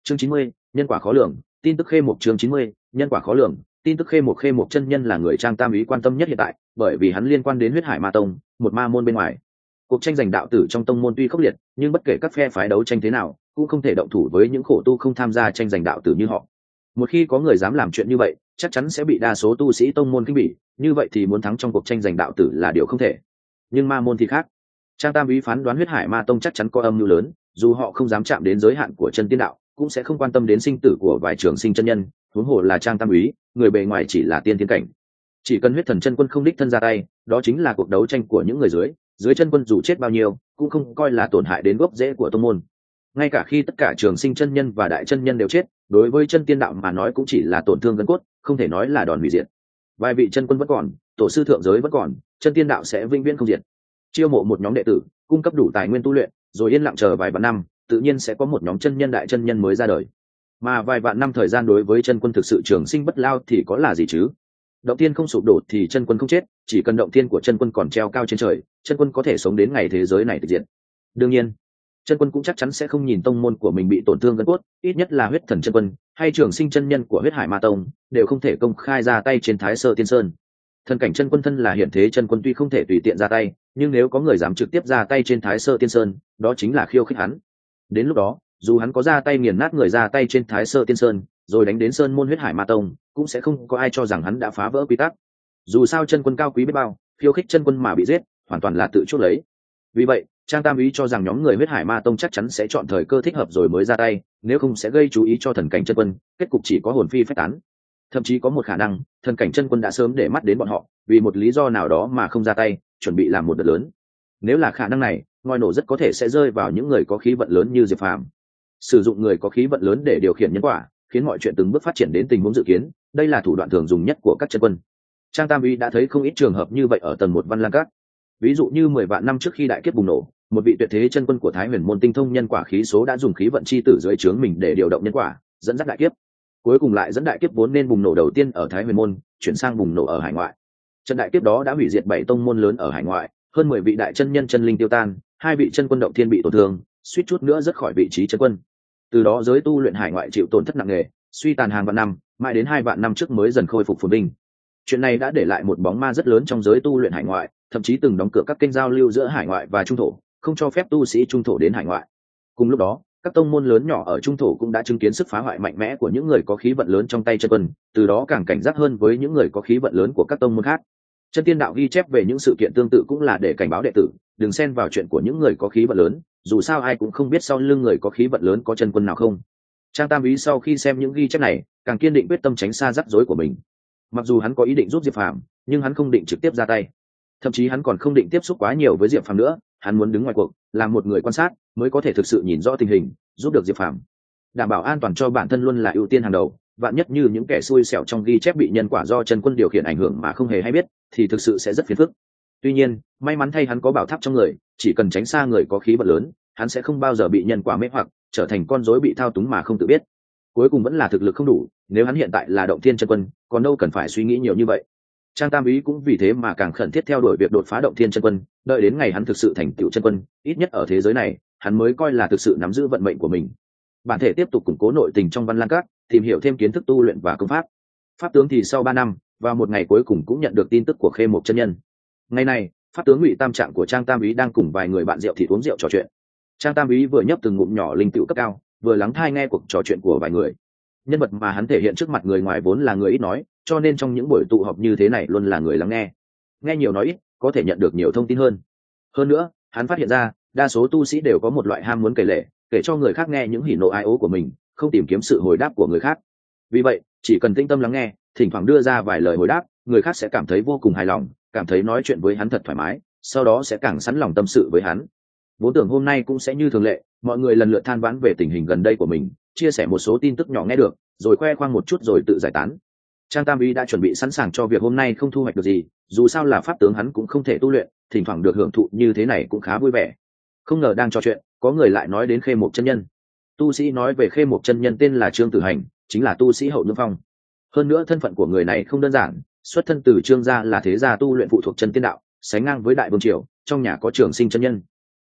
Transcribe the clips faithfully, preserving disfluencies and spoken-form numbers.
chương chín mươi, nhân quả khó lường. Tin tức khê một chương chín mươi, nhân quả khó lường. Tin tức khê một khê một chân nhân là người Trang Tam Úy quan tâm nhất hiện tại, bởi vì hắn liên quan đến huyết hải ma tông, một ma môn bên ngoài. Cuộc tranh giành đạo tử trong tông môn tuy khốc liệt, nhưng bất kể các phe phái đấu tranh thế nào, cũng không thể động thủ với những khổ tu không tham gia tranh giành đạo tử như họ. Một khi có người dám làm chuyện như vậy, chắc chắn sẽ bị đa số tu sĩ tông môn khinh bỉ, như vậy thì muốn thắng trong cuộc tranh giành đạo tử là điều không thể. Nhưng ma môn thì khác. Trang Tam Úy phán đoán huyết hải ma tông chắc chắn có âm mưu lớn, dù họ không dám chạm đến giới hạn của chân tiên đạo, cũng sẽ không quan tâm đến sinh tử của vài trường sinh chân nhân, huống hồ là Trang Tam Úy, người bề ngoài chỉ là tiên thiên cảnh. Chỉ cần huyết thần chân quân không đích thân ra tay, đó chính là cuộc đấu tranh của những người dưới, dưới chân quân dù chết bao nhiêu, cũng không coi là tổn hại đến gốc rễ của tông môn. Ngay cả khi tất cả trường sinh chân nhân và đại chân nhân đều chết, đối với chân tiên đạo mà nói cũng chỉ là tổn thương gân cốt, không thể nói là đòn hủy diệt. Vài vị chân quân vẫn còn, tổ sư thượng giới vẫn còn, chân tiên đạo sẽ vĩnh viễn không diệt. Chiêu mộ một nhóm đệ tử, cung cấp đủ tài nguyên tu luyện, rồi yên lặng chờ vài vạn năm, tự nhiên sẽ có một nhóm chân nhân đại chân nhân mới ra đời. Mà vài vạn năm thời gian đối với chân quân thực sự trường sinh bất lao thì có là gì chứ? Động thiên không sụp đổ thì chân quân không chết, chỉ cần động thiên của chân quân còn treo cao trên trời, chân quân có thể sống đến ngày thế giới này tịch diệt. Đương nhiên, chân quân cũng chắc chắn sẽ không nhìn tông môn của mình bị tổn thương gân cốt, ít nhất là huyết thần chân quân hay trường sinh chân nhân của huyết hải ma tông đều không thể công khai ra tay trên Thái Sơ Tiên Sơn. Thần cảnh chân quân thân là hiện thế chân quân tuy không thể tùy tiện ra tay, nhưng nếu có người dám trực tiếp ra tay trên Thái Sơ Tiên Sơn, đó chính là khiêu khích hắn. Đến lúc đó, dù hắn có ra tay nghiền nát người ra tay trên Thái Sơ Tiên Sơn, rồi đánh đến sơn môn huyết hải ma tông, cũng sẽ không có ai cho rằng hắn đã phá vỡ quy tắc. Dù sao chân quân cao quý biết bao, khiêu khích chân quân mà bị giết, hoàn toàn là tự chuốc lấy. Vì vậy, Trang Tam Úy cho rằng nhóm người huyết hải ma tông chắc chắn sẽ chọn thời cơ thích hợp rồi mới ra tay, nếu không sẽ gây chú ý cho thần cảnh chân quân, kết cục chỉ có hồn phi phách tán. Thậm chí có một khả năng, thần cảnh chân quân đã sớm để mắt đến bọn họ, vì một lý do nào đó mà không ra tay, chuẩn bị làm một đợt lớn. Nếu là khả năng này, ngòi nổ rất có thể sẽ rơi vào những người có khí vận lớn như Diệp Phàm. Sử dụng người có khí vận lớn để điều khiển nhân quả, khiến mọi chuyện từng bước phát triển đến tình huống dự kiến, đây là thủ đoạn thường dùng nhất của các chân quân. Trang Tam Úy đã thấy không ít trường hợp như vậy ở tầng một Văn Lang Các. Ví dụ như mười vạn năm trước khi đại kiếp bùng nổ, một vị tuyệt thế chân quân của Thái Huyền môn tinh thông nhân quả khí số đã dùng khí vận chi tử dưới trướng mình để điều động nhân quả, dẫn dắt đại kiếp. Cuối cùng lại dẫn đại kiếp vốn nên bùng nổ đầu tiên ở Thái Huyền môn, chuyển sang bùng nổ ở hải ngoại. Trận đại kiếp đó đã hủy diệt bảy tông môn lớn ở hải ngoại, hơn mười vị đại chân nhân chân linh tiêu tan, hai vị chân quân động thiên bị tổn thương, suýt chút nữa rất khỏi vị trí chân quân. Từ đó giới tu luyện hải ngoại chịu tổn thất nặng nề, suy tàn hàng vạn năm, mãi đến hai vạn năm trước mới dần khôi phục phồn vinh. Chuyện này đã để lại một bóng ma rất lớn trong giới tu luyện hải ngoại, thậm chí từng đóng cửa các kênh giao lưu giữa hải ngoại và trung thổ, không cho phép tu sĩ trung thổ đến hải ngoại. Cùng lúc đó, các tông môn lớn nhỏ ở trung thổ cũng đã chứng kiến sức phá hoại mạnh mẽ của những người có khí vận lớn trong tay chân quân, từ đó càng cảnh giác hơn với những người có khí vận lớn của các tông môn khác. Chân tiên đạo ghi chép về những sự kiện tương tự cũng là để cảnh báo đệ tử, đừng xen vào chuyện của những người có khí vận lớn, dù sao ai cũng không biết sau lưng người có khí vận lớn có chân quân nào không. Trang Tam Úy sau khi xem những ghi chép này, càng kiên định quyết tâm tránh xa rắc rối của mình. Mặc dù hắn có ý định giúp Diệp Phàm, nhưng hắn không định trực tiếp ra tay. Thậm chí hắn còn không định tiếp xúc quá nhiều với Diệp Phàm nữa, hắn muốn đứng ngoài cuộc, làm một người quan sát, mới có thể thực sự nhìn rõ tình hình, giúp được Diệp Phàm. Đảm bảo an toàn cho bản thân luôn là ưu tiên hàng đầu, vạn nhất như những kẻ xui xẻo trong ghi chép bị nhân quả do chân quân điều khiển ảnh hưởng mà không hề hay biết, thì thực sự sẽ rất phiền phức. Tuy nhiên, may mắn thay hắn có bảo tháp trong người, chỉ cần tránh xa người có khí vận lớn, hắn sẽ không bao giờ bị nhân quả mê hoặc, trở thành con rối bị thao túng mà không tự biết. Cuối cùng vẫn là thực lực không đủ, nếu hắn hiện tại là động thiên chân quân, còn đâu cần phải suy nghĩ nhiều như vậy. Trang Tam Úy cũng vì thế mà càng khẩn thiết theo đuổi việc đột phá động thiên chân quân, đợi đến ngày hắn thực sự thành tựu chân quân, ít nhất ở thế giới này, hắn mới coi là thực sự nắm giữ vận mệnh của mình. Bản thể tiếp tục củng cố nội tình trong Văn Lang Các, tìm hiểu thêm kiến thức tu luyện và công pháp. Pháp tướng thì sau ba năm, vào một ngày cuối cùng cũng nhận được tin tức của Khê Mộc chân nhân. Ngày này, pháp tướng Ngụy Tam Trạng của Trang Tam Úy đang cùng vài người bạn rượu thịt uống rượu trò chuyện. Trang Tam Úy vừa nhấp từng ngụm nhỏ linh tựu cấp cao, vừa lắng tai nghe cuộc trò chuyện của vài người. Nhân vật mà hắn thể hiện trước mặt người ngoài vốn là người ít nói, cho nên trong những buổi tụ họp như thế này luôn là người lắng nghe. Nghe nhiều nói ít, có thể nhận được nhiều thông tin hơn. Hơn nữa, hắn phát hiện ra, đa số tu sĩ đều có một loại ham muốn kể lể, kể cho người khác nghe những hỉ nộ ai ố của mình, không tìm kiếm sự hồi đáp của người khác. Vì vậy, chỉ cần tĩnh tâm lắng nghe, thỉnh thoảng đưa ra vài lời hồi đáp, người khác sẽ cảm thấy vô cùng hài lòng, cảm thấy nói chuyện với hắn thật thoải mái, sau đó sẽ càng sẵn lòng tâm sự với hắn. Vốn tưởng hôm nay cũng sẽ như thường lệ, mọi người lần lượt than vãn về tình hình gần đây của mình, chia sẻ một số tin tức nhỏ nghe được, rồi khoe khoang một chút rồi tự giải tán. Trang Tam Úy đã chuẩn bị sẵn sàng cho việc hôm nay không thu hoạch được gì, dù sao là pháp tướng hắn cũng không thể tu luyện, thỉnh thoảng được hưởng thụ như thế này cũng khá vui vẻ. Không ngờ đang trò chuyện, có người lại nói đến Khê Mộc chân nhân. Tu sĩ nói về Khê Mộc chân nhân tên là Trương Tử Hành, chính là tu sĩ hậu Nương Phong. Hơn nữa thân phận của người này không đơn giản, xuất thân từ Trương gia là thế gia tu luyện phụ thuộc chân tiên đạo, sánh ngang với Đại Vương triều, trong nhà có Trường Sinh chân nhân.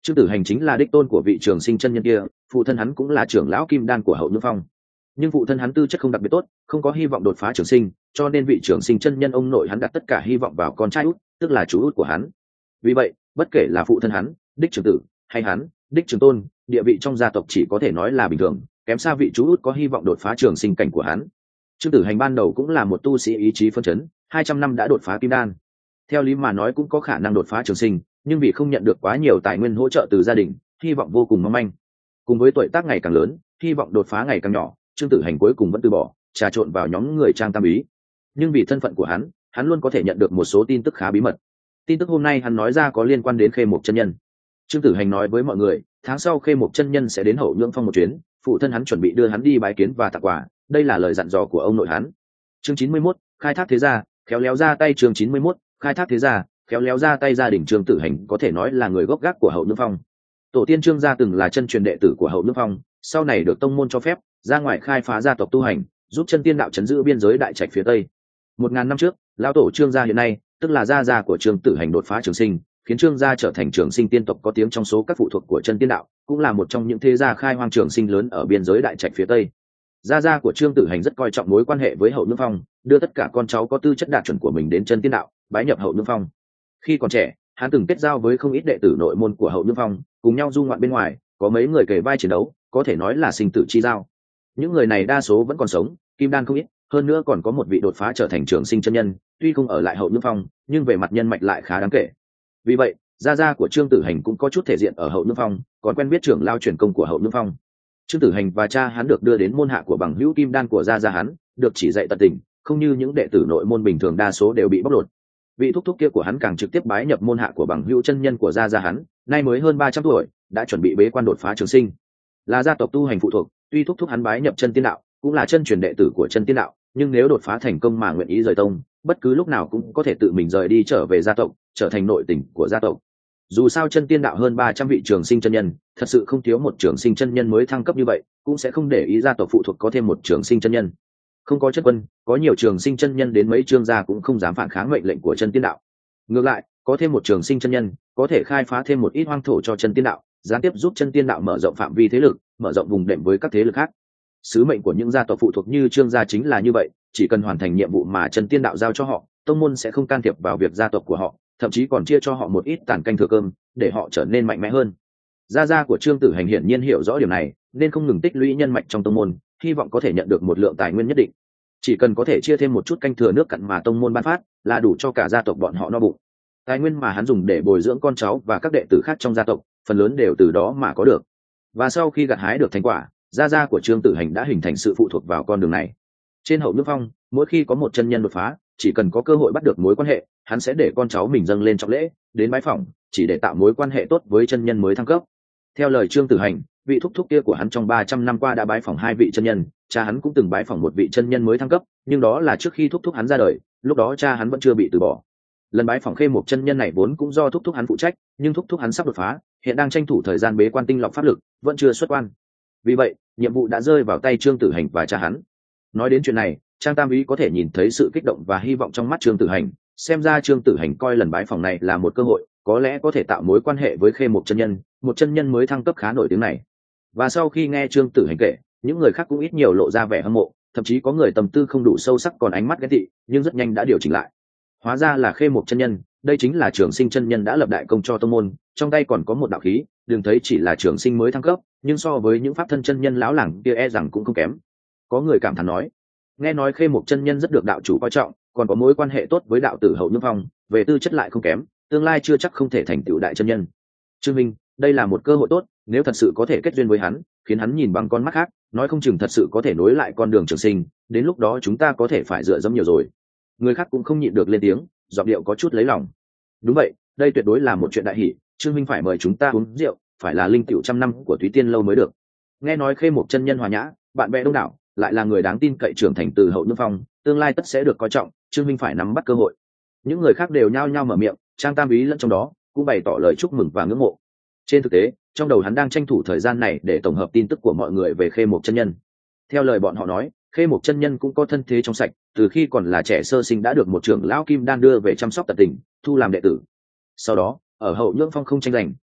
Trương Tử Hành chính là đích tôn của vị trường sinh chân nhân kia, phụ thân hắn cũng là trưởng lão kim đan của Hậu Nhưỡng Phong. Nhưng phụ thân hắn tư chất không đặc biệt tốt, không có hy vọng đột phá trường sinh, cho nên vị trường sinh chân nhân ông nội hắn đặt tất cả hy vọng vào con trai út, tức là chú út của hắn. Vì vậy, bất kể là phụ thân hắn, đích trưởng tử, hay hắn, đích trưởng tôn, địa vị trong gia tộc chỉ có thể nói là bình thường, kém xa vị chú út có hy vọng đột phá trường sinh cảnh của hắn. Trương Tử Hành ban đầu cũng là một tu sĩ ý chí phấn chấn, hai trăm năm đã đột phá kim đan. Theo lý mà nói cũng có khả năng đột phá trường sinh, nhưng vì không nhận được quá nhiều tài nguyên hỗ trợ từ gia đình, hy vọng vô cùng mong manh. Cùng với tuổi tác ngày càng lớn, hy vọng đột phá ngày càng nhỏ, Trương Tử Hành cuối cùng vẫn từ bỏ, trà trộn vào nhóm người trang tam ý. Nhưng vì thân phận của hắn, hắn luôn có thể nhận được một số tin tức khá bí mật. Tin tức hôm nay hắn nói ra có liên quan đến Khê Mục chân nhân. Trương Tử Hành nói với mọi người, tháng sau Khê Mục chân nhân sẽ đến Hậu Nhưỡng Phong một chuyến, phụ thân hắn chuẩn bị đưa hắn đi bái kiến và tặng quà, đây là lời dặn dò của ông nội hắn. Chương chín mươi mốt, khai thác thế gia, khéo léo ra tay. Chương chín mươi mốt, khai thác thế gia, khéo léo ra tay. Gia đình Trương Tử Hành có thể nói là người gốc gác của Hậu Nhưỡng Phong. Tổ tiên Trương gia từng là chân truyền đệ tử của Hậu Nhưỡng Phong, sau này được tông môn cho phép ra ngoài khai phá gia tộc tu hành, giúp chân tiên đạo trấn giữ biên giới đại trạch phía tây. Một ngàn năm trước, lão tổ Trương gia hiện nay, tức là gia gia của Trương Tử Hành đột phá trường sinh, khiến Trương gia trở thành trường sinh tiên tộc có tiếng trong số các phụ thuộc của chân tiên đạo, cũng là một trong những thế gia khai hoang trường sinh lớn ở biên giới đại trạch phía tây. Gia gia của Trương Tử Hành rất coi trọng mối quan hệ với Hậu Nhưỡng Phong, đưa tất cả con cháu có tư chất đạt chuẩn của mình đến chân tiên đạo, bái nhập Hậu Nhưỡng Phong. Khi còn trẻ, hắn từng kết giao với không ít đệ tử nội môn của Hậu Nhưỡng Phong, cùng nhau du ngoạn bên ngoài, có mấy người kề vai chiến đấu, có thể nói là sinh tử chi giao. Những người này đa số vẫn còn sống, kim đan không ít, hơn nữa còn có một vị đột phá trở thành trường sinh chân nhân, tuy không ở lại Hậu Nhưỡng Phong, nhưng về mặt nhân mạch lại khá đáng kể. Vì vậy, gia gia của Trương Tử Hành cũng có chút thể diện ở Hậu Nhưỡng Phong, còn quen biết trưởng lao truyền công của Hậu Nhưỡng Phong. Trương Tử Hành và cha hắn được đưa đến môn hạ của bằng hữu kim đan của gia gia hắn, được chỉ dạy tận tình, không như những đệ tử nội môn bình thường đa số đều bị bóc lột. Vị thúc thúc kia của hắn càng trực tiếp bái nhập môn hạ của bằng hữu chân nhân của gia gia hắn, nay mới hơn ba trăm tuổi, đã chuẩn bị bế quan đột phá trường sinh. Là gia tộc tu hành phụ thuộc, tuy thúc thúc hắn bái nhập chân tiên đạo, cũng là chân truyền đệ tử của chân tiên đạo, nhưng nếu đột phá thành công mà nguyện ý rời tông, bất cứ lúc nào cũng có thể tự mình rời đi trở về gia tộc, trở thành nội tình của gia tộc. Dù sao chân tiên đạo hơn ba trăm vị trường sinh chân nhân, thật sự không thiếu một trường sinh chân nhân mới thăng cấp như vậy, cũng sẽ không để ý gia tộc phụ thuộc có thêm một trường sinh chân nhân. Không có chất quân, có nhiều trường sinh chân nhân đến mấy trương gia cũng không dám phản kháng mệnh lệnh của chân tiên đạo. Ngược lại, có thêm một trường sinh chân nhân, có thể khai phá thêm một ít hoang thổ cho chân tiên đạo, gián tiếp giúp chân tiên đạo mở rộng phạm vi thế lực, mở rộng vùng đệm với các thế lực khác. Sứ mệnh của những gia tộc phụ thuộc như Trương gia chính là như vậy, chỉ cần hoàn thành nhiệm vụ mà chân tiên đạo giao cho họ, tông môn sẽ không can thiệp vào việc gia tộc của họ, thậm chí còn chia cho họ một ít tàn canh thừa cơm, để họ trở nên mạnh mẽ hơn. Gia gia của Trương Tử Hành hiển nhiên hiểu rõ điểm này, nên không ngừng tích lũy nhân mạch trong tông môn, hy vọng có thể nhận được một lượng tài nguyên nhất định. Chỉ cần có thể chia thêm một chút canh thừa nước cặn mà tông môn ban phát, là đủ cho cả gia tộc bọn họ no bụng. Tài nguyên mà hắn dùng để bồi dưỡng con cháu và các đệ tử khác trong gia tộc, phần lớn đều từ đó mà có được. Và sau khi gặt hái được thành quả, gia gia của Trương Tử Hành đã hình thành sự phụ thuộc vào con đường này. Trên Hậu Nhưỡng Phong, mỗi khi có một chân nhân đột phá, chỉ cần có cơ hội bắt được mối quan hệ, hắn sẽ để con cháu mình dâng lên trọng lễ, đến bái phỏng, chỉ để tạo mối quan hệ tốt với chân nhân mới thăng cấp. Theo lời Trương Tử Hành, vị thúc thúc kia của hắn trong ba trăm năm qua đã bái phỏng hai vị chân nhân, cha hắn cũng từng bái phỏng một vị chân nhân mới thăng cấp, nhưng đó là trước khi thúc thúc hắn ra đời, lúc đó cha hắn vẫn chưa bị từ bỏ. Lần bái phỏng Khê Mục chân nhân này vốn cũng do thúc thúc hắn phụ trách, nhưng thúc thúc hắn sắp đột phá, hiện đang tranh thủ thời gian bế quan tinh lọc pháp lực, vẫn chưa xuất quan. Vì vậy, nhiệm vụ đã rơi vào tay Trương Tử Hành và cha hắn. Nói đến chuyện này, Trang Tam Ý có thể nhìn thấy sự kích động và hy vọng trong mắt Trương Tử Hành, xem ra Trương Tử Hành coi lần bái phỏng này là một cơ hội, có lẽ có thể tạo mối quan hệ với Khê Mục chân nhân, một chân nhân mới thăng cấp khá nổi tiếng này. Và sau khi nghe Trương Tử Hành kể, những người khác cũng ít nhiều lộ ra vẻ hâm mộ, thậm chí có người tâm tư không đủ sâu sắc còn ánh mắt ghét tị, nhưng rất nhanh đã điều chỉnh lại. Hóa ra là Khê Mục chân nhân, đây chính là trường sinh chân nhân đã lập đại công cho tông môn, trong tay còn có một đạo khí, đừng thấy chỉ là trường sinh mới thăng cấp, nhưng so với những pháp thân chân nhân lão lẳng kia e rằng cũng không kém. Có người cảm thán nói, nghe nói Khê Mục chân nhân rất được đạo chủ coi trọng, còn có mối quan hệ tốt với đạo tử Hậu Nhưỡng Phong, về tư chất lại không kém, tương lai chưa chắc không thể thành tựu đại chân nhân. Trương Minh, đây là một cơ hội tốt, nếu thật sự có thể kết duyên với hắn, khiến hắn nhìn bằng con mắt khác, nói không chừng thật sự có thể nối lại con đường trường sinh, đến lúc đó chúng ta có thể phải dựa dẫm nhiều rồi. Người khác cũng không nhịn được lên tiếng, giọng điệu có chút lấy lòng. Đúng vậy, đây tuyệt đối là một chuyện đại hỷ, Trương Minh phải mời chúng ta uống rượu, phải là linh tiểu trăm năm của Thúy Tiên lâu mới được. Nghe nói Khê Mục chân nhân hòa nhã, bạn bè đông đảo, lại là người đáng tin cậy trưởng thành từ Hậu Nhưỡng Phong, tương lai tất sẽ được coi trọng, Trương Minh phải nắm bắt cơ hội. Những người khác đều nhao nhao mở miệng, Trang Tam Ý lẫn trong đó cũng bày tỏ lời chúc mừng và ngưỡng mộ. Trên thực tế, trong đầu hắn đang tranh thủ thời gian này để tổng hợp tin tức của mọi người về Khê Mục chân nhân. Theo lời bọn họ nói, Khê Mục chân nhân cũng có thân thế trong sạch, từ khi còn là trẻ sơ sinh đã được một trưởng lão kim đan đưa về chăm sóc tận tình, thu làm đệ tử. Sau đó, ở Hậu Nhưỡng Phong không tranh giành,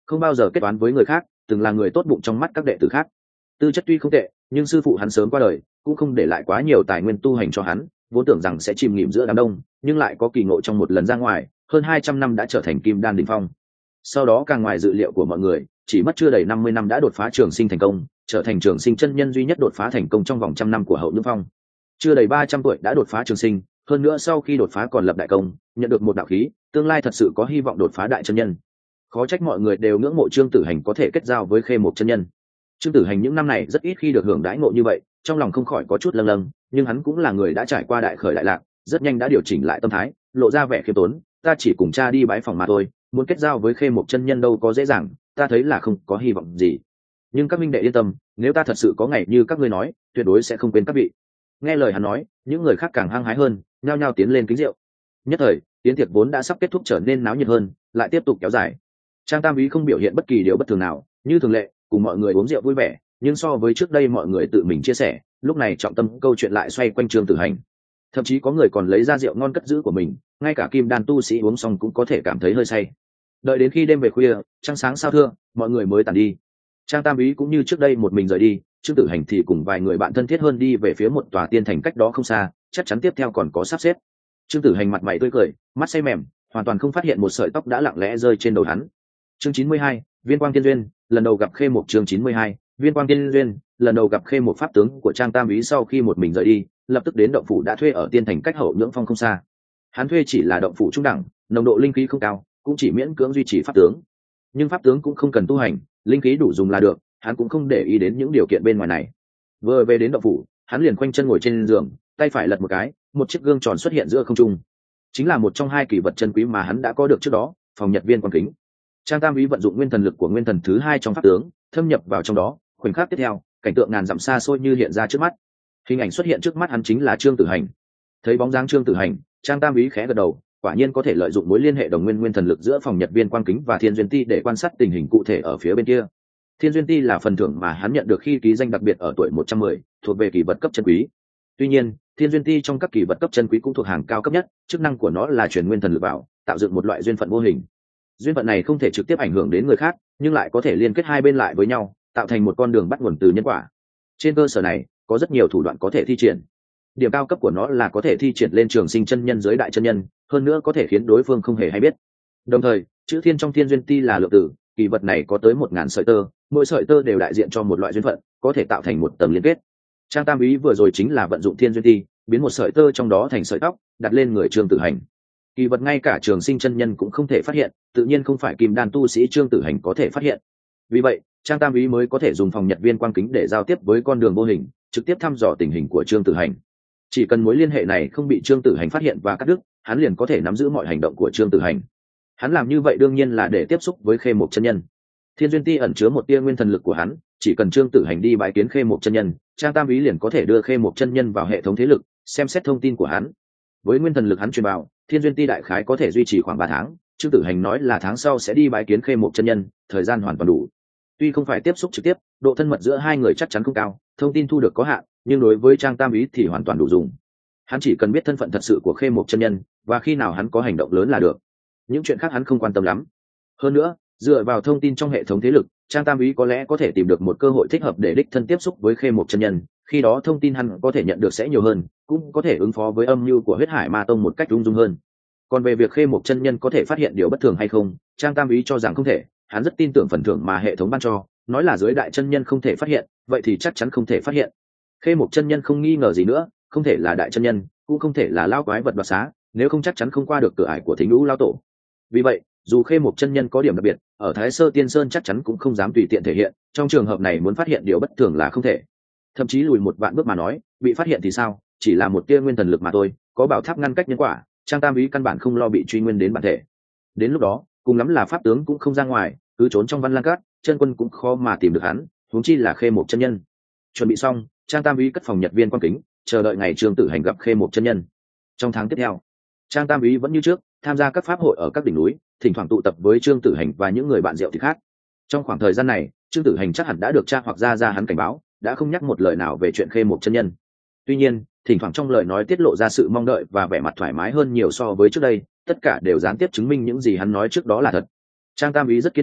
không bao giờ kết toán với người khác, từng là người tốt bụng trong mắt các đệ tử khác. Tư chất tuy không tệ, nhưng sư phụ hắn sớm qua đời, cũng không để lại quá nhiều tài nguyên tu hành cho hắn, vốn tưởng rằng sẽ chìm nghỉm giữa đám đông, nhưng lại có kỳ ngộ trong một lần ra ngoài, hơn hai trăm năm đã trở thành kim đan đỉnh phong. Sau đó càng ngoài dự liệu của mọi người, chỉ mất chưa đầy năm mươi năm đã đột phá trường sinh thành công, trở thành trường sinh chân nhân duy nhất đột phá thành công trong vòng trăm năm của Hậu Nhưỡng Phong. Chưa đầy ba trăm tuổi đã đột phá trường sinh, hơn nữa sau khi đột phá còn lập đại công, nhận được một đạo khí, tương lai thật sự có hy vọng đột phá đại chân nhân. Khó trách mọi người đều ngưỡng mộ Trương Tử Hành có thể kết giao với Khê Mục chân nhân. Trương Tử Hành những năm này rất ít khi được hưởng đãi ngộ như vậy, trong lòng không khỏi có chút lâng lâng, nhưng hắn cũng là người đã trải qua đại khởi đại lạc, rất nhanh đã điều chỉnh lại tâm thái, lộ ra vẻ khiêm tốn. Ta chỉ cùng cha đi bái phòng mà thôi, muốn kết giao với Khê Mục chân nhân đâu có dễ dàng, ta thấy là không có hy vọng gì. Nhưng các minh đệ yên tâm, nếu ta thật sự có ngày như các ngươi nói, tuyệt đối sẽ không quên các vị. Nghe lời hắn nói, những người khác càng hăng hái hơn, nhao nhao tiến lên kính rượu. Nhất thời, tiến tiệc vốn đã sắp kết thúc trở nên náo nhiệt hơn, lại tiếp tục kéo dài. Trang Tam Úy không biểu hiện bất kỳ điều bất thường nào, như thường lệ, cùng mọi người uống rượu vui vẻ, nhưng so với trước đây mọi người tự mình chia sẻ, lúc này trọng tâm câu chuyện lại xoay quanh Trương Tử Hành. Thậm chí có người còn lấy ra rượu ngon cất giữ của mình, ngay cả kim đan tu sĩ uống xong cũng có thể cảm thấy hơi say. Đợi đến khi đêm về khuya, trăng sáng sao thưa, mọi người mới tàn đi. Trang Tam Úy cũng như trước đây một mình rời đi, Trương Tử Hành thì cùng vài người bạn thân thiết hơn đi về phía một tòa tiên thành cách đó không xa, chắc chắn tiếp theo còn có sắp xếp. Trương Tử Hành mặt mày tươi cười, mắt say mềm, hoàn toàn không phát hiện một sợi tóc đã lặng lẽ rơi trên đầu hắn. Chương chín mươi hai, Viên Quang Tiên Duyên, lần đầu gặp Khê Mục. Chương chín mươi hai, Viên Quang Tiên Duyên, lần đầu gặp Khê Mục. Pháp tướng của Trang Tam Úy sau khi một mình rời đi, lập tức đến động phủ đã thuê ở tiên thành cách Hậu Nhưỡng Phong không xa. Hắn thuê chỉ là động phủ trung đẳng, nồng độ linh khí không cao, cũng chỉ miễn cưỡng duy trì pháp tướng. Nhưng pháp tướng cũng không cần tu hành, linh khí đủ dùng là được, hắn cũng không để ý đến những điều kiện bên ngoài này. Vừa về đến động phủ, hắn liền khoanh chân ngồi trên giường, tay phải lật một cái, một chiếc gương tròn xuất hiện giữa không trung. Chính là một trong hai kỳ vật chân quý mà hắn đã có được trước đó, Phòng Nhật Viên Quang Kính. Trang Tam Úy vận dụng nguyên thần lực của nguyên thần thứ hai trong pháp tướng, thâm nhập vào trong đó, khoảnh khắc tiếp theo, cảnh tượng ngàn dặm xa xôi như hiện ra trước mắt. Hình ảnh xuất hiện trước mắt hắn chính là Trương Tử Hành. Thấy bóng dáng Trương Tử Hành, Trang Tam Úy khẽ gật đầu, quả nhiên có thể lợi dụng mối liên hệ đồng nguyên nguyên thần lực giữa Phòng Nhật Viên Quang Kính và Thiên Duyên Ti để quan sát tình hình cụ thể ở phía bên kia. Thiên Duyên Ti là phần thưởng mà hắn nhận được khi ký danh đặc biệt ở tuổi một trăm mười, thuộc về kỳ vật cấp chân quý. Tuy nhiên, Thiên Duyên Ti trong các kỳ vật cấp chân quý cũng thuộc hàng cao cấp nhất, chức năng của nó là truyền nguyên thần lực vào, tạo dựng một loại duyên phận vô hình. Duyên phận này không thể trực tiếp ảnh hưởng đến người khác, nhưng lại có thể liên kết hai bên lại với nhau, tạo thành một con đường bắt nguồn từ nhân quả. Trên cơ sở này, có rất nhiều thủ đoạn có thể thi triển. Điểm cao cấp của nó là có thể thi triển lên trường sinh chân nhân dưới đại chân nhân, hơn nữa có thể khiến đối phương không hề hay biết. Đồng thời, chữ thiên trong Thiên Duyên Ti là lượng tử, kỳ vật này có tới một ngàn sợi tơ, mỗi sợi tơ đều đại diện cho một loại duyên phận, có thể tạo thành một tầng liên kết. Trang Tam Úy vừa rồi chính là vận dụng Thiên Duyên Ti, biến một sợi tơ trong đó thành sợi tóc, đặt lên người Trương Tử Hành. Kỳ vật ngay cả trường sinh chân nhân cũng không thể phát hiện, tự nhiên không phải kim đan tu sĩ Trương Tử Hành có thể phát hiện. Vì vậy, Trang Tam Úy mới có thể dùng Phòng Nhật Viên Quang Kính để giao tiếp với con đường vô hình, trực tiếp thăm dò tình hình của Trương Tử Hành. Chỉ cần mối liên hệ này không bị Trương Tử Hành phát hiện và cắt đứt, hắn liền có thể nắm giữ mọi hành động của Trương Tử Hành. Hắn làm như vậy đương nhiên là để tiếp xúc với Khê Mục chân nhân. Thiên Duyên Ti ẩn chứa một tia nguyên thần lực của hắn, chỉ cần Trương Tử Hành đi bái kiến Khê Mục chân nhân, Trang Tam Úy liền có thể đưa Khê Mục chân nhân vào hệ thống thế lực, xem xét thông tin của hắn. Với nguyên thần lực hắn truyền vào, Thiên Duyên Ti đại khái có thể duy trì khoảng ba tháng, Trương Tử Hành nói là tháng sau sẽ đi bái kiến Khê Mục chân nhân, thời gian hoàn toàn đủ. Tuy không phải tiếp xúc trực tiếp, độ thân mật giữa hai người chắc chắn không cao, thông tin thu được có hạn, nhưng đối với Trang Tam Úy thì hoàn toàn đủ dùng. Hắn chỉ cần biết thân phận thật sự của Khê Mục chân nhân, và khi nào hắn có hành động lớn là được. Những chuyện khác hắn không quan tâm lắm. Hơn nữa, dựa vào thông tin trong hệ thống thế lực, Trang Tam Úy có lẽ có thể tìm được một cơ hội thích hợp để đích thân tiếp xúc với Khê Mục chân nhân, khi đó thông tin hắn có thể nhận được sẽ nhiều hơn, cũng có thể ứng phó với âm mưu của Huyết Hải Ma Tông một cách ung dung hơn. Còn về việc Khê Mục chân nhân có thể phát hiện điều bất thường hay không, Trang Tam Úy cho rằng không thể, hắn rất tin tưởng phần thưởng mà hệ thống ban cho, nói là dưới đại chân nhân không thể phát hiện, vậy thì chắc chắn không thể phát hiện. Khê Mục chân nhân không nghi ngờ gì nữa, không thể là đại chân nhân, cũng không thể là lao quái vật đoạt xá, nếu không chắc chắn không qua được cửa ải của Thính Lũ lao tổ. Vì vậy, dù Khê Mục chân nhân có điểm đặc biệt, ở Thái Sơ Tiên Sơn chắc chắn cũng không dám tùy tiện thể hiện, trong trường hợp này muốn phát hiện điều bất thường là không thể. Thậm chí lùi một vạn bước mà nói, bị phát hiện thì sao, chỉ là một tia nguyên thần lực mà thôi, có bảo tháp ngăn cách nhân quả, Trang Tam Úy căn bản không lo bị truy nguyên đến bản thể. Đến lúc đó, cùng lắm là pháp tướng cũng không ra ngoài, cứ trốn trong Văn Lang Cát, chân quân cũng khó mà tìm được hắn, huống chi là Khê Mục chân nhân. Chuẩn bị xong, Trang Tam Úy cất Phòng Nhật Viên Quang Kính, chờ đợi ngày Trương Tử Hành gặp Khê Mục chân nhân. Trong tháng tiếp theo, Trang Tam Úy vẫn như trước, tham gia các pháp hội ở các đỉnh núi, thỉnh thoảng tụ tập với Trương Tử Hành và những người bạn rượu thì khác. Trong khoảng thời gian này, Trương Tử Hành chắc hẳn đã được cha hoặc gia gia hắn cảnh báo, đã không nhắc một lời nào về chuyện Khê Mục chân nhân. Tuy nhiên, thỉnh thoảng trong lời nói tiết lộ ra sự mong đợi và vẻ mặt thoải mái hơn nhiều so với trước đây, tất cả đều gián tiếp chứng minh những gì hắn nói trước đó là thật. Trang Tam Úy rất kiên nhẫn,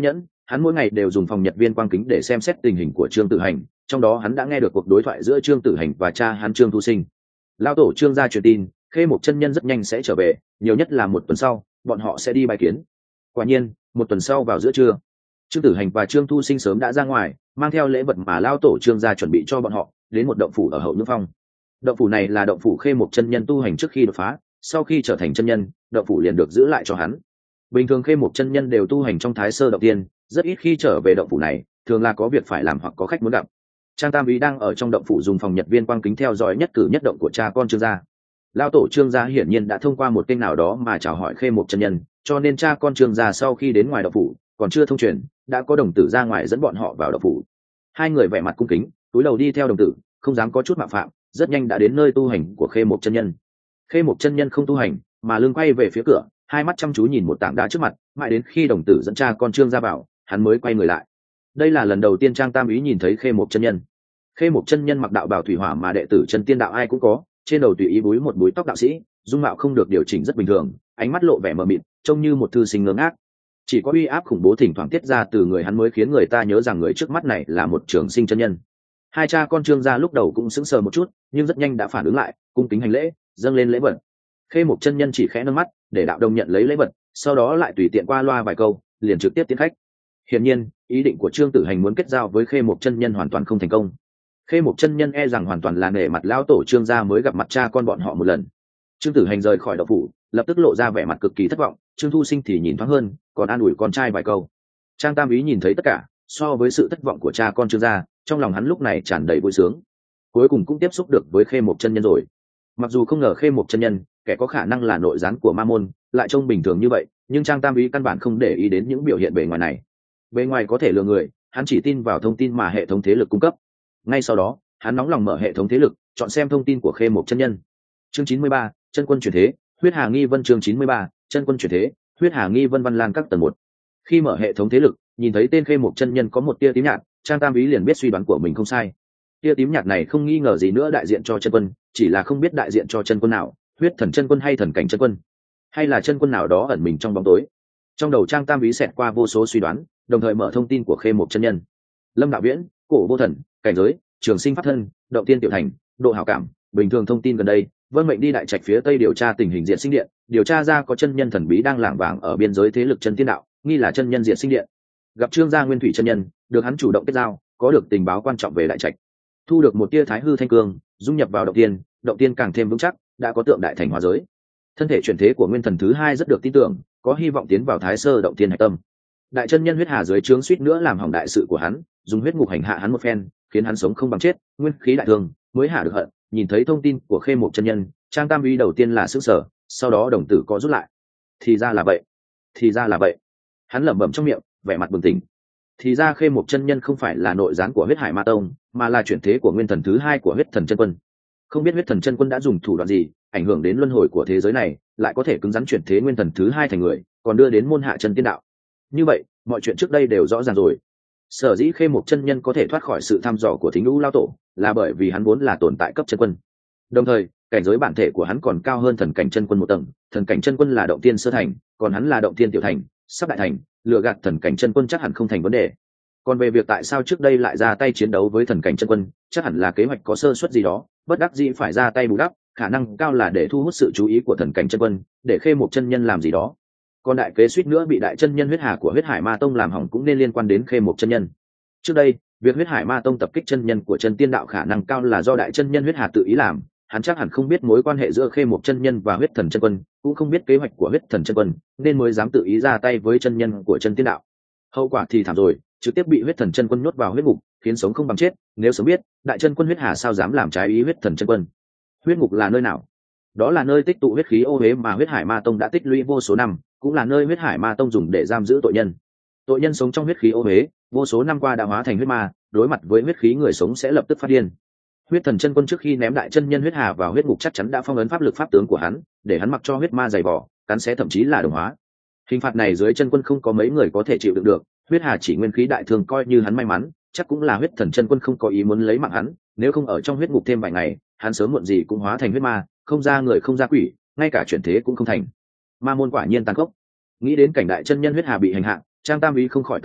hắn mỗi ngày đều dùng phòng nhật viên quang kính để xem xét tình hình của Trương Tử Hành, trong đó hắn đã nghe được cuộc đối thoại giữa Trương Tử Hành và cha hắn Trương Thu Sinh. Lão tổ Trương gia truyền tin, Khê Mộc chân nhân rất nhanh sẽ trở về, nhiều nhất là một tuần sau, bọn họ sẽ đi bái kiến. Quả nhiên, một tuần sau vào giữa trưa, Trương Tử Hành và Trương Thu Sinh sớm đã ra ngoài, mang theo lễ vật mà lão tổ Trương gia chuẩn bị cho bọn họ, đến một động phủ ở Hậu Nhữ Phong. Động phủ này là động phủ Khê Mộc chân nhân tu hành trước khi đột phá, sau khi trở thành chân nhân, động phủ liền được giữ lại cho hắn. Bình thường Khê Mộc chân nhân đều tu hành trong Thái Sơ động tiên, rất ít khi trở về động phủ này, thường là có việc phải làm hoặc có khách muốn gặp. Trang Tam Ý đang ở trong động phủ dùng phòng nhật viên quang kính theo dõi nhất cử nhất động của cha con Trương gia. Lão tổ Trương gia hiển nhiên đã thông qua một kênh nào đó mà chào hỏi Khê Mộc chân nhân, cho nên cha con Trương gia sau khi đến ngoài động phủ, còn chưa thông truyền, đã có đồng tử ra ngoài dẫn bọn họ vào động phủ. Hai người vẻ mặt cung kính, túi đầu đi theo đồng tử, không dám có chút mạo phạm, rất nhanh đã đến nơi tu hành của Khê Mộc chân nhân. Khê Mộc chân nhân không tu hành, mà lưng quay về phía cửa, hai mắt chăm chú nhìn một tảng đá trước mặt, mãi đến khi đồng tử dẫn cha con Trương gia vào, hắn mới quay người lại. Đây là lần đầu tiên Trang Tam Ý nhìn thấy Khê Mộc chân nhân. Khê Mộc chân nhân mặc đạo bào thủy hỏa mà đệ tử chân tiên đạo ai cũng có, trên đầu tùy ý búi một búi tóc đạo sĩ, dung mạo không được điều chỉnh rất bình thường, ánh mắt lộ vẻ mờ mịt, trông như một thư sinh ngơ ngác. Chỉ có uy áp khủng bố thỉnh thoảng tiết ra từ người hắn mới khiến người ta nhớ rằng người trước mắt này là một trường sinh chân nhân. Hai cha con Trương gia lúc đầu cũng sững sờ một chút, nhưng rất nhanh đã phản ứng lại, cung kính hành lễ, dâng lên lễ vật. Khê Mộc chân nhân chỉ khẽ nâng mắt, để đạo đồng nhận lấy lễ vật, sau đó lại tùy tiện qua loa vài câu, liền trực tiếp tiến khách. Hiển nhiên, ý định của Trương Tử Hành muốn kết giao với Khê Mộc chân nhân hoàn toàn không thành công. Khê Mộc chân nhân e rằng hoàn toàn là nể mặt lão tổ Trương gia mới gặp mặt cha con bọn họ một lần. Trương Tử Hành rời khỏi động phủ, lập tức lộ ra vẻ mặt cực kỳ thất vọng, Trương Thu Sinh thì nhìn thoáng hơn, còn an ủi con trai vài câu. Trang Tam Ý nhìn thấy tất cả, so với sự thất vọng của cha con Trương gia, trong lòng hắn lúc này tràn đầy vui sướng. Cuối cùng cũng tiếp xúc được với Khê Mộc chân nhân rồi. Mặc dù không ngờ Khê Mộc chân nhân, kẻ có khả năng là nội gián của ma môn, lại trông bình thường như vậy, nhưng Trang Tam Ý căn bản không để ý đến những biểu hiện bề ngoài này. Bề ngoài có thể lừa người, hắn chỉ tin vào thông tin mà hệ thống thế lực cung cấp. Ngay sau đó, hắn nóng lòng mở hệ thống thế lực, chọn xem thông tin của Khê Mộc chân nhân. Chương chín mươi ba, chân quân chuyển thế, huyết hà nghi vân. Chương chín mươi ba, chân quân chuyển thế, huyết hà nghi vân. Văn Lang các tầng một. Khi mở hệ thống thế lực, nhìn thấy tên Khê Mộc chân nhân có một tia tím nhạt, Trang Tam Ý liền biết suy đoán của mình không sai. Tia tím nhạt này không nghi ngờ gì nữa đại diện cho chân quân, chỉ là không biết đại diện cho chân quân nào, huyết thần chân quân hay thần cảnh chân quân, hay là chân quân nào đó ẩn mình trong bóng tối. Trong đầu Trang Tam Ý xẹt qua vô số suy đoán, đồng thời mở thông tin của Khê Mộc chân nhân. Lâm Đạo Viễn, cổ vô thần, cảnh giới, trường sinh pháp thân, động tiên tiểu thành, độ hảo cảm, bình thường. Thông tin gần đây, vân mệnh đi đại trạch phía tây điều tra tình hình diện sinh điện, điều tra ra có chân nhân thần bí đang lảng vảng ở biên giới thế lực chân tiên đạo, nghi là chân nhân diện sinh điện. Gặp Trương gia nguyên thủy chân nhân, được hắn chủ động kết giao, có được tình báo quan trọng về đại trạch. Thu được một tia thái hư thanh cương, dung nhập vào động tiên, động tiên càng thêm vững chắc, đã có tượng đại thành hóa giới. Thân thể chuyển thế của nguyên thần thứ hai rất được tin tưởng, có hy vọng tiến vào thái sơ động tiên hạch tâm. Đại chân nhân huyết hà dưới trướng suýt nữa làm hỏng đại sự của hắn, dùng huyết ngục hành hạ hắn một phen, khiến hắn sống không bằng chết, nguyên khí đại thương, mới hạ được hận. Nhìn thấy thông tin của Khê Mộc chân nhân, Trang Tam Ý đầu tiên là sững sờ, sau đó đồng tử có rút lại. Thì ra là vậy, thì ra là vậy. Hắn lẩm bẩm trong miệng, vẻ mặt bừng tỉnh. Thì ra Khê Mộc chân nhân không phải là nội gián của huyết hải ma tông, mà là chuyển thế của nguyên thần thứ hai của huyết thần chân quân. Không biết huyết thần chân quân đã dùng thủ đoạn gì ảnh hưởng đến luân hồi của thế giới này, lại có thể cứng rắn chuyển thế nguyên thần thứ hai thành người, còn đưa đến môn hạ chân tiên đạo. Như vậy, mọi chuyện trước đây đều rõ ràng rồi. Sở dĩ Khê Mộc chân nhân có thể thoát khỏi sự thăm dò của Thính Lũ lão tổ, là bởi vì hắn vốn là tồn tại cấp chân quân. Đồng thời, cảnh giới bản thể của hắn còn cao hơn thần cảnh chân quân một tầng. Thần cảnh chân quân là động tiên sơ thành, còn hắn là động tiên tiểu thành, sắp đại thành, lừa gạt thần cảnh chân quân chắc hẳn không thành vấn đề. Còn về việc tại sao trước đây lại ra tay chiến đấu với thần cảnh chân quân, chắc hẳn là kế hoạch có sơ suất gì đó, bất đắc dĩ phải ra tay bù đắp, khả năng cao là để thu hút sự chú ý của thần cảnh chân quân, để Khê Mộc chân nhân làm gì đó. Còn đại kế suýt nữa bị đại chân nhân huyết hà của huyết hải ma tông làm hỏng cũng nên liên quan đến Khê Mộc chân nhân. Trước đây, việc huyết hải ma tông tập kích chân nhân của chân tiên đạo khả năng cao là do đại chân nhân huyết hà tự ý làm. Hắn chắc hẳn không biết mối quan hệ giữa Khê Mộc chân nhân và huyết thần chân quân, cũng không biết kế hoạch của huyết thần chân quân, nên mới dám tự ý ra tay với chân nhân của chân tiên đạo. Hậu quả thì thảm rồi, trực tiếp bị huyết thần chân quân nhốt vào huyết ngục, khiến sống không bằng chết. Nếu sớm biết, đại chân quân huyết hà sao dám làm trái ý huyết thần chân quân. Huyết ngục là nơi nào? Đó là nơi tích tụ huyết khí ô uế mà huyết hải ma tông đã tích lũy vô số năm, cũng là nơi huyết hải ma tông dùng để giam giữ tội nhân. Tội nhân sống trong huyết khí ô uế, vô số năm qua đã hóa thành huyết ma, đối mặt với huyết khí người sống sẽ lập tức phát điên. Huyết thần chân quân trước khi ném đại chân nhân huyết hà vào huyết ngục chắc chắn đã phong ấn pháp lực pháp tướng của hắn, để hắn mặc cho huyết ma dày vò, cắn xé thậm chí là đồng hóa. Hình phạt này dưới chân quân không có mấy người có thể chịu đựng được. Huyết hà chỉ nguyên khí đại thương, coi như hắn may mắn, chắc cũng là huyết thần chân quân không có ý muốn lấy mạng hắn, nếu không ở trong huyết ngục thêm vài ngày, hắn sớm muộn gì cũng hóa thành huyết ma, không ra người không ra quỷ, ngay cả chuyển thế cũng không thành. Ma môn quả nhiên tàn khốc. Nghĩ đến cảnh đại chân nhân huyết hà bị hành hạ, Trang Tam Ý không khỏi tặc lưỡi,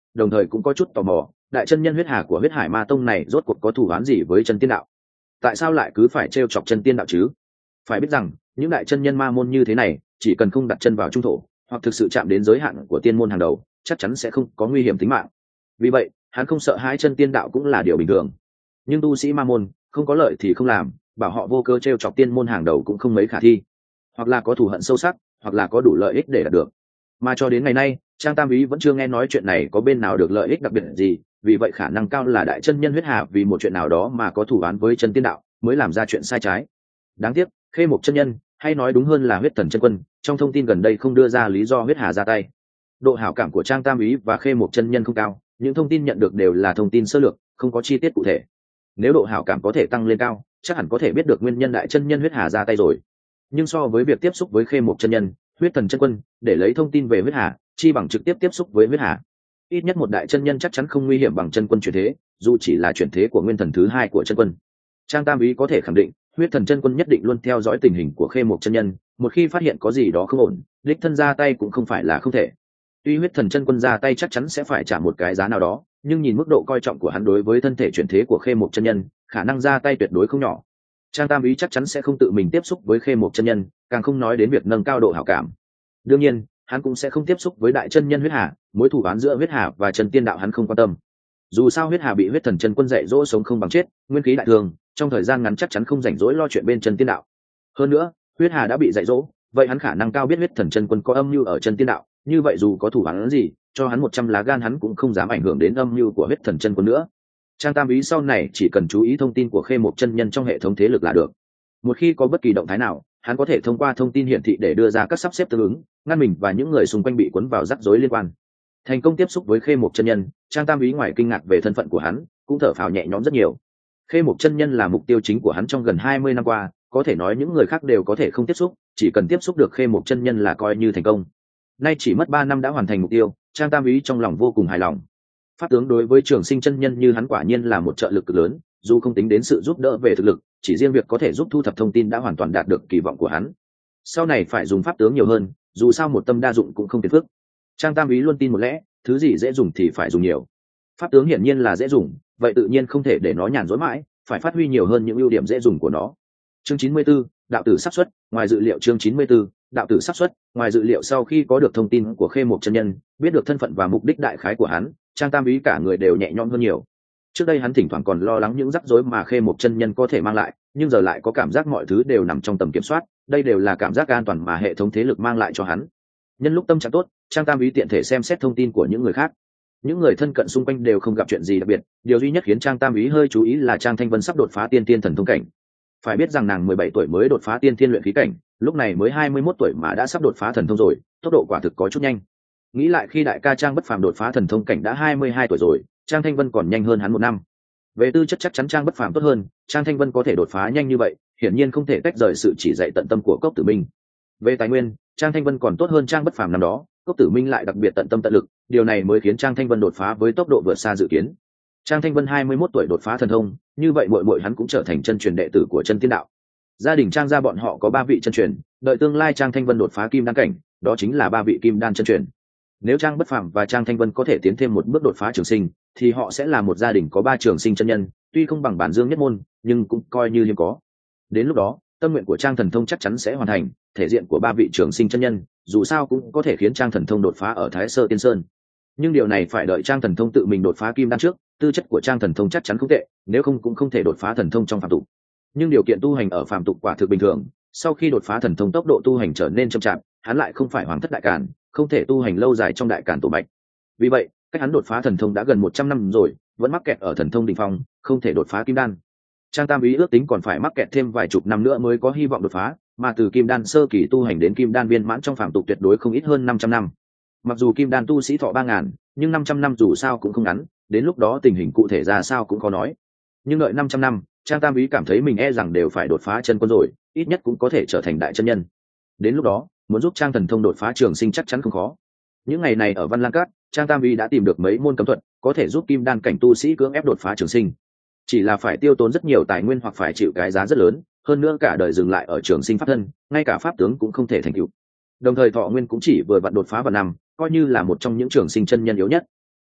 đồng thời cũng có chút tò mò đại chân nhân huyết hà của huyết hải ma tông này rốt cuộc có thủ án gì với chân tiên đạo. Tại sao lại cứ phải t r e o chọc chân tiên đạo chứ? Phải biết rằng những đại chân nhân ma môn như thế này chỉ cần không đặt chân vào trung thổ hoặc thực sự chạm đến giới hạn của tiên môn hàng đầu chắc chắn sẽ không có nguy hiểm tính mạng. Vì vậy hắn không sợ hai chân tiên đạo cũng là điều bình thường. Nhưng tu sĩ ma môn không có lợi thì không làm, bảo họ vô cơ t r e o chọc tiên môn hàng đầu cũng không mấy khả thi, hoặc là có thù hận sâu sắc hoặc là có đủ lợi ích để đạt được. Mà cho đến ngày nay Trang Tam Ý vẫn chưa nghe nói chuyện này có bên nào được lợi ích đặc biệt gì, vì vậy khả năng cao là đại chân nhân huyết hà vì một chuyện nào đó mà có thủ án với chân tiên đạo mới làm ra chuyện sai trái. Đáng tiếc Khê Mộc chân nhân, hay nói đúng hơn là Huyết Thần chân quân, trong thông tin gần đây không đưa ra lý do huyết hà ra tay. Độ hảo cảm của Trang Tam Ý và Khê Mộc chân nhân không cao, những thông tin nhận được đều là thông tin sơ lược, không có chi tiết cụ thể. Nếu độ hảo cảm có thể tăng lên cao, chắc hẳn có thể biết được nguyên nhân đại chân nhân huyết hà ra tay rồi. Nhưng so với việc tiếp xúc với Khê Mộc chân nhân, Huyết Thần chân quân để lấy thông tin về huyết hà, chi bằng trực tiếp tiếp xúc với huyết hà. Ít nhất một đại chân nhân chắc chắn không nguy hiểm bằng chân quân chuyển thế, dù chỉ là chuyển thế của nguyên thần thứ hai của chân quân. Trang Tam Ý có thể khẳng định Huyết Thần chân quân nhất định luôn theo dõi tình hình của Khê Mộc chân nhân, một khi phát hiện có gì đó không ổn, đích thân ra tay cũng không phải là không thể. Tuy Huyết Thần chân quân ra tay chắc chắn sẽ phải trả một cái giá nào đó, nhưng nhìn mức độ coi trọng của hắn đối với thân thể chuyển thế của Khê Mộc chân nhân, khả năng ra tay tuyệt đối không nhỏ. Trang Tam Ý chắc chắn sẽ không tự mình tiếp xúc với Khê Mộc chân nhân, càng không nói đến việc nâng cao độ hảo cảm. Đương nhiên hắn cũng sẽ không tiếp xúc với đại chân nhân huyết hà, mối thù oán giữa huyết hà và chân tiên đạo hắn không quan tâm. Dù sao huyết hà bị Huyết Thần chân quân dạy dỗ sống không bằng chết, nguyên khí đại thương, trong thời gian ngắn chắc chắn không rảnh rỗi lo chuyện bên chân tiên đạo. Hơn nữa huyết hà đã bị dạy dỗ, vậy hắn khả năng cao biết Huyết Thần chân quân có âm mưu ở chân tiên đạo, như vậy dù có thủ oán gì, cho hắn một trăm lá gan hắn cũng không dám ảnh hưởng đến âm mưu của Huyết Thần chân quân nữa. Trang Tam Ý sau này chỉ cần chú ý thông tin của Khê Mộc chân nhân trong hệ thống thế lực là được. Một khi có bất kỳ động thái nào, hắn có thể thông qua thông tin hiển thị để đưa ra các sắp xếp tương ứng, ngăn mình và những người xung quanh bị cuốn vào rắc rối liên quan. Thành công tiếp xúc với Khê Mộc chân nhân, Trang Tam Ý ngoài kinh ngạc về thân phận của hắn, cũng thở phào nhẹ nhõm rất nhiều. Khê Mộc chân nhân là mục tiêu chính của hắn trong gần hai mươi năm qua, có thể nói những người khác đều có thể không tiếp xúc, chỉ cần tiếp xúc được Khê Mộc chân nhân là coi như thành công. Nay chỉ mất ba năm đã hoàn thành mục tiêu, Trang Tam Ý trong lòng vô cùng hài lòng. Pháp tướng đối với Trường Sinh chân nhân như hắn quả nhiên là một trợ lực cực lớn, dù không tính đến sự giúp đỡ về thực lực, chỉ riêng việc có thể giúp thu thập thông tin đã hoàn toàn đạt được kỳ vọng của hắn. Sau này phải dùng pháp tướng nhiều hơn, dù sao một tâm đa dụng cũng không phiền phức. Trang Tam Ý luôn tin một lẽ, thứ gì dễ dùng thì phải dùng nhiều. Pháp tướng hiển nhiên là dễ dùng, vậy tự nhiên không thể để nó nhàn rỗi mãi, phải phát huy nhiều hơn những ưu điểm dễ dùng của nó. Chương chín mươi 94, đạo tử xác suất, ngoài dự liệu. Chương chín mươi 94, đạo tử xác suất, ngoài dự liệu. Sau khi có được thông tin của Khê Mộc chân nhân, biết được thân phận và mục đích đại khái của hắn, Trang Tam Ý cả người đều nhẹ nhõm hơn nhiều. Trước đây hắn thỉnh thoảng còn lo lắng những rắc rối mà Khê Mộc chân nhân có thể mang lại, nhưng giờ lại có cảm giác mọi thứ đều nằm trong tầm kiểm soát, đây đều là cảm giác an toàn mà hệ thống thế lực mang lại cho hắn. Nhân lúc tâm trạng tốt, Trang Tam Ý tiện thể xem xét thông tin của những người khác. Những người thân cận xung quanh đều không gặp chuyện gì đặc biệt, điều duy nhất khiến Trang Tam Ý hơi chú ý là Trang Thanh Vân sắp đột phá tiên tiên thần thông cảnh. Phải biết rằng nàng mười bảy tuổi mới đột phá tiên thiên luyện khí cảnh, lúc này mới hai mươi mốt tuổi mà đã sắp đột phá thần thông rồi, tốc độ quả thực có chút nhanh. Nghĩ lại khi đại ca Trang Bất Phàm đột phá thần thông cảnh đã hai mươi hai tuổi rồi, Trang Thanh Vân còn nhanh hơn hắn một năm. Về tư chất chắc chắn Trang Bất Phàm tốt hơn, Trang Thanh Vân có thể đột phá nhanh như vậy, hiển nhiên không thể tách rời sự chỉ dạy tận tâm của Cốc Tử Minh. Về tài nguyên, Trang Thanh Vân còn tốt hơn Trang Bất Phàm năm đó, Cốc Tử Minh lại đặc biệt tận tâm tận lực, điều này mới khiến Trang Thanh Vân đột phá với tốc độ vượt xa dự kiến. Trang Thanh Vân hai mươi mốt tuổi đột phá thần thông, như vậy muội muội hắn cũng trở thành chân truyền đệ tử của chân tiên đạo. Gia đình Trang gia bọn họ có ba vị chân truyền, đợi tương lai Trang Thanh Vân đột phá kim đan cảnh, đó chính là ba vị kim đan chân truyền. Nếu Trang Bất Phàm và Trang Thanh Vân có thể tiến thêm một bước đột phá trường sinh, thì họ sẽ là một gia đình có ba trường sinh chân nhân, tuy không bằng bản Dương nhất môn, nhưng cũng coi như hiếm có. Đến lúc đó, tâm nguyện của Trang Thần Thông chắc chắn sẽ hoàn thành, thể diện của ba vị trường sinh chân nhân, dù sao cũng có thể khiến Trang Thần Thông đột phá ở Thái Sơ Tiên Sơn. Nhưng điều này phải đợi Trang Thần Thông tự mình đột phá kim đan trước, tư chất của Trang Thần Thông chắc chắn không tệ, nếu không cũng không thể đột phá thần thông trong phàm tục. Nhưng điều kiện tu hành ở phàm tục quả thực bình thường, sau khi đột phá thần thông tốc độ tu hành trở nên chậm chạp, hắn lại không phải hoàng thất đại càn, không thể tu hành lâu dài trong đại càn tổ mạch. Vì vậy, cách hắn đột phá thần thông đã gần một trăm năm rồi, vẫn mắc kẹt ở thần thông đỉnh phong, không thể đột phá kim đan. Trang Tam Ý ước tính còn phải mắc kẹt thêm vài chục năm nữa mới có hy vọng đột phá, mà từ kim đan sơ kỳ tu hành đến kim đan viên mãn trong phàm tục tuyệt đối không ít hơn năm trăm năm. Mặc dù kim đan tu sĩ thọ ba ngàn, nhưng năm trăm năm dù sao cũng không ngắn, đến lúc đó tình hình cụ thể ra sao cũng khó nói. Nhưng đợi năm trăm năm, Trang Tam Ý cảm thấy mình e rằng đều phải đột phá chân quân rồi, ít nhất cũng có thể trở thành đại chân nhân. Đến lúc đó, muốn giúp Trang Thần Thông đột phá trường sinh chắc chắn không khó. Những ngày này ở Văn Lang Cát, Trang Tam Ý đã tìm được mấy môn cấm thuật, có thể giúp kim đan cảnh tu sĩ cưỡng ép đột phá trường sinh. Chỉ là phải tiêu tốn rất nhiều tài nguyên hoặc phải chịu cái giá rất lớn, hơn nữa cả đời dừng lại ở trường sinh pháp thân, ngay cả pháp tướng cũng không thể thành tựu. Đồng thời thọ nguyên cũng chỉ vừa vặn đột phá vào năm, coi như là một trong những trường sinh chân nhân yếu nhất.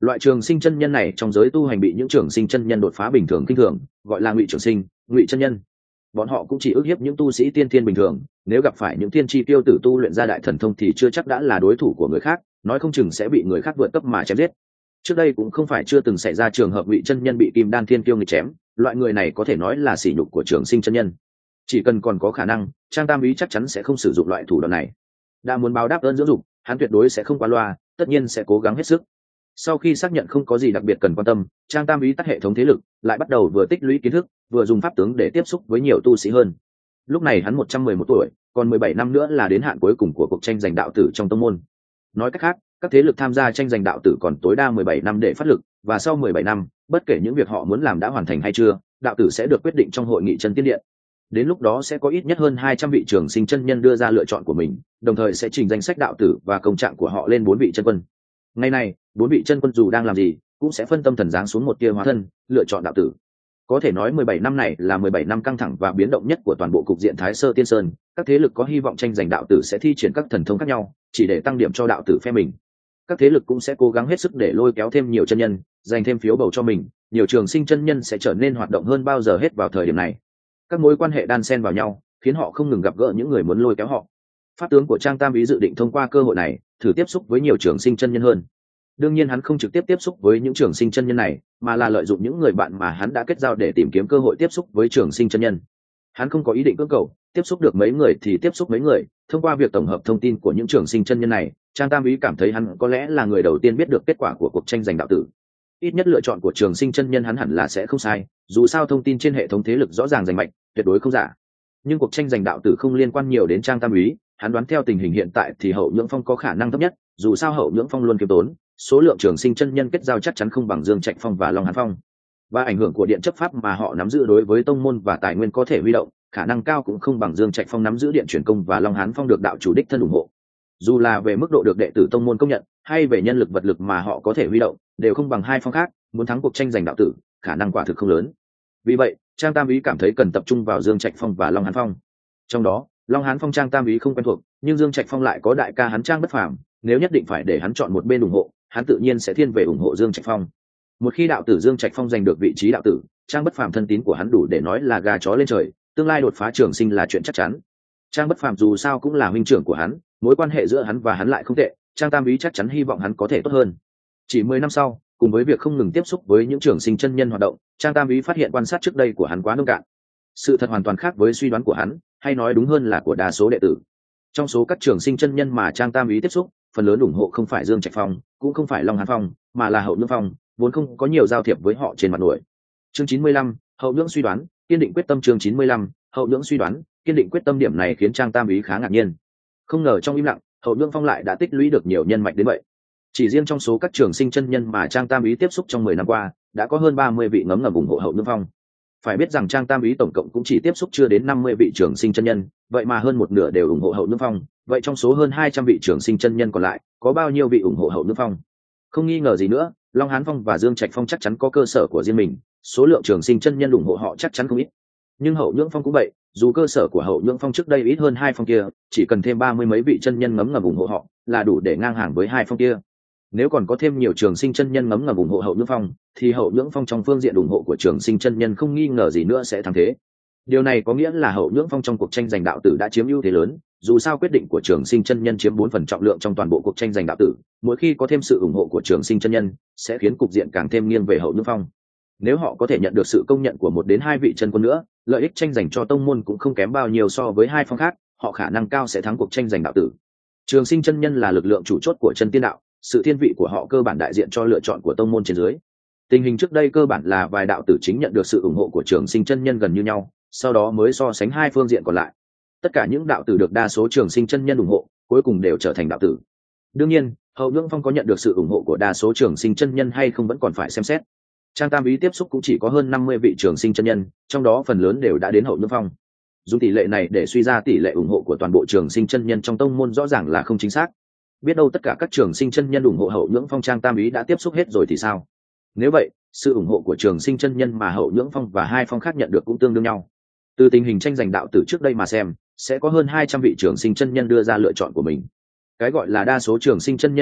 Loại trường sinh chân nhân này trong giới tu hành bị những trường sinh chân nhân đột phá bình thường kinh thường, gọi là ngụy trường sinh, ngụy chân nhân. Bọn họ cũng chỉ ức hiếp những tu sĩ tiên thiên bình thường, nếu gặp phải những tiên tri tiêu tử tu luyện ra đại thần thông thì chưa chắc đã là đối thủ của người khác, nói không chừng sẽ bị người khác vượt cấp mà chém giết. Trước đây cũng không phải chưa từng xảy ra trường hợp ngụy chân nhân bị kim đan thiên kiêu nghịch chém, loại người này có thể nói là sỉ nhục của trường sinh chân nhân. Chỉ cần còn có khả năng, Trang Tam Ý chắc chắn sẽ không sử dụng loại thủ đoạn này. Đã muốn báo đáp ơn dưỡng dục, hắn tuyệt đối sẽ không qua loa, tất nhiên sẽ cố gắng hết sức. Sau khi xác nhận không có gì đặc biệt cần quan tâm, Trang Tam Ý tắt hệ thống thế lực, lại bắt đầu vừa tích lũy kiến thức, vừa dùng pháp tướng để tiếp xúc với nhiều tu sĩ hơn. Lúc này hắn một trăm mười một tuổi, còn mười bảy năm nữa là đến hạn cuối cùng của cuộc tranh giành đạo tử trong tông môn. Nói cách khác, các thế lực tham gia tranh giành đạo tử còn tối đa mười bảy năm để phát lực, và sau mười bảy năm, bất kể những việc họ muốn làm đã hoàn thành hay chưa, đạo tử sẽ được quyết định trong hội nghị chân tiên điện. Đến lúc đó sẽ có ít nhất hơn hai trăm vị trường sinh chân nhân đưa ra lựa chọn của mình, đồng thời sẽ trình danh sách đạo tử và công trạng của họ lên bốn vị chân quân. Ngày này, bốn vị chân quân dù đang làm gì, cũng sẽ phân tâm thần giáng xuống một tia hóa thân, lựa chọn đạo tử. Có thể nói mười bảy năm này là mười bảy năm căng thẳng và biến động nhất của toàn bộ cục diện Thái Sơ Tiên Sơn, các thế lực có hy vọng tranh giành đạo tử sẽ thi triển các thần thông khác nhau, chỉ để tăng điểm cho đạo tử phe mình. Các thế lực cũng sẽ cố gắng hết sức để lôi kéo thêm nhiều chân nhân, dành thêm phiếu bầu cho mình, nhiều trường sinh chân nhân sẽ trở nên hoạt động hơn bao giờ hết vào thời điểm này. Các mối quan hệ đan xen vào nhau, khiến họ không ngừng gặp gỡ những người muốn lôi kéo họ. Pháp tướng của Trang Tam Ý dự định thông qua cơ hội này, thử tiếp xúc với nhiều trường sinh chân nhân hơn. Đương nhiên hắn không trực tiếp tiếp xúc với những trường sinh chân nhân này, mà là lợi dụng những người bạn mà hắn đã kết giao để tìm kiếm cơ hội tiếp xúc với trường sinh chân nhân. Hắn không có ý định cưỡng cầu, tiếp xúc được mấy người thì tiếp xúc mấy người. Thông qua việc tổng hợp thông tin của những trường sinh chân nhân này, Trang Tam Ý cảm thấy hắn có lẽ là người đầu tiên biết được kết quả của cuộc tranh giành đạo tử. Ít nhất lựa chọn của trường sinh chân nhân hắn hẳn là sẽ không sai, dù sao thông tin trên hệ thống thế lực rõ ràng rành mạch, tuyệt đối không giả. Nhưng cuộc tranh giành đạo tử không liên quan nhiều đến Trang Tam Ý, hắn đoán theo tình hình hiện tại thì Hậu Nhưỡng Phong có khả năng thấp nhất, dù sao Hậu Nhưỡng Phong luôn kiêm tốn, số lượng trường sinh chân nhân kết giao chắc chắn không bằng Dương Trạch Phong và Long Hán Phong, và ảnh hưởng của điện chấp pháp mà họ nắm giữ đối với tông môn và tài nguyên có thể huy động, khả năng cao cũng không bằng Dương Trạch Phong nắm giữ điện truyền công và Long Hán Phong được đạo chủ đích thân ủng hộ. Dù là về mức độ được đệ tử tông môn công nhận, hay về nhân lực vật lực mà họ có thể huy động, đều không bằng hai phong khác, muốn thắng cuộc tranh giành đạo tử, khả năng quả thực không lớn. Vì vậy, Trang Tam Ý cảm thấy cần tập trung vào Dương Trạch Phong và Long Hán Phong. Trong đó, Long Hán Phong Trang Tam Ý không quen thuộc, nhưng Dương Trạch Phong lại có đại ca hắn Trang Bất Phàm, nếu nhất định phải để hắn chọn một bên ủng hộ, hắn tự nhiên sẽ thiên về ủng hộ Dương Trạch Phong. Một khi đạo tử Dương Trạch Phong giành được vị trí đạo tử, Trang Bất Phàm thân tín của hắn đủ để nói là gà chó lên trời, tương lai đột phá trường sinh là chuyện chắc chắn. Trang Bất Phàm dù sao cũng là huynh trưởng của hắn, mối quan hệ giữa hắn và hắn lại không tệ, Trang Tam Ý chắc chắn hy vọng hắn có thể tốt hơn. Chỉ mười năm sau, cùng với việc không ngừng tiếp xúc với những trường sinh chân nhân hoạt động, Trang Tam Ý phát hiện quan sát trước đây của hắn quá nông cạn. Sự thật hoàn toàn khác với suy đoán của hắn, hay nói đúng hơn là của đa số đệ tử. Trong số các trường sinh chân nhân mà Trang Tam Ý tiếp xúc, phần lớn ủng hộ không phải Dương Trạch Phong, cũng không phải Long Hán Phong, mà là Hậu Nhưỡng Phong, vốn không có nhiều giao thiệp với họ trên mặt nổi. Chương chín mươi lăm, Hậu Nhưỡng suy đoán, kiên định quyết tâm. Chương chín mươi lăm, Hậu Nhưỡng suy đoán, kiên định quyết tâm. Điểm này khiến Trang Tam Ý khá ngạc nhiên. Không ngờ trong im lặng, Hậu Nhưỡng Phong lại đã tích lũy được nhiều nhân mạch đến vậy. Chỉ riêng trong số các trường sinh chân nhân mà Trang Tam Ý tiếp xúc trong mười năm qua, đã có hơn ba mươi vị ngấm ngầm ủng hộ Hậu Nhưỡng Phong. Phải biết rằng Trang Tam Ý tổng cộng cũng chỉ tiếp xúc chưa đến năm mươi vị trường sinh chân nhân, vậy mà hơn một nửa đều ủng hộ Hậu Nhưỡng Phong. Vậy trong số hơn hai trăm vị trường sinh chân nhân còn lại, có bao nhiêu vị ủng hộ Hậu Nhưỡng Phong? Không nghi ngờ gì nữa, Long Hán Phong và Dương Trạch Phong chắc chắn có cơ sở của riêng mình, số lượng trường sinh chân nhân ủng hộ họ chắc chắn không ít. Nhưng Hậu Nhưỡng Phong cũng vậy, dù cơ sở của Hậu Nhưỡng Phong trước đây ít hơn hai phong kia, chỉ cần thêm ba mươi mấy vị chân nhân ngấm ngầm ủng hộ họ, là đủ để ngang hàng với hai phong kia. Nếu còn có thêm nhiều trường sinh chân nhân ngấm ngầm ủng hộ Hậu Nhưỡng Phong, thì Hậu Nhưỡng Phong trong phương diện ủng hộ của trường sinh chân nhân không nghi ngờ gì nữa sẽ thắng thế. Điều này có nghĩa là Hậu Nhưỡng Phong trong cuộc tranh giành đạo tử đã chiếm ưu thế lớn, dù sao quyết định của trường sinh chân nhân chiếm bốn phần trọng lượng trong toàn bộ cuộc tranh giành đạo tử, mỗi khi có thêm sự ủng hộ của trường sinh chân nhân, sẽ khiến cục diện càng thêm nghiêng về Hậu Nhưỡng Phong. Nếu họ có thể nhận được sự công nhận của một đến hai vị chân quân nữa, lợi ích tranh giành cho tông môn cũng không kém bao nhiêu so với hai phong khác, họ khả năng cao sẽ thắng cuộc tranh giành đạo tử. Trường sinh chân nhân là lực lượng chủ chốt của chân tiên đạo, sự thiên vị của họ cơ bản đại diện cho lựa chọn của tông môn trên dưới. Tình hình trước đây cơ bản là vài đạo tử chính nhận được sự ủng hộ của trường sinh chân nhân gần như nhau, sau đó mới so sánh hai phương diện còn lại. Tất cả những đạo tử được đa số trường sinh chân nhân ủng hộ, cuối cùng đều trở thành đạo tử. Đương nhiên, Hậu Nhưỡng Phong có nhận được sự ủng hộ của đa số trường sinh chân nhân hay không vẫn còn phải xem xét. Trang Tam Ý tiếp xúc cũng chỉ có hơn năm mươi vị trường sinh chân nhân, trong đó phần lớn đều đã đến Hậu Nhưỡng Phong. Dùng tỷ lệ này để suy ra tỷ lệ ủng hộ của toàn bộ trường sinh chân nhân trong tông môn rõ ràng là không chính xác. Biết đâu tất cả các trường sinh chân nhân ủng hộ Hậu Nhưỡng Phong Trang Tam Ý đã tiếp xúc hết rồi thì sao? Nếu vậy, sự ủng hộ của trường sinh chân nhân mà Hậu Nhưỡng Phong và hai phong khác nhận được cũng tương đương nhau. Từ tình hình tranh giành đạo tử trước đây mà xem, sẽ có hơn hai trăm vị trường sinh chân nhân đưa ra lựa chọn của mình. Cái gọi là đa số trường sinh chân nhân ủng hộ,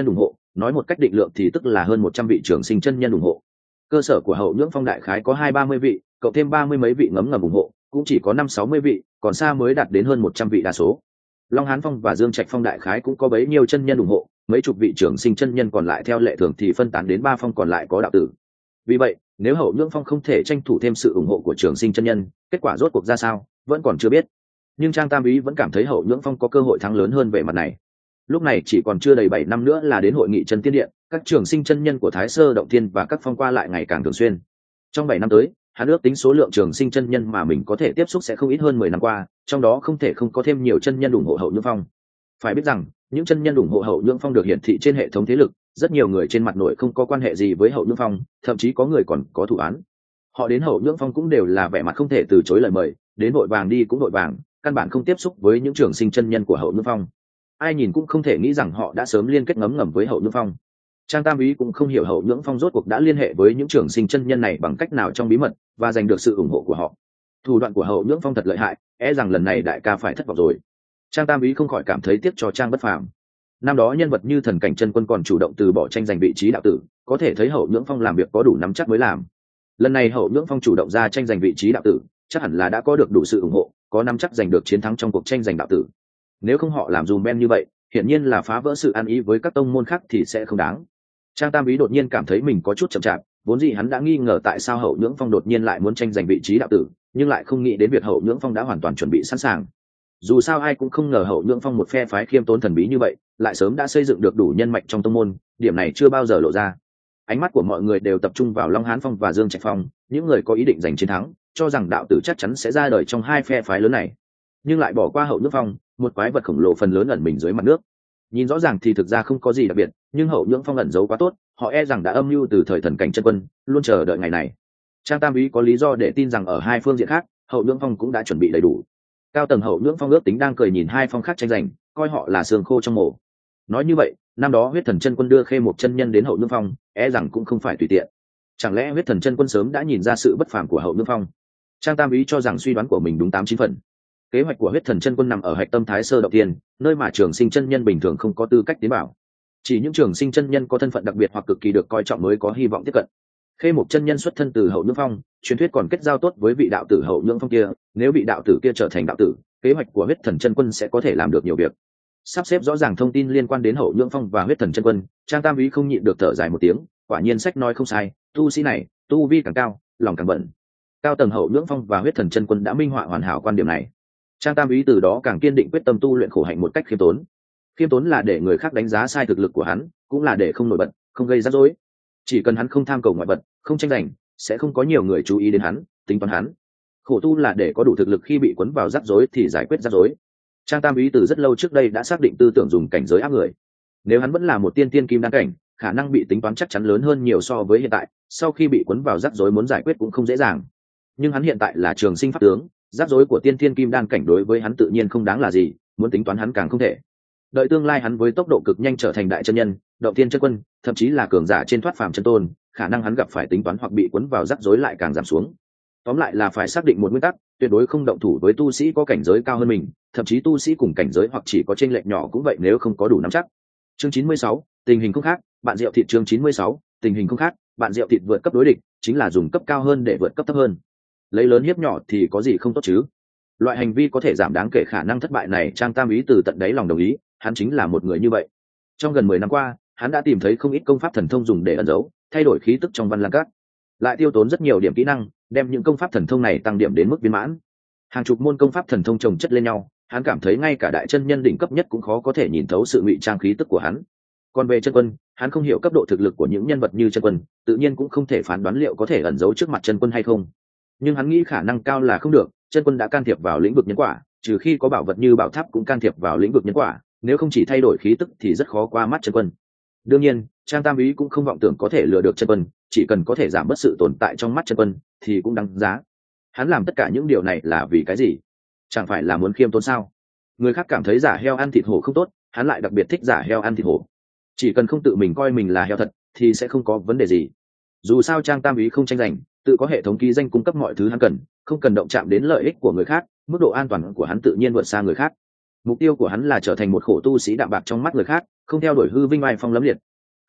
nói một cách định lượng thì tức là hơn một trăm vị trường sinh chân nhân ủng hộ. Cơ sở của hậu nhưỡng phong đại khái có hai ba mươi vị, cộng thêm ba mươi mấy vị ngấm ngầm ủng hộ, cũng chỉ có năm sáu mươi vị, còn xa mới đạt đến hơn một trăm vị đa số. Long Hán phong và Dương Trạch phong đại khái cũng có bấy nhiêu chân nhân ủng hộ, mấy chục vị trường sinh chân nhân còn lại theo lệ thường thì phân tán đến ba phong còn lại có đạo tử. Vì vậy, nếu hậu nhưỡng phong không thể tranh thủ thêm sự ủng hộ của trường sinh chân nhân, kết quả rốt cuộc ra sao vẫn còn chưa biết. Nhưng Trang Tam Ý vẫn cảm thấy hậu nhưỡng phong có cơ hội thắng lớn hơn về mặt này. Lúc này chỉ còn chưa đầy bảy năm nữa là đến hội nghị chân tiên điện, các trường sinh chân nhân của Thái Sơ Động Thiên và các phong qua lại ngày càng thường xuyên. Trong bảy năm tới, hắn ước tính số lượng trường sinh chân nhân mà mình có thể tiếp xúc sẽ không ít hơn mười năm qua, trong đó không thể không có thêm nhiều chân nhân ủng hộ hậu nhưỡng phong. Phải biết rằng, những chân nhân ủng hộ hậu nhưỡng phong được hiển thị trên hệ thống thế lực, rất nhiều người trên mặt nội không có quan hệ gì với hậu nhưỡng phong, thậm chí có người còn có thủ án. Họ đến hậu nhưỡng phong cũng đều là vẻ mặt không thể từ chối lời mời, đến vội vàng đi cũng vội vàng, căn bản không tiếp xúc với những trường sinh chân nhân của hậu nhưỡng phong. Ai nhìn cũng không thể nghĩ rằng họ đã sớm liên kết ngấm ngầm với hậu nhưỡng phong. Trang Tam Ý cũng không hiểu hậu nhưỡng phong rốt cuộc đã liên hệ với những trường sinh chân nhân này bằng cách nào trong bí mật và giành được sự ủng hộ của họ. Thủ đoạn của hậu nhưỡng phong thật lợi hại, e rằng lần này đại ca phải thất vọng rồi. Trang Tam Ý không khỏi cảm thấy tiếc cho Trang Bất Phàm. Năm đó nhân vật như Thần Cảnh Chân Quân còn chủ động từ bỏ tranh giành vị trí đạo tử, có thể thấy hậu nhưỡng phong làm việc có đủ nắm chắc mới làm. Lần này hậu nhưỡng phong chủ động ra tranh giành vị trí đạo tử, chắc hẳn là đã có được đủ sự ủng hộ, có nắm chắc giành được chiến thắng trong cuộc tranh giành đạo tử. Nếu không họ làm dùm ben như vậy, hiển nhiên là phá vỡ sự an ý với các tông môn khác thì sẽ không đáng. Trang Tam Ý đột nhiên cảm thấy mình có chút chậm chạp, vốn dĩ hắn đã nghi ngờ tại sao hậu nhưỡng phong đột nhiên lại muốn tranh giành vị trí đạo tử, nhưng lại không nghĩ đến việc hậu nhưỡng phong đã hoàn toàn chuẩn bị sẵn sàng. Dù sao ai cũng không ngờ hậu nhưỡng phong một phe phái khiêm tốn thần bí như vậy, lại sớm đã xây dựng được đủ nhân mạch trong tông môn, điểm này chưa bao giờ lộ ra. Ánh mắt của mọi người đều tập trung vào Long Hán phong và Dương Trạch phong, những người có ý định giành chiến thắng, cho rằng đạo tử chắc chắn sẽ ra đời trong hai phe phái lớn này, nhưng lại bỏ qua hậu nhưỡng phong, một quái vật khổng lồ phần lớn ẩn mình dưới mặt nước. Nhìn rõ ràng thì thực ra không có gì đặc biệt, nhưng hậu nhưỡng phong ẩn giấu quá tốt, họ e rằng đã âm mưu từ thời Thần Cảnh Chân Quân, luôn chờ đợi ngày này. Trang Tam Ý có lý do để tin rằng ở hai phương diện khác, hậu nhưỡng phong cũng đã chuẩn bị đầy đủ. Cao tầng hậu nhưỡng phong ước tính đang cười nhìn hai phong khác tranh giành, coi họ là xương khô trong mổ. Nói như vậy, năm đó Huyết Thần Chân Quân đưa Khê một chân nhân đến hậu nhưỡng phong, e rằng cũng không phải tùy tiện. Chẳng lẽ Huyết Thần Chân Quân sớm đã nhìn ra sự bất phàm của hậu nhưỡng phong? Trang Tam Ý cho rằng suy đoán của mình đúng tám chín phần. Kế hoạch của Huyết Thần Chân Quân nằm ở hạch tâm Thái Sơ Động Thiên, nơi mà trường sinh chân nhân bình thường không có tư cách tiến vào. Chỉ những trường sinh chân nhân có thân phận đặc biệt hoặc cực kỳ được coi trọng mới có hy vọng tiếp cận. Khê một chân nhân xuất thân từ hậu nhưỡng phong, truyền thuyết còn kết giao tốt với vị đạo tử hậu nhưỡng phong kia, nếu vị đạo tử kia trở thành đạo tử, kế hoạch của Huyết Thần Chân Quân sẽ có thể làm được nhiều việc. Sắp xếp rõ ràng thông tin liên quan đến hậu nhưỡng phong và Huyết Thần Chân Quân, Trang Tam Ý không nhịn được thở dài một tiếng, quả nhiên sách nói không sai, tu sĩ này, tu vi càng cao, lòng càng bận. Cao tầng hậu nhưỡng phong và Huyết Thần Chân Quân đã minh họa hoàn hảo quan điểm này. Trang Tam Ý từ đó càng kiên định quyết tâm tu luyện khổ hạnh một cách khiêm tốn. Khiêm tốn là để người khác đánh giá sai thực lực của hắn, cũng là để không nổi bật, không gây rắc rối. Chỉ cần hắn không tham cầu ngoại vật, không tranh giành, sẽ không có nhiều người chú ý đến hắn, tính toán hắn. Khổ tu là để có đủ thực lực khi bị cuốn vào rắc rối thì giải quyết rắc rối. Trang Tam Ý từ rất lâu trước đây đã xác định tư tưởng dùng cảnh giới áp người. Nếu hắn vẫn là một tiên tiên kim đan cảnh, khả năng bị tính toán chắc chắn lớn hơn nhiều so với hiện tại, sau khi bị cuốn vào rắc rối muốn giải quyết cũng không dễ dàng. Nhưng hắn hiện tại là trường sinh pháp tướng, rắc rối của tiên tiên kim đan cảnh đối với hắn tự nhiên không đáng là gì, muốn tính toán hắn càng không thể. Đợi tương lai hắn với tốc độ cực nhanh trở thành đại chân nhân, động tiên chân quân, thậm chí là cường giả trên thoát phàm chân tôn, khả năng hắn gặp phải tính toán hoặc bị cuốn vào rắc rối lại càng giảm xuống. Tóm lại là phải xác định một nguyên tắc, tuyệt đối không động thủ với tu sĩ có cảnh giới cao hơn mình, thậm chí tu sĩ cùng cảnh giới hoặc chỉ có chênh lệch nhỏ cũng vậy nếu không có đủ nắm chắc. Chương chín mươi sáu, tình hình không khác, bạn Diệu Thịt chương chín mươi sáu, tình hình không khác, bạn Diệu Thịt vượt cấp đối địch, chính là dùng cấp cao hơn để vượt cấp thấp hơn. Lấy lớn hiếp nhỏ thì có gì không tốt chứ? Loại hành vi có thể giảm đáng kể khả năng thất bại này, Trang Tam Ý từ tận đáy lòng đồng ý, hắn chính là một người như vậy. Trong gần mười năm qua, hắn đã tìm thấy không ít công pháp thần thông dùng để ẩn giấu, thay đổi khí tức trong văn lang các, lại tiêu tốn rất nhiều điểm kỹ năng, đem những công pháp thần thông này tăng điểm đến mức viên mãn. Hàng chục môn công pháp thần thông chồng chất lên nhau, hắn cảm thấy ngay cả đại chân nhân đỉnh cấp nhất cũng khó có thể nhìn thấu sự ngụy trang khí tức của hắn. Còn về chân quân, hắn không hiểu cấp độ thực lực của những nhân vật như chân quân, tự nhiên cũng không thể phán đoán liệu có thể ẩn giấu trước mặt chân quân hay không. Nhưng hắn nghĩ khả năng cao là không được, chân quân đã can thiệp vào lĩnh vực nhân quả, trừ khi có bảo vật như bảo tháp cũng can thiệp vào lĩnh vực nhân quả, nếu không chỉ thay đổi khí tức thì rất khó qua mắt chân quân. Đương nhiên, Trang Tam Ý cũng không vọng tưởng có thể lừa được chân quân, chỉ cần có thể giảm bớt sự tồn tại trong mắt chân quân thì cũng đáng giá. Hắn làm tất cả những điều này là vì cái gì? Chẳng phải là muốn khiêm tốn sao? Người khác cảm thấy giả heo ăn thịt hổ không tốt, hắn lại đặc biệt thích giả heo ăn thịt hổ. Chỉ cần không tự mình coi mình là heo thật thì sẽ không có vấn đề gì. Dù sao Trang Tam Ý không tranh giành, tự có hệ thống ký danh cung cấp mọi thứ hắn cần, không cần động chạm đến lợi ích của người khác, mức độ an toàn của hắn tự nhiên vượt xa người khác. Mục tiêu của hắn là trở thành một khổ tu sĩ đạm bạc trong mắt người khác, không theo đuổi hư vinh oai phong lẫm liệt.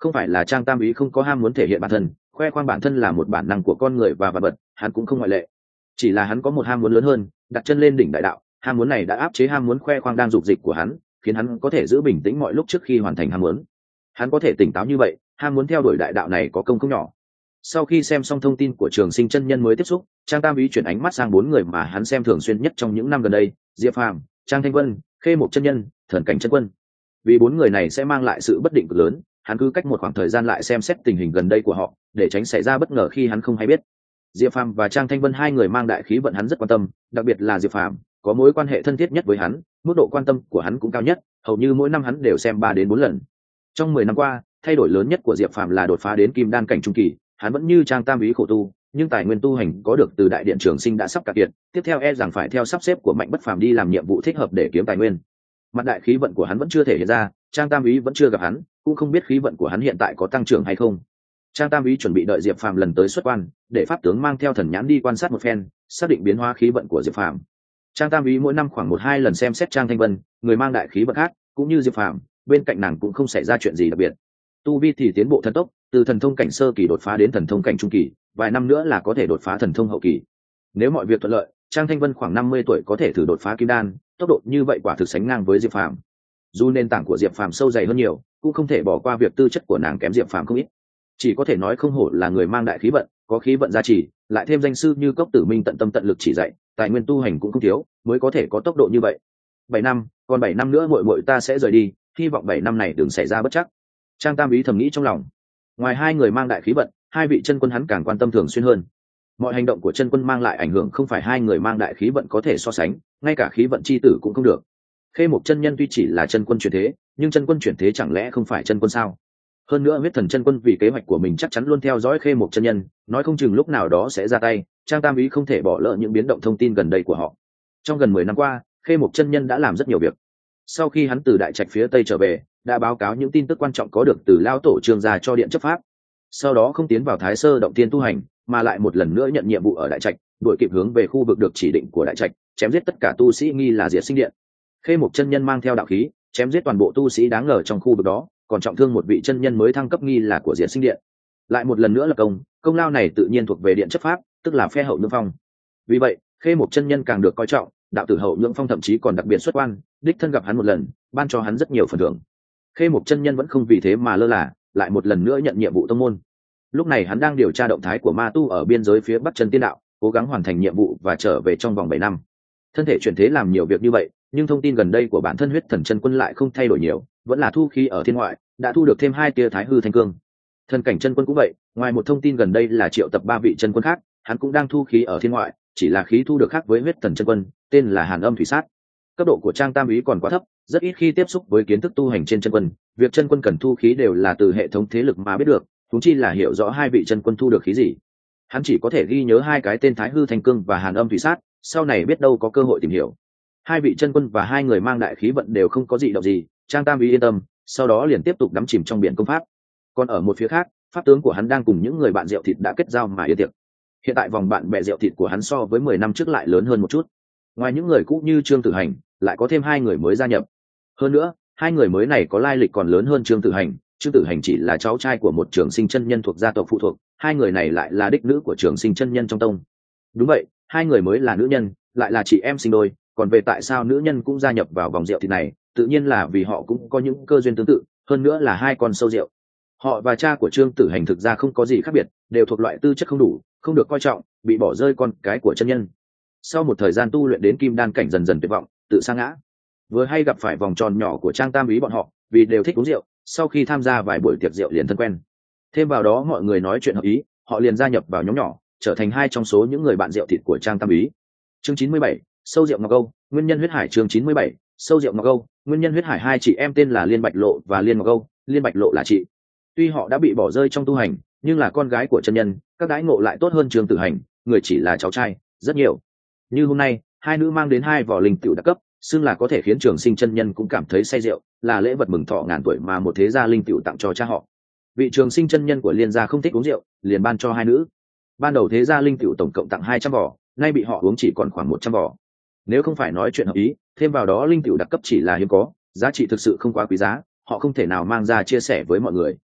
Không phải là Trang Tam Úy không có ham muốn thể hiện bản thân, khoe khoang bản thân là một bản năng của con người và vật vật, hắn cũng không ngoại lệ. Chỉ là hắn có một ham muốn lớn hơn, đặt chân lên đỉnh đại đạo, ham muốn này đã áp chế ham muốn khoe khoang đang dục dịch của hắn, khiến hắn có thể giữ bình tĩnh mọi lúc trước khi hoàn thành ham muốn. Hắn có thể tỉnh táo như vậy, ham muốn theo đuổi đại đạo này có công không nhỏ. Sau khi xem xong thông tin của Trường Sinh chân nhân mới tiếp xúc, Trang Tam Úy chuyển ánh mắt sang bốn người mà hắn xem thường xuyên nhất trong những năm gần đây, Diệp Phàm, Trang Thanh Vân, Khê Mộc chân nhân, Thần Cảnh chân quân. Vì bốn người này sẽ mang lại sự bất định cực lớn, hắn cứ cách một khoảng thời gian lại xem xét tình hình gần đây của họ, để tránh xảy ra bất ngờ khi hắn không hay biết. Diệp Phàm và Trang Thanh Vân hai người mang đại khí vận hắn rất quan tâm, đặc biệt là Diệp Phàm có mối quan hệ thân thiết nhất với hắn, mức độ quan tâm của hắn cũng cao nhất, hầu như mỗi năm hắn đều xem ba đến bốn lần. Trong mười năm qua, thay đổi lớn nhất của Diệp Phàm là đột phá đến kim đan cảnh trung kỳ, hắn vẫn như Trang Tam Úy khổ tu, nhưng tài nguyên tu hành có được từ đại điện Trường Sinh đã sắp cạn kiệt, tiếp theo e rằng phải theo sắp xếp của Mạnh Bất Phàm đi làm nhiệm vụ thích hợp để kiếm tài nguyên. Mặt đại khí vận của hắn vẫn chưa thể hiện ra, Trang Tam Úy vẫn chưa gặp hắn, cũng không biết khí vận của hắn hiện tại có tăng trưởng hay không. Trang Tam Úy chuẩn bị đợi Diệp Phàm lần tới xuất quan, để pháp tướng mang theo thần nhãn đi quan sát một phen, xác định biến hóa khí vận của Diệp Phàm. Trang Tam Úy mỗi năm khoảng một hai lần xem xét Trang Thanh Vân, người mang đại khí vận khác, cũng như Diệp Phàm, bên cạnh nàng cũng không xảy ra chuyện gì đặc biệt. Tu vi thì tiến bộ thần tốc, từ thần thông cảnh sơ kỳ đột phá đến thần thông cảnh trung kỳ, vài năm nữa là có thể đột phá thần thông hậu kỳ. Nếu mọi việc thuận lợi, Trang Thanh Vân khoảng năm mươi tuổi có thể thử đột phá kim đan, tốc độ như vậy quả thực sánh ngang với Diệp Phàm. Dù nền tảng của Diệp Phàm sâu dày hơn nhiều, cũng không thể bỏ qua việc tư chất của nàng kém Diệp Phàm không ít. Chỉ có thể nói không hổ là người mang đại khí vận, có khí vận gia trì, lại thêm danh sư như Cốc Tử Minh tận tâm tận lực chỉ dạy, tài nguyên tu hành cũng không thiếu, mới có thể có tốc độ như vậy. Bảy năm, còn bảy năm nữa muội muội ta sẽ rời đi, hy vọng bảy năm này đừng xảy ra bất trắc. Trang Tam Úy thầm nghĩ trong lòng. Ngoài hai người mang đại khí vận, hai vị chân quân hắn càng quan tâm thường xuyên hơn. Mọi hành động của chân quân mang lại ảnh hưởng không phải hai người mang đại khí vận có thể so sánh, ngay cả khí vận chi tử cũng không được. Khê Mộc chân nhân tuy chỉ là chân quân chuyển thế, nhưng chân quân chuyển thế chẳng lẽ không phải chân quân sao? Hơn nữa huyết thần chân quân vì kế hoạch của mình chắc chắn luôn theo dõi Khê Mộc chân nhân, nói không chừng lúc nào đó sẽ ra tay. Trang Tam Úy không thể bỏ lỡ những biến động thông tin gần đây của họ. Trong gần mười năm qua, Khê Mộc chân nhân đã làm rất nhiều việc. Sau khi hắn từ đại trạch phía tây trở về, đã báo cáo những tin tức quan trọng có được từ lao tổ Trương gia cho điện chấp pháp. Sau đó không tiến vào Thái Sơ động tiên tu hành, mà lại một lần nữa nhận nhiệm vụ ở đại trạch, đuổi kịp hướng về khu vực được chỉ định của đại trạch, chém giết tất cả tu sĩ nghi là Diệt Sinh Điện. Khê Mộc chân nhân mang theo đạo khí, chém giết toàn bộ tu sĩ đáng ngờ trong khu vực đó, còn trọng thương một vị chân nhân mới thăng cấp nghi là của Diệt Sinh Điện. Lại một lần nữa là công, công lao này tự nhiên thuộc về điện chấp pháp, tức là phe hậu nhượng phong. Vì vậy, Khê Mộc chân nhân càng được coi trọng, đạo tử hậu nhượng phong thậm chí còn đặc biệt xuất quan, đích thân gặp hắn một lần, ban cho hắn rất nhiều phần thưởng. Khê Mộc chân nhân vẫn không vì thế mà lơ là, lại một lần nữa nhận nhiệm vụ tông môn. Lúc này hắn đang điều tra động thái của ma tu ở biên giới phía bắc chân tiên đạo, cố gắng hoàn thành nhiệm vụ và trở về trong vòng bảy năm. Thân thể chuyển thế làm nhiều việc như vậy, nhưng thông tin gần đây của bản thân huyết thần chân quân lại không thay đổi nhiều, vẫn là thu khí ở thiên ngoại, đã thu được thêm hai tia thái hư thanh cương. Thần cảnh chân quân cũng vậy, ngoài một thông tin gần đây là triệu tập ba vị chân quân khác, hắn cũng đang thu khí ở thiên ngoại, chỉ là khí thu được khác với huyết thần chân quân, tên là Hàn Âm Thủy Sát. Cấp độ của Trang Tam Úy còn quá thấp, rất ít khi tiếp xúc với kiến thức tu hành trên chân quân, việc chân quân cần thu khí đều là từ hệ thống thế lực mà biết được, chúng chi là hiểu rõ hai vị chân quân thu được khí gì. Hắn chỉ có thể ghi nhớ hai cái tên Thái Hư Thanh Cương và Hàn Âm Thủy Sát, sau này biết đâu có cơ hội tìm hiểu. Hai vị chân quân và hai người mang đại khí vận đều không có gì động gì, Trang Tam Úy yên tâm, sau đó liền tiếp tục đắm chìm trong biển công pháp. Còn ở một phía khác, pháp tướng của hắn đang cùng những người bạn rượu thịt đã kết giao mà yên tiệc. Hiện tại vòng bạn bè rượu thịt của hắn so với mười năm trước lại lớn hơn một chút. Ngoài những người cũ như Trương Tử Hành, lại có thêm hai người mới gia nhập. Hơn nữa, hai người mới này có lai lịch còn lớn hơn Trương Tử Hành. Trương Tử Hành chỉ là cháu trai của một Trường Sinh chân nhân thuộc gia tộc phụ thuộc, hai người này lại là đích nữ của Trường Sinh chân nhân trong tông. Đúng vậy, hai người mới là nữ nhân, lại là chị em sinh đôi. Còn về tại sao nữ nhân cũng gia nhập vào vòng rượu thịt này, tự nhiên là vì họ cũng có những cơ duyên tương tự, hơn nữa là hai con sâu rượu. Họ và cha của Trương Tử Hành thực ra không có gì khác biệt, đều thuộc loại tư chất không đủ, không được coi trọng, bị bỏ rơi con cái của chân nhân. Sau một thời gian tu luyện đến kim đan cảnh dần dần tuyệt vọng, tự sa ngã. Vừa hay gặp phải vòng tròn nhỏ của Trang Tam Úy bọn họ, vì đều thích uống rượu, sau khi tham gia vài buổi tiệc rượu liền thân quen. Thêm vào đó mọi người nói chuyện hợp ý, họ liền gia nhập vào nhóm nhỏ, trở thành hai trong số những người bạn rượu thịt của Trang Tam Úy. Chương chín mươi bảy, sâu rượu ngọc âu, nguyên nhân huyết hải. Chương chín mươi bảy, sâu rượu ngọc âu, nguyên nhân huyết hải. Hai chị em tên là Liên Bạch Lộ và Liên Ngọc Âu, Liên Bạch Lộ là chị. Tuy họ đã bị bỏ rơi trong tu hành, nhưng là con gái của chân nhân, các đãi ngộ lại tốt hơn Trương Tử Hành, người chỉ là cháu trai, rất nhiều. Như hôm nay, hai nữ mang đến hai vỏ linh tiểu đặc cấp, xưng là có thể khiến Trường Sinh chân nhân cũng cảm thấy say rượu, là lễ vật mừng thọ ngàn tuổi mà một thế gia linh tiểu tặng cho cha họ. Vị Trường Sinh chân nhân của Liên gia không thích uống rượu, liền ban cho hai nữ. Ban đầu thế gia linh tiểu tổng cộng tặng hai trăm vỏ, nay bị họ uống chỉ còn khoảng một trăm vỏ. Nếu không phải nói chuyện hợp ý, thêm vào đó linh tiểu đặc cấp chỉ là hiếm có, giá trị thực sự không quá quý giá, họ không thể nào mang ra chia sẻ với mọi người.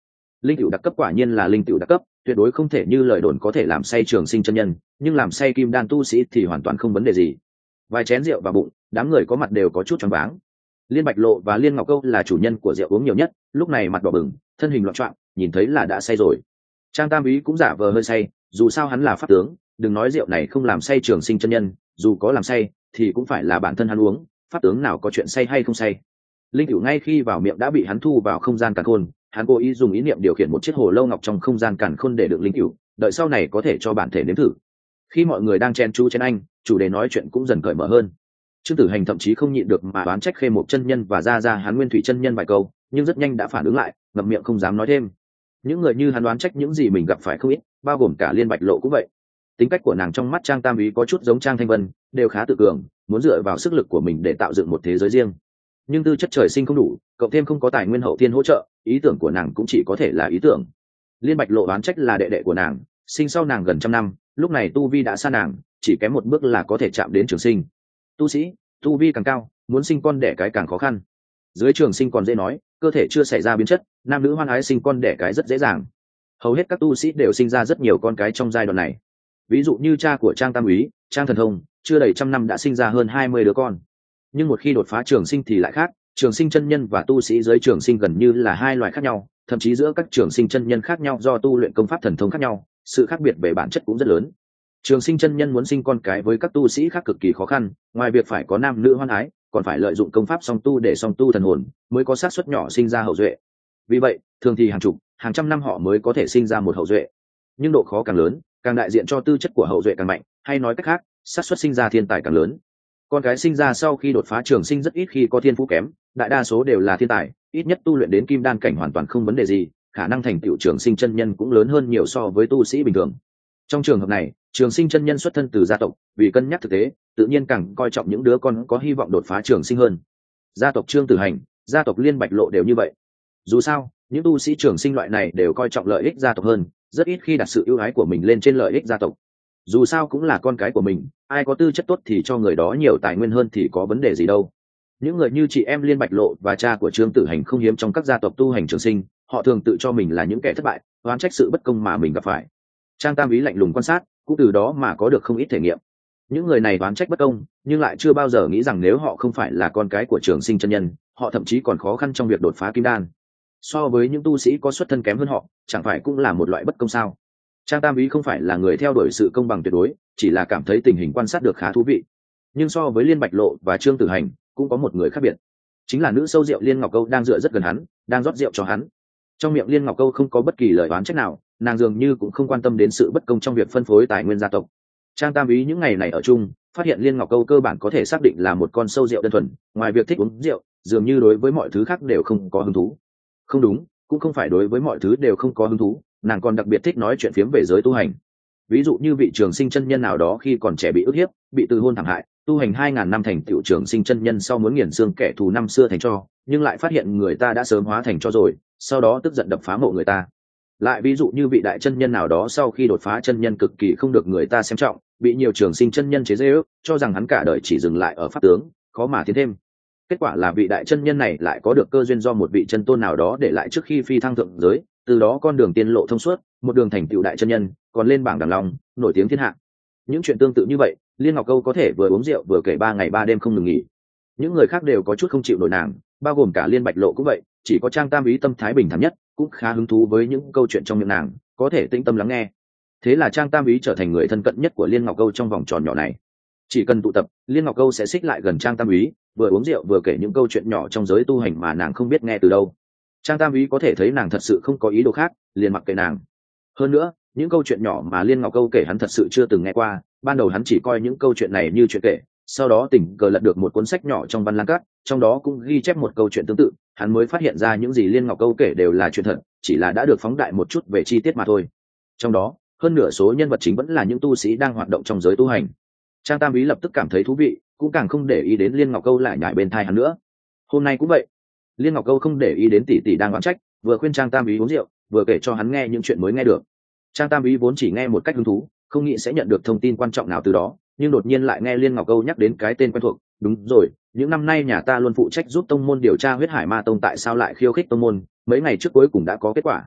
Linh cựu đặc cấp quả nhiên là linh cựu đặc cấp, tuyệt đối không thể như lời đồn có thể làm say trường sinh chân nhân, nhưng làm say kim đan tu sĩ thì hoàn toàn không vấn đề gì. Vài chén rượu vào bụng, đám người có mặt đều có chút choáng váng. Liên Bạch Lộ và Liên Ngọc Câu là chủ nhân của rượu uống nhiều nhất, lúc này mặt đỏ bừng, thân hình loạn choạng, nhìn thấy là đã say rồi. Trang Tam Úy cũng giả vờ hơi say, dù sao hắn là pháp tướng, đừng nói rượu này không làm say trường sinh chân nhân, dù có làm say thì cũng phải là bản thân hắn uống, pháp tướng nào có chuyện say hay không say. Linh cửu ngay khi vào miệng đã bị hắn thu vào không gian càn khôn, hắn cố ý dùng ý niệm điều khiển một chiếc hồ lâu ngọc trong không gian càn khôn để được linh cửu, đợi sau này có thể cho bản thể nếm thử. Khi mọi người đang chen chu chen anh, chủ đề nói chuyện cũng dần cởi mở hơn. Trương Tử Hành thậm chí không nhịn được mà oán trách Khê Mộc chân nhân và ra ra hắn Nguyên Thủy chân nhân vài câu, nhưng rất nhanh đã phản ứng lại, ngậm miệng không dám nói thêm. Những người như hắn oán trách những gì mình gặp phải không ít, bao gồm cả Liên Bạch Lộ cũng vậy. Tính cách của nàng trong mắt Trang Tam Úy có chút giống Trang Thanh Vân, đều khá tự cường, muốn dựa vào sức lực của mình để tạo dựng một thế giới riêng. Nhưng tư chất trời sinh không đủ, cộng thêm không có tài nguyên hậu thiên hỗ trợ, ý tưởng của nàng cũng chỉ có thể là ý tưởng. Liên Bạch Lộ oán trách là đệ đệ của nàng, sinh sau nàng gần trăm năm, lúc này tu vi đã xa nàng, chỉ kém một bước là có thể chạm đến trường sinh. Tu sĩ, tu vi càng cao, muốn sinh con đẻ cái càng khó khăn. Dưới trường sinh còn dễ nói, cơ thể chưa xảy ra biến chất, nam nữ hoan ái sinh con đẻ cái rất dễ dàng. Hầu hết các tu sĩ đều sinh ra rất nhiều con cái trong giai đoạn này. Ví dụ như cha của Trang Tam Úy, Trang Thần Thông, chưa đầy trăm năm đã sinh ra hơn hai mươi đứa con. Nhưng một khi đột phá trường sinh thì lại khác, trường sinh chân nhân và tu sĩ dưới trường sinh gần như là hai loài khác nhau, thậm chí giữa các trường sinh chân nhân khác nhau do tu luyện công pháp thần thông khác nhau, sự khác biệt về bản chất cũng rất lớn. Trường sinh chân nhân muốn sinh con cái với các tu sĩ khác cực kỳ khó khăn, ngoài việc phải có nam nữ hoan ái, còn phải lợi dụng công pháp song tu để song tu thần hồn, mới có xác suất nhỏ sinh ra hậu duệ. Vì vậy, thường thì hàng chục, hàng trăm năm họ mới có thể sinh ra một hậu duệ. Nhưng độ khó càng lớn, càng đại diện cho tư chất của hậu duệ càng mạnh, hay nói cách khác, xác suất sinh ra thiên tài càng lớn. Con cái sinh ra sau khi đột phá trường sinh rất ít khi có thiên phú kém, đại đa số đều là thiên tài, ít nhất tu luyện đến kim đan cảnh hoàn toàn không vấn đề gì, khả năng thành tựu trường sinh chân nhân cũng lớn hơn nhiều so với tu sĩ bình thường. Trong trường hợp này, trường sinh chân nhân xuất thân từ gia tộc, vì cân nhắc thực tế, tự nhiên càng coi trọng những đứa con có hy vọng đột phá trường sinh hơn. Gia tộc Trương Tử Hành, gia tộc Liên Bạch Lộ đều như vậy. Dù sao, những tu sĩ trường sinh loại này đều coi trọng lợi ích gia tộc hơn, rất ít khi đặt sự ưu ái của mình lên trên lợi ích gia tộc. Dù sao cũng là con cái của mình, ai có tư chất tốt thì cho người đó nhiều tài nguyên hơn thì có vấn đề gì đâu. Những người như chị em Liên Bạch Lộ và cha của Trương Tử Hành không hiếm trong các gia tộc tu hành trường sinh, họ thường tự cho mình là những kẻ thất bại, oán trách sự bất công mà mình gặp phải. Trang Tam Úy lạnh lùng quan sát, cũng từ đó mà có được không ít thể nghiệm. Những người này oán trách bất công, nhưng lại chưa bao giờ nghĩ rằng nếu họ không phải là con cái của trường sinh chân nhân, họ thậm chí còn khó khăn trong việc đột phá kim đan. So với những tu sĩ có xuất thân kém hơn họ, chẳng phải cũng là một loại bất công sao? Trang Tam Úy không phải là người theo đuổi sự công bằng tuyệt đối, chỉ là cảm thấy tình hình quan sát được khá thú vị. Nhưng so với Liên Bạch Lộ và Trương Tử Hành, cũng có một người khác biệt, chính là nữ sâu rượu Liên Ngọc Câu đang dựa rất gần hắn, đang rót rượu cho hắn. Trong miệng Liên Ngọc Câu không có bất kỳ lời oán trách nào, nàng dường như cũng không quan tâm đến sự bất công trong việc phân phối tài nguyên gia tộc. Trang Tam Úy những ngày này ở chung, phát hiện Liên Ngọc Câu cơ bản có thể xác định là một con sâu rượu đơn thuần, ngoài việc thích uống rượu, dường như đối với mọi thứ khác đều không có hứng thú. Không đúng, cũng không phải đối với mọi thứ đều không có hứng thú, nàng còn đặc biệt thích nói chuyện phiếm về giới tu hành. Ví dụ như vị trường sinh chân nhân nào đó khi còn trẻ bị ức hiếp, bị từ hôn thảm hại, tu hành hai ngàn năm thành tựu trường sinh chân nhân sau muốn nghiền xương kẻ thù năm xưa thành tro, nhưng lại phát hiện người ta đã sớm hóa thành tro rồi, sau đó tức giận đập phá mộ người ta. Lại ví dụ như vị đại chân nhân nào đó sau khi đột phá chân nhân cực kỳ không được người ta xem trọng, bị nhiều trường sinh chân nhân chế giễu, cho rằng hắn cả đời chỉ dừng lại ở pháp tướng, khó mà tiến thêm. Kết quả là vị đại chân nhân này lại có được cơ duyên do một vị chân tôn nào đó để lại trước khi phi thăng thượng giới, từ đó con đường tiên lộ thông suốt, một đường thành tựu đại chân nhân, còn lên bảng đẳng long, nổi tiếng thiên hạ. Những chuyện tương tự như vậy, Liên Ngọc Câu có thể vừa uống rượu vừa kể ba ngày ba đêm không ngừng nghỉ. Những người khác đều có chút không chịu nổi nàng, bao gồm cả Liên Bạch Lộ cũng vậy, chỉ có Trang Tam Úy tâm thái bình thản nhất, cũng khá hứng thú với những câu chuyện trong miệng nàng, có thể tĩnh tâm lắng nghe. Thế là Trang Tam Úy trở thành người thân cận nhất của Liên Ngọc Câu trong vòng tròn nhỏ này. Chỉ cần tụ tập, Liên Ngọc Câu sẽ xích lại gần Trang Tam Úy, vừa uống rượu vừa kể những câu chuyện nhỏ trong giới tu hành mà nàng không biết nghe từ đâu. Trang Tam Úy có thể thấy nàng thật sự không có ý đồ khác, liền mặc kệ nàng. Hơn nữa, những câu chuyện nhỏ mà Liên Ngọc Câu kể hắn thật sự chưa từng nghe qua, ban đầu hắn chỉ coi những câu chuyện này như chuyện kể, sau đó tình cờ lật được một cuốn sách nhỏ trong Văn Lang Các, trong đó cũng ghi chép một câu chuyện tương tự, hắn mới phát hiện ra những gì Liên Ngọc Câu kể đều là chuyện thật, chỉ là đã được phóng đại một chút về chi tiết mà thôi. Trong đó, hơn nửa số nhân vật chính vẫn là những tu sĩ đang hoạt động trong giới tu hành. Trang Tam Úy lập tức cảm thấy thú vị, cũng càng không để ý đến Liên Ngọc Câu lại nhảy bên tai hắn nữa. Hôm nay cũng vậy, Liên Ngọc Câu không để ý đến tỷ tỷ đang oán trách, vừa khuyên Trang Tam Úy uống rượu, vừa kể cho hắn nghe những chuyện mới nghe được. Trang Tam Úy vốn chỉ nghe một cách hứng thú, không nghĩ sẽ nhận được thông tin quan trọng nào từ đó, nhưng đột nhiên lại nghe Liên Ngọc Câu nhắc đến cái tên quen thuộc. Đúng rồi, những năm nay nhà ta luôn phụ trách giúp tông môn điều tra huyết hải ma tông tại sao lại khiêu khích tông môn, mấy ngày trước cuối cùng đã có kết quả.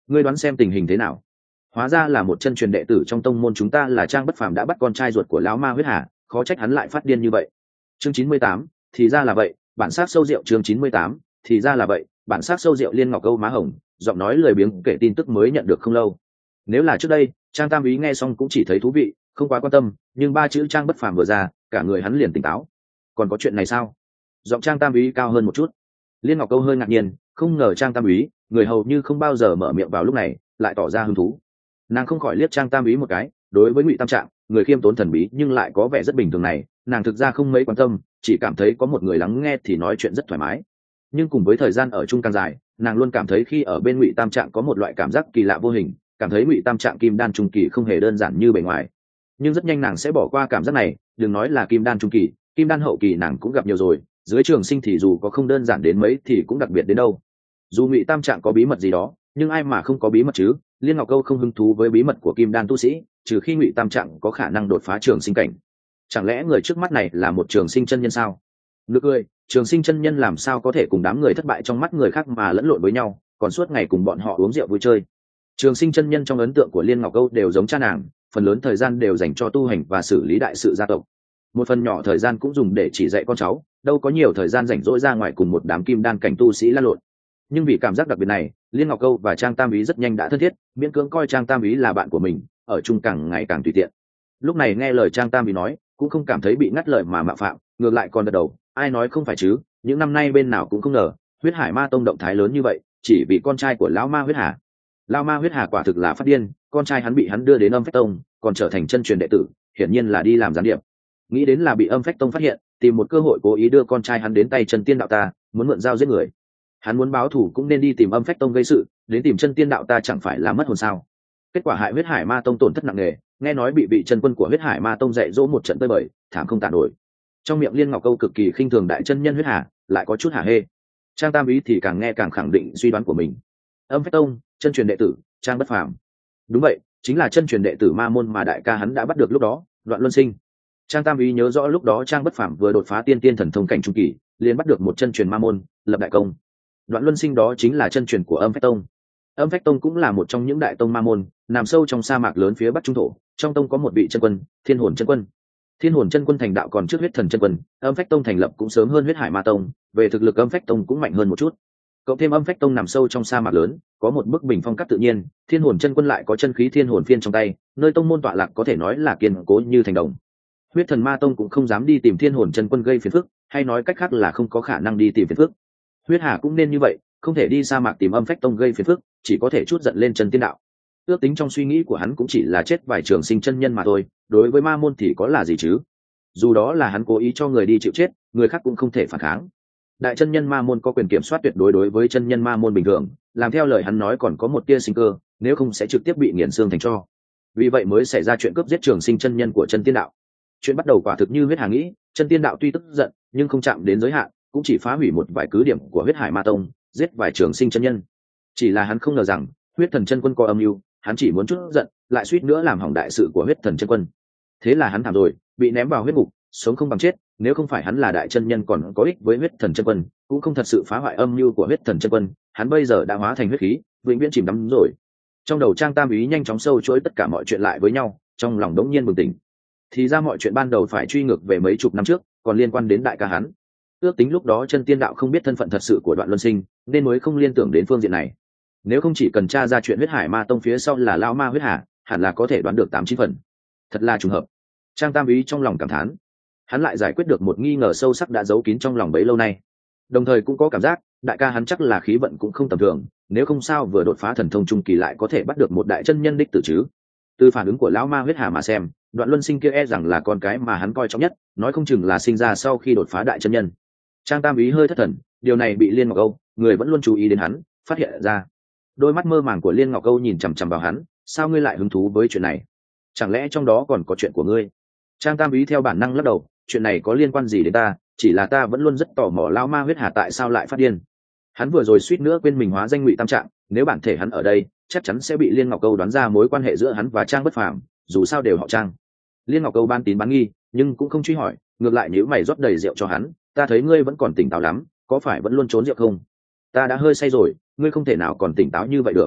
ngươi đoán xem tình hình thế nào? Hóa ra là một chân truyền đệ tử trong tông môn chúng ta là Trang Bất Phàm đã bắt con trai ruột của lão ma huyết hà, khó trách hắn lại phát điên như vậy. Chương chín mươi tám, thì ra là vậy, bản sắc sâu rượu. Chương chín mươi tám, thì ra là vậy, bản sắc sâu rượu. Liên Ngọc Câu má hồng, giọng nói lười biếng kể tin tức mới nhận được không lâu. Nếu là trước đây, Trang Tam Úy nghe xong cũng chỉ thấy thú vị, không quá quan tâm, nhưng ba chữ Trang Bất Phàm vừa ra, cả người hắn liền tỉnh táo. Còn có chuyện này sao? Giọng Trang Tam Úy cao hơn một chút. Liên Ngọc Câu hơi ngạc nhiên, không ngờ Trang Tam Úy, người hầu như không bao giờ mở miệng vào lúc này, lại tỏ ra hứng thú. Nàng không khỏi liếc Trang Tam Úy một cái, đối với Ngụy Tam Trạng, người khiêm tốn thần bí nhưng lại có vẻ rất bình thường này, nàng thực ra không mấy quan tâm, chỉ cảm thấy có một người lắng nghe thì nói chuyện rất thoải mái. Nhưng cùng với thời gian ở chung càng dài, nàng luôn cảm thấy khi ở bên Ngụy Tam Trạng có một loại cảm giác kỳ lạ vô hình, cảm thấy Ngụy Tam Trạng kim đan trung kỳ không hề đơn giản như bề ngoài. Nhưng rất nhanh nàng sẽ bỏ qua cảm giác này, đừng nói là kim đan trung kỳ, kim đan hậu kỳ nàng cũng gặp nhiều rồi, dưới trường sinh thì dù có không đơn giản đến mấy thì cũng đặc biệt đến đâu. Dù Ngụy Tam Trạng có bí mật gì đó, nhưng ai mà không có bí mật chứ? Liên Ngọc Câu không hứng thú với bí mật của kim đan tu sĩ, trừ khi Ngụy Tam Trạng có khả năng đột phá trường sinh cảnh. Chẳng lẽ người trước mắt này là một trường sinh chân nhân sao? Nực cười, trường sinh chân nhân làm sao có thể cùng đám người thất bại trong mắt người khác mà lẫn lộn với nhau, còn suốt ngày cùng bọn họ uống rượu vui chơi. Trường sinh chân nhân trong ấn tượng của Liên Ngọc Câu đều giống cha nàng, phần lớn thời gian đều dành cho tu hành và xử lý đại sự gia tộc. Một phần nhỏ thời gian cũng dùng để chỉ dạy con cháu, đâu có nhiều thời gian rảnh rỗi ra ngoài cùng một đám kim đan cảnh tu sĩ lăn lộn. Nhưng vì cảm giác đặc biệt này, Liên Ngọc Câu và Trang Tam Úy rất nhanh đã thân thiết, miễn cưỡng coi Trang Tam Úy là bạn của mình, ở chung càng ngày càng tùy tiện. Lúc này nghe lời Trang Tam Úy nói, cũng không cảm thấy bị ngắt lời mà mạo phạm, ngược lại còn gật đầu, ai nói không phải chứ, những năm nay bên nào cũng không ngờ, Huyết Hải Ma Tông động thái lớn như vậy, chỉ vì con trai của lão ma Huyết Hà. Lão ma Huyết Hà quả thực là phát điên, con trai hắn bị hắn đưa đến Âm Phách Tông, còn trở thành chân truyền đệ tử, hiển nhiên là đi làm gián điệp. Nghĩ đến là bị Âm Phách Tông phát hiện, tìm một cơ hội cố ý đưa con trai hắn đến tay Chân Tiên đạo ta, muốn mượn dao giết người. Hắn muốn báo thù cũng nên đi tìm Âm Phách Tông gây sự, đến tìm Chân Tiên đạo ta chẳng phải là mất hồn sao? Kết quả hại Huyết Hải Ma Tông tổn thất nặng nề, nghe nói bị vị chân quân của Huyết Hải Ma Tông dạy dỗ một trận tơi bời, thảm không tàn nổi. Trong miệng Liên Ngọc Câu cực kỳ khinh thường đại chân nhân Huyết Hà, lại có chút hả hê. Trang Tam Úy thì càng nghe càng khẳng định suy đoán của mình. Âm Phách Tông, chân truyền đệ tử, Trang Bất Phàm. Đúng vậy, chính là chân truyền đệ tử ma môn mà đại ca hắn đã bắt được lúc đó, Đoạn Luân Sinh. Trang Tam Úy nhớ rõ lúc đó Trang Bất Phàm vừa đột phá tiên tiên thần thông cảnh trung kỳ, liền bắt được một chân truyền ma môn, lập đại công. Đoạn Luân Sinh đó chính là chân truyền của Âm Phách Tông. Âm Phách Tông cũng là một trong những đại tông ma môn, nằm sâu trong sa mạc lớn phía bắc trung thổ, trong tông có một vị chân quân, Thiên Hồn chân quân. Thiên Hồn chân quân thành đạo còn trước Huyết Thần chân quân, Âm Phách Tông thành lập cũng sớm hơn Huyết Hải Ma Tông, về thực lực Âm Phách Tông cũng mạnh hơn một chút. Cộng thêm Âm Phách Tông nằm sâu trong sa mạc lớn, có một bức bình phong cách tự nhiên, Thiên Hồn chân quân lại có chân khí Thiên Hồn phiên trong tay, nơi tông môn tọa lạc có thể nói là kiên cố như thành đồng. Huyết Thần Ma Tông cũng không dám đi tìm Thiên Hồn chân quân gây phiền phức, hay nói cách khác là không có khả năng đi tìm phiền phức. Huyết Hà cũng nên như vậy, không thể đi sa mạc tìm Âm Phách Tông gây phiền phức, chỉ có thể chút giận lên Chân Tiên đạo. Ước tính trong suy nghĩ của hắn cũng chỉ là chết vài trường sinh chân nhân mà thôi, đối với ma môn thì có là gì chứ? Dù đó là hắn cố ý cho người đi chịu chết, người khác cũng không thể phản kháng. Đại chân nhân ma môn có quyền kiểm soát tuyệt đối đối với chân nhân ma môn bình thường, làm theo lời hắn nói còn có một tia sinh cơ, nếu không sẽ trực tiếp bị nghiền xương thành tro. Vì vậy mới xảy ra chuyện cướp giết trường sinh chân nhân của Chân Tiên đạo. Chuyện bắt đầu quả thực như Huyết Hà nghĩ, Chân Tiên đạo tuy tức giận, nhưng không chạm đến giới hạn, cũng chỉ phá hủy một vài cứ điểm của Huyết Hải Ma Tông, giết vài trường sinh chân nhân. Chỉ là hắn không ngờ rằng, Huyết Thần chân quân có âm mưu, hắn chỉ muốn chút giận, lại suýt nữa làm hỏng đại sự của Huyết Thần chân quân. Thế là hắn thảm rồi, bị ném vào huyết ngục, sống không bằng chết, nếu không phải hắn là đại chân nhân còn có ích với Huyết Thần chân quân, cũng không thật sự phá hoại âm mưu của Huyết Thần chân quân, hắn bây giờ đã hóa thành huyết khí, vĩnh viễn chìm đắm rồi. Trong đầu Trang Tam Úy nhanh chóng sâu chuỗi tất cả mọi chuyện lại với nhau, trong lòng đống nhiên bừng tỉnh. Thì ra mọi chuyện ban đầu phải truy ngược về mấy chục năm trước, còn liên quan đến đại ca hắn. Ước tính lúc đó Chân Tiên đạo không biết thân phận thật sự của Đoạn Luân Sinh, nên mới không liên tưởng đến phương diện này. Nếu không chỉ cần tra ra chuyện Huyết Hải Ma Tông phía sau là lão ma Huyết Hà, hẳn là có thể đoán được tám chín phần. Thật là trùng hợp. Trang Tam Úy trong lòng cảm thán. Hắn lại giải quyết được một nghi ngờ sâu sắc đã giấu kín trong lòng bấy lâu nay. Đồng thời cũng có cảm giác, đại ca hắn chắc là khí vận cũng không tầm thường, nếu không sao vừa đột phá thần thông trung kỳ lại có thể bắt được một đại chân nhân đích tử chứ. Từ phản ứng của lão ma Huyết Hà mà xem, Đoạn Luân Sinh kia e rằng là con cái mà hắn coi trọng nhất, nói không chừng là sinh ra sau khi đột phá đại chân nhân. Trang Tam Úy hơi thất thần, điều này bị Liên Ngọc Âu, người vẫn luôn chú ý đến hắn, phát hiện ra. Đôi mắt mơ màng của Liên Ngọc Âu nhìn chằm chằm vào hắn, sao ngươi lại hứng thú với chuyện này? Chẳng lẽ trong đó còn có chuyện của ngươi? Trang Tam Úy theo bản năng lắc đầu, chuyện này có liên quan gì đến ta, chỉ là ta vẫn luôn rất tò mò lão ma Huyết Hà tại sao lại phát điên. Hắn vừa rồi suýt nữa quên mình hóa danh Ngụy Tam Trạng, nếu bản thể hắn ở đây, chắc chắn sẽ bị Liên Ngọc Âu đoán ra mối quan hệ giữa hắn và Trang Bất Phàm, dù sao đều họ Trang. Liên Ngọc Âu ban tín bán nghi, nhưng cũng không truy hỏi, ngược lại nhíu mày rót đầy rượu cho hắn, ta thấy ngươi vẫn còn tỉnh táo lắm, có phải vẫn luôn trốn rượu không? Ta đã hơi say rồi, ngươi không thể nào còn tỉnh táo như vậy được.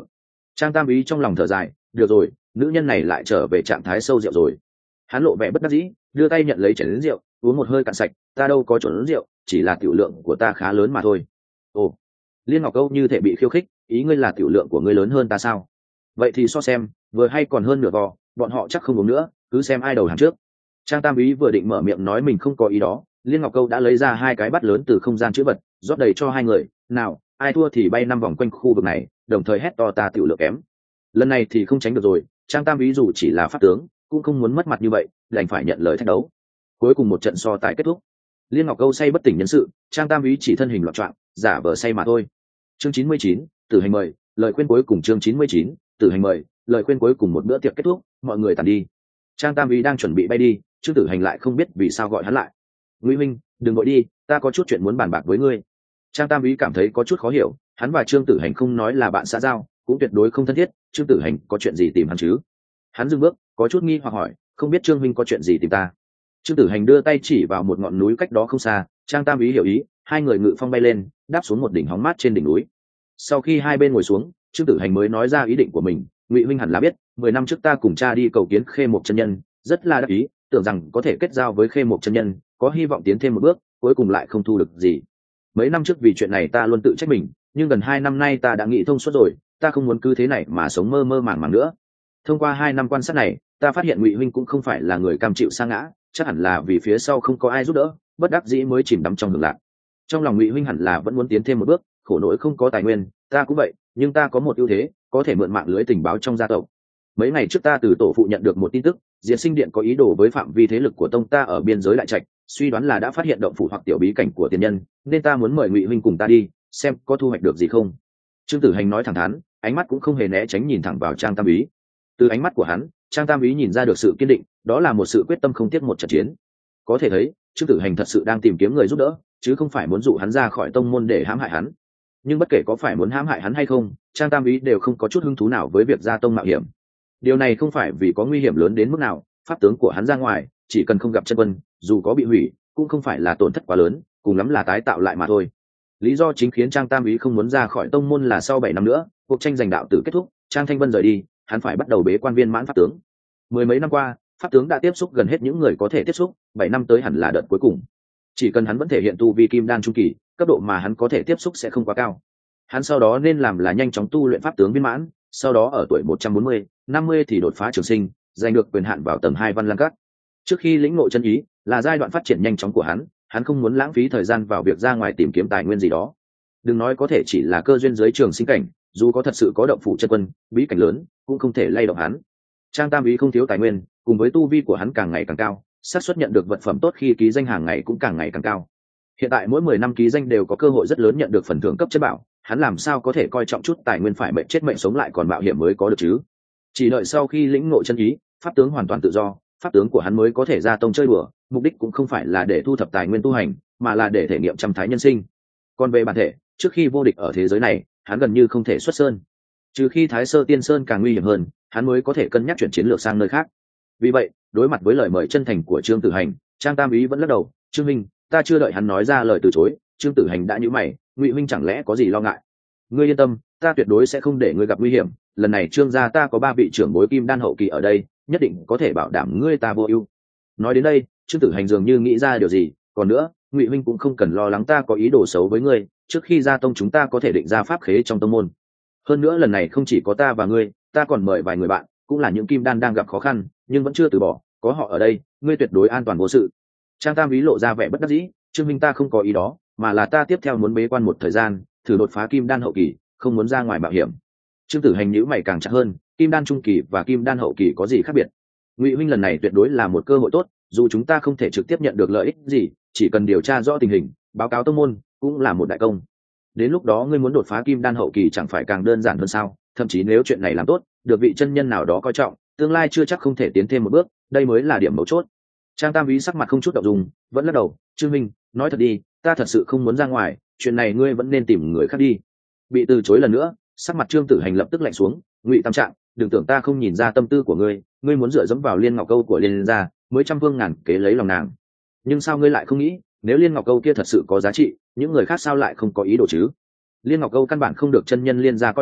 Trang Tam Ý trong lòng thở dài, được rồi, nữ nhân này lại trở về trạng thái sâu rượu rồi. Hắn lộ vẻ bất đắc dĩ, đưa tay nhận lấy chén lớn rượu, uống một hơi cạn sạch. Ta đâu có chuẩn rượu, chỉ là tiểu lượng của ta khá lớn mà thôi. Ồ, Liên Ngọc Câu như thể bị khiêu khích, ý ngươi là tiểu lượng của ngươi lớn hơn ta sao? Vậy thì so xem, vừa hay còn hơn nửa vò, bọn họ chắc không uống nữa, cứ xem ai đầu hàng trước. Trang Tam Ý vừa định mở miệng nói mình không có ý đó, Liên Ngọc Câu đã lấy ra hai cái bát lớn từ không gian chứa vật, rót đầy cho hai người. Nào, ai thua thì bay năm vòng quanh khu vực này, đồng thời hét to ta tiểu lượng kém. Lần này thì không tránh được rồi, Trang Tam Ý dù chỉ là pháp tướng, cũng không muốn mất mặt như vậy, đành phải nhận lời thách đấu. Cuối cùng một trận so tài kết thúc, Liên Ngọc Câu say bất tỉnh nhân sự, Trang Tam Ý chỉ thân hình loạn choạng, giả vờ say mà thôi. Chương chín mươi chín, tử hành mời, lời khuyên cuối cùng. Chương chín mươi chín, tử hành mời, lời khuyên cuối cùng. Một bữa tiệc kết thúc, mọi người tàn đi. Trang Tam Ý đang chuẩn bị bay đi, Trương Tử Hành lại không biết vì sao gọi hắn lại. Ngụy Minh, đừng vội đi, ta có chút chuyện muốn bàn bạc với ngươi. Trang Tam Ý cảm thấy có chút khó hiểu, hắn và Trương Tử Hành không nói là bạn xã giao, cũng tuyệt đối không thân thiết. Trương Tử Hành có chuyện gì tìm hắn chứ? Hắn dừng bước, có chút nghi hoặc hỏi, không biết Trương Minh có chuyện gì tìm ta? Trương Tử Hành đưa tay chỉ vào một ngọn núi cách đó không xa. Trang Tam Ý hiểu ý, hai người ngự phong bay lên, đáp xuống một đỉnh hóng mát trên đỉnh núi. Sau khi hai bên ngồi xuống, Trương Tử Hành mới nói ra ý định của mình. Ngụy Minh hẳn là biết, mười năm trước ta cùng cha đi cầu kiến Khê Mộc chân nhân, rất là đắc ý, tưởng rằng có thể kết giao với Khê Mộc chân nhân, có hy vọng tiến thêm một bước, cuối cùng lại không thu được gì. Mấy năm trước vì chuyện này ta luôn tự trách mình, nhưng gần hai năm nay ta đã nghĩ thông suốt rồi, ta không muốn cứ thế này mà sống mơ mơ màng màng nữa. Thông qua hai năm quan sát này, ta phát hiện Ngụy Huynh cũng không phải là người cam chịu sa ngã, chắc hẳn là vì phía sau không có ai giúp đỡ, bất đắc dĩ mới chìm đắm trong hưởng lạc. Trong lòng Ngụy Huynh hẳn là vẫn muốn tiến thêm một bước, khổ nỗi không có tài nguyên, ta cũng vậy, nhưng ta có một ưu thế, có thể mượn mạng lưới tình báo trong gia tộc. Mấy ngày trước ta từ tổ phụ nhận được một tin tức, Diệt Sinh Điện có ý đồ với phạm vi thế lực của tông ta ở biên giới Đại Trạch, suy đoán là đã phát hiện động phủ hoặc tiểu bí cảnh của tiền nhân, nên ta muốn mời Ngụy Huynh cùng ta đi, xem có thu hoạch được gì không. Trương Tử Hành nói thẳng thắn, ánh mắt cũng không hề né tránh nhìn thẳng vào Trang Tam Ý. Từ ánh mắt của hắn, Trang Tam Ý nhìn ra được sự kiên định, đó là một sự quyết tâm không tiếc một trận chiến. Có thể thấy, Trương Tử Hành thật sự đang tìm kiếm người giúp đỡ, chứ không phải muốn dụ hắn ra khỏi tông môn để hãm hại hắn. Nhưng bất kể có phải muốn hãm hại hắn hay không, Trang Tam Ý đều không có chút hứng thú nào với việc ra tông mạo hiểm. Điều này không phải vì có nguy hiểm lớn đến mức nào, pháp tướng của hắn ra ngoài, chỉ cần không gặp chân quân, dù có bị hủy, cũng không phải là tổn thất quá lớn, cùng lắm là tái tạo lại mà thôi. Lý do chính khiến Trang Tam Ý không muốn ra khỏi tông môn là sau bảy năm nữa, cuộc tranh giành đạo tử kết thúc, Trang Thanh Vân rời đi, hắn phải bắt đầu bế quan viên mãn pháp tướng. Mười mấy năm qua, pháp tướng đã tiếp xúc gần hết những người có thể tiếp xúc, bảy năm tới hẳn là đợt cuối cùng. Chỉ cần hắn vẫn thể hiện tu vi kim đan trung kỳ, cấp độ mà hắn có thể tiếp xúc sẽ không quá cao. Hắn sau đó nên làm là nhanh chóng tu luyện pháp tướng viên mãn, sau đó ở tuổi một trăm bốn mươi, năm mươi thì đột phá trường sinh, giành được quyền hạn vào tầng hai Văn Lang Các. Trước khi lĩnh ngộ chân ý, là giai đoạn phát triển nhanh chóng của hắn, hắn không muốn lãng phí thời gian vào việc ra ngoài tìm kiếm tài nguyên gì đó. Đừng nói có thể chỉ là cơ duyên dưới trường sinh cảnh, dù có thật sự có động phủ chân quân, bí cảnh lớn, cũng không thể lay động hắn. Trang Tam Ý không thiếu tài nguyên, cùng với tu vi của hắn càng ngày càng cao, xác suất nhận được vật phẩm tốt khi ký danh hàng ngày cũng càng ngày càng cao. Hiện tại mỗi mười năm ký danh đều có cơ hội rất lớn nhận được phần thưởng cấp chất bảo, hắn làm sao có thể coi trọng chút tài nguyên phải mệnh chết mệnh sống lại còn mạo hiểm mới có được chứ? Chỉ đợi sau khi lĩnh ngộ chân ý, pháp tướng hoàn toàn tự do, pháp tướng của hắn mới có thể ra tông chơi đùa, mục đích cũng không phải là để thu thập tài nguyên tu hành, mà là để thể nghiệm trăm thái nhân sinh. Còn về bản thể, trước khi vô địch ở thế giới này, hắn gần như không thể xuất sơn. Trừ khi Thái Sơ Tiên Sơn càng nguy hiểm hơn, hắn mới có thể cân nhắc chuyển chiến lược sang nơi khác. Vì vậy, đối mặt với lời mời chân thành của Trương Tử Hành, Trang Tam Ý vẫn lắc đầu, "Trương Minh, ta chưa đợi hắn nói ra lời từ chối, Trương Tử Hành đã nhíu mày, Ngụy huynh chẳng lẽ có gì lo ngại? Ngươi yên tâm, ta tuyệt đối sẽ không để ngươi gặp nguy hiểm, lần này Trương gia ta có ba vị trưởng bối kim đan hậu kỳ ở đây, nhất định có thể bảo đảm ngươi ta vô ưu." Nói đến đây, Trương Tử Hành dường như nghĩ ra điều gì, "Còn nữa, Ngụy huynh cũng không cần lo lắng ta có ý đồ xấu với ngươi, trước khi ra tông chúng ta có thể định ra pháp khế trong tông môn. Hơn nữa lần này không chỉ có ta và ngươi, ta còn mời vài người bạn, cũng là những kim đan đang gặp khó khăn, nhưng vẫn chưa từ bỏ, có họ ở đây, ngươi tuyệt đối an toàn vô sự." Trang Tam Ý lộ ra vẻ bất đắc dĩ, "Trương minh ta không có ý đó, mà là ta tiếp theo muốn bế quan một thời gian, thử đột phá kim đan hậu kỳ, không muốn ra ngoài mạo hiểm." Trương Tử Hành nhíu mày càng chặt hơn, kim đan trung kỳ và kim đan hậu kỳ có gì khác biệt? Ngụy huynh lần này tuyệt đối là một cơ hội tốt, dù chúng ta không thể trực tiếp nhận được lợi ích gì, chỉ cần điều tra rõ tình hình, báo cáo tông môn, cũng là một đại công. Đến lúc đó ngươi muốn đột phá kim đan hậu kỳ chẳng phải càng đơn giản hơn sao? Thậm chí nếu chuyện này làm tốt, được vị chân nhân nào đó coi trọng, tương lai chưa chắc không thể tiến thêm một bước, đây mới là điểm mấu chốt. Trang Tam Ý sắc mặt không chút động dung, vẫn lắc đầu, "Trương minh, nói thật đi, ta thật sự không muốn ra ngoài, chuyện này ngươi vẫn nên tìm người khác đi." Bị từ chối lần nữa, sắc mặt Trương Tử Hành lập tức lạnh xuống, "Ngụy Tam Trạng, đừng tưởng ta không nhìn ra tâm tư của ngươi, ngươi muốn dựa dẫm vào Liên Ngọc Câu của Liên gia, mới trăm phương ngàn kế lấy lòng nàng. Nhưng sao ngươi lại không nghĩ, nếu Liên Ngọc Câu kia thật sự có giá trị, những người khác sao lại không có ý đồ chứ? Liên Ngọc Câu căn bản không được chân nhân Liên gia coi trọng,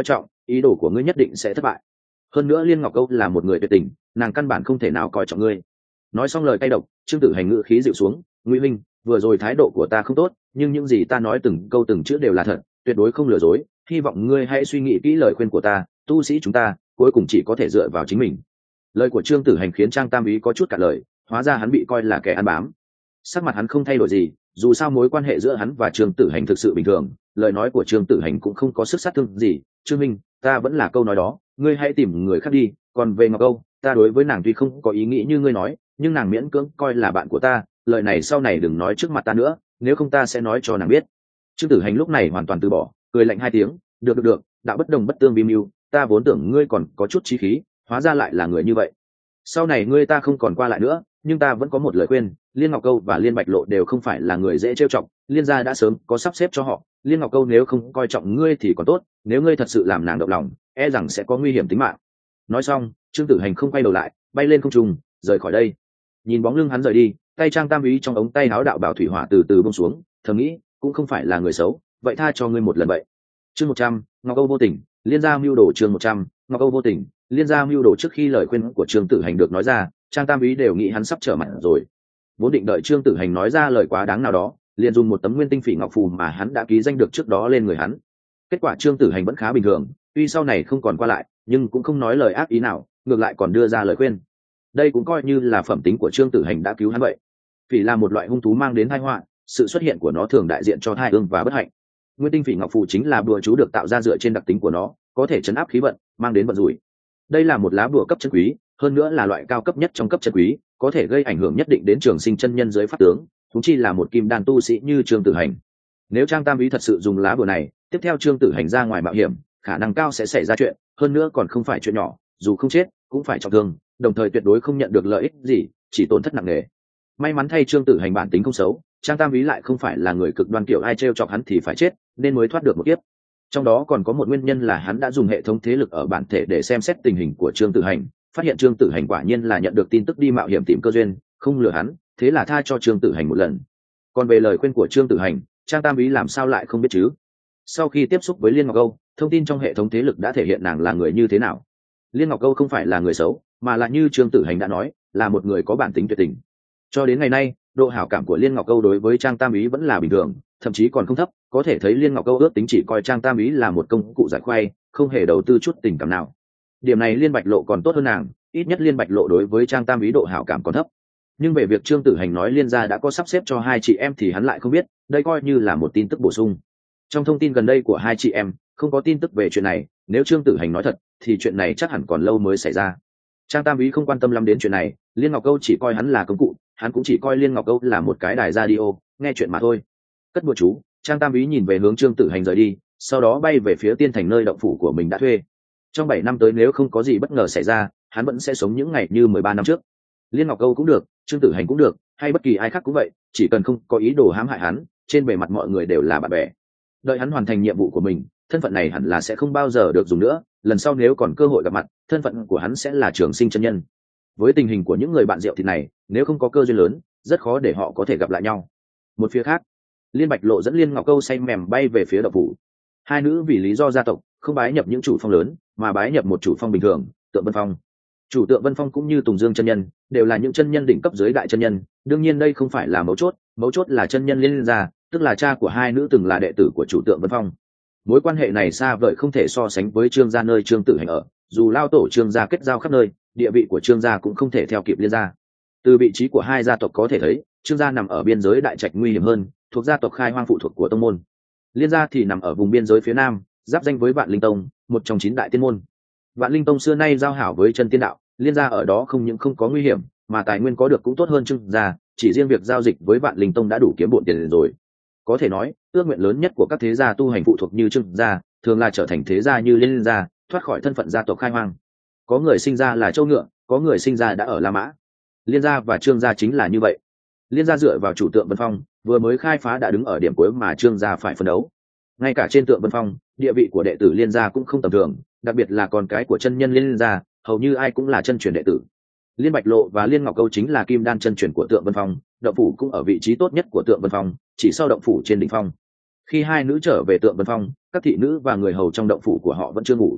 ý đồ của ngươi nhất định sẽ thất bại. Hơn nữa Liên Ngọc Câu là một người tuyệt tình, nàng căn bản không thể nào coi trọng ngươi. Nói xong lời cay độc, Trương Tử Hành ngữ khí dịu xuống, Ngụy Minh, vừa rồi thái độ của ta không tốt, nhưng những gì ta nói từng câu từng chữ đều là thật, tuyệt đối không lừa dối, hy vọng ngươi hãy suy nghĩ kỹ lời khuyên của ta, tu sĩ chúng ta cuối cùng chỉ có thể dựa vào chính mình. Lời của Trương Tử Hành khiến Trang Tam Ý có chút cả lời, hóa ra hắn bị coi là kẻ ăn bám. Sắc mặt hắn không thay đổi gì, dù sao mối quan hệ giữa hắn và Trương Tử Hành thực sự bình thường, lời nói của Trương Tử Hành cũng không có sức sát thương gì. Trương Minh, ta vẫn là câu nói đó, ngươi hãy tìm người khác đi, còn về Ngọc Câu, ta đối với nàng tuy không có ý nghĩ như ngươi nói, nhưng nàng miễn cưỡng coi là bạn của ta, lời này sau này đừng nói trước mặt ta nữa, nếu không ta sẽ nói cho nàng biết. Trương Tử Hành lúc này hoàn toàn từ bỏ, cười lạnh hai tiếng, được được được, đạo bất đồng bất tương vi mưu, ta vốn tưởng ngươi còn có chút chí khí, hóa ra lại là người như vậy. Sau này ngươi ta không còn qua lại nữa, nhưng ta vẫn có một lời khuyên, Liên Ngọc Câu và Liên Bạch Lộ đều không phải là người dễ trêu chọc, Liên gia đã sớm có sắp xếp cho họ, Liên Ngọc Câu nếu không coi trọng ngươi thì còn tốt, nếu ngươi thật sự làm nàng động lòng, e rằng sẽ có nguy hiểm tính mạng. Nói xong, Trương Tử Hành không quay đầu lại, bay lên không trung, rời khỏi đây. Nhìn bóng lưng hắn rời đi, tay Trang Tam Ý trong ống tay áo đạo bảo thủy hỏa từ từ buông xuống, thầm nghĩ, cũng không phải là người xấu, vậy tha cho ngươi một lần vậy. Chương một trăm, Ngọc Câu vô tình, Liên gia mưu đồ. Chương một trăm, Ngọc Câu vô tình, Liên gia mưu đồ. Trước khi lời khuyên của Trương Tử Hành được nói ra, Trang Tam Ý đều nghĩ hắn sắp trở mặt rồi. Vốn định đợi Trương Tử Hành nói ra lời quá đáng nào đó, liền dùng một tấm nguyên tinh phỉ ngọc phù mà hắn đã ký danh được trước đó lên người hắn. Kết quả Trương Tử Hành vẫn khá bình thường, tuy sau này không còn qua lại, nhưng cũng không nói lời ác ý nào, ngược lại còn đưa ra lời khuyên. Đây cũng coi như là phẩm tính của Trương Tử Hành đã cứu hắn vậy. Phỉ là một loại hung thú mang đến tai họa, sự xuất hiện của nó thường đại diện cho tai ương và bất hạnh. Nguyên tinh phỉ ngọc phù chính là bùa chú được tạo ra dựa trên đặc tính của nó, có thể chấn áp khí vận, mang đến vận rủi. Đây là một lá bùa cấp chân quý, hơn nữa là loại cao cấp nhất trong cấp chân quý, có thể gây ảnh hưởng nhất định đến trường sinh chân nhân dưới pháp tướng, thúng chi là một kim đan tu sĩ như Trương Tử Hành. Nếu Trang Tam Ý thật sự dùng lá bùa này, tiếp theo Trương Tử Hành ra ngoài mạo hiểm, khả năng cao sẽ xảy ra chuyện, hơn nữa còn không phải chuyện nhỏ, dù không chết cũng phải trọng thương, đồng thời tuyệt đối không nhận được lợi ích gì, chỉ tổn thất nặng nề. May mắn thay Trương Tử Hành bản tính không xấu, Trang Tam Ý lại không phải là người cực đoan kiểu ai trêu chọc hắn thì phải chết, nên mới thoát được một kiếp. Trong đó còn có một nguyên nhân là hắn đã dùng hệ thống thế lực ở bản thể để xem xét tình hình của Trương Tử Hành, phát hiện Trương Tử Hành quả nhiên là nhận được tin tức đi mạo hiểm tìm cơ duyên, không lừa hắn, thế là tha cho Trương Tử Hành một lần. Còn về lời khuyên của Trương Tử Hành, Trang Tam Ý làm sao lại không biết chứ? Sau khi tiếp xúc với Liên Ngọc Câu, thông tin trong hệ thống thế lực đã thể hiện nàng là người như thế nào. Liên Ngọc Câu không phải là người xấu, mà là như Trương Tử Hành đã nói, là một người có bản tính tuyệt tình. Cho đến ngày nay, độ hảo cảm của Liên Ngọc Câu đối với Trang Tam Ý vẫn là bình thường, thậm chí còn không thấp, có thể thấy Liên Ngọc Câu ước tính chỉ coi Trang Tam Ý là một công cụ giải khoai, không hề đầu tư chút tình cảm nào. Điểm này Liên Bạch Lộ còn tốt hơn nàng, ít nhất Liên Bạch Lộ đối với Trang Tam Ý độ hảo cảm còn thấp. Nhưng về việc Trương Tử Hành nói Liên gia đã có sắp xếp cho hai chị em thì hắn lại không biết, đây coi như là một tin tức bổ sung. Trong thông tin gần đây của hai chị em, không có tin tức về chuyện này, nếu Trương Tử Hành nói thật, thì chuyện này chắc hẳn còn lâu mới xảy ra. Trang Tam Ý không quan tâm lắm đến chuyện này, Liên Ngọc Câu chỉ coi hắn là công cụ, hắn cũng chỉ coi Liên Ngọc Câu là một cái đài radio, nghe chuyện mà thôi. Cất bùa chú, Trang Tam Ý nhìn về hướng Trương Tử Hành rời đi, sau đó bay về phía Tiên Thành nơi động phủ của mình đã thuê. Trong bảy năm tới nếu không có gì bất ngờ xảy ra, hắn vẫn sẽ sống những ngày như mười ba năm trước. Liên Ngọc Câu cũng được, Trương Tử Hành cũng được, hay bất kỳ ai khác cũng vậy, chỉ cần không có ý đồ hãm hại hắn, trên bề mặt mọi người đều là bạn bè. Đợi hắn hoàn thành nhiệm vụ của mình, thân phận này hẳn là sẽ không bao giờ được dùng nữa, lần sau nếu còn cơ hội gặp mặt, thân phận của hắn sẽ là trường sinh chân nhân. Với tình hình của những người bạn rượu thịt này, nếu không có cơ duyên lớn, rất khó để họ có thể gặp lại nhau. Một phía khác, Liên Bạch Lộ dẫn Liên Ngọc Câu say mềm bay về phía động phủ. Hai nữ vì lý do gia tộc, không bái nhập những chủ phong lớn, mà bái nhập một chủ phong bình thường, Tượng Vân Phong. Chủ Tượng Vân Phong cũng như Tùng Dương chân nhân, đều là những chân nhân đỉnh cấp dưới đại chân nhân, đương nhiên đây không phải là mấu chốt, mấu chốt là chân nhân Liên gia, tức là cha của hai nữ từng là đệ tử của chủ Tượng Vân Phong. Mối quan hệ này xa vời không thể so sánh với Trương gia nơi Trương Tử Hành ở, dù lao tổ Trương gia kết giao khắp nơi, địa vị của Trương gia cũng không thể theo kịp Liên gia. Từ vị trí của hai gia tộc có thể thấy, Trương gia nằm ở biên giới đại trạch nguy hiểm hơn, thuộc gia tộc khai hoang phụ thuộc của tông môn. Liên gia thì nằm ở vùng biên giới phía nam, giáp danh với Vạn Linh Tông, một trong chín đại tiên môn. Vạn Linh Tông xưa nay giao hảo với chân tiên đạo, Liên gia ở đó không những không có nguy hiểm, mà tài nguyên có được cũng tốt hơn Trương gia, chỉ riêng việc giao dịch với Vạn Linh Tông đã đủ kiếm bộn tiền rồi. Có thể nói, ước nguyện lớn nhất của các thế gia tu hành phụ thuộc như Trương gia, thường là trở thành thế gia như Liên gia, thoát khỏi thân phận gia tộc khai hoang. Có người sinh ra là châu ngựa, có người sinh ra đã ở La Mã. Liên gia và Trương gia chính là như vậy. Liên gia dựa vào chủ Tượng Vân Phong, vừa mới khai phá đã đứng ở điểm cuối mà Trương gia phải phấn đấu. Ngay cả trên Tượng Vân Phong, địa vị của đệ tử Liên gia cũng không tầm thường, đặc biệt là con cái của chân nhân Liên gia, hầu như ai cũng là chân truyền đệ tử. Liên Bạch Lộ và Liên Ngọc Câu chính là kim đan chân truyền của Tượng Vân Phong, động phủ cũng ở vị trí tốt nhất của Tượng Vân Phong, chỉ sau động phủ trên đỉnh phong. Khi hai nữ trở về Tượng Vân Phong, các thị nữ và người hầu trong động phủ của họ vẫn chưa ngủ.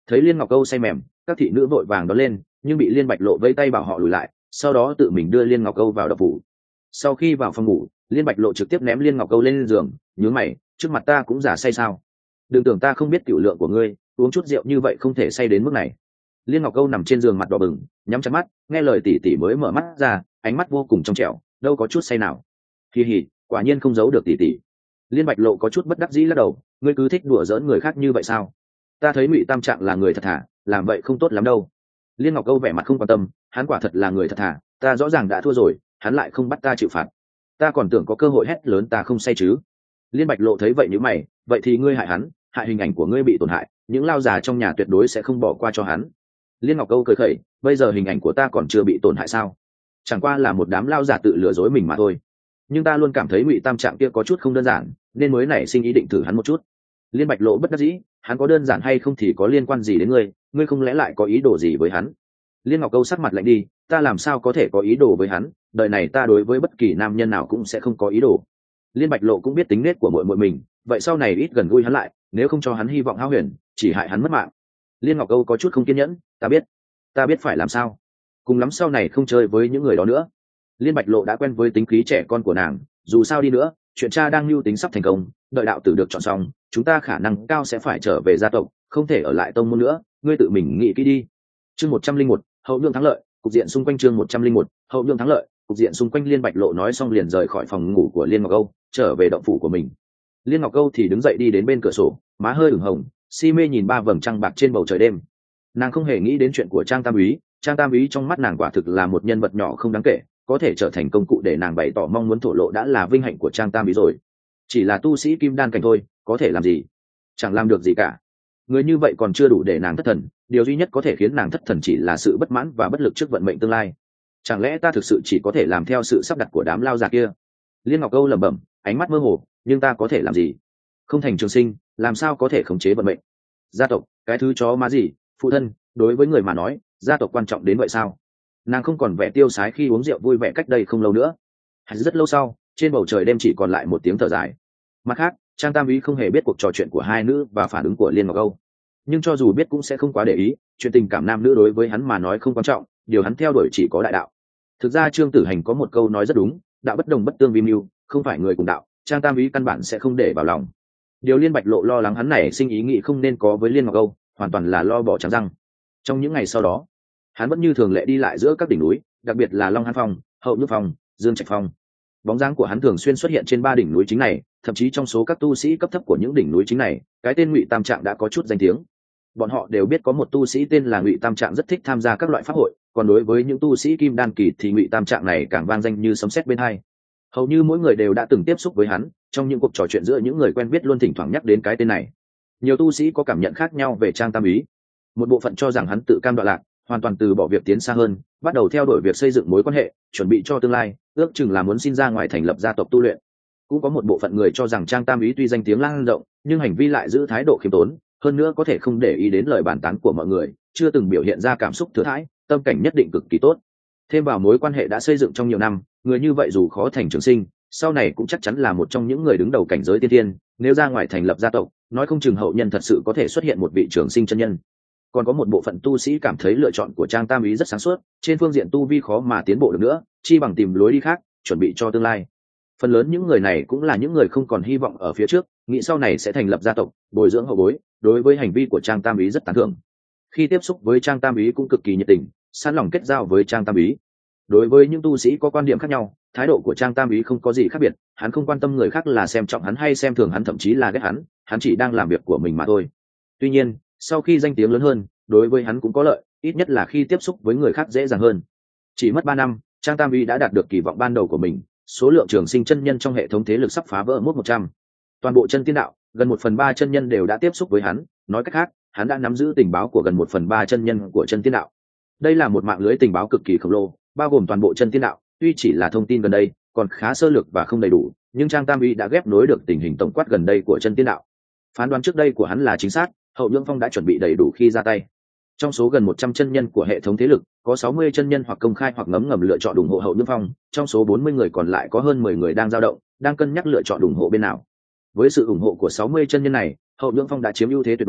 Thấy Liên Ngọc Câu say mềm, các thị nữ vội vàng đón lên, nhưng bị Liên Bạch Lộ vây tay bảo họ lùi lại, sau đó tự mình đưa Liên Ngọc Câu vào đập phủ. Sau khi vào phòng ngủ, Liên Bạch Lộ trực tiếp ném Liên Ngọc Câu lên giường, nhướng mày, trước mặt ta cũng giả say sao? Đừng tưởng ta không biết tiểu lượng của ngươi, uống chút rượu như vậy không thể say đến mức này. Liên Ngọc Câu nằm trên giường mặt đỏ bừng, nhắm chặt mắt, nghe lời tỷ tỷ mới mở mắt ra, ánh mắt vô cùng trong trẻo, đâu có chút say nào. Kỳ hỉ, quả nhiên không giấu được tỷ tỷ. Liên Bạch Lộ có chút bất đắc dĩ lắc đầu, ngươi cứ thích đùa giỡn người khác như vậy sao? Ta thấy Ngụy Tam Trạng là người thật thà, làm vậy không tốt lắm đâu. Liên Ngọc Câu vẻ mặt không quan tâm, hắn quả thật là người thật thà, ta rõ ràng đã thua rồi, hắn lại không bắt ta chịu phạt. Ta còn tưởng có cơ hội hét lớn ta không say chứ. Liên Bạch Lộ thấy vậy như mày, vậy thì ngươi hại hắn, hại hình ảnh của ngươi bị tổn hại, những lao già trong nhà tuyệt đối sẽ không bỏ qua cho hắn. Liên Ngọc Câu cười khẩy, bây giờ hình ảnh của ta còn chưa bị tổn hại sao? Chẳng qua là một đám lao già tự lừa dối mình mà thôi. Nhưng ta luôn cảm thấy Ngụy Tam Trạng kia có chút không đơn giản, nên mới nảy sinh ý định thử hắn một chút. Liên Bạch Lộ bất đắc dĩ, hắn có đơn giản hay không thì có liên quan gì đến ngươi, ngươi không lẽ lại có ý đồ gì với hắn? Liên Ngọc Câu sắc mặt lạnh đi, ta làm sao có thể có ý đồ với hắn, đời này ta đối với bất kỳ nam nhân nào cũng sẽ không có ý đồ. Liên Bạch Lộ cũng biết tính nết của muội muội mình, vậy sau này ít gần gũi hắn lại, nếu không cho hắn hy vọng hão huyền, chỉ hại hắn mất mạng. Liên Ngọc Câu có chút không kiên nhẫn, ta biết, ta biết phải làm sao, cùng lắm sau này không chơi với những người đó nữa. Liên Bạch Lộ đã quen với tính khí trẻ con của nàng, dù sao đi nữa, chuyện cha đang lưu tính sắp thành công, đợi đạo tử được chọn xong, chúng ta khả năng cao sẽ phải trở về gia tộc, không thể ở lại tông môn nữa, ngươi tự mình nghĩ kỹ đi. Chương một trăm linh một, hậu nhượng thắng lợi, cục diện xung quanh chương một trăm linh một, hậu nhượng thắng lợi, cục diện xung quanh. Liên Bạch Lộ nói xong liền rời khỏi phòng ngủ của Liên Ngọc Câu, trở về động phủ của mình. Liên Ngọc Câu thì đứng dậy đi đến bên cửa sổ, má hơi ửng hồng, si mê nhìn ba vầng trăng bạc trên bầu trời đêm. Nàng không hề nghĩ đến chuyện của Trang Tam Úy, Trang Tam Úy trong mắt nàng quả thực là một nhân vật nhỏ không đáng kể, có thể trở thành công cụ để nàng bày tỏ mong muốn thổ lộ đã là vinh hạnh của Trang Tam Úy rồi. Chỉ là tu sĩ kim đan cảnh thôi, có thể làm gì? Chẳng làm được gì cả. Người như vậy còn chưa đủ để nàng thất thần, điều duy nhất có thể khiến nàng thất thần chỉ là sự bất mãn và bất lực trước vận mệnh tương lai. Chẳng lẽ ta thực sự chỉ có thể làm theo sự sắp đặt của đám lao già kia? Liên Ngọc Câu lẩm bẩm, ánh mắt mơ hồ, nhưng ta có thể làm gì? Không thành trường sinh, làm sao có thể khống chế vận mệnh? Gia tộc, cái thứ chó má gì? Phụ thân, đối với người mà nói, gia tộc quan trọng đến vậy sao? Nàng không còn vẻ tiêu sái khi uống rượu vui vẻ cách đây không lâu nữa. Hay rất lâu sau, trên bầu trời đêm chỉ còn lại một tiếng thở dài. Mặt khác, Trang Tam Úy không hề biết cuộc trò chuyện của hai nữ và phản ứng của Liên Ngọc Câu, nhưng cho dù biết cũng sẽ không quá để ý, chuyện tình cảm nam nữ đối với hắn mà nói không quan trọng, điều hắn theo đuổi chỉ có đại đạo. Thực ra Trương Tử Hành có một câu nói rất đúng, đạo bất đồng bất tương vi mưu, không phải người cùng đạo, Trang Tam Úy căn bản sẽ không để vào lòng. Điều Liên Bạch Lộ lo lắng hắn này sinh ý nghĩ không nên có với Liên Ngọc Câu, hoàn toàn là lo bỏ trắng răng. Trong những ngày sau đó, hắn vẫn như thường lệ đi lại giữa các đỉnh núi, đặc biệt là Long Hán Phong, Hậu Nhược Phong, Dương Trạch Phong. Bóng dáng của hắn thường xuyên xuất hiện trên ba đỉnh núi chính này, thậm chí trong số các tu sĩ cấp thấp của những đỉnh núi chính này, cái tên Ngụy Tam Trạng đã có chút danh tiếng. Bọn họ đều biết có một tu sĩ tên là Ngụy Tam Trạng rất thích tham gia các loại pháp hội, còn đối với những tu sĩ kim đan kỳ thì Ngụy Tam Trạng này càng vang danh như sấm sét bên tai. Hầu như mỗi người đều đã từng tiếp xúc với hắn, trong những cuộc trò chuyện giữa những người quen biết luôn thỉnh thoảng nhắc đến cái tên này. Nhiều tu sĩ có cảm nhận khác nhau về Trang Tam Úy. Một bộ phận cho rằng hắn tự cam đoạn lạc, hoàn toàn từ bỏ việc tiến xa hơn, bắt đầu theo đuổi việc xây dựng mối quan hệ, chuẩn bị cho tương lai, ước chừng là muốn xin ra ngoài thành lập gia tộc tu luyện. Cũng có một bộ phận người cho rằng Trang Tam Úy tuy danh tiếng lan rộng, nhưng hành vi lại giữ thái độ khiêm tốn, hơn nữa có thể không để ý đến lời bàn tán của mọi người, chưa từng biểu hiện ra cảm xúc thừa thãi, tâm cảnh nhất định cực kỳ tốt. Thêm vào mối quan hệ đã xây dựng trong nhiều năm, người như vậy dù khó thành trường sinh, sau này cũng chắc chắn là một trong những người đứng đầu cảnh giới tiên tiên, nếu ra ngoài thành lập gia tộc, nói không chừng hậu nhân thật sự có thể xuất hiện một vị trường sinh chân nhân. Còn có một bộ phận tu sĩ cảm thấy lựa chọn của Trang Tam Úy rất sáng suốt, trên phương diện tu vi khó mà tiến bộ được nữa, chi bằng tìm lối đi khác, chuẩn bị cho tương lai. Phần lớn những người này cũng là những người không còn hy vọng ở phía trước, nghĩ sau này sẽ thành lập gia tộc, bồi dưỡng hậu bối, đối với hành vi của Trang Tam Úy rất tán thưởng. Khi tiếp xúc với Trang Tam Úy cũng cực kỳ nhiệt tình, sẵn lòng kết giao với Trang Tam Úy. Đối với những tu sĩ có quan điểm khác nhau, thái độ của Trang Tam Úy không có gì khác biệt, hắn không quan tâm người khác là xem trọng hắn hay xem thường hắn, thậm chí là ghét hắn, hắn chỉ đang làm việc của mình mà thôi. Tuy nhiên, sau khi danh tiếng lớn hơn, đối với hắn cũng có lợi, ít nhất là khi tiếp xúc với người khác dễ dàng hơn. Chỉ mất ba năm, Trang Tam Úy đã đạt được kỳ vọng ban đầu của mình, số lượng trường sinh chân nhân trong hệ thống thế lực sắp phá vỡ mốt một trăm. Toàn bộ chân tiên đạo, gần một phần ba chân nhân đều đã tiếp xúc với hắn, nói cách khác, hắn đã nắm giữ tình báo của gần một phần ba chân nhân của chân tiên đạo. Đây là một mạng lưới tình báo cực kỳ khổng lồ, bao gồm toàn bộ chân tiên đạo, tuy chỉ là thông tin gần đây, còn khá sơ lược và không đầy đủ, nhưng Trang Tam Úy đã ghép nối được tình hình tổng quát gần đây của chân tiên đạo. Phán đoán trước đây của hắn là chính xác, Hậu Nhượng Phong đã chuẩn bị đầy đủ khi ra tay. Trong số gần một trăm chân nhân của hệ thống thế lực, có sáu mươi chân nhân hoặc công khai hoặc ngấm ngầm lựa chọn ủng hộ Hậu Nhượng Phong, trong số bốn mươi người còn lại có hơn mười người đang dao động, đang cân nhắc lựa chọn ủng hộ bên nào. Với sự ủng hộ của sáu mươi chân nhân này, Hậu Nhượng Phong đã chiếm ưu thế tuyệt đối,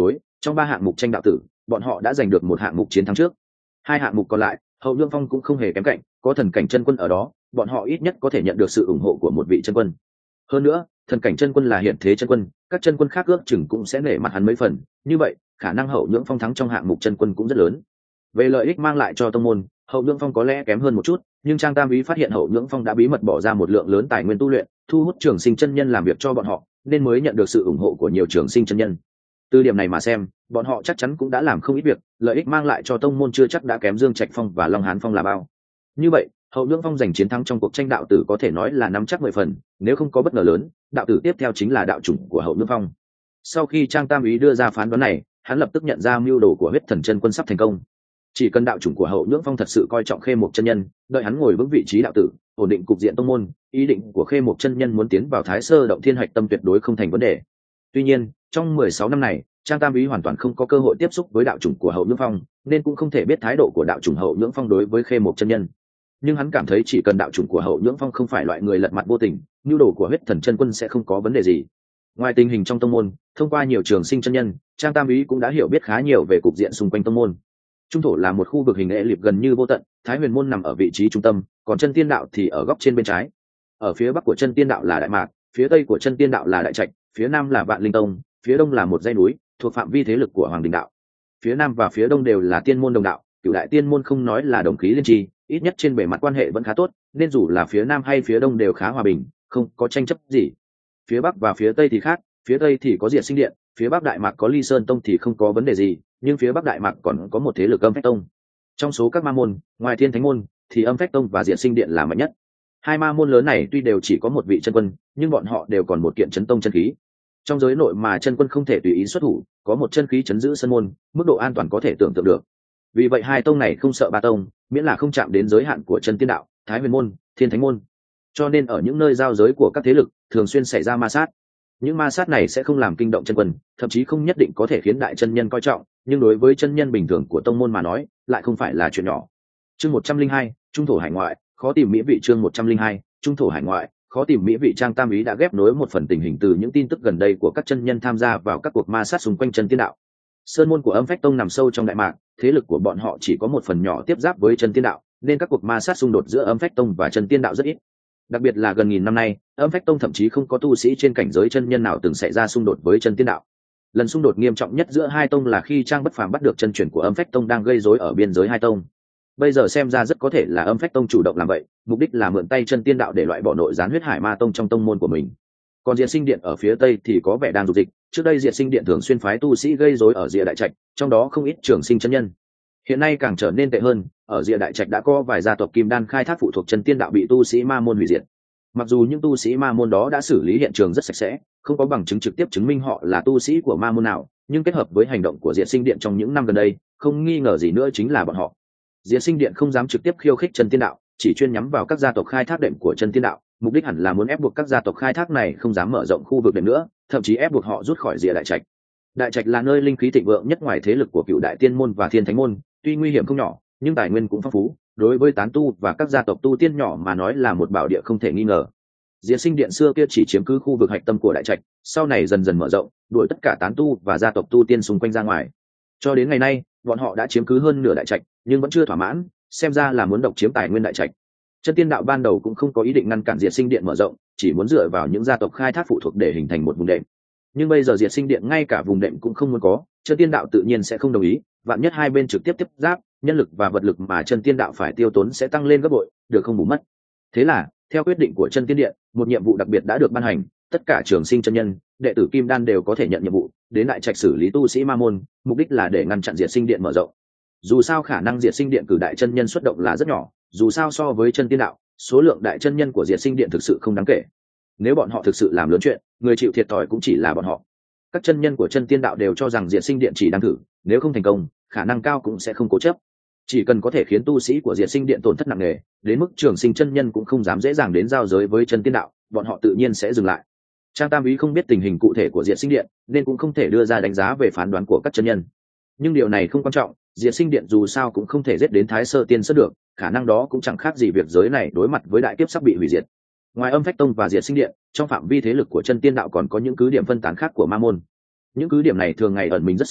Trong ba hạng mục tranh đạo tử, bọn họ đã giành được một hạng mục chiến thắng trước. Hai hạng mục còn lại, Hậu Nhượng Phong cũng không hề kém cạnh, có thần cảnh chân quân ở đó, bọn họ ít nhất có thể nhận được sự ủng hộ của một vị chân quân. Hơn nữa, thần cảnh chân quân là hiện thế chân quân, các chân quân khác ước chừng cũng sẽ nể mặt hắn mấy phần, như vậy, khả năng Hậu Nhượng Phong thắng trong hạng mục chân quân cũng rất lớn. Về lợi ích mang lại cho tông môn, Hậu Nhượng Phong có lẽ kém hơn một chút, nhưng Trang Tam Úy phát hiện Hậu Nhượng Phong đã bí mật bỏ ra một lượng lớn tài nguyên tu luyện, thu hút trường sinh chân nhân làm việc cho bọn họ, nên mới nhận được sự ủng hộ của nhiều trường sinh chân nhân. Từ điểm này mà xem, bọn họ chắc chắn cũng đã làm không ít việc, lợi ích mang lại cho tông môn chưa chắc đã kém Dương Trạch Phong và Long Hán Phong là bao. Như vậy, Hậu Nhượng Phong giành chiến thắng trong cuộc tranh đạo tử có thể nói là nắm chắc mười phần, nếu không có bất ngờ lớn, đạo tử tiếp theo chính là đạo chủng của Hậu Nhượng Phong. Sau khi Trang Tam Úy đưa ra phán đoán này, hắn lập tức nhận ra mưu đồ của huyết thần chân quân sắp thành công. Chỉ cần đạo chủng của Hậu Nhượng Phong thật sự coi trọng Khê Mục chân nhân, đợi hắn ngồi vững vị trí đạo tử, ổn định cục diện tông môn, ý định của Khê Mục chân nhân muốn tiến vào Thái Sơ động thiên hạch tâm tuyệt đối không thành vấn đề. Tuy nhiên, trong mười sáu năm này, Trang Tam Úy hoàn toàn không có cơ hội tiếp xúc với đạo chủng của Hậu Nhượng Phong, nên cũng không thể biết thái độ của đạo chủng Hậu Nhượng Phong đối với Khê Mục chân nhân. Nhưng hắn cảm thấy chỉ cần đạo chủng của Hậu Nhượng Phong không phải loại người lật mặt vô tình, nhu đồ của huyết thần chân quân sẽ không có vấn đề gì. Ngoài tình hình trong tông môn, thông qua nhiều trường sinh chân nhân, Trang Tam Úy cũng đã hiểu biết khá nhiều về cục diện xung quanh tông môn. Trung thổ là một khu vực hình ệ liệp gần như vô tận, Thái Huyền môn nằm ở vị trí trung tâm, còn chân tiên đạo thì ở góc trên bên trái. Ở phía bắc của chân tiên đạo là Đại Mạc, phía tây của chân tiên đạo là Đại Trạch, phía nam là Vạn Linh Tông, phía đông là một dãy núi thuộc phạm vi thế lực của Hoàng Đình đạo. Phía nam và phía đông đều là tiên môn đồng đạo, cửu đại tiên môn không nói là đồng khí liên tri, ít nhất trên bề mặt quan hệ vẫn khá tốt, nên dù là phía nam hay phía đông đều khá hòa bình, không có tranh chấp gì. Phía bắc và phía tây thì khác, phía tây thì có Diệt Sinh Điện, phía bắc Đại Mạc có Ly Sơn Tông thì không có vấn đề gì, nhưng phía bắc Đại Mạc còn có một thế lực Âm Phách Tông. Trong số các ma môn, ngoài Thiên Thánh môn thì Âm Phách Tông và Diệt Sinh Điện là mạnh nhất. Hai ma môn lớn này tuy đều chỉ có một vị chân quân, nhưng bọn họ đều còn một kiện chấn tông chân khí. Trong giới nội mà chân quân không thể tùy ý xuất thủ, có một chân khí chấn giữ sân môn, mức độ an toàn có thể tưởng tượng được. Vì vậy hai tông này không sợ ba tông, miễn là không chạm đến giới hạn của chân tiên đạo, Thái Huyền môn, Thiên Thánh môn. Cho nên ở những nơi giao giới của các thế lực, thường xuyên xảy ra ma sát. Những ma sát này sẽ không làm kinh động chân quân, thậm chí không nhất định có thể khiến đại chân nhân coi trọng, nhưng đối với chân nhân bình thường của tông môn mà nói, lại không phải là chuyện nhỏ. Chương một trăm linh hai, trung thổ hải ngoại, khó tìm mỹ vị. Chương một trăm linh hai, trung thổ hải ngoại, khó tìm mỹ vị. Trang Tam Úy đã ghép nối một phần tình hình từ những tin tức gần đây của các chân nhân tham gia vào các cuộc ma sát xung quanh chân tiên đạo. Sơn môn của Âm Phách Tông nằm sâu trong Đại Mạc, thế lực của bọn họ chỉ có một phần nhỏ tiếp giáp với chân tiên đạo, nên các cuộc ma sát xung đột giữa Âm Phách Tông và chân tiên đạo rất ít. Đặc biệt là gần nghìn năm nay, Âm Phách Tông thậm chí không có tu sĩ trên cảnh giới chân nhân nào từng xảy ra xung đột với chân tiên đạo. Lần xung đột nghiêm trọng nhất giữa hai tông là khi Trang Bất Phàm bắt được chân truyền của Âm Phách Tông đang gây rối ở biên giới hai tông. Bây giờ xem ra rất có thể là Âm Phách Tông chủ động làm vậy, mục đích là mượn tay chân tiên đạo để loại bỏ nội gián huyết hải ma tông trong tông môn của mình. Còn Diệt Sinh Điện ở phía tây thì có vẻ đang dục dịch, trước đây Diệt Sinh Điện thường xuyên phái tu sĩ gây rối ở Diệt Đại Trạch, trong đó không ít trường sinh chân nhân. Hiện nay càng trở nên tệ hơn, ở Diệt Đại Trạch đã có vài gia tộc kim đan khai thác phụ thuộc chân tiên đạo bị tu sĩ ma môn hủy diệt. Mặc dù những tu sĩ ma môn đó đã xử lý hiện trường rất sạch sẽ, không có bằng chứng trực tiếp chứng minh họ là tu sĩ của ma môn nào, nhưng kết hợp với hành động của Diệt Sinh Điện trong những năm gần đây, không nghi ngờ gì nữa chính là bọn họ. Diệt Sinh Điện không dám trực tiếp khiêu khích chân tiên đạo, chỉ chuyên nhắm vào các gia tộc khai thác đệm của chân tiên đạo, mục đích hẳn là muốn ép buộc các gia tộc khai thác này không dám mở rộng khu vực đệm nữa, thậm chí ép buộc họ rút khỏi Diệt Đại Trạch. Đại Trạch là nơi linh khí thịnh vượng nhất ngoài thế lực của Cựu Đại Tiên môn và Thiên Thánh môn, tuy nguy hiểm không nhỏ, nhưng tài nguyên cũng phong phú, đối với tán tu và các gia tộc tu tiên nhỏ mà nói là một bảo địa không thể nghi ngờ. Diệt Sinh Điện xưa kia chỉ chiếm cứ khu vực hạch tâm của Đại Trạch, sau này dần dần mở rộng, đuổi tất cả tán tu và gia tộc tu tiên xung quanh ra ngoài. Cho đến ngày nay, bọn họ đã chiếm cứ hơn nửa Đại Trạch, nhưng vẫn chưa thỏa mãn, xem ra là muốn độc chiếm tài nguyên Đại Trạch. Chân tiên đạo ban đầu cũng không có ý định ngăn cản Diệt Sinh Điện mở rộng, chỉ muốn dựa vào những gia tộc khai thác phụ thuộc để hình thành một vùng đệm. Nhưng bây giờ Diệt Sinh Điện ngay cả vùng đệm cũng không muốn có, chân tiên đạo tự nhiên sẽ không đồng ý, vạn nhất hai bên trực tiếp tiếp giáp, nhân lực và vật lực mà chân tiên đạo phải tiêu tốn sẽ tăng lên gấp bội, được không bù mất. Thế là, theo quyết định của chân tiên điện, một nhiệm vụ đặc biệt đã được ban hành, tất cả trường sinh chân nhân, đệ tử kim đan đều có thể nhận nhiệm vụ đến Đại Trạch xử lý tu sĩ ma môn, mục đích là để ngăn chặn Diệt Sinh Điện mở rộng. Dù sao khả năng Diệt Sinh Điện cử đại chân nhân xuất động là rất nhỏ, dù sao so với chân tiên đạo, số lượng đại chân nhân của Diệt Sinh Điện thực sự không đáng kể. Nếu bọn họ thực sự làm lớn chuyện, người chịu thiệt thòi cũng chỉ là bọn họ. Các chân nhân của chân tiên đạo đều cho rằng Diệt Sinh Điện chỉ đang thử, nếu không thành công, khả năng cao cũng sẽ không cố chấp. Chỉ cần có thể khiến tu sĩ của Diệt Sinh Điện tổn thất nặng nề, đến mức trường sinh chân nhân cũng không dám dễ dàng đến giao giới với chân tiên đạo, bọn họ tự nhiên sẽ dừng lại. Trang Tam Úy không biết tình hình cụ thể của Diệt Sinh Điện, nên cũng không thể đưa ra đánh giá về phán đoán của các chân nhân. Nhưng điều này không quan trọng, Diệt Sinh Điện dù sao cũng không thể giết đến Thái Sơ Tiên Sơn được, khả năng đó cũng chẳng khác gì việc giới này đối mặt với đại kiếp sắp bị hủy diệt. Ngoài Âm Phách Tông và Diệt Sinh Điện, trong phạm vi thế lực của chân tiên đạo còn có những cứ điểm phân tán khác của ma môn. Những cứ điểm này thường ngày ẩn mình rất sâu,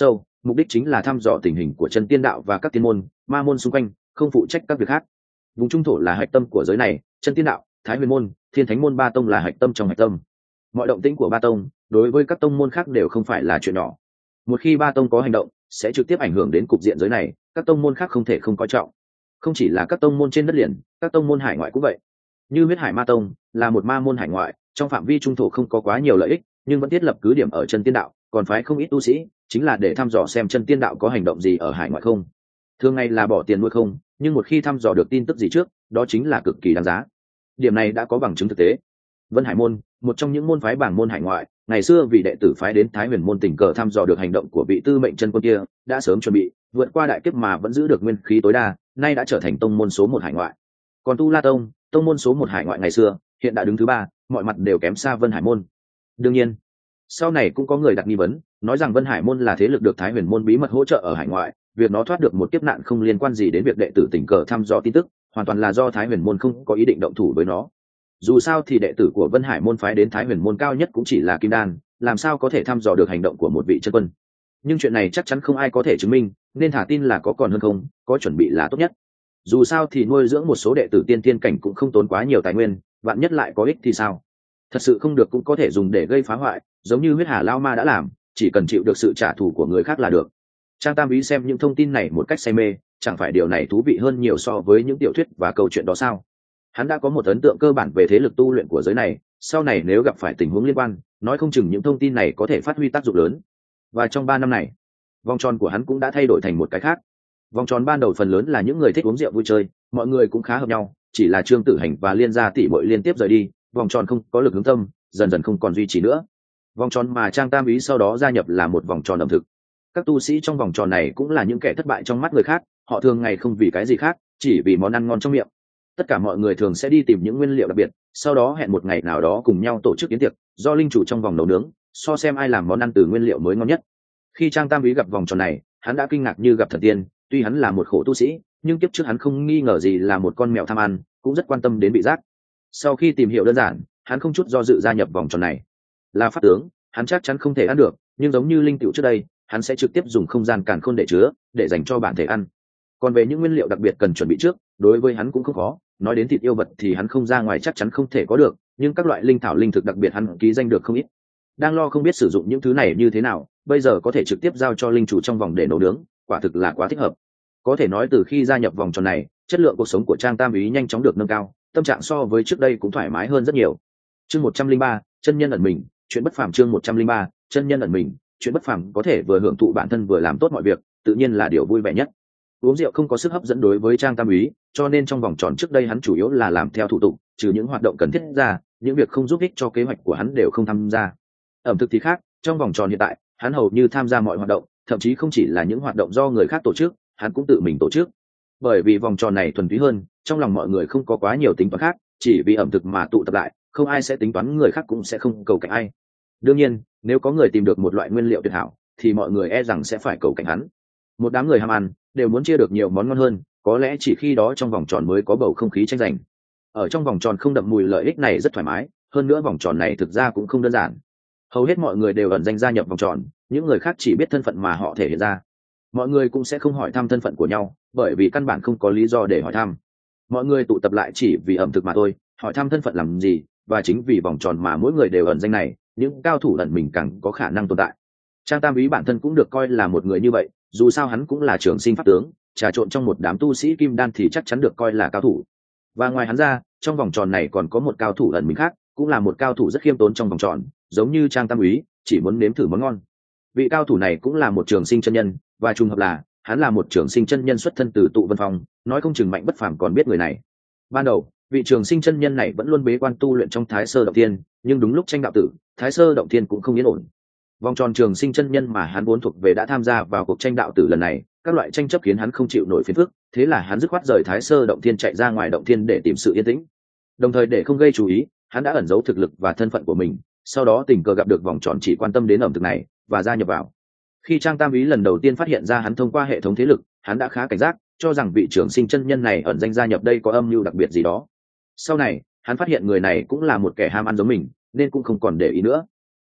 mục đích chính là thăm dò tình hình của chân tiên đạo và các tiên môn ma môn xung quanh, không phụ trách các việc khác. Vùng trung thổ là hạch tâm của giới này, chân tiên đạo, thái huyền môn, thiên thánh môn ba tông là hạch tâm trong hạch tâm. Mọi động tĩnh của ba tông đối với các tông môn khác đều không phải là chuyện nhỏ. Một khi ba tông có hành động sẽ trực tiếp ảnh hưởng đến cục diện giới này, các tông môn khác không thể không coi trọng. Không chỉ là các tông môn trên đất liền, các tông môn hải ngoại cũng vậy. Như huyết hải ma tông là một ma môn hải ngoại, trong phạm vi trung thổ không có quá nhiều lợi ích, nhưng vẫn thiết lập cứ điểm ở chân tiên đạo, còn phái không ít tu sĩ chính là để thăm dò xem chân tiên đạo có hành động gì ở hải ngoại không. Thường ngày là bỏ tiền nuôi không, nhưng một khi thăm dò được tin tức gì trước, đó chính là cực kỳ đáng giá. Điểm này đã có bằng chứng thực tế. Vân Hải môn, một trong những môn phái bảng môn hải ngoại, ngày xưa vì đệ tử phái đến Thái Huyền môn tình cờ thăm dò được hành động của vị tư mệnh chân quân kia, đã sớm chuẩn bị vượt qua đại kiếp mà vẫn giữ được nguyên khí tối đa, nay đã trở thành tông môn số một hải ngoại. Còn Tu La tông, tông môn số một hải ngoại ngày xưa, hiện đã đứng thứ ba, mọi mặt đều kém xa Vân Hải môn. Đương nhiên, sau này cũng có người đặt nghi vấn, nói rằng Vân Hải môn là thế lực được Thái Huyền môn bí mật hỗ trợ ở hải ngoại, việc nó thoát được một kiếp nạn không liên quan gì đến việc đệ tử tình cờ thăm dò tin tức, hoàn toàn là do Thái Huyền môn không có ý định động thủ với nó. Dù sao thì đệ tử của Vân Hải môn phái đến Thái Huyền môn cao nhất cũng chỉ là kim đan, làm sao có thể thăm dò được hành động của một vị chân quân. Nhưng chuyện này chắc chắn không ai có thể chứng minh, nên thả tin là có còn hơn không, có chuẩn bị là tốt nhất. Dù sao thì nuôi dưỡng một số đệ tử tiên thiên cảnh cũng không tốn quá nhiều tài nguyên, vạn nhất lại có ích thì sao? Thật sự không được cũng có thể dùng để gây phá hoại, giống như huyết hà lao ma đã làm, chỉ cần chịu được sự trả thù của người khác là được. Trang Tam Ý xem những thông tin này một cách say mê, chẳng phải điều này thú vị hơn nhiều so với những tiểu thuyết và câu chuyện đó sao? Hắn đã có một ấn tượng cơ bản về thế lực tu luyện của giới này, sau này nếu gặp phải tình huống liên quan, nói không chừng những thông tin này có thể phát huy tác dụng lớn. Và trong ba năm này, vòng tròn của hắn cũng đã thay đổi thành một cái khác. Vòng tròn ban đầu phần lớn là những người thích uống rượu vui chơi, mọi người cũng khá hợp nhau, chỉ là Trương Tử Hành và Liên gia tỷ muội liên tiếp rời đi, vòng tròn không có lực hướng tâm, dần dần không còn duy trì nữa. Vòng tròn mà Trang Tam Ý sau đó gia nhập là một vòng tròn ẩm thực. Các tu sĩ trong vòng tròn này cũng là những kẻ thất bại trong mắt người khác, họ thường ngày không vì cái gì khác, chỉ vì món ăn ngon trong miệng. Tất cả mọi người thường sẽ đi tìm những nguyên liệu đặc biệt, sau đó hẹn một ngày nào đó cùng nhau tổ chức yến tiệc, do linh chủ trong vòng nấu nướng, so xem ai làm món ăn từ nguyên liệu mới ngon nhất. Khi Trang Tam Ý gặp vòng tròn này, hắn đã kinh ngạc như gặp thần tiên, tuy hắn là một khổ tu sĩ, nhưng kiếp trước hắn không nghi ngờ gì là một con mèo tham ăn, cũng rất quan tâm đến vị giác. Sau khi tìm hiểu đơn giản, hắn không chút do dự gia nhập vòng tròn này. Là pháp tướng, hắn chắc chắn không thể ăn được, nhưng giống như linh tiểu trước đây, hắn sẽ trực tiếp dùng không gian càn khôn để chứa, để dành cho bản thể ăn. Còn về những nguyên liệu đặc biệt cần chuẩn bị trước, đối với hắn cũng không khó, nói đến thịt yêu vật thì hắn không ra ngoài chắc chắn không thể có được, nhưng các loại linh thảo linh thực đặc biệt hắn ký danh được không ít. Đang lo không biết sử dụng những thứ này như thế nào, bây giờ có thể trực tiếp giao cho linh chủ trong vòng để nấu nướng, quả thực là quá thích hợp. Có thể nói từ khi gia nhập vòng tròn này, chất lượng cuộc sống của Trang Tam Ý nhanh chóng được nâng cao, tâm trạng so với trước đây cũng thoải mái hơn rất nhiều. Chương một trăm linh ba, chân nhân ẩn mình, chuyện bất phàm. Chương một trăm linh ba, chân nhân ẩn mình, chuyện bất phàm. Có thể vừa hưởng thụ bản thân vừa làm tốt mọi việc, tự nhiên là điều vui vẻ nhất. Uống rượu không có sức hấp dẫn đối với Trang Tam Ý, cho nên trong vòng tròn trước đây hắn chủ yếu là làm theo thủ tục, trừ những hoạt động cần thiết ra, những việc không giúp ích cho kế hoạch của hắn đều không tham gia. Ẩm thực thì khác, trong vòng tròn hiện tại, hắn hầu như tham gia mọi hoạt động, thậm chí không chỉ là những hoạt động do người khác tổ chức, hắn cũng tự mình tổ chức. Bởi vì vòng tròn này thuần túy hơn, trong lòng mọi người không có quá nhiều tính toán khác, chỉ vì ẩm thực mà tụ tập lại, không ai sẽ tính toán, người khác cũng sẽ không cầu cạnh ai. Đương nhiên, nếu có người tìm được một loại nguyên liệu tuyệt hảo, thì mọi người e rằng sẽ phải cầu cạnh hắn. Một đám người ham ăn, đều muốn chia được nhiều món ngon hơn, có lẽ chỉ khi đó trong vòng tròn mới có bầu không khí tranh giành. Ở trong vòng tròn không đậm mùi lợi ích này rất thoải mái, hơn nữa vòng tròn này thực ra cũng không đơn giản. Hầu hết mọi người đều ẩn danh gia nhập vòng tròn, những người khác chỉ biết thân phận mà họ thể hiện ra. Mọi người cũng sẽ không hỏi thăm thân phận của nhau, bởi vì căn bản không có lý do để hỏi thăm. Mọi người tụ tập lại chỉ vì ẩm thực mà thôi, hỏi thăm thân phận làm gì, và chính vì vòng tròn mà mỗi người đều ẩn danh này, những cao thủ ẩn mình càng có khả năng tồn tại. Trang Tam Ý bản thân cũng được coi là một người như vậy, dù sao hắn cũng là trường sinh pháp tướng, trà trộn trong một đám tu sĩ kim đan thì chắc chắn được coi là cao thủ. Và ngoài hắn ra, trong vòng tròn này còn có một cao thủ ẩn mình khác, cũng là một cao thủ rất khiêm tốn trong vòng tròn, giống như Trang Tam Ý, chỉ muốn nếm thử món ngon. Vị cao thủ này cũng là một trường sinh chân nhân, và trùng hợp là hắn là một trường sinh chân nhân xuất thân từ Tụ Vân Phong, nói không chừng Mạnh Bất Phàm còn biết người này. Ban đầu, vị trường sinh chân nhân này vẫn luôn bế quan tu luyện trong Thái Sơ Động Thiên, nhưng đúng lúc tranh đạo tử, Thái Sơ Động Thiên cũng không yên ổn. Vòng tròn trường sinh chân nhân mà hắn vốn thuộc về đã tham gia vào cuộc tranh đạo tử lần này, các loại tranh chấp khiến hắn không chịu nổi phiền phức, thế là hắn dứt khoát rời Thái Sơ Động Thiên chạy ra ngoài động thiên để tìm sự yên tĩnh. Đồng thời để không gây chú ý, hắn đã ẩn giấu thực lực và thân phận của mình, sau đó tình cờ gặp được vòng tròn chỉ quan tâm đến ẩm thực này và gia nhập vào. Khi Trang Tam Ý lần đầu tiên phát hiện ra hắn thông qua hệ thống thế lực, hắn đã khá cảnh giác, cho rằng vị trường sinh chân nhân này ẩn danh gia nhập đây có âm mưu đặc biệt gì đó. Sau này, hắn phát hiện người này cũng là một kẻ ham ăn giống mình, nên cũng không còn để ý nữa.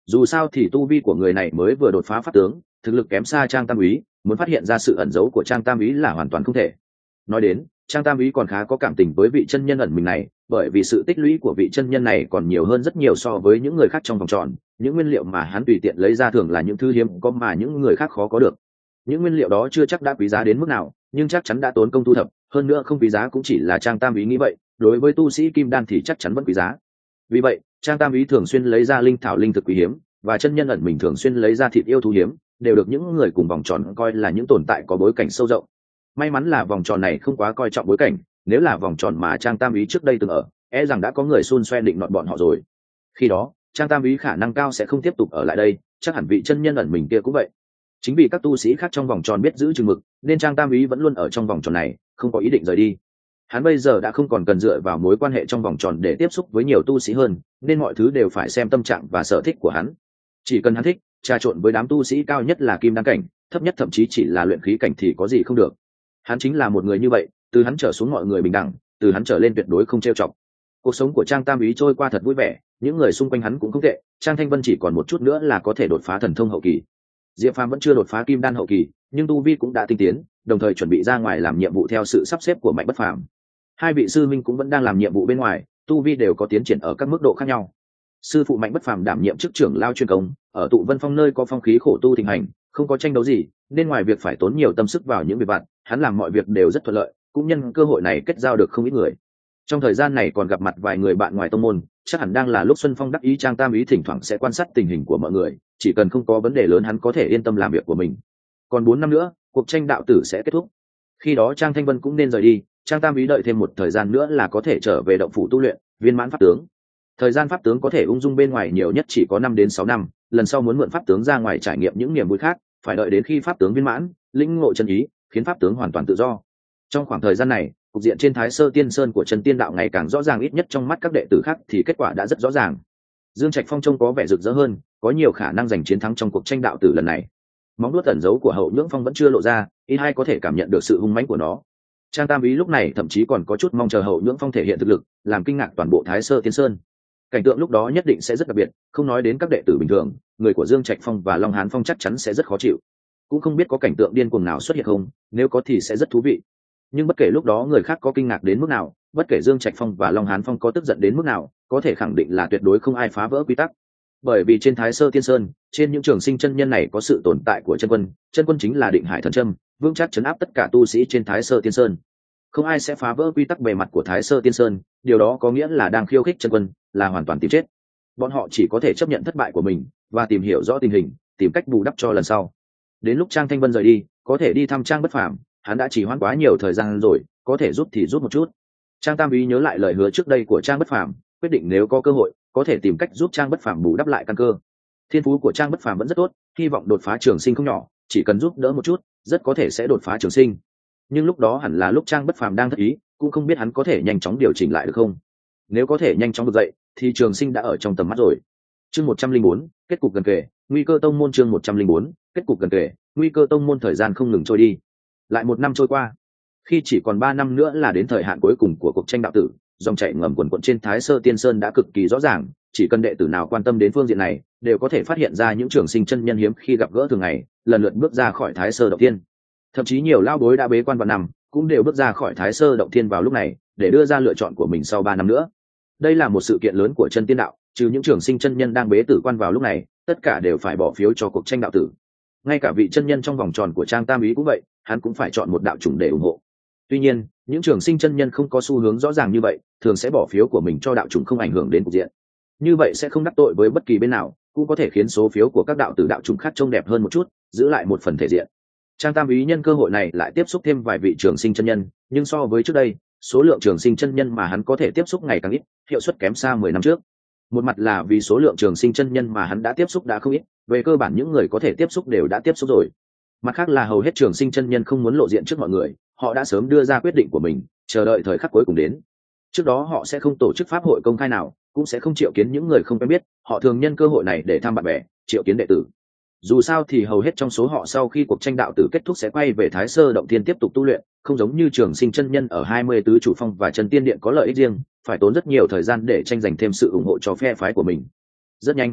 Dù sao thì tu vi của người này mới vừa đột phá pháp tướng, thực lực kém xa Trang Tam Úy, muốn phát hiện ra sự ẩn giấu của Trang Tam Úy là hoàn toàn không thể. Nói đến, Trang Tam Úy còn khá có cảm tình với vị chân nhân ẩn mình này, bởi vì sự tích lũy của vị chân nhân này còn nhiều hơn rất nhiều so với những người khác trong vòng tròn. Những nguyên liệu mà hắn tùy tiện lấy ra thường là những thứ hiếm có mà những người khác khó có được. Những nguyên liệu đó chưa chắc đã quý giá đến mức nào, nhưng chắc chắn đã tốn công thu thập, hơn nữa không quý giá cũng chỉ là Trang Tam Úy nghĩ vậy, đối với tu sĩ kim đan thì chắc chắn vẫn quý giá. Vì vậy, Trang Tam Úy thường xuyên lấy ra linh thảo linh thực quý hiếm, và chân nhân ẩn mình thường xuyên lấy ra thịt yêu thú hiếm, đều được những người cùng vòng tròn coi là những tồn tại có bối cảnh sâu rộng. May mắn là vòng tròn này không quá coi trọng bối cảnh, nếu là vòng tròn mà Trang Tam Úy trước đây từng ở, e rằng đã có người xun xoe định nọt bọn họ rồi. Khi đó, Trang Tam Úy khả năng cao sẽ không tiếp tục ở lại đây, chắc hẳn vị chân nhân ẩn mình kia cũng vậy. Chính vì các tu sĩ khác trong vòng tròn biết giữ chừng mực, nên Trang Tam Úy vẫn luôn ở trong vòng tròn này, không có ý định rời đi. Hắn bây giờ đã không còn cần dựa vào mối quan hệ trong vòng tròn để tiếp xúc với nhiều tu sĩ hơn, nên mọi thứ đều phải xem tâm trạng và sở thích của hắn. Chỉ cần hắn thích trà trộn với đám tu sĩ cao nhất là kim đan cảnh, thấp nhất thậm chí chỉ là luyện khí cảnh thì có gì không được. Hắn chính là một người như vậy, từ hắn trở xuống mọi người bình đẳng, từ hắn trở lên tuyệt đối không trêu chọc. Cuộc sống của Trang Tam Úy trôi qua thật vui vẻ, những người xung quanh hắn cũng không tệ. Trang Thanh Vân chỉ còn một chút nữa là có thể đột phá thần thông hậu kỳ, Diệp Phàm vẫn chưa đột phá kim đan hậu kỳ, nhưng tu vi cũng đã tinh tiến, đồng thời chuẩn bị ra ngoài làm nhiệm vụ theo sự sắp xếp của Mạnh Bất Phàm. Hai vị sư minh cũng vẫn đang làm nhiệm vụ bên ngoài, tu vi đều có tiến triển ở các mức độ khác nhau. Sư phụ Mạnh Bất Phàm đảm nhiệm chức trưởng lao chuyên công, ở Tụ Vân Phong nơi có phong khí khổ tu thịnh hành, không có tranh đấu gì, nên ngoài việc phải tốn nhiều tâm sức vào những việc vặt, hắn làm mọi việc đều rất thuận lợi, cũng nhân cơ hội này kết giao được không ít người. Trong thời gian này còn gặp mặt vài người bạn ngoài tông môn, chắc hẳn đang là lúc Xuân Phong đắc ý. Trang Tam Úy thỉnh thoảng sẽ quan sát tình hình của mọi người, chỉ cần không có vấn đề lớn hắn có thể yên tâm làm việc của mình. Còn bốn năm nữa, cuộc tranh đạo tử sẽ kết thúc. Khi đó Trang Thanh Vân cũng nên rời đi, Trang Tam Úy đợi thêm một thời gian nữa là có thể trở về động phủ tu luyện, viên mãn pháp tướng. Thời gian pháp tướng có thể ung dung bên ngoài nhiều nhất chỉ có năm đến sáu năm, lần sau muốn mượn pháp tướng ra ngoài trải nghiệm những niềm vui khác, phải đợi đến khi pháp tướng viên mãn, lĩnh ngộ chân ý, khiến pháp tướng hoàn toàn tự do. Trong khoảng thời gian này, cục diện trên Thái Sơ Tiên Sơn của Trần Tiên Đạo ngày càng rõ ràng, ít nhất trong mắt các đệ tử khác thì kết quả đã rất rõ ràng. Dương Trạch Phong trông có vẻ rực rỡ hơn, có nhiều khả năng giành chiến thắng trong cuộc tranh đạo tử lần này. Móng vuốt ẩn giấu của Hậu Nhưỡng Phong vẫn chưa lộ ra, ít ai có thể cảm nhận được sự hung mãnh của nó. Trang Tam Úy lúc này thậm chí còn có chút mong chờ Hậu Nhưỡng Phong thể hiện thực lực, làm kinh ngạc toàn bộ Thái Sơ Tiên Sơn. Cảnh tượng lúc đó nhất định sẽ rất đặc biệt, không nói đến các đệ tử bình thường, người của Dương Trạch Phong và Long Hán Phong chắc chắn sẽ rất khó chịu. Cũng không biết có cảnh tượng điên cuồng nào xuất hiện không, nếu có thì sẽ rất thú vị. Nhưng bất kể lúc đó người khác có kinh ngạc đến mức nào, bất kể Dương Trạch Phong và Long Hán Phong có tức giận đến mức nào, có thể khẳng định là tuyệt đối không ai phá vỡ quy tắc. Bởi vì trên Thái Sơ Tiên Sơn, trên những trường sinh chân nhân này có sự tồn tại của chân quân, chân quân chính là định hải thần châm, vững chắc chấn áp tất cả tu sĩ trên Thái Sơ Tiên Sơn. Không ai sẽ phá vỡ quy tắc bề mặt của Thái Sơ Tiên Sơn, điều đó có nghĩa là đang khiêu khích chân quân, là hoàn toàn tìm chết. Bọn họ chỉ có thể chấp nhận thất bại của mình và tìm hiểu rõ tình hình, tìm cách bù đắp cho lần sau. Đến lúc Trang Thanh Vân rời đi, có thể đi thăm Trang Bất Phàm, hắn đã chỉ hoãn quá nhiều thời gian rồi, có thể giúp thì giúp một chút. Trang Tam Úy nhớ lại lời hứa trước đây của Trang Bất Phàm, quyết định nếu có cơ hội có thể tìm cách giúp Trang Bất Phàm bù đắp lại căn cơ. Thiên phú của Trang Bất Phàm vẫn rất tốt, hy vọng đột phá trường sinh không nhỏ, chỉ cần giúp đỡ một chút rất có thể sẽ đột phá trường sinh. Nhưng lúc đó hẳn là lúc Trang Bất Phàm đang thất ý, cũng không biết hắn có thể nhanh chóng điều chỉnh lại được không. Nếu có thể nhanh chóng vực dậy thì trường sinh đã ở trong tầm mắt rồi. Chương một trăm linh bốn, kết cục gần kề, nguy cơ tông môn. Chương một trăm linh bốn, kết cục gần kề, nguy cơ tông môn. Thời gian không ngừng trôi đi. Lại một năm trôi qua, khi chỉ còn ba năm nữa là đến thời hạn cuối cùng của cuộc tranh đạo tử, dòng chảy ngầm quần quận trên Thái Sơ Tiên Sơn đã cực kỳ rõ ràng, chỉ cần đệ tử nào quan tâm đến phương diện này, đều có thể phát hiện ra những trường sinh chân nhân hiếm khi gặp gỡ thường ngày, lần lượt bước ra khỏi Thái Sơ động thiên. Thậm chí nhiều lao bối đã bế quan vào năm, cũng đều bước ra khỏi Thái Sơ động thiên vào lúc này, để đưa ra lựa chọn của mình sau ba năm nữa. Đây là một sự kiện lớn của chân tiên đạo, trừ những trường sinh chân nhân đang bế tử quan vào lúc này, tất cả đều phải bỏ phiếu cho cuộc tranh đạo tử. Ngay cả vị chân nhân trong vòng tròn của Trang Tam Úy cũng vậy, hắn cũng phải chọn một đạo chủng để ủng hộ. Tuy nhiên, những trường sinh chân nhân không có xu hướng rõ ràng như vậy, thường sẽ bỏ phiếu của mình cho đạo chủng không ảnh hưởng đến cục diện. Như vậy sẽ không đắc tội với bất kỳ bên nào, cũng có thể khiến số phiếu của các đạo tử đạo chủng khác trông đẹp hơn một chút, giữ lại một phần thể diện. Trang Tam Úy nhân cơ hội này lại tiếp xúc thêm vài vị trường sinh chân nhân, nhưng so với trước đây, số lượng trường sinh chân nhân mà hắn có thể tiếp xúc ngày càng ít, hiệu suất kém xa mười năm trước. Một mặt là vì số lượng trường sinh chân nhân mà hắn đã tiếp xúc đã không ít, về cơ bản những người có thể tiếp xúc đều đã tiếp xúc rồi. Mặt khác là hầu hết trường sinh chân nhân không muốn lộ diện trước mọi người, họ đã sớm đưa ra quyết định của mình, chờ đợi thời khắc cuối cùng đến. Trước đó họ sẽ không tổ chức pháp hội công khai nào, cũng sẽ không triệu kiến những người không quen biết, họ thường nhân cơ hội này để thăm bạn bè, triệu kiến đệ tử. Dù sao thì hầu hết trong số họ sau khi cuộc tranh đạo tử kết thúc sẽ quay về Thái Sơ động thiên tiếp tục tu luyện, không giống như trường sinh chân nhân ở hai mươi tứ chủ phong và Trần Tiên điện có lợi ích riêng, phải tốn rất nhiều thời gian để tranh giành thêm sự ủng hộ cho phe phái của mình. Rất nhanh,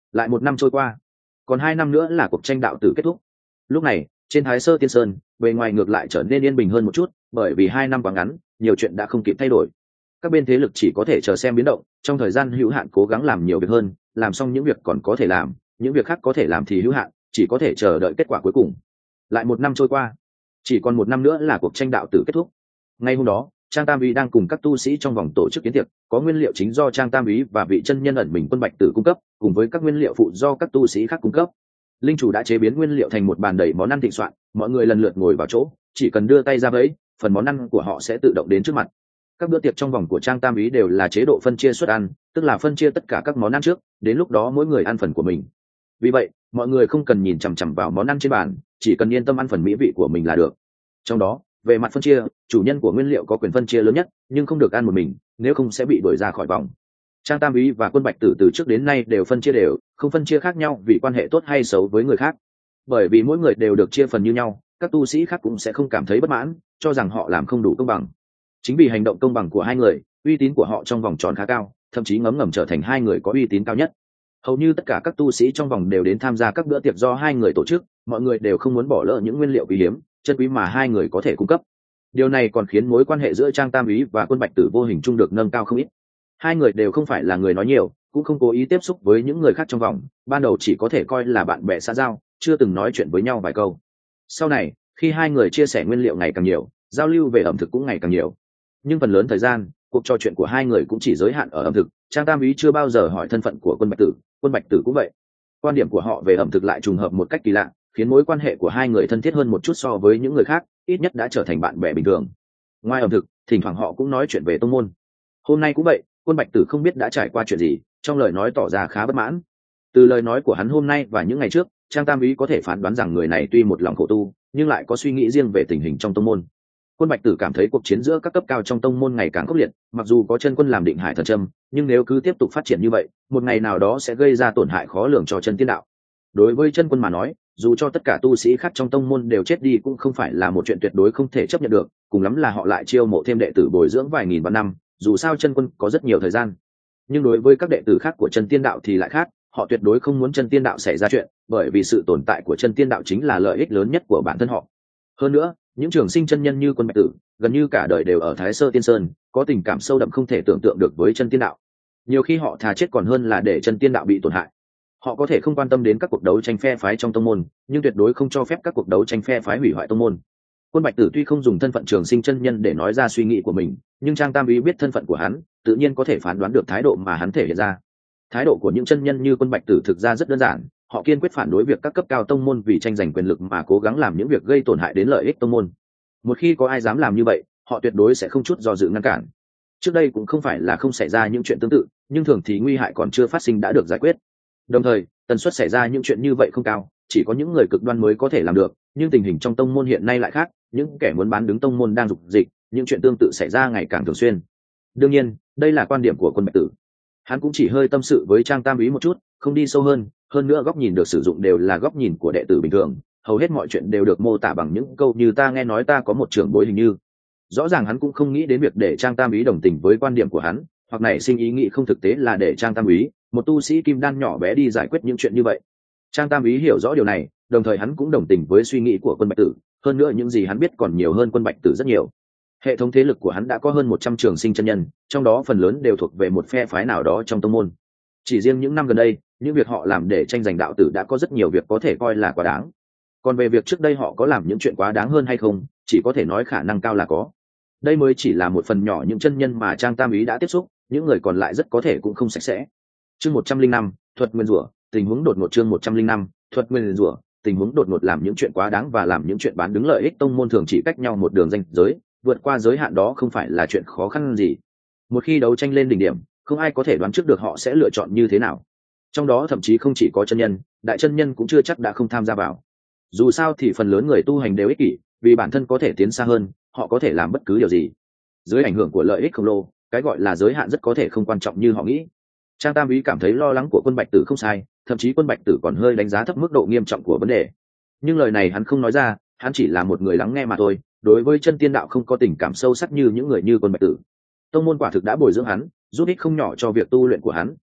Lại một năm trôi qua, còn hai năm nữa là cuộc tranh đạo tử kết thúc. Lúc này trên Thái Sơ Tiên Sơn, bề ngoài ngược lại trở nên yên bình hơn một chút, bởi vì hai năm quá ngắn, nhiều chuyện đã không kịp thay đổi. Các bên thế lực chỉ có thể chờ xem biến động, trong thời gian hữu hạn cố gắng làm nhiều việc hơn, làm xong những việc còn có thể làm, những việc khác có thể làm thì hữu hạn, chỉ có thể chờ đợi kết quả cuối cùng. Lại một năm trôi qua, chỉ còn một năm nữa là cuộc tranh đạo tử kết thúc. Ngay hôm đó, Trang Tam Úy đang cùng các tu sĩ trong vòng tổ chức kiến tiệc, có nguyên liệu chính do Trang Tam Úy và vị chân nhân ẩn mình Quân Bạch Tử cung cấp, cùng với các nguyên liệu phụ do các tu sĩ khác cung cấp. Linh chủ đã chế biến nguyên liệu thành một bàn đầy món ăn thịnh soạn, mọi người lần lượt ngồi vào chỗ, chỉ cần đưa tay ra vẫy, phần món ăn của họ sẽ tự động đến trước mặt. Các bữa tiệc trong vòng của Trang Tam Úy đều là chế độ phân chia suất ăn, tức là phân chia tất cả các món ăn trước, đến lúc đó mỗi người ăn phần của mình. Vì vậy, mọi người không cần nhìn chằm chằm vào món ăn trên bàn, chỉ cần yên tâm ăn phần mỹ vị của mình là được. Trong đó, về mặt phân chia, chủ nhân của nguyên liệu có quyền phân chia lớn nhất, nhưng không được ăn một mình, nếu không sẽ bị đuổi ra khỏi vòng. Trang Tam Úy và Quân Bạch Tử từ trước đến nay đều phân chia đều, không phân chia khác nhau vì quan hệ tốt hay xấu với người khác. Bởi vì mỗi người đều được chia phần như nhau, các tu sĩ khác cũng sẽ không cảm thấy bất mãn, cho rằng họ làm không đủ công bằng. Chính vì hành động công bằng của hai người, uy tín của họ trong vòng tròn khá cao, thậm chí ngấm ngầm trở thành hai người có uy tín cao nhất. Hầu như tất cả các tu sĩ trong vòng đều đến tham gia các bữa tiệc do hai người tổ chức, mọi người đều không muốn bỏ lỡ những nguyên liệu quý hiếm, chân quý mà hai người có thể cung cấp. Điều này còn khiến mối quan hệ giữa Trang Tam Úy và Quân Bạch Tử vô hình chung được nâng cao không ít. Hai người đều không phải là người nói nhiều, cũng không cố ý tiếp xúc với những người khác trong vòng, ban đầu chỉ có thể coi là bạn bè xã giao, chưa từng nói chuyện với nhau vài câu. Sau này, khi hai người chia sẻ nguyên liệu ngày càng nhiều, giao lưu về ẩm thực cũng ngày càng nhiều. Nhưng phần lớn thời gian, cuộc trò chuyện của hai người cũng chỉ giới hạn ở ẩm thực. Trang Tam Úy chưa bao giờ hỏi thân phận của Quân Bạch Tử, Quân Bạch Tử cũng vậy. Quan điểm của họ về ẩm thực lại trùng hợp một cách kỳ lạ, khiến mối quan hệ của hai người thân thiết hơn một chút so với những người khác, ít nhất đã trở thành bạn bè bình thường. Ngoài ẩm thực, thỉnh thoảng họ cũng nói chuyện về tông môn. Hôm nay cũng vậy, Quân Bạch Tử không biết đã trải qua chuyện gì, trong lời nói tỏ ra khá bất mãn. Từ lời nói của hắn hôm nay và những ngày trước, Trang Tam Úy có thể phán đoán rằng người này tuy một lòng khổ tu, nhưng lại có suy nghĩ riêng về tình hình trong tông môn. Quân Bạch Tử cảm thấy cuộc chiến giữa các cấp cao trong tông môn ngày càng khốc liệt, mặc dù có chân quân làm định hải thần châm, nhưng nếu cứ tiếp tục phát triển như vậy, một ngày nào đó sẽ gây ra tổn hại khó lường cho chân tiên đạo. Đối với chân quân mà nói, dù cho tất cả tu sĩ khác trong tông môn đều chết đi cũng không phải là một chuyện tuyệt đối không thể chấp nhận được, cùng lắm là họ lại chiêu mộ thêm đệ tử bồi dưỡng vài nghìn vạn năm, dù sao chân quân có rất nhiều thời gian. Nhưng đối với các đệ tử khác của chân tiên đạo thì lại khác, họ tuyệt đối không muốn chân tiên đạo xảy ra chuyện, bởi vì sự tồn tại của chân tiên đạo chính là lợi ích lớn nhất của bản thân họ. Hơn nữa, những trường sinh chân nhân như Quân Bạch Tử, gần như cả đời đều ở Thái Sơ Tiên Sơn, có tình cảm sâu đậm không thể tưởng tượng được với chân tiên đạo. Nhiều khi họ thà chết còn hơn là để chân tiên đạo bị tổn hại. Họ có thể không quan tâm đến các cuộc đấu tranh phe phái trong tông môn, nhưng tuyệt đối không cho phép các cuộc đấu tranh phe phái hủy hoại tông môn. Quân Bạch Tử tuy không dùng thân phận trường sinh chân nhân để nói ra suy nghĩ của mình, nhưng Trang Tam Úy biết thân phận của hắn, tự nhiên có thể phán đoán được thái độ mà hắn thể hiện ra. Thái độ của những chân nhân như Quân Bạch Tử thực ra rất đơn giản, họ kiên quyết phản đối việc các cấp cao tông môn vì tranh giành quyền lực mà cố gắng làm những việc gây tổn hại đến lợi ích tông môn. Một khi có ai dám làm như vậy, họ tuyệt đối sẽ không chút do dự ngăn cản. Trước đây cũng không phải là không xảy ra những chuyện tương tự, nhưng thường thì nguy hại còn chưa phát sinh đã được giải quyết. Đồng thời, tần suất xảy ra những chuyện như vậy không cao, chỉ có những người cực đoan mới có thể làm được, nhưng tình hình trong tông môn hiện nay lại khác, những kẻ muốn bán đứng tông môn đang dục dịch, những chuyện tương tự xảy ra ngày càng thường xuyên. Đương nhiên, đây là quan điểm của Quân Bạch Tử. Hắn cũng chỉ hơi tâm sự với Trang Tam Úy một chút, không đi sâu hơn, hơn nữa góc nhìn được sử dụng đều là góc nhìn của đệ tử bình thường, hầu hết mọi chuyện đều được mô tả bằng những câu như ta nghe nói ta có một trưởng bối hình như. Rõ ràng hắn cũng không nghĩ đến việc để Trang Tam Úy đồng tình với quan điểm của hắn, hoặc nảy sinh ý nghĩ không thực tế là để Trang Tam Úy, một tu sĩ kim đan nhỏ bé đi giải quyết những chuyện như vậy. Trang Tam Úy hiểu rõ điều này, đồng thời hắn cũng đồng tình với suy nghĩ của Quân Bạch Tử, hơn nữa những gì hắn biết còn nhiều hơn Quân Bạch Tử rất nhiều. Hệ thống thế lực của hắn đã có hơn một trăm trường sinh chân nhân, trong đó phần lớn đều thuộc về một phe phái nào đó trong tông môn. Chỉ riêng những năm gần đây, những việc họ làm để tranh giành đạo tử đã có rất nhiều việc có thể coi là quá đáng. Còn về việc trước đây họ có làm những chuyện quá đáng hơn hay không, chỉ có thể nói khả năng cao là có. Đây mới chỉ là một phần nhỏ những chân nhân mà Trang Tam Úy đã tiếp xúc, những người còn lại rất có thể cũng không sạch sẽ. Chương một trăm linh năm, thuật nguyên rủa, tình huống đột ngột. Chương một trăm linh năm, thuật nguyên rủa, tình huống đột ngột. Làm những chuyện quá đáng và làm những chuyện bán đứng lợi ích tông môn thường chỉ cách nhau một đường ranh giới, vượt qua giới hạn đó không phải là chuyện khó khăn gì. Một khi đấu tranh lên đỉnh điểm, không ai có thể đoán trước được họ sẽ lựa chọn như thế nào. Trong đó thậm chí không chỉ có chân nhân, đại chân nhân cũng chưa chắc đã không tham gia vào. Dù sao thì phần lớn người tu hành đều ích kỷ, vì bản thân có thể tiến xa hơn, họ có thể làm bất cứ điều gì. Dưới ảnh hưởng của lợi ích khổng lồ, cái gọi là giới hạn rất có thể không quan trọng như họ nghĩ. Trang Tam Úy cảm thấy lo lắng của Quân Bạch Tử không sai, thậm chí Quân Bạch Tử còn hơi đánh giá thấp mức độ nghiêm trọng của vấn đề. Nhưng lời này hắn không nói ra, hắn chỉ là một người lắng nghe mà thôi, đối với chân tiên đạo không có tình cảm sâu sắc như những người như Quân Bạch Tử. Tông môn quả thực đã bồi dưỡng hắn, giúp ích không nhỏ cho việc tu luyện của hắn,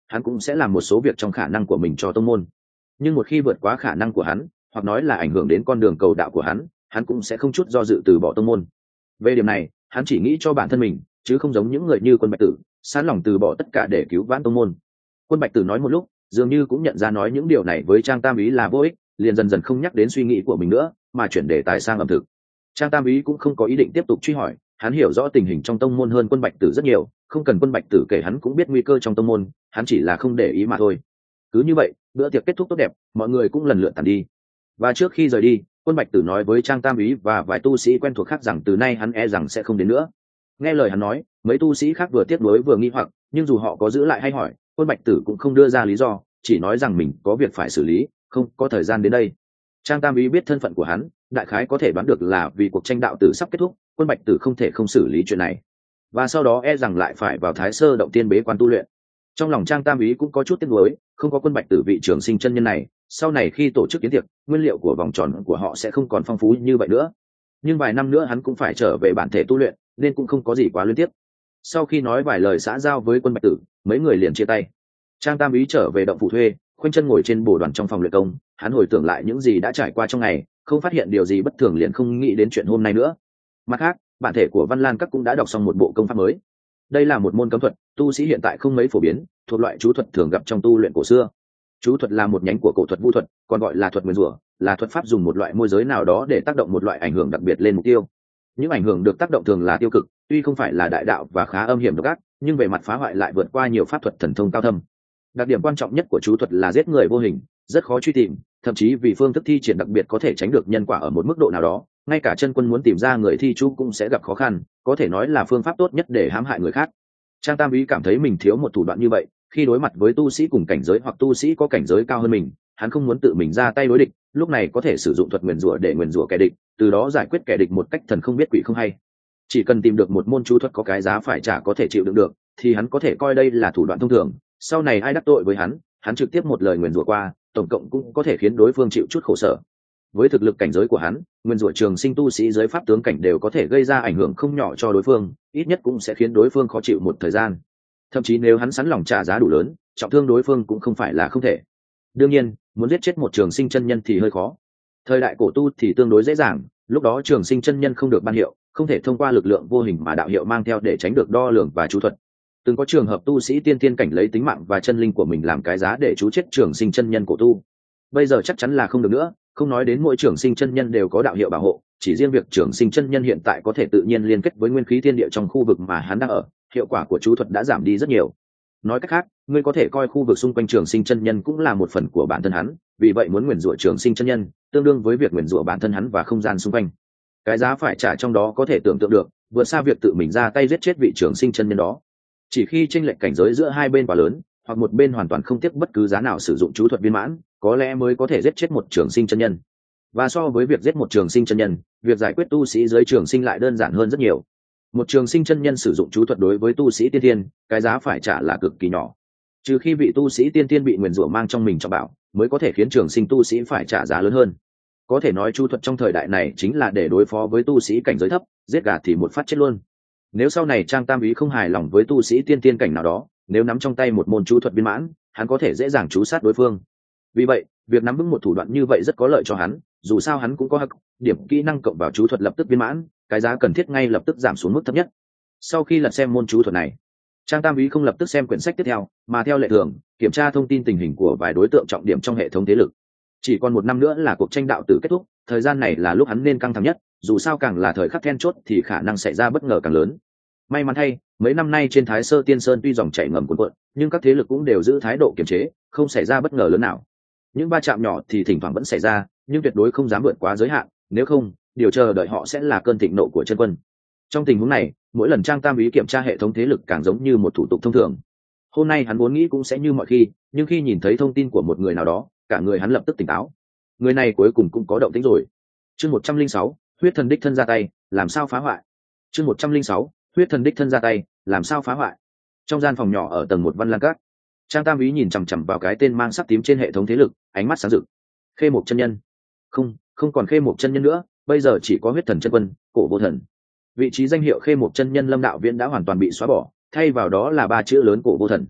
hắn cũng sẽ làm một số việc trong khả năng của mình cho tông môn. Nhưng một khi vượt quá khả năng của hắn, hoặc nói là ảnh hưởng đến con đường cầu đạo của hắn, hắn cũng sẽ không chút do dự từ bỏ tông môn. Về điểm này, hắn chỉ nghĩ cho bản thân mình, chứ không giống những người như Quân Bạch Tử, sẵn lòng từ bỏ tất cả để cứu vãn tông môn. Quân Bạch Tử nói một lúc, dường như cũng nhận ra nói những điều này với Trang Tam Ý là vô ích, liền dần dần không nhắc đến suy nghĩ của mình nữa, mà chuyển đề tài sang ẩm thực. Trang Tam Ý cũng không có ý định tiếp tục truy hỏi, hắn hiểu rõ tình hình trong tông môn hơn Quân Bạch Tử rất nhiều, không cần Quân Bạch Tử kể hắn cũng biết nguy cơ trong tông môn, hắn chỉ là không để ý mà thôi. Cứ như vậy, bữa tiệc kết thúc tốt đẹp, mọi người cũng lần lượt tản đi. Và trước khi rời đi, Quân Bạch Tử nói với Trang Tam Ý và vài tu sĩ quen thuộc khác rằng từ nay hắn e rằng sẽ không đến nữa. Nghe lời hắn nói, mấy tu sĩ khác vừa tiếc nuối vừa nghi hoặc, nhưng dù họ có giữ lại hay hỏi, Quân Bạch Tử cũng không đưa ra lý do, chỉ nói rằng mình có việc phải xử lý, không có thời gian đến đây. Trang Tam Ý biết thân phận của hắn, đại khái có thể đoán được là vì cuộc tranh đạo tử sắp kết thúc, Quân Bạch Tử không thể không xử lý chuyện này, và sau đó e rằng lại phải vào Thái Sơ động tiên bế quan tu luyện. Trong lòng Trang Tam Ý cũng có chút tiếc nuối, không có Quân Bạch Tử vị trường sinh chân nhân này, sau này khi tổ chức kiến tiệc, nguyên liệu của vòng tròn của họ sẽ không còn phong phú như vậy nữa. Nhưng vài năm nữa hắn cũng phải trở về bản thể tu luyện, nên cũng không có gì quá liên tiếp. Sau khi nói vài lời xã giao với Quân Bạch Tử, mấy người liền chia tay. Trang Tam Ý trở về động phủ thuê, khoanh chân ngồi trên bồ đoàn trong phòng luyện công, hắn hồi tưởng lại những gì đã trải qua trong ngày, không phát hiện điều gì bất thường liền không nghĩ đến chuyện hôm nay nữa. Mặt khác, bản thể của Văn Lan Các cũng đã đọc xong một bộ công pháp mới. Đây là một môn cấm thuật, tu sĩ hiện tại không mấy phổ biến, thuộc loại chú thuật thường gặp trong tu luyện cổ xưa. Chú thuật là một nhánh của cổ thuật vu thuật, còn gọi là thuật nguyên rủa, là thuật pháp dùng một loại môi giới nào đó để tác động một loại ảnh hưởng đặc biệt lên mục tiêu. Những ảnh hưởng được tác động thường là tiêu cực, tuy không phải là đại đạo và khá âm hiểm độc ác, nhưng về mặt phá hoại lại vượt qua nhiều pháp thuật thần thông cao thâm. Đặc điểm quan trọng nhất của chú thuật là giết người vô hình, rất khó truy tìm, thậm chí vì phương thức thi triển đặc biệt có thể tránh được nhân quả ở một mức độ nào đó, ngay cả chân quân muốn tìm ra người thi chú cũng sẽ gặp khó khăn, có thể nói là phương pháp tốt nhất để hãm hại người khác. Trang Tam Ý cảm thấy mình thiếu một thủ đoạn như vậy, khi đối mặt với tu sĩ cùng cảnh giới hoặc tu sĩ có cảnh giới cao hơn mình, hắn không muốn tự mình ra tay đối địch, lúc này có thể sử dụng thuật nguyền rủa để nguyền rủa kẻ địch, từ đó giải quyết kẻ địch một cách thần không biết quỷ không hay. Chỉ cần tìm được một môn chú thuật có cái giá phải trả có thể chịu đựng được, thì hắn có thể coi đây là thủ đoạn thông thường, sau này ai đắc tội với hắn, hắn trực tiếp một lời nguyền rủa qua, tổng cộng cũng có thể khiến đối phương chịu chút khổ sở. Với thực lực cảnh giới của hắn, nguyên rủa trường sinh tu sĩ giới pháp tướng cảnh đều có thể gây ra ảnh hưởng không nhỏ cho đối phương, ít nhất cũng sẽ khiến đối phương khó chịu một thời gian. Thậm chí nếu hắn sẵn lòng trả giá đủ lớn, trọng thương đối phương cũng không phải là không thể. Đương nhiên, muốn giết chết một trường sinh chân nhân thì hơi khó. Thời đại cổ tu thì tương đối dễ dàng, lúc đó trường sinh chân nhân không được ban hiệu, không thể thông qua lực lượng vô hình mà đạo hiệu mang theo để tránh được đo lường và chú thuật. Từng có trường hợp tu sĩ tiên tiên cảnh lấy tính mạng và chân linh của mình làm cái giá để chú chết trường sinh chân nhân cổ tu. Bây giờ chắc chắn là không được nữa, không nói đến mỗi trường sinh chân nhân đều có đạo hiệu bảo hộ, chỉ riêng việc trường sinh chân nhân hiện tại có thể tự nhiên liên kết với nguyên khí thiên địa trong khu vực mà hắn đang ở, hiệu quả của chú thuật đã giảm đi rất nhiều. Nói cách khác, ngươi có thể coi khu vực xung quanh trường sinh chân nhân cũng là một phần của bản thân hắn, vì vậy muốn nguyền rủa trường sinh chân nhân, tương đương với việc nguyền rủa bản thân hắn và không gian xung quanh. Cái giá phải trả trong đó có thể tưởng tượng được, vượt xa việc tự mình ra tay giết chết vị trường sinh chân nhân đó. Chỉ khi chênh lệch cảnh giới giữa hai bên quá lớn, hoặc một bên hoàn toàn không tiếc bất cứ giá nào sử dụng chú thuật viên mãn, có lẽ mới có thể giết chết một trường sinh chân nhân. Và so với việc giết một trường sinh chân nhân, việc giải quyết tu sĩ dưới trường sinh lại đơn giản hơn rất nhiều. Một trường sinh chân nhân sử dụng chú thuật đối với tu sĩ tiên tiên, cái giá phải trả là cực kỳ nhỏ. Trừ khi vị tu sĩ tiên tiên bị nguyền rủa mang trong mình trọng bảo, mới có thể khiến trường sinh tu sĩ phải trả giá lớn hơn. Có thể nói chú thuật trong thời đại này chính là để đối phó với tu sĩ cảnh giới thấp, giết gà thì một phát chết luôn. Nếu sau này Trang Tam Ý không hài lòng với tu sĩ tiên tiên cảnh nào đó, nếu nắm trong tay một môn chú thuật viên mãn, hắn có thể dễ dàng chú sát đối phương. Vì vậy, việc nắm vững một thủ đoạn như vậy rất có lợi cho hắn, dù sao hắn cũng có hắc, điểm kỹ năng cộng vào chú thuật lập tức viên mãn, cái giá cần thiết ngay lập tức giảm xuống mức thấp nhất. Sau khi lật xem môn chú thuật này, Trang Tam Ý không lập tức xem quyển sách tiếp theo, mà theo lệ thường, kiểm tra thông tin tình hình của vài đối tượng trọng điểm trong hệ thống thế lực. Chỉ còn một năm nữa là cuộc tranh đạo tử kết thúc, thời gian này là lúc hắn nên căng thẳng nhất, dù sao càng là thời khắc then chốt thì khả năng xảy ra bất ngờ càng lớn. May mắn thay, mấy năm nay trên Thái Sơ Tiên Sơn tuy dòng chảy ngầm cuồn cuộn, nhưng các thế lực cũng đều giữ thái độ kiềm chế, không xảy ra bất ngờ lớn nào. Những va chạm nhỏ thì thỉnh thoảng vẫn xảy ra, nhưng tuyệt đối không dám vượt quá giới hạn, nếu không, điều chờ đợi họ sẽ là cơn thịnh nộ của chân quân. Trong tình huống này, mỗi lần Trang Tam Ý kiểm tra hệ thống thế lực càng giống như một thủ tục thông thường. Hôm nay hắn vốn nghĩ cũng sẽ như mọi khi, nhưng khi nhìn thấy thông tin của một người nào đó, cả người hắn lập tức tỉnh táo. Người này cuối cùng cũng có động tĩnh rồi. Chương một trăm linh sáu, huyết thần đích thân ra tay, làm sao phá hoại. Chương một trăm linh sáu, huyết thần đích thân ra tay, làm sao phá hoại. Trong gian phòng nhỏ ở tầng một Văn Lang Các, Trang Tam Ý nhìn chằm chằm vào cái tên mang sắc tím trên hệ thống thế lực, ánh mắt sáng rực. Khê Mộc chân nhân. Không, không còn Khê Mộc chân nhân nữa, bây giờ chỉ có huyết thần chân quân, Cổ Vô Thần. Vị trí danh hiệu Khê Mộc chân nhân Lâm Đạo Viễn đã hoàn toàn bị xóa bỏ, thay vào đó là ba chữ lớn Cổ Vô Thần.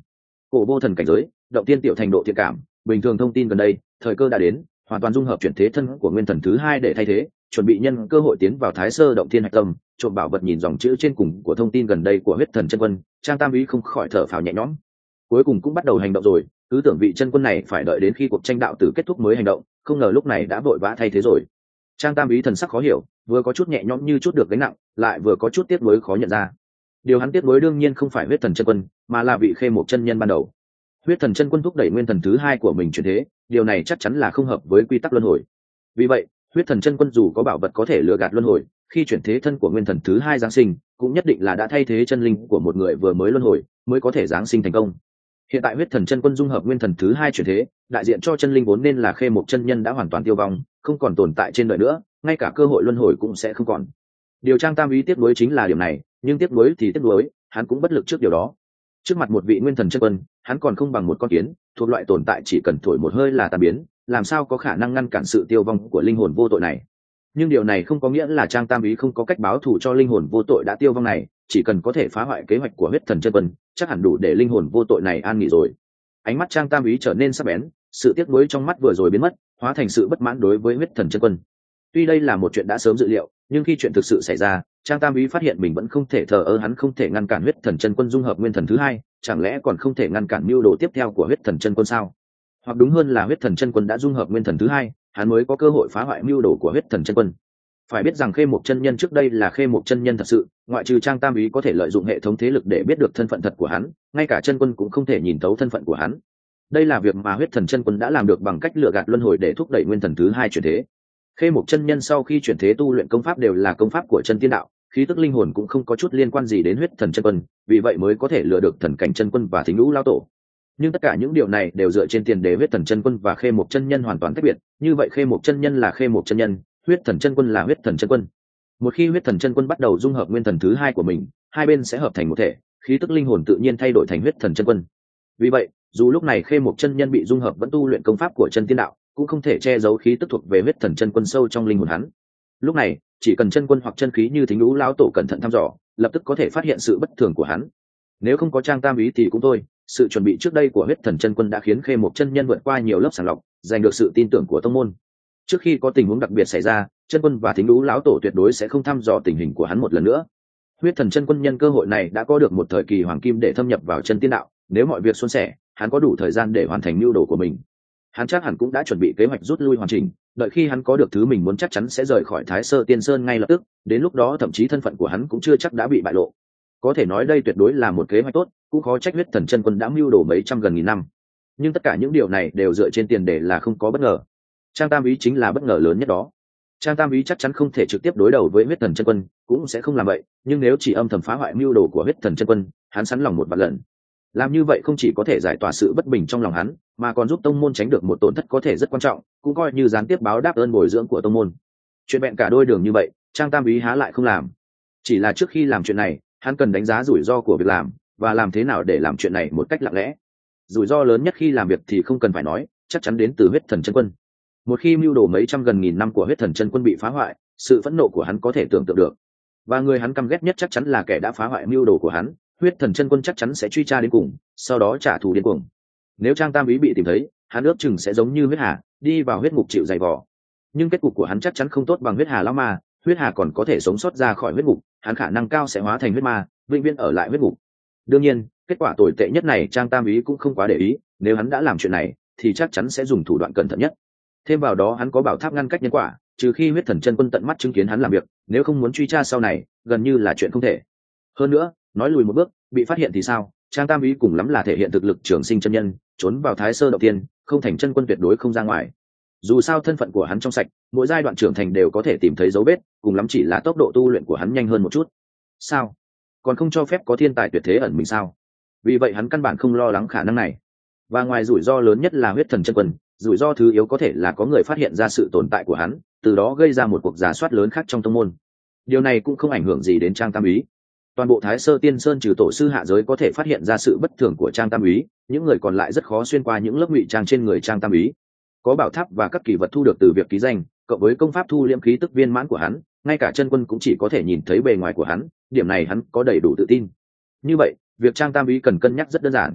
cổ vô thần cảnh giới, động tiên tiểu thành độ thiện cảm, bình thường thông tin gần đây, thời cơ đã đến, hoàn toàn dung hợp chuyển thế thân của nguyên thần thứ hai để thay thế, chuẩn bị nhân cơ hội tiến vào thái sơ động thiên hạch tâm, trộm bảo vật. Nhìn dòng chữ trên cùng của thông tin gần đây của huyết thần chân quân, Trang Tam Úy không khỏi thở phào nhẹ nhõm. Cuối cùng cũng bắt đầu hành động rồi, cứ tưởng vị chân quân này phải đợi đến khi cuộc tranh đạo tử kết thúc mới hành động, không ngờ lúc này đã vội vã thay thế rồi. Trang Tam Úy thần sắc khó hiểu, vừa có chút nhẹ nhõm như chút được gánh nặng, lại vừa có chút tiếc nuối khó nhận ra. Điều hắn tiếc nuối đương nhiên không phải huyết thần chân quân, mà là vị khê một chân nhân ban đầu. Huyết thần chân quân thúc đẩy nguyên thần thứ hai của mình chuyển thế, điều này chắc chắn là không hợp với quy tắc luân hồi. Vì vậy, huyết thần chân quân dù có bảo vật có thể lừa gạt luân hồi, khi chuyển thế thân của nguyên thần thứ hai giáng sinh, cũng nhất định là đã thay thế chân linh của một người vừa mới luân hồi, mới có thể giáng sinh thành công. Hiện tại huyết thần chân quân dung hợp nguyên thần thứ hai chuyển thế, đại diện cho chân linh vốn nên là khê một chân nhân đã hoàn toàn tiêu vong, không còn tồn tại trên đời nữa, ngay cả cơ hội luân hồi cũng sẽ không còn. Điều Trang Tam Úy tiếc nuối chính là điểm này, nhưng tiếc nuối thì tiếc nuối, hắn cũng bất lực trước điều đó. Trước mặt một vị nguyên thần chân quân, hắn còn không bằng một con kiến, thuộc loại tồn tại chỉ cần thổi một hơi là tan biến, làm sao có khả năng ngăn cản sự tiêu vong của linh hồn vô tội này. Nhưng điều này không có nghĩa là Trang Tam Úy không có cách báo thù cho linh hồn vô tội đã tiêu vong này, chỉ cần có thể phá hoại kế hoạch của huyết thần chân quân, chắc hẳn đủ để linh hồn vô tội này an nghỉ rồi. Ánh mắt Trang Tam Úy trở nên sắc bén, sự tiếc nuối trong mắt vừa rồi biến mất, hóa thành sự bất mãn đối với huyết thần chân quân. Tuy đây là một chuyện đã sớm dự liệu, nhưng khi chuyện thực sự xảy ra, Trang Tam Úy phát hiện mình vẫn không thể thờ ơ. Hắn không thể ngăn cản huyết thần chân quân dung hợp nguyên thần thứ hai, chẳng lẽ còn không thể ngăn cản mưu đồ tiếp theo của huyết thần chân quân sao? Hoặc đúng hơn là huyết thần chân quân đã dung hợp nguyên thần thứ hai, hắn mới có cơ hội phá hoại mưu đồ của huyết thần chân quân. Phải biết rằng khê một chân nhân trước đây là khê một chân nhân thật sự, ngoại trừ Trang Tam Úy có thể lợi dụng hệ thống thế lực để biết được thân phận thật của hắn, ngay cả chân quân cũng không thể nhìn thấu thân phận của hắn. Đây là việc mà huyết thần chân quân đã làm được bằng cách lừa gạt luân hồi để thúc đẩy nguyên thần thứ hai chuyển thế. Khê một chân nhân sau khi chuyển thế tu luyện công pháp đều là công pháp của chân tiên đạo, khí tức linh hồn cũng không có chút liên quan gì đến huyết thần chân quân, vì vậy mới có thể lừa được thần cảnh chân quân và thính lũ lao tổ. Nhưng tất cả những điều này đều dựa trên tiền đề huyết thần chân quân và khê một chân nhân hoàn toàn tách biệt, như vậy khê một chân nhân là khê một chân nhân, huyết thần chân quân là huyết thần chân quân. Một khi huyết thần chân quân bắt đầu dung hợp nguyên thần thứ hai của mình, hai bên sẽ hợp thành một thể, khí tức linh hồn tự nhiên thay đổi thành huyết thần chân quân. Vì vậy, dù lúc này khê một chân nhân bị dung hợp vẫn tu luyện công pháp của chân tiên đạo, cũng không thể che giấu khí tức thuộc về huyết thần chân quân sâu trong linh hồn hắn. Lúc này, chỉ cần chân quân hoặc chân khí như thính lũ lão tổ cẩn thận thăm dò, lập tức có thể phát hiện sự bất thường của hắn. Nếu không có Trang Tam Úy thì cũng thôi, sự chuẩn bị trước đây của huyết thần chân quân đã khiến khê một chân nhân vượt qua nhiều lớp sàng lọc, giành được sự tin tưởng của tông môn. Trước khi có tình huống đặc biệt xảy ra, chân quân và thính lũ lão tổ tuyệt đối sẽ không thăm dò tình hình của hắn một lần nữa. Huyết thần chân quân nhân cơ hội này đã có được một thời kỳ hoàng kim để thâm nhập vào chân tiên đạo, nếu mọi việc suôn sẻ, hắn có đủ thời gian để hoàn thành mưu đồ của mình. Hắn chắc hẳn cũng đã chuẩn bị kế hoạch rút lui hoàn chỉnh, đợi khi hắn có được thứ mình muốn chắc chắn sẽ rời khỏi Thái Sơ Tiên Sơn ngay lập tức, đến lúc đó thậm chí thân phận của hắn cũng chưa chắc đã bị bại lộ. Có thể nói đây tuyệt đối là một kế hoạch tốt, cũng khó trách huyết thần chân quân đã mưu đồ mấy trăm gần nghìn năm. Nhưng tất cả những điều này đều dựa trên tiền đề là không có bất ngờ. Trang Tam Úy chính là bất ngờ lớn nhất đó. Trang Tam Úy chắc chắn không thể trực tiếp đối đầu với huyết thần chân quân, cũng sẽ không làm vậy, nhưng nếu chỉ âm thầm phá hoại mưu đồ của huyết thần chân quân, hắn sẵn lòng một vạn lần. Làm như vậy không chỉ có thể giải tỏa sự bất bình trong lòng hắn, mà còn giúp tông môn tránh được một tổn thất có thể rất quan trọng, cũng coi như gián tiếp báo đáp ơn bồi dưỡng của tông môn. Chuyện vẹn cả đôi đường như vậy, Trang Tam Úy há lại không làm. Chỉ là trước khi làm chuyện này, hắn cần đánh giá rủi ro của việc làm, và làm thế nào để làm chuyện này một cách lặng lẽ. Rủi ro lớn nhất khi làm việc thì không cần phải nói, chắc chắn đến từ huyết thần chân quân. Một khi mưu đồ mấy trăm gần nghìn năm của huyết thần chân quân bị phá hoại, sự phẫn nộ của hắn có thể tưởng tượng được. Và người hắn căm ghét nhất chắc chắn là kẻ đã phá hoại mưu đồ của hắn, huyết thần chân quân chắc chắn sẽ truy tra đến cùng, sau đó trả thù điên cuồng. Nếu Trang Tam Úy bị tìm thấy, hắn ước chừng sẽ giống như huyết hà, đi vào huyết ngục chịu dày vò. Nhưng kết cục của hắn chắc chắn không tốt bằng huyết hà lão ma, huyết hà còn có thể sống sót ra khỏi huyết ngục, hắn khả năng cao sẽ hóa thành huyết ma, vĩnh viễn ở lại huyết ngục. Đương nhiên, kết quả tồi tệ nhất này Trang Tam Úy cũng không quá để ý, nếu hắn đã làm chuyện này, thì chắc chắn sẽ dùng thủ đoạn cẩn thận nhất. Thêm vào đó hắn có bảo tháp ngăn cách nhân quả, trừ khi huyết thần chân quân tận mắt chứng kiến hắn làm việc, nếu không muốn truy tra sau này, gần như là chuyện không thể. Hơn nữa, nói lùi một bước, bị phát hiện thì sao? Trang Tam Úy cùng lắm là thể hiện thực lực trường sinh chân nhân, trốn vào Thái Sơ động tiên, không thành chân quân tuyệt đối không ra ngoài. Dù sao thân phận của hắn trong sạch, mỗi giai đoạn trưởng thành đều có thể tìm thấy dấu vết, cùng lắm chỉ là tốc độ tu luyện của hắn nhanh hơn một chút. Sao? Còn không cho phép có thiên tài tuyệt thế ẩn mình sao? Vì vậy hắn căn bản không lo lắng khả năng này. Và ngoài rủi ro lớn nhất là huyết thần chân quân, rủi ro thứ yếu có thể là có người phát hiện ra sự tồn tại của hắn, từ đó gây ra một cuộc rà soát lớn khác trong tông môn. Điều này cũng không ảnh hưởng gì đến Trang Tam Úy. Toàn bộ Thái Sơ Tiên Sơn trừ tổ sư hạ giới có thể phát hiện ra sự bất thường của Trang Tam Úy, những người còn lại rất khó xuyên qua những lớp ngụy trang trên người Trang Tam Úy. Có bảo tháp và các kỳ vật thu được từ việc ký danh, cộng với công pháp thu liễm khí tức viên mãn của hắn, ngay cả chân quân cũng chỉ có thể nhìn thấy bề ngoài của hắn, điểm này hắn có đầy đủ tự tin. Như vậy, việc Trang Tam Úy cần cân nhắc rất đơn giản.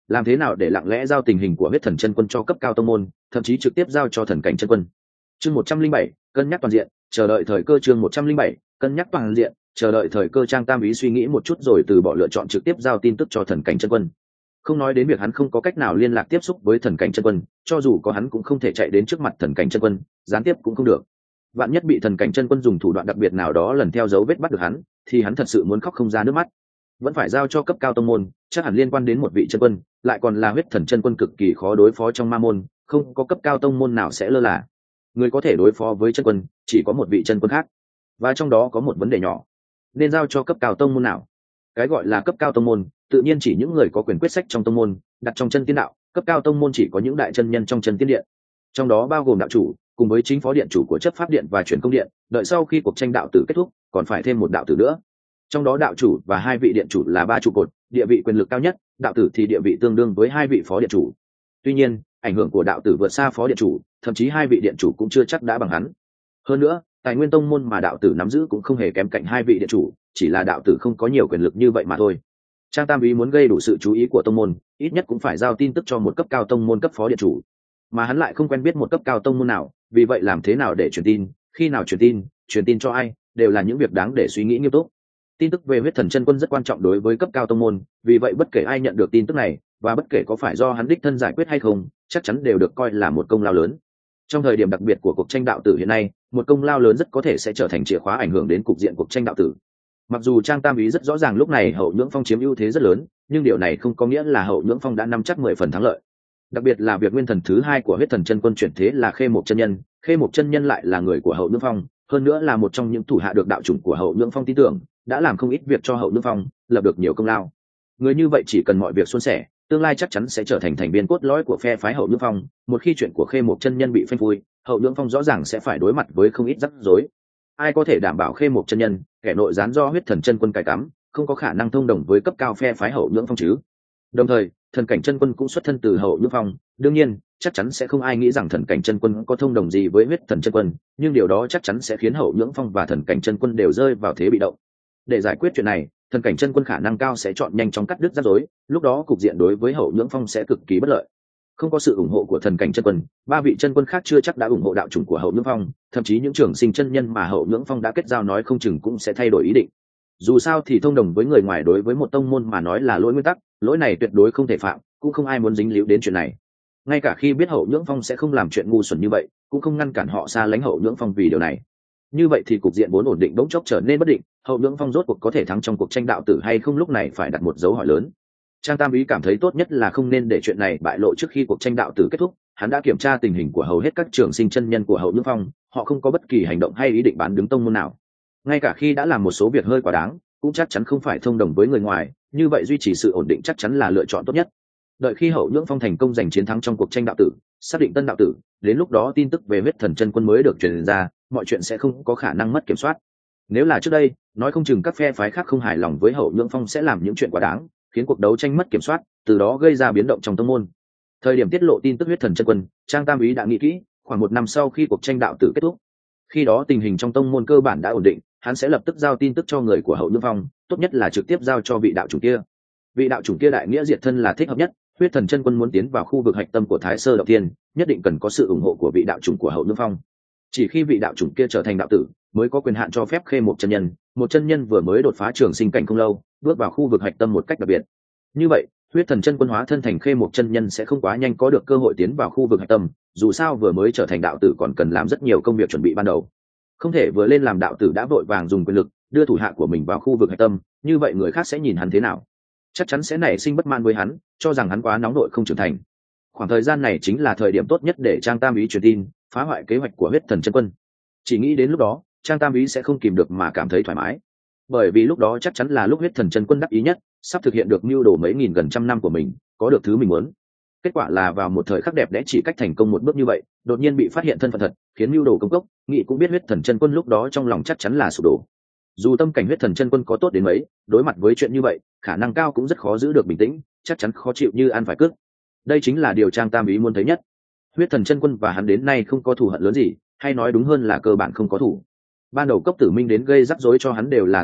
làm thế nào để lặng lẽ giao tình hình của huyết thần chân quân cho cấp cao tông môn, thậm chí trực tiếp giao cho thần cảnh chân quân. Chương một trăm linh bảy, cân nhắc toàn diện, chờ đợi thời cơ. Chương một trăm linh bảy, cân nhắc toàn diện, chờ đợi thời cơ. Trang Tam Ý suy nghĩ một chút rồi từ bỏ lựa chọn trực tiếp giao tin tức cho thần cảnh chân quân. Không nói đến việc hắn không có cách nào liên lạc tiếp xúc với thần cảnh chân quân, cho dù có hắn cũng không thể chạy đến trước mặt thần cảnh chân quân, gián tiếp cũng không được. Vạn nhất bị thần cảnh chân quân dùng thủ đoạn đặc biệt nào đó lần theo dấu vết bắt được hắn, thì hắn thật sự muốn khóc không ra nước mắt. Vẫn phải giao cho cấp cao tông môn, chắc hẳn liên quan đến một vị chân quân, lại còn là huyết thần chân quân cực kỳ khó đối phó trong ma môn, không có cấp cao tông môn nào sẽ lơ là. Người có thể đối phó với chân quân chỉ có một vị chân quân khác, và trong đó có một vấn đề nhỏ, nên giao cho cấp cao tông môn nào? Cái gọi là cấp cao tông môn tự nhiên chỉ những người có quyền quyết sách trong tông môn, đặt trong chân tiên đạo. Cấp cao tông môn chỉ có những đại chân nhân trong chân tiên điện, trong đó bao gồm đạo chủ cùng với chính phó điện chủ của chấp pháp điện và truyền công điện. Đợi sau khi cuộc tranh đạo tử kết thúc còn phải thêm một đạo tử nữa, trong đó đạo chủ và hai vị điện chủ là ba trụ cột, địa vị quyền lực cao nhất. Đạo tử thì địa vị tương đương với hai vị phó điện chủ. Tuy nhiên ảnh hưởng của đạo tử vượt xa phó điện chủ, thậm chí hai vị điện chủ cũng chưa chắc đã bằng hắn. Hơn nữa tài nguyên tông môn mà đạo tử nắm giữ cũng không hề kém cạnh hai vị điện chủ, chỉ là đạo tử không có nhiều quyền lực như vậy mà thôi. Trang Tam Ý muốn gây đủ sự chú ý của tông môn, ít nhất cũng phải giao tin tức cho một cấp cao tông môn cấp phó điện chủ, mà hắn lại không quen biết một cấp cao tông môn nào, vì vậy làm thế nào để truyền tin, khi nào truyền tin, truyền tin cho ai, đều là những việc đáng để suy nghĩ nghiêm túc. Tin tức về huyết thần chân quân rất quan trọng đối với cấp cao tông môn, vì vậy bất kể ai nhận được tin tức này, và bất kể có phải do hắn đích thân giải quyết hay không, chắc chắn đều được coi là một công lao lớn. Trong thời điểm đặc biệt của cuộc tranh đạo tử hiện nay, một công lao lớn rất có thể sẽ trở thành chìa khóa ảnh hưởng đến cục diện cuộc tranh đạo tử. Mặc dù Trang Tam Ý rất rõ ràng lúc này Hậu Nhưỡng Phong chiếm ưu thế rất lớn, nhưng điều này không có nghĩa là Hậu Nhưỡng Phong đã nắm chắc mười phần thắng lợi. Đặc biệt là việc nguyên thần thứ hai của huyết thần chân quân chuyển thế là Khê Mộc chân nhân, Khê Mộc chân nhân lại là người của Hậu Nhưỡng Phong, hơn nữa là một trong những thủ hạ được đạo chủng của Hậu Nhưỡng Phong tin tưởng, đã làm không ít việc cho Hậu Nhưỡng Phong, lập được nhiều công lao. Người như vậy chỉ cần mọi việc suôn sẻ, tương lai chắc chắn sẽ trở thành thành viên cốt lõi của phe phái Hậu Nhưỡng Phong. Một khi chuyện của Khê Mộc chân nhân bị phanh phui, Hậu Nhưỡng Phong rõ ràng sẽ phải đối mặt với không ít rắc rối. Ai có thể đảm bảo Khê Mộc chân nhân, kẻ nội gián do huyết thần chân quân cài cắm, không có khả năng thông đồng với cấp cao phe phái Hậu Nhưỡng Phong chứ? Đồng thời thần cảnh chân quân cũng xuất thân từ Hậu Nhưỡng Phong, đương nhiên chắc chắn sẽ không ai nghĩ rằng thần cảnh chân quân có thông đồng gì với huyết thần chân quân, nhưng điều đó chắc chắn sẽ khiến Hậu Nhưỡng Phong và thần cảnh chân quân đều rơi vào thế bị động. Để giải quyết chuyện này, thần cảnh chân quân khả năng cao sẽ chọn nhanh chóng cắt đứt rắc rối, lúc đó cục diện đối với Hậu Nhưỡng Phong sẽ cực kỳ bất lợi. Không có sự ủng hộ của thần cảnh chân quân, ba vị chân quân khác chưa chắc đã ủng hộ đạo chủng của Hậu Nhưỡng Phong, thậm chí những trưởng sinh chân nhân mà Hậu Nhưỡng Phong đã kết giao nói không chừng cũng sẽ thay đổi ý định. Dù sao thì thông đồng với người ngoài đối với một tông môn mà nói là lỗi nguyên tắc, lỗi này tuyệt đối không thể phạm, cũng không ai muốn dính líu đến chuyện này. Ngay cả khi biết Hậu Nhưỡng Phong sẽ không làm chuyện ngu xuẩn như vậy, cũng không ngăn cản họ xa lánh Hậu Nhưỡng Phong vì điều này. Như vậy thì cục diện vốn ổn định bỗng chốc trở nên bất định, Hậu Nhưỡng Phong rốt cuộc có thể thắng trong cuộc tranh đạo tử hay không, lúc này phải đặt một dấu hỏi lớn. Trang Tam Ý cảm thấy tốt nhất là không nên để chuyện này bại lộ trước khi cuộc tranh đạo tử kết thúc. Hắn đã kiểm tra tình hình của hầu hết các trường sinh chân nhân của Hậu Nhưỡng Phong, họ không có bất kỳ hành động hay ý định bán đứng tông môn nào. Ngay cả khi đã làm một số việc hơi quá đáng, cũng chắc chắn không phải thông đồng với người ngoài, như vậy duy trì sự ổn định chắc chắn là lựa chọn tốt nhất. Đợi khi Hậu Nhưỡng Phong thành công giành chiến thắng trong cuộc tranh đạo tử, xác định tân đạo tử, đến lúc đó tin tức về huyết thần chân quân mới được truyền ra, mọi chuyện sẽ không có khả năng mất kiểm soát. Nếu là trước đây, nói không chừng các phe phái khác không hài lòng với Hậu Nhưỡng Phong sẽ làm những chuyện quá đáng, khiến cuộc đấu tranh mất kiểm soát, từ đó gây ra biến động trong tông môn. Thời điểm tiết lộ tin tức huyết thần chân quân, Trang Tam Ý đã nghĩ kỹ, khoảng một năm sau khi cuộc tranh đạo tử kết thúc, khi đó tình hình trong tông môn cơ bản đã ổn định, hắn sẽ lập tức giao tin tức cho người của Hậu Nhưỡng Phong, tốt nhất là trực tiếp giao cho vị đạo chủ kia. Vị đạo chủ kia đại nghĩa diệt thân là thích hợp nhất. Huyết thần chân quân muốn tiến vào khu vực hạch tâm của Thái Sơ Động Thiên, nhất định cần có sự ủng hộ của vị đạo chủ của Hậu Nhưỡng Phong. Chỉ khi vị đạo chủ kia trở thành đạo tử, mới có quyền hạn cho phép Khê Mộc chân nhân, một chân nhân vừa mới đột phá trường sinh cảnh không lâu, bước vào khu vực hạch tâm một cách đặc biệt. Như vậy, huyết thần chân quân hóa thân thành Khê Mộc chân nhân sẽ không quá nhanh có được cơ hội tiến vào khu vực hạch tâm, dù sao vừa mới trở thành đạo tử còn cần làm rất nhiều công việc chuẩn bị ban đầu. Không thể vừa lên làm đạo tử đã vội vàng dùng quyền lực đưa thủ hạ của mình vào khu vực hạch tâm, như vậy người khác sẽ nhìn hắn thế nào? Chắc chắn sẽ nảy sinh bất mãn với hắn, cho rằng hắn quá nóng nội không trưởng thành. Khoảng thời gian này chính là thời điểm tốt nhất để Trang Tam Ý truyền tin, phá hoại kế hoạch của huyết thần chân quân. Chỉ nghĩ đến lúc đó, Trang Tam Ý sẽ không kìm được mà cảm thấy thoải mái, bởi vì lúc đó chắc chắn là lúc huyết thần chân quân đắc ý nhất, sắp thực hiện được mưu đồ mấy nghìn gần trăm năm của mình, có được thứ mình muốn. Kết quả là vào một thời khắc đẹp đẽ chỉ cách thành công một bước như vậy, đột nhiên bị phát hiện thân phận thật, khiến mưu đồ công cốc, nghĩ cũng biết huyết thần chân quân lúc đó trong lòng chắc chắn là sụp đổ. Dù tâm cảnh huyết thần chân quân có tốt đến mấy, đối mặt với chuyện như vậy, khả năng cao cũng rất khó giữ được bình tĩnh, chắc chắn khó chịu như ăn phải cướp. Đây chính là điều Trang Tam Ý muốn thấy nhất. Huyết thần chân quân và hắn đến nay không có thù hận lớn gì, hay nói đúng hơn là cơ bản không có thù. Ban đầu Cốc Tử Minh đến gây rắc rối cho hắn đều là tự ý,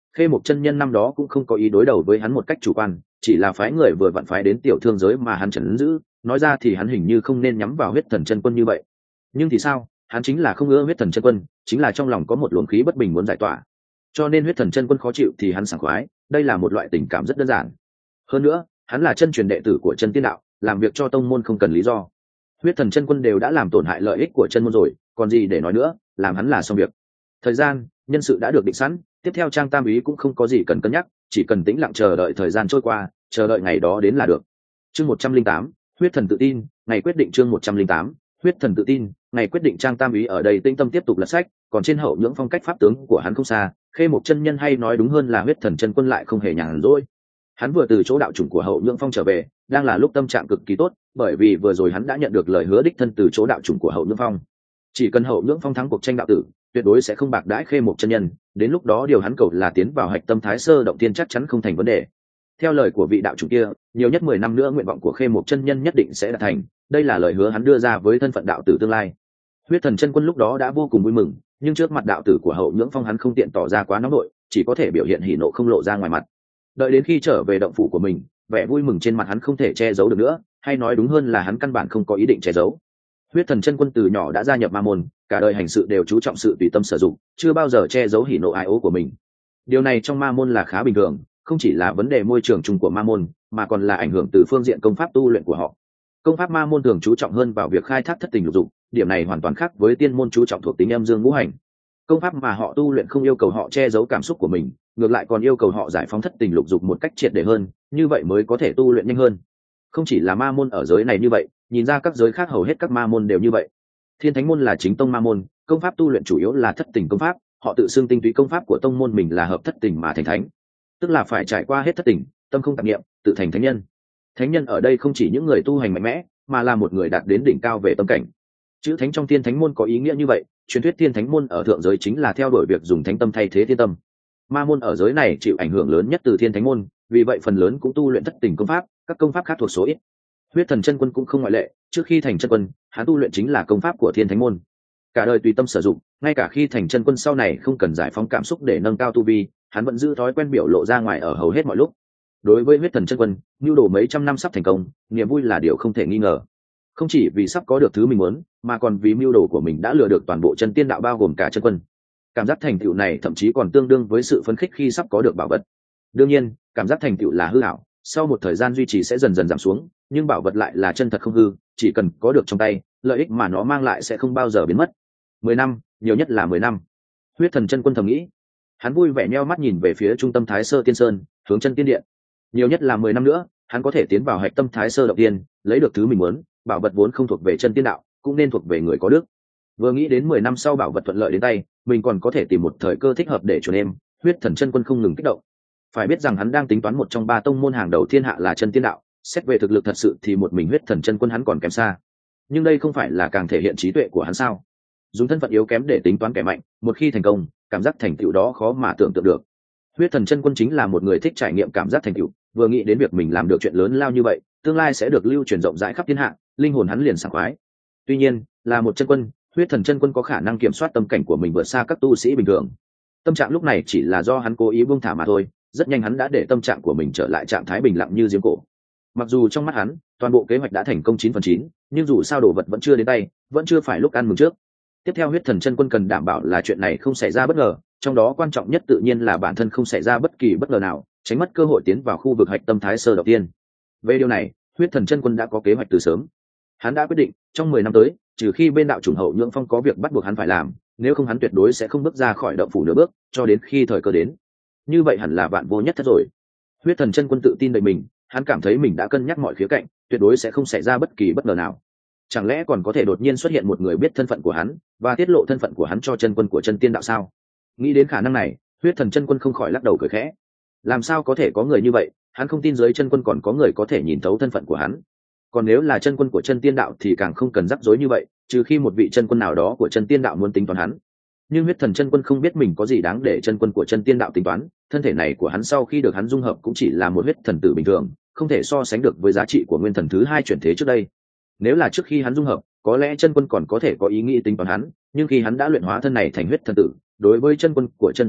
Khê Mộc chân nhân năm đó cũng không có ý đối đầu với hắn một cách chủ quan, chỉ là phái người vừa vặn phái đến tiểu thương giới mà hắn trấn giữ, nói ra thì hắn hình như không nên nhắm vào huyết thần chân quân như vậy. Nhưng thì sao, hắn chính là không ưa huyết thần chân quân, chính là trong lòng có một luồng khí bất bình muốn giải tỏa, cho nên huyết thần chân quân khó chịu thì hắn sảng khoái, đây là một loại tình cảm rất đơn giản. Hơn nữa, hắn là chân truyền đệ tử của chân tiên đạo, làm việc cho tông môn không cần lý do. Huyết thần chân quân đều đã làm tổn hại lợi ích của chân môn rồi, còn gì để nói nữa, làm hắn là xong việc. Thời gian, nhân sự đã được định sẵn, tiếp theo Trang Tam Ý cũng không có gì cần cân nhắc, chỉ cần tĩnh lặng chờ đợi thời gian trôi qua, chờ đợi ngày đó đến là được. Chương một trăm linh tám, huyết thần tự tin, ngày quyết định. Chương một trăm linh tám, huyết thần tự tin, ngày quyết định. Trang Tam Ý ở đây tinh tâm tiếp tục lật sách, còn trên hậu những phong cách pháp tướng của hắn không xa, Khê Mộc chân nhân hay nói đúng hơn là huyết thần chân quân lại không hề nhàn rỗi. Hắn vừa từ chỗ đạo chủng của hậu nhượng phong trở về, đang là lúc tâm trạng cực kỳ tốt, bởi vì vừa rồi hắn đã nhận được lời hứa đích thân từ chỗ đạo chủng của hậu nhượng phong. Chỉ cần hậu nhượng phong thắng cuộc tranh đạo tử, tuyệt đối sẽ không bạc đãi Khê Mộc chân nhân, đến lúc đó điều hắn cầu là tiến vào hạch tâm thái sơ động tiên chắc chắn không thành vấn đề. Theo lời của vị đạo chủ kia, nhiều nhất mười năm nữa nguyện vọng của Khê Mộc chân nhân nhất định sẽ đạt thành, đây là lời hứa hắn đưa ra với thân phận đạo tử tương lai. Huyết thần chân quân lúc đó đã vô cùng vui mừng, nhưng trước mặt đạo tử của hậu nhưỡng phong hắn không tiện tỏ ra quá nóng nổi, chỉ có thể biểu hiện hỉ nộ không lộ ra ngoài mặt. Đợi đến khi trở về động phủ của mình, vẻ vui mừng trên mặt hắn không thể che giấu được nữa, hay nói đúng hơn là hắn căn bản không có ý định che giấu. Huyết thần chân quân từ nhỏ đã gia nhập ma môn, cả đời hành sự đều chú trọng sự tùy tâm sử dụng, chưa bao giờ che giấu hỉ nộ ai ố của mình. Điều này trong ma môn là khá bình thường, không chỉ là vấn đề môi trường chung của ma môn, mà còn là ảnh hưởng từ phương diện công pháp tu luyện của họ. Công pháp ma môn thường chú trọng hơn vào việc khai thác thất tình lục dục, điểm này hoàn toàn khác với tiên môn chú trọng thuộc tính âm dương ngũ hành. Công pháp mà họ tu luyện không yêu cầu họ che giấu cảm xúc của mình, ngược lại còn yêu cầu họ giải phóng thất tình lục dục một cách triệt để hơn, như vậy mới có thể tu luyện nhanh hơn. Không chỉ là ma môn ở giới này như vậy, nhìn ra các giới khác hầu hết các ma môn đều như vậy. Thiên Thánh môn là chính tông ma môn, công pháp tu luyện chủ yếu là thất tình công pháp, họ tự xưng tinh túy công pháp của tông môn mình là hợp thất tình mà thành thánh, tức là phải trải qua hết thất tình, tâm không tạp niệm, tự thành thánh nhân. Thánh nhân ở đây không chỉ những người tu hành mạnh mẽ, mà là một người đạt đến đỉnh cao về tâm cảnh. Chữ thánh trong Thiên Thánh môn có ý nghĩa như vậy, truyền thuyết Thiên Thánh môn ở thượng giới chính là theo đuổi việc dùng thánh tâm thay thế thiên tâm. Ma môn ở giới này chịu ảnh hưởng lớn nhất từ Thiên Thánh môn, vì vậy phần lớn cũng tu luyện thất tình công pháp, các công pháp khác thuộc số ít. Huyết thần chân quân cũng không ngoại lệ, trước khi thành chân quân, hắn tu luyện chính là công pháp của Thiên Thánh môn. Cả đời tùy tâm sử dụng, ngay cả khi thành chân quân sau này không cần giải phóng cảm xúc để nâng cao tu vi, hắn vẫn giữ thói quen biểu lộ ra ngoài ở hầu hết mọi lúc. Đối với huyết thần chân quân, nhu đồ mấy trăm năm sắp thành công, niềm vui là điều không thể nghi ngờ. Không chỉ vì sắp có được thứ mình muốn, mà còn vì mưu đồ của mình đã lừa được toàn bộ chân tiên đạo bao gồm cả chân quân. Cảm giác thành tựu này thậm chí còn tương đương với sự phấn khích khi sắp có được bảo vật. Đương nhiên, cảm giác thành tựu là hư ảo, sau một thời gian duy trì sẽ dần dần giảm xuống, nhưng bảo vật lại là chân thật không hư, chỉ cần có được trong tay, lợi ích mà nó mang lại sẽ không bao giờ biến mất. Mười năm, nhiều nhất là mười năm. Huyết thần chân quân thầm nghĩ. Hắn vui vẻ nheo mắt nhìn về phía trung tâm Thái Sơ Tiên Sơn, hướng chân tiên điện. Nhiều nhất là mười năm nữa, hắn có thể tiến vào hạch tâm Thái Sơ động tiên, lấy được thứ mình muốn, bảo vật vốn không thuộc về chân tiên đạo, cũng nên thuộc về người có đức. Vừa nghĩ đến mười năm sau bảo vật thuận lợi đến tay, mình còn có thể tìm một thời cơ thích hợp để chuẩn em, huyết thần chân quân không ngừng kích động. Phải biết rằng hắn đang tính toán một trong ba tông môn hàng đầu thiên hạ là chân tiên đạo, xét về thực lực thật sự thì một mình huyết thần chân quân hắn còn kém xa. Nhưng đây không phải là càng thể hiện trí tuệ của hắn sao? Dùng thân phận yếu kém để tính toán kẻ mạnh, một khi thành công, cảm giác thành tựu đó khó mà tưởng tượng được. Huyết thần chân quân chính là một người thích trải nghiệm cảm giác thành tựu, vừa nghĩ đến việc mình làm được chuyện lớn lao như vậy, tương lai sẽ được lưu truyền rộng rãi khắp thiên hạ, linh hồn hắn liền sảng khoái. Tuy nhiên, là một chân quân, huyết thần chân quân có khả năng kiểm soát tâm cảnh của mình vượt xa các tu sĩ bình thường. Tâm trạng lúc này chỉ là do hắn cố ý buông thả mà thôi, rất nhanh hắn đã để tâm trạng của mình trở lại trạng thái bình lặng như giếng cổ. Mặc dù trong mắt hắn, toàn bộ kế hoạch đã thành công chín phần chín, nhưng dù sao đồ vật vẫn chưa đến tay, vẫn chưa phải lúc ăn mừng trước. Tiếp theo huyết thần chân quân cần đảm bảo là chuyện này không xảy ra bất ngờ, trong đó quan trọng nhất tự nhiên là bản thân không xảy ra bất kỳ bất ngờ nào, tránh mất cơ hội tiến vào khu vực hạch tâm Thái Sơ đầu tiên. Về điều này, huyết thần chân quân đã có kế hoạch từ sớm. Hắn đã quyết định, trong mười năm tới, trừ khi bên đạo chủng hậu nhượng phong có việc bắt buộc hắn phải làm, nếu không hắn tuyệt đối sẽ không bước ra khỏi động phủ nửa bước, cho đến khi thời cơ đến. Như vậy hẳn là vạn vô nhất thất rồi. Huyết thần chân quân tự tin đầy mình, hắn cảm thấy mình đã cân nhắc mọi khía cạnh, tuyệt đối sẽ không xảy ra bất kỳ bất ngờ nào. Chẳng lẽ còn có thể đột nhiên xuất hiện một người biết thân phận của hắn và tiết lộ thân phận của hắn cho chân quân của chân tiên đạo sao? Nghĩ đến khả năng này, huyết thần chân quân không khỏi lắc đầu cười khẽ. Làm sao có thể có người như vậy? Hắn không tin dưới chân quân còn có người có thể nhìn thấu thân phận của hắn. Còn nếu là chân quân của chân tiên đạo thì càng không cần rắc rối như vậy, trừ khi một vị chân quân nào đó của chân tiên đạo muốn tính toán hắn. Nhưng huyết thần chân quân không biết mình có gì đáng để chân quân của chân tiên đạo tính toán, thân thể này của hắn sau khi được hắn dung hợp cũng chỉ là một huyết thần tử bình thường, không thể so sánh được với giá trị của nguyên thần thứ hai chuyển thế trước đây. Nếu là trước khi hắn dung hợp, có lẽ chân quân còn có thể có ý nghĩ tính toán hắn, nhưng khi hắn đã luyện hóa thân này thành huyết thần tử, đối với chân quân của chân tiên đạo,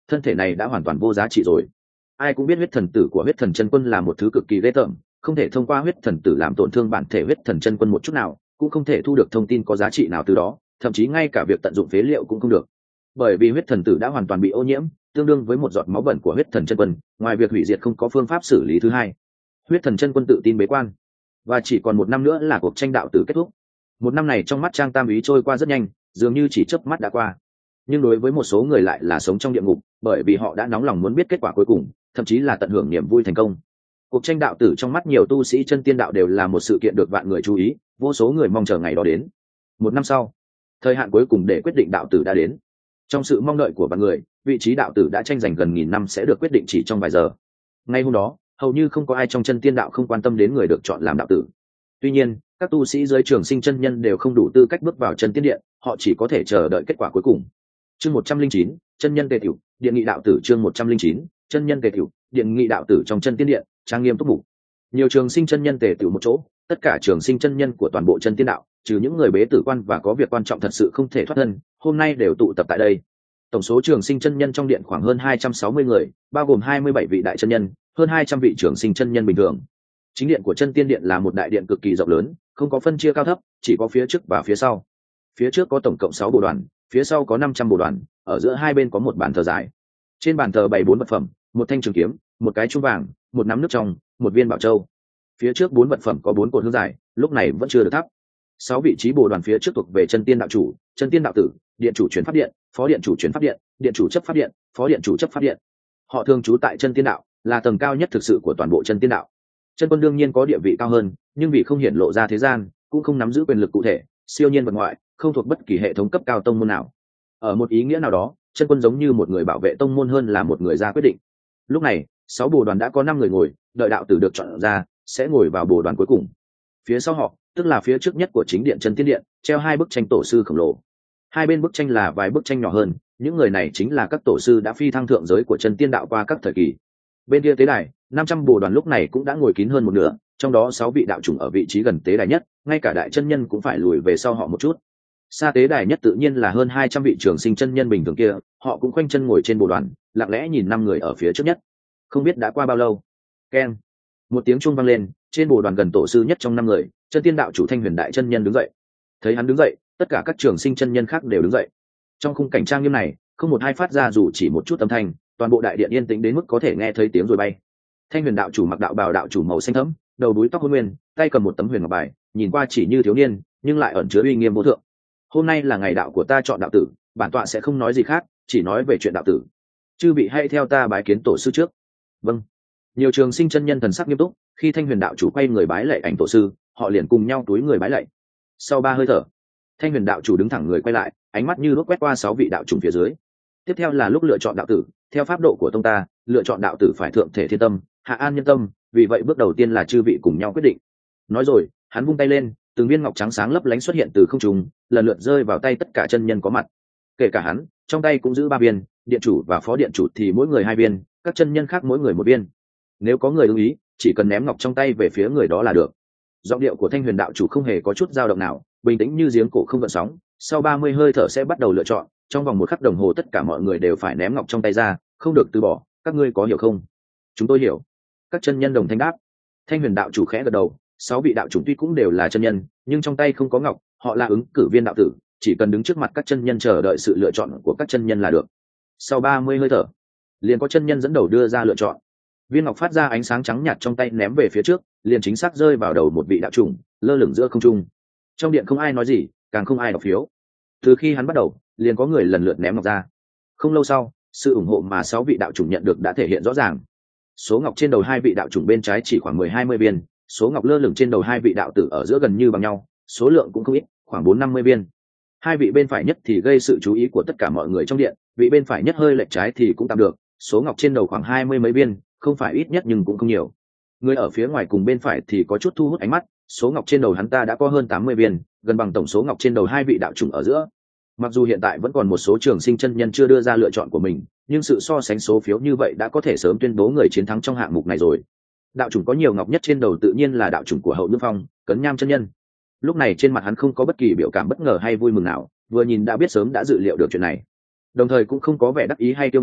thân thể này đã hoàn toàn vô giá trị rồi. Ai cũng biết huyết thần tử của huyết thần chân quân là một thứ cực kỳ ghê tởm, không thể thông qua huyết thần tử làm tổn thương bản thể huyết thần chân quân một chút nào, cũng không thể thu được thông tin có giá trị nào từ đó, thậm chí ngay cả việc tận dụng phế liệu cũng không được. Bởi vì huyết thần tử đã hoàn toàn bị ô nhiễm, tương đương với một giọt máu bẩn của huyết thần chân quân, ngoài việc hủy diệt không có phương pháp xử lý thứ hai. Huyết thần chân quân tự tin bế quan, và chỉ còn một năm nữa là cuộc tranh đạo tử kết thúc. Một năm này trong mắt Trang Tam Úy trôi qua rất nhanh, dường như chỉ chớp mắt đã qua. Nhưng đối với một số người lại là sống trong địa ngục, bởi vì họ đã nóng lòng muốn biết kết quả cuối cùng, thậm chí là tận hưởng niềm vui thành công. Cuộc tranh đạo tử trong mắt nhiều tu sĩ chân tiên đạo đều là một sự kiện được vạn người chú ý, vô số người mong chờ ngày đó đến. Một năm sau, thời hạn cuối cùng để quyết định đạo tử đã đến. Trong sự mong đợi của vạn người, vị trí đạo tử đã tranh giành gần nghìn năm sẽ được quyết định chỉ trong vài giờ. Ngay hôm đó, hầu như không có ai trong chân tiên đạo không quan tâm đến người được chọn làm đạo tử. Tuy nhiên, các tu sĩ dưới Trường Sinh chân nhân đều không đủ tư cách bước vào chân tiên điện, họ chỉ có thể chờ đợi kết quả cuối cùng. Chương một trăm linh chín, chân nhân tề tiểu, điện nghị đạo tử. Chương một trăm linh chín, chân nhân tề tiểu, điện nghị đạo tử. Trong chân tiên điện, trang nghiêm túc mục. Nhiều Trường Sinh chân nhân tề tiểu một chỗ, tất cả Trường Sinh chân nhân của toàn bộ chân tiên đạo, trừ những người bế tử quan và có việc quan trọng thật sự không thể thoát thân, hôm nay đều tụ tập tại đây. Tổng số Trường Sinh chân nhân trong điện khoảng hơn hai trăm sáu mươi người, bao gồm hai mươi bảy vị đại chân nhân, hơn hai trăm vị Trường Sinh chân nhân bình thường. Chính điện của chân tiên điện là một đại điện cực kỳ rộng lớn, không có phân chia cao thấp, chỉ có phía trước và phía sau. Phía trước có tổng cộng sáu bồ đoàn, phía sau có năm trăm bồ đoàn, ở giữa hai bên có một bàn thờ dài. Trên bàn thờ bày bốn vật phẩm, một thanh trường kiếm, một cái chuông vàng, một nắm nước trong, một viên bảo châu. Phía trước bốn vật phẩm có bốn cột hương dài, lúc này vẫn chưa được thắp. Sáu vị trí bồ đoàn phía trước thuộc về chân tiên đạo chủ, chân tiên đạo tử, điện chủ chuyển pháp điện, phó điện chủ chuyển pháp điện, điện chủ chấp pháp điện, phó điện chủ chấp pháp điện. Họ thường trú tại chân tiên đạo, là tầng cao nhất thực sự của toàn bộ chân tiên đạo. Chân quân đương nhiên có địa vị cao hơn, nhưng vì không hiển lộ ra thế gian, cũng không nắm giữ quyền lực cụ thể, siêu nhiên vật ngoại, không thuộc bất kỳ hệ thống cấp cao tông môn nào. Ở một ý nghĩa nào đó, chân quân giống như một người bảo vệ tông môn hơn là một người ra quyết định. Lúc này, sáu bồ đoàn đã có năm người ngồi, đợi đạo tử được chọn ra, sẽ ngồi vào bồ đoàn cuối cùng. Phía sau họ, tức là phía trước nhất của chính điện chân tiên điện, treo hai bức tranh tổ sư khổng lồ. Hai bên bức tranh là vài bức tranh nhỏ hơn, những người này chính là các tổ sư đã phi thăng thượng giới của chân tiên đạo qua các thời kỳ. Bên kia tế đài, năm trăm bồ đoàn lúc này cũng đã ngồi kín hơn một nửa, trong đó sáu vị đạo chủng ở vị trí gần tế đài nhất, ngay cả đại chân nhân cũng phải lùi về sau họ một chút. Xa tế đài nhất tự nhiên là hơn hai trăm vị Trường Sinh chân nhân bình thường kia, họ cũng khoanh chân ngồi trên bồ đoàn, lặng lẽ nhìn năm người ở phía trước nhất. Không biết đã qua bao lâu. Keng. Một tiếng chuông vang lên, trên bồ đoàn gần tổ sư nhất trong năm người, chân tiên đạo chủ Thanh Huyền đại chân nhân đứng dậy. Thấy hắn đứng dậy, tất cả các Trường Sinh chân nhân khác đều đứng dậy. Trong khung cảnh trang nghiêm này, không một ai phát ra dù chỉ một chút âm thanh, toàn bộ đại điện yên tĩnh đến mức có thể nghe thấy tiếng rồi bay. Thanh Huyền đạo chủ mặc đạo bào đạo chủ màu xanh thẫm, đầu đuôi tóc hôn nguyên, tay cầm một tấm huyền ngọc bài, nhìn qua chỉ như thiếu niên, nhưng lại ẩn chứa uy nghiêm vô thượng. Hôm nay là ngày đạo của ta chọn đạo tử, bản tọa sẽ không nói gì khác, chỉ nói về chuyện đạo tử. Chư vị hãy theo ta bái kiến tổ sư trước. Vâng. Nhiều Trường Sinh chân nhân thần sắc nghiêm túc, khi Thanh Huyền đạo chủ quay người bái lạy ảnh tổ sư, họ liền cùng nhau túi người bái lạy. Sau ba hơi thở, Thanh Huyền đạo chủ đứng thẳng người quay lại, ánh mắt như lúc quét qua sáu vị đạo chủ phía dưới. Tiếp theo là lúc lựa chọn đạo tử, theo pháp độ của tông ta, lựa chọn đạo tử phải thượng thể thiên tâm, hạ an nhân tâm, vì vậy bước đầu tiên là chư vị cùng nhau quyết định. Nói rồi, hắn vung tay lên, từng viên ngọc trắng sáng lấp lánh xuất hiện từ không trung, lần lượt rơi vào tay tất cả chân nhân có mặt. Kể cả hắn, trong tay cũng giữ ba viên, điện chủ và phó điện chủ thì mỗi người hai viên, các chân nhân khác mỗi người một viên. Nếu có người ưng ý, chỉ cần ném ngọc trong tay về phía người đó là được. Giọng điệu của Thanh Huyền đạo chủ không hề có chút dao động nào, bình tĩnh như giếng cổ không gợn sóng. Sau ba mươi hơi thở sẽ bắt đầu lựa chọn, trong vòng một khắc đồng hồ tất cả mọi người đều phải ném ngọc trong tay ra, không được từ bỏ. Các ngươi có hiểu không? Chúng tôi hiểu. Các chân nhân đồng thanh đáp. Thanh Huyền đạo chủ khẽ gật đầu. Sáu vị đạo chủ tuy cũng đều là chân nhân, nhưng trong tay không có ngọc, họ là ứng cử viên đạo tử, chỉ cần đứng trước mặt các chân nhân chờ đợi sự lựa chọn của các chân nhân là được. Sau ba mươi hơi thở, liền có chân nhân dẫn đầu đưa ra lựa chọn. Viên ngọc phát ra ánh sáng trắng nhạt trong tay ném về phía trước, liền chính xác rơi vào đầu một vị đạo chủng, lơ lửng giữa không trung. Trong điện không ai nói gì, càng không ai đọc phiếu. Từ khi hắn bắt đầu, liền có người lần lượt ném ngọc ra. Không lâu sau, sự ủng hộ mà sáu vị đạo chủng nhận được đã thể hiện rõ ràng. Số ngọc trên đầu hai vị đạo chủng bên trái chỉ khoảng mười hai mươi viên, số ngọc lơ lửng trên đầu hai vị đạo tử ở giữa gần như bằng nhau, số lượng cũng không ít, khoảng bốn năm mươi viên. Hai vị bên phải nhất thì gây sự chú ý của tất cả mọi người trong điện, vị bên phải nhất hơi lệch trái thì cũng tạm được, số ngọc trên đầu khoảng hai mươi mấy viên, không phải ít nhất nhưng cũng không nhiều. Người ở phía ngoài cùng bên phải thì có chút thu hút ánh mắt, số ngọc trên đầu hắn ta đã có hơn tám mươi viên, gần bằng tổng số ngọc trên đầu hai vị đạo chủng ở giữa. Mặc dù hiện tại vẫn còn một số Trường Sinh chân nhân chưa đưa ra lựa chọn của mình, nhưng sự so sánh số phiếu như vậy đã có thể sớm tuyên bố người chiến thắng trong hạng mục này rồi. Đạo chủng có nhiều ngọc nhất trên đầu tự nhiên là đạo chủng của Hậu Nương Phong, Cấn Nham chân nhân. Lúc này trên mặt hắn không có bất kỳ biểu cảm bất ngờ hay vui mừng nào, vừa nhìn đã biết sớm đã dự liệu được chuyện này. Đồng thời cũng không có vẻ đắc ý hay kiêu ngạo,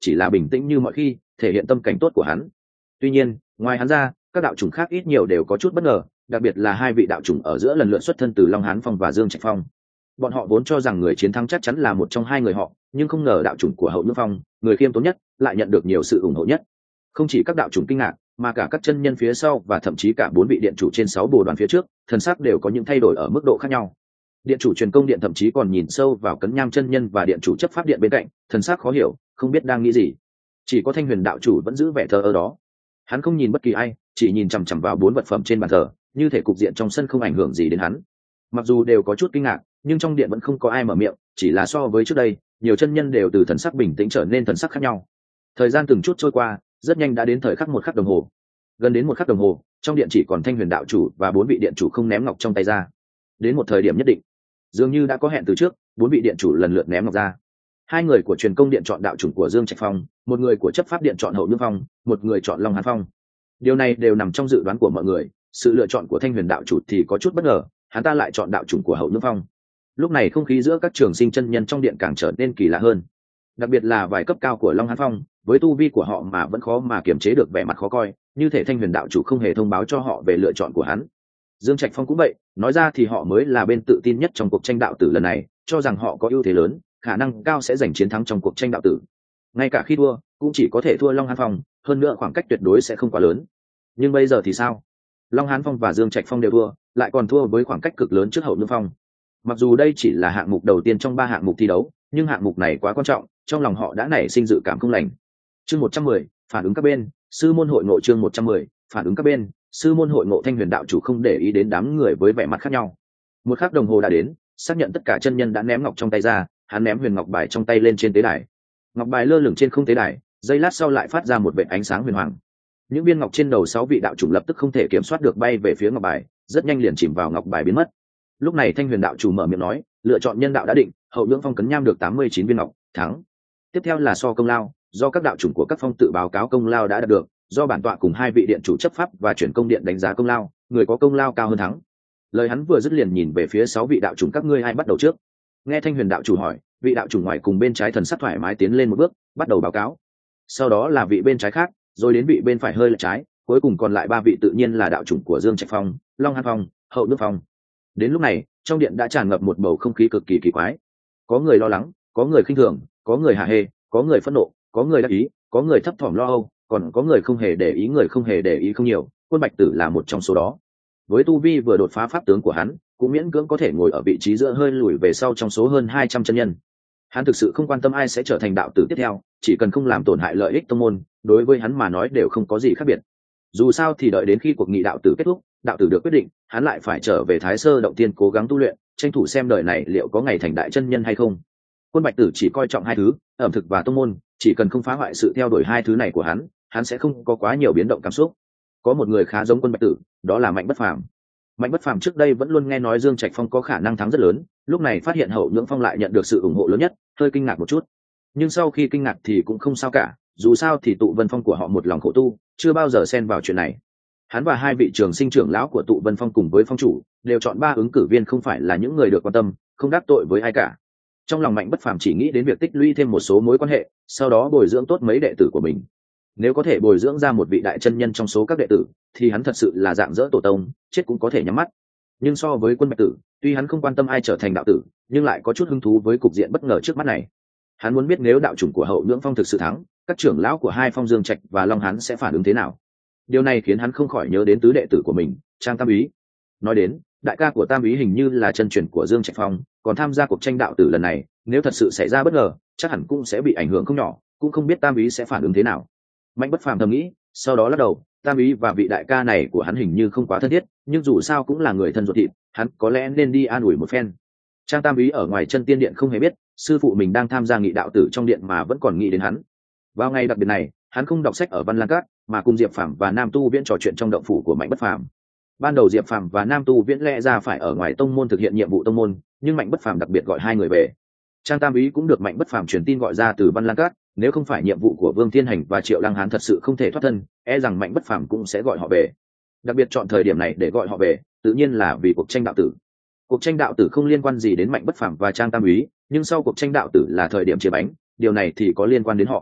chỉ là bình tĩnh như mọi khi, thể hiện tâm cảnh tốt của hắn. Tuy nhiên, ngoài hắn ra, các đạo chủng khác ít nhiều đều có chút bất ngờ, đặc biệt là hai vị đạo chủng ở giữa lần lượt xuất thân từ Long Hán Phong và Dương Trạch Phong. Bọn họ vốn cho rằng người chiến thắng chắc chắn là một trong hai người họ, nhưng không ngờ đạo chủng của Hậu Nhưỡng Phong, người khiêm tốn nhất, lại nhận được nhiều sự ủng hộ nhất. Không chỉ các đạo chủng kinh ngạc, mà cả các chân nhân phía sau và thậm chí cả bốn vị điện chủ trên sáu bồ đoàn phía trước, thần sắc đều có những thay đổi ở mức độ khác nhau. Điện chủ truyền công điện thậm chí còn nhìn sâu vào Cấn Nham chân nhân và điện chủ chấp pháp điện bên cạnh, thần sắc khó hiểu, không biết đang nghĩ gì. Chỉ có Thanh Huyền đạo chủ vẫn giữ vẻ thờ ơ đó. Hắn không nhìn bất kỳ ai, chỉ nhìn chằm chằm vào bốn vật phẩm trên bàn thờ, như thể cục diện trong sân không ảnh hưởng gì đến hắn. Mặc dù đều có chút kinh ngạc, nhưng trong điện vẫn không có ai mở miệng, chỉ là so với trước đây, nhiều chân nhân đều từ thần sắc bình tĩnh trở nên thần sắc khác nhau. Thời gian từng chút trôi qua, rất nhanh đã đến thời khắc một khắc đồng hồ. Gần đến một khắc đồng hồ, trong điện chỉ còn Thanh Huyền đạo chủ và bốn vị điện chủ không ném ngọc trong tay ra. Đến một thời điểm nhất định, dường như đã có hẹn từ trước, bốn vị điện chủ lần lượt ném ngọc ra. Hai người của truyền công điện chọn đạo chủng của Dương Trạch Phong, một người của chấp pháp điện chọn Hậu Nhưỡng Phong, một người chọn Long Hán Phong. Điều này đều nằm trong dự đoán của mọi người. Sự lựa chọn của Thanh Huyền đạo chủ thì có chút bất ngờ, hắn ta lại chọn đạo chủng của Hậu Nhưỡng Phong. Lúc này không khí giữa các trường sinh chân nhân trong điện càng trở nên kỳ lạ hơn, đặc biệt là vài cấp cao của Long Hán Phong, với tu vi của họ mà vẫn khó mà kiềm chế được vẻ mặt khó coi, như thể Thanh Huyền đạo chủ không hề thông báo cho họ về lựa chọn của hắn. Dương Trạch Phong cũng vậy, nói ra thì họ mới là bên tự tin nhất trong cuộc tranh đạo tử lần này, cho rằng họ có ưu thế lớn, khả năng cao sẽ giành chiến thắng trong cuộc tranh đạo tử. Ngay cả khi thua, cũng chỉ có thể thua Long Hán Phong, hơn nữa khoảng cách tuyệt đối sẽ không quá lớn. Nhưng bây giờ thì sao? Long Hán Phong và Dương Trạch Phong đều thua, lại còn thua với khoảng cách cực lớn trước Hậu Nhưỡng Phong. Mặc dù đây chỉ là hạng mục đầu tiên trong ba hạng mục thi đấu, nhưng hạng mục này quá quan trọng, trong lòng họ đã nảy sinh dự cảm không lành. Chương một trăm mười, phản ứng các bên, sư môn hội ngộ. Chương một trăm mười, phản ứng các bên, sư môn hội ngộ. Thanh Huyền đạo chủ không để ý đến đám người với vẻ mặt khác nhau. Một khắc đồng hồ đã đến, xác nhận tất cả chân nhân đã ném ngọc trong tay ra, hắn ném huyền ngọc bài trong tay lên trên tế đài. Ngọc bài lơ lửng trên không tế đài, giây lát sau lại phát ra một vệt ánh sáng huyền hoàng. Những viên ngọc trên đầu sáu vị đạo chủ lập tức không thể kiểm soát được bay về phía ngọc bài, rất nhanh liền chìm vào ngọc bài biến mất. Lúc này Thanh Huyền đạo chủ mở miệng nói, lựa chọn nhân đạo đã định, Hậu Nhưỡng Phong Cấn Nham được tám mươi chín viên ngọc, thắng. Tiếp theo là so công lao, do các đạo chủng của các phong tự báo cáo công lao đã đạt được, do bản tọa cùng hai vị điện chủ chấp pháp và chuyển công điện đánh giá công lao, người có công lao cao hơn thắng. Lời hắn vừa dứt liền nhìn về phía sáu vị đạo chủng, các ngươi ai bắt đầu trước? Nghe Thanh Huyền đạo chủ hỏi, vị đạo chủ ngoài cùng bên trái thần sắc thoải mái tiến lên một bước, bắt đầu báo cáo. Sau đó là vị bên trái khác, rồi đến vị bên phải hơi lệch trái, cuối cùng còn lại ba vị tự nhiên là đạo chủng của Dương Trạch Phong, Long Hán Phong, Hậu Nhưỡng Phong. Đến lúc này, trong điện đã tràn ngập một bầu không khí cực kỳ kỳ quái. Có người lo lắng, có người khinh thường, có người hả hê, có người phẫn nộ, có người đắc ý, có người thấp thỏm lo âu, còn có người không hề để ý. Người không hề để ý không nhiều, Quân Bạch Tử là một trong số đó. Với tu vi vừa đột phá pháp tướng của hắn, cũng miễn cưỡng có thể ngồi ở vị trí giữa hơi lùi về sau trong số hơn hai trăm chân nhân. Hắn thực sự không quan tâm ai sẽ trở thành đạo tử tiếp theo, chỉ cần không làm tổn hại lợi ích tông môn, đối với hắn mà nói đều không có gì khác biệt. Dù sao thì đợi đến khi cuộc nghị đạo tử kết thúc, đạo tử được quyết định, hắn lại phải trở về Thái Sơ động tiên cố gắng tu luyện, tranh thủ xem đời này liệu có ngày thành đại chân nhân hay không. Quân Bạch Tử chỉ coi trọng hai thứ, ẩm thực và tông môn, chỉ cần không phá hoại sự theo đuổi hai thứ này của hắn, hắn sẽ không có quá nhiều biến động cảm xúc. Có một người khá giống Quân Bạch Tử, đó là Mạnh Bất Phàm. Mạnh Bất Phàm trước đây vẫn luôn nghe nói Dương Trạch Phong có khả năng thắng rất lớn, lúc này phát hiện Hậu Nhưỡng Phong lại nhận được sự ủng hộ lớn nhất, hơi kinh ngạc một chút. Nhưng sau khi kinh ngạc thì cũng không sao cả, dù sao thì Tụ Vân Phong của họ một lòng khổ tu, chưa bao giờ xen vào chuyện này. Hắn và hai vị trường sinh trưởng lão của Tụ Vân Phong cùng với phong chủ đều chọn ba ứng cử viên không phải là những người được quan tâm, không đắc tội với ai cả. Trong lòng Mạnh Bất Phàm chỉ nghĩ đến việc tích lũy thêm một số mối quan hệ, sau đó bồi dưỡng tốt mấy đệ tử của mình. Nếu có thể bồi dưỡng ra một vị đại chân nhân trong số các đệ tử, thì hắn thật sự là dạng dỡ tổ tông, chết cũng có thể nhắm mắt. Nhưng so với Quân Bạch Tử, tuy hắn không quan tâm ai trở thành đạo tử, nhưng lại có chút hứng thú với cục diện bất ngờ trước mắt này. Hắn muốn biết nếu đạo chủng của Hậu Nhưỡng Phong thực sự thắng, các trưởng lão của hai phong Dương Trạch và Long Hán sẽ phản ứng thế nào. Điều này khiến hắn không khỏi nhớ đến tứ đệ tử của mình, Trang Tam Úy. Nói đến, đại ca của Tam Úy hình như là chân truyền của Dương Trạch Phong, còn tham gia cuộc tranh đạo tử lần này, nếu thật sự xảy ra bất ngờ, chắc hẳn cũng sẽ bị ảnh hưởng không nhỏ, cũng không biết Tam Úy sẽ phản ứng thế nào. Mạnh Bất Phàm thầm nghĩ, sau đó lắc đầu, Tam Úy và vị đại ca này của hắn hình như không quá thân thiết, nhưng dù sao cũng là người thân ruột thịt, hắn có lẽ nên đi an ủi một phen. Trang Tam Úy ở ngoài chân tiên điện không hề biết, sư phụ mình đang tham gia nghị đạo tử trong điện mà vẫn còn nghĩ đến hắn. Vào ngày đặc biệt này, hắn không đọc sách ở Văn Lang Các, mà cùng Diệp Phàm và Nam Tu Viễn trò chuyện trong động phủ của Mạnh Bất Phàm. Ban đầu Diệp Phàm và Nam Tu Viễn lẽ ra phải ở ngoài tông môn thực hiện nhiệm vụ tông môn, nhưng Mạnh Bất Phàm đặc biệt gọi hai người về. Trang Tam Úy cũng được Mạnh Bất Phàm truyền tin gọi ra từ Văn Lang Các, nếu không phải nhiệm vụ của Vương Thiên Hành và Triệu Lăng Hán thật sự không thể thoát thân, e rằng Mạnh Bất Phàm cũng sẽ gọi họ về. Đặc biệt chọn thời điểm này để gọi họ về, tự nhiên là vì cuộc tranh đạo tử. Cuộc tranh đạo tử không liên quan gì đến Mạnh Bất Phàm và Trang Tam Úy, nhưng sau cuộc tranh đạo tử là thời điểm chia bánh, điều này thì có liên quan đến họ.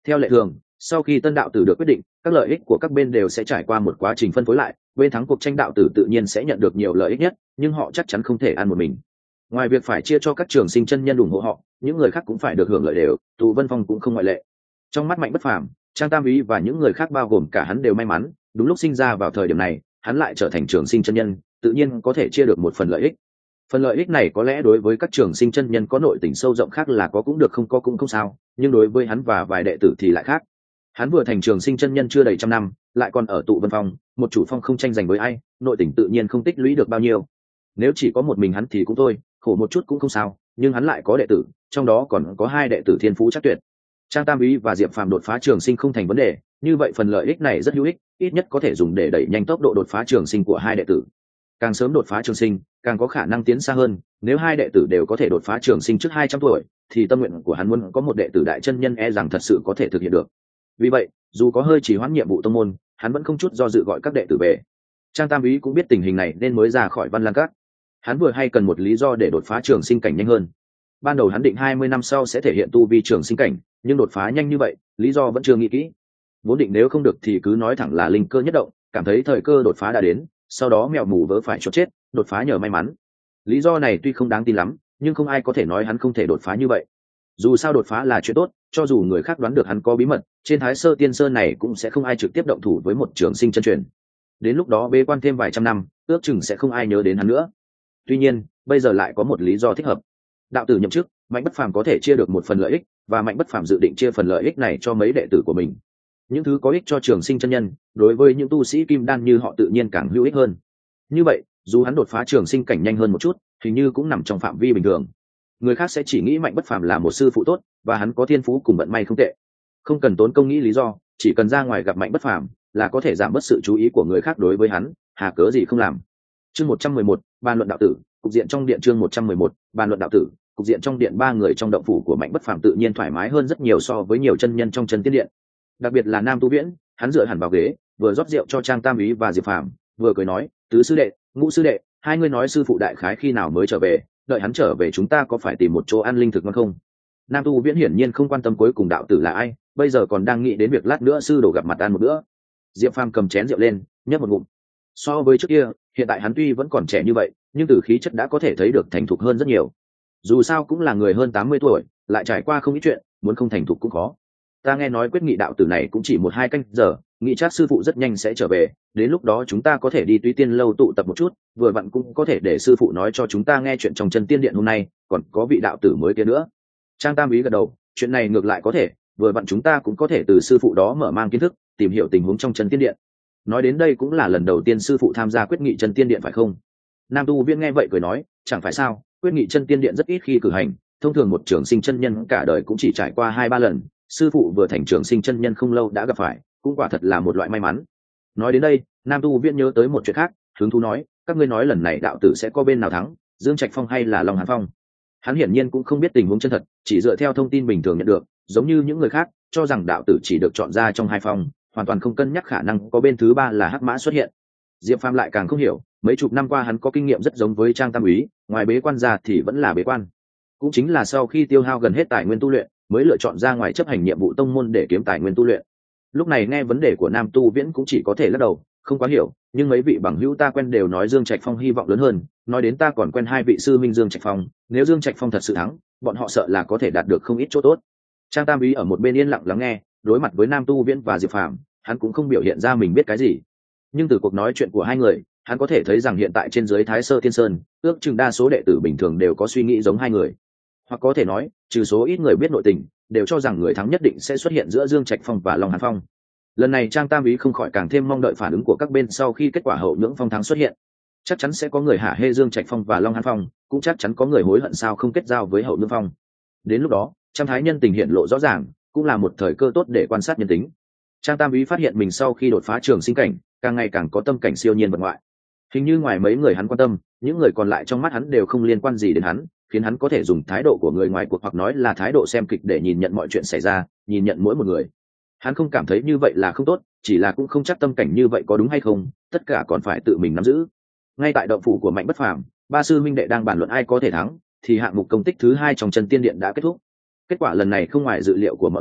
Theo lệ thường, sau khi tân đạo tử được quyết định, các lợi ích của các bên đều sẽ trải qua một quá trình phân phối lại, bên thắng cuộc tranh đạo tử tự nhiên sẽ nhận được nhiều lợi ích nhất, nhưng họ chắc chắn không thể ăn một mình. Ngoài việc phải chia cho các trường sinh chân nhân ủng hộ họ, những người khác cũng phải được hưởng lợi đều, tụ Vân Phong cũng không ngoại lệ. Trong mắt Mạnh Bất Phàm, Trang Tam Úy và những người khác bao gồm cả hắn đều may mắn, đúng lúc sinh ra vào thời điểm này, hắn lại trở thành trường sinh chân nhân, tự nhiên có thể chia được một phần lợi ích. Phần lợi ích này có lẽ đối với các trường sinh chân nhân có nội tình sâu rộng khác là có cũng được, không có cũng không sao, nhưng đối với hắn và vài đệ tử thì lại khác. Hắn vừa thành trường sinh chân nhân chưa đầy trăm năm, lại còn ở tụ Vân Phong, một chủ phong không tranh giành với ai, nội tình tự nhiên không tích lũy được bao nhiêu. Nếu chỉ có một mình hắn thì cũng thôi, khổ một chút cũng không sao, nhưng hắn lại có đệ tử, trong đó còn có hai đệ tử thiên phú chắc tuyệt. Trang Tam Úy và Diệp Phàm đột phá trường sinh không thành vấn đề, như vậy phần lợi ích này rất hữu ích, ít nhất có thể dùng để đẩy nhanh tốc độ đột phá trường sinh của hai đệ tử. Càng sớm đột phá trường sinh, càng có khả năng tiến xa hơn, nếu hai đệ tử đều có thể đột phá trường sinh trước hai trăm tuổi, thì tâm nguyện của hắn muốn có một đệ tử đại chân nhân e rằng thật sự có thể thực hiện được. Vì vậy, dù có hơi trì hoãn nhiệm vụ tông môn, hắn vẫn không chút do dự gọi các đệ tử về. Trang Tam Úy cũng biết tình hình này nên mới ra khỏi Văn Lang Các. Hắn vừa hay cần một lý do để đột phá trường sinh cảnh nhanh hơn. Ban đầu hắn định hai mươi năm sau sẽ thể hiện tu vi trường sinh cảnh, nhưng đột phá nhanh như vậy, lý do vẫn chưa nghĩ kỹ. Vốn định nếu không được thì cứ nói thẳng là linh cơ nhất động, cảm thấy thời cơ đột phá đã đến, sau đó mèo mù vớ phải chốt chết, đột phá nhờ may mắn. Lý do này tuy không đáng tin lắm, nhưng không ai có thể nói hắn không thể đột phá như vậy. Dù sao đột phá là chuyện tốt, cho dù người khác đoán được hắn có bí mật, trên Thái Sơ Tiên Sơn này cũng sẽ không ai trực tiếp động thủ với một trường sinh chân truyền. Đến lúc đó bế quan thêm vài trăm năm, ước chừng sẽ không ai nhớ đến hắn nữa. Tuy nhiên, bây giờ lại có một lý do thích hợp. Đạo tử nhậm chức, Mạnh Bất Phàm có thể chia được một phần lợi ích, và Mạnh Bất Phàm dự định chia phần lợi ích này cho mấy đệ tử của mình. Những thứ có ích cho trường sinh chân nhân, đối với những tu sĩ kim đan như họ tự nhiên càng hữu ích hơn. Như vậy, dù hắn đột phá trường sinh cảnh nhanh hơn một chút, hình như cũng nằm trong phạm vi bình thường. Người khác sẽ chỉ nghĩ Mạnh Bất Phàm là một sư phụ tốt, và hắn có thiên phú cùng vận may không tệ. Không cần tốn công nghĩ lý do, chỉ cần ra ngoài gặp Mạnh Bất Phàm là có thể giảm bớt sự chú ý của người khác đối với hắn, hà cớ gì không làm. Chương một trăm mười một, bàn luận đạo tử, cục diện trong điện. Chương một trăm mười một, bàn luận đạo tử, cục diện trong điện. Ba người trong động phủ của Mạnh Bất Phàm tự nhiên thoải mái hơn rất nhiều so với nhiều chân nhân trong chân tiên điện. Đặc biệt là Nam Tu Viễn, hắn dựa hẳn vào ghế, vừa rót rượu cho Trang Tam Úy và Diệp Phàm, vừa cười nói, tứ sư đệ, ngũ sư đệ, hai người nói sư phụ đại khái khi nào mới trở về, đợi hắn trở về chúng ta có phải tìm một chỗ ăn linh thực ngon không? Nam Tu Viễn hiển nhiên không quan tâm cuối cùng đạo tử là ai, bây giờ còn đang nghĩ đến việc lát nữa sư đồ gặp mặt ăn một bữa. Diệp Phàm cầm chén rượu lên, nhấp một ngụm. So với trước kia, hiện tại hắn tuy vẫn còn trẻ như vậy, nhưng từ khí chất đã có thể thấy được thành thục hơn rất nhiều. Dù sao cũng là người hơn tám mươi tuổi, lại trải qua không ít chuyện, muốn không thành thục cũng khó. Ta nghe nói quyết nghị đạo tử này cũng chỉ một hai canh giờ, nghĩ chắc sư phụ rất nhanh sẽ trở về, đến lúc đó chúng ta có thể đi Túy Tiên lâu tụ tập một chút, vừa vặn cũng có thể để sư phụ nói cho chúng ta nghe chuyện trong chân tiên điện hôm nay, còn có vị đạo tử mới kia nữa. Trang Tam Úy gật đầu, chuyện này ngược lại có thể, vừa vặn chúng ta cũng có thể từ sư phụ đó mở mang kiến thức, tìm hiểu tình huống trong chân tiên điện. Nói đến đây cũng là lần đầu tiên sư phụ tham gia quyết nghị chân tiên điện phải không? Nam Tu Viễn nghe vậy cười nói, chẳng phải sao, quyết nghị chân tiên điện rất ít khi cử hành, thông thường một trường sinh chân nhân cả đời cũng chỉ trải qua hai ba lần, sư phụ vừa thành trường sinh chân nhân không lâu đã gặp phải, cũng quả thật là một loại may mắn. Nói đến đây, Nam Tu Viễn nhớ tới một chuyện khác, hứng thú nói, các ngươi nói lần này đạo tử sẽ có bên nào thắng, Dương Trạch Phong hay là Long Hàn Phong? Hắn hiển nhiên cũng không biết tình huống chân thật, chỉ dựa theo thông tin bình thường nhận được, giống như những người khác cho rằng đạo tử chỉ được chọn ra trong hai phong, hoàn toàn không cân nhắc khả năng có bên thứ ba là hắc mã xuất hiện. Diệp Phàm lại càng không hiểu, mấy chục năm qua hắn có kinh nghiệm rất giống với Trang Tam Úy, ngoài bế quan ra thì vẫn là bế quan. Cũng chính là sau khi tiêu hao gần hết tài nguyên tu luyện, mới lựa chọn ra ngoài chấp hành nhiệm vụ tông môn để kiếm tài nguyên tu luyện. Lúc này nghe vấn đề của Nam Tu Viễn cũng chỉ có thể lắc đầu, không quá hiểu, nhưng mấy vị bằng hữu ta quen đều nói Dương Trạch Phong hy vọng lớn hơn, nói đến ta còn quen hai vị sư minh Dương Trạch Phong, nếu Dương Trạch Phong thật sự thắng, bọn họ sợ là có thể đạt được không ít chỗ tốt. Trang Tam Úy ở một bên yên lặng lắng nghe, đối mặt với Nam Tu Viễn và Diệp Phàm, hắn cũng không biểu hiện ra mình biết cái gì. Nhưng từ cuộc nói chuyện của hai người, hắn có thể thấy rằng hiện tại trên dưới Thái Sơ Thiên Sơn, ước chừng đa số đệ tử bình thường đều có suy nghĩ giống hai người. Hoặc có thể nói, trừ số ít người biết nội tình, đều cho rằng người thắng nhất định sẽ xuất hiện giữa Dương Trạch Phong và Long Hàn Phong. Lần này Trang Tam Úy không khỏi càng thêm mong đợi phản ứng của các bên sau khi kết quả hậu nhưỡng phong thắng xuất hiện. Chắc chắn sẽ có người hả hê Dương Trạch Phong và Long Hàn Phong, cũng chắc chắn có người hối hận sao không kết giao với hậu nhưỡng phong. Đến lúc đó, trăm thái nhân tình hiện lộ rõ ràng, cũng là một thời cơ tốt để quan sát nhân tính. Trang Tam Úy phát hiện mình sau khi đột phá trường sinh cảnh, càng ngày càng có tâm cảnh siêu nhiên vật ngoại. Hình như ngoài mấy người hắn quan tâm, những người còn lại trong mắt hắn đều không liên quan gì đến hắn, khiến hắn có thể dùng thái độ của người ngoài cuộc hoặc nói là thái độ xem kịch để nhìn nhận mọi chuyện xảy ra, nhìn nhận mỗi một người. Hắn không cảm thấy như vậy là không tốt, chỉ là cũng không chắc tâm cảnh như vậy có đúng hay không, tất cả còn phải tự mình nắm giữ. Ngay tại động phủ của Mạnh Bất Phàm, ba sư minh đệ đang bàn luận ai có thể thắng, thì hạng mục công tích thứ hai trong chân tiên điện đã kết thúc. Kết quả lần này không ngoài dự liệu của mọi người,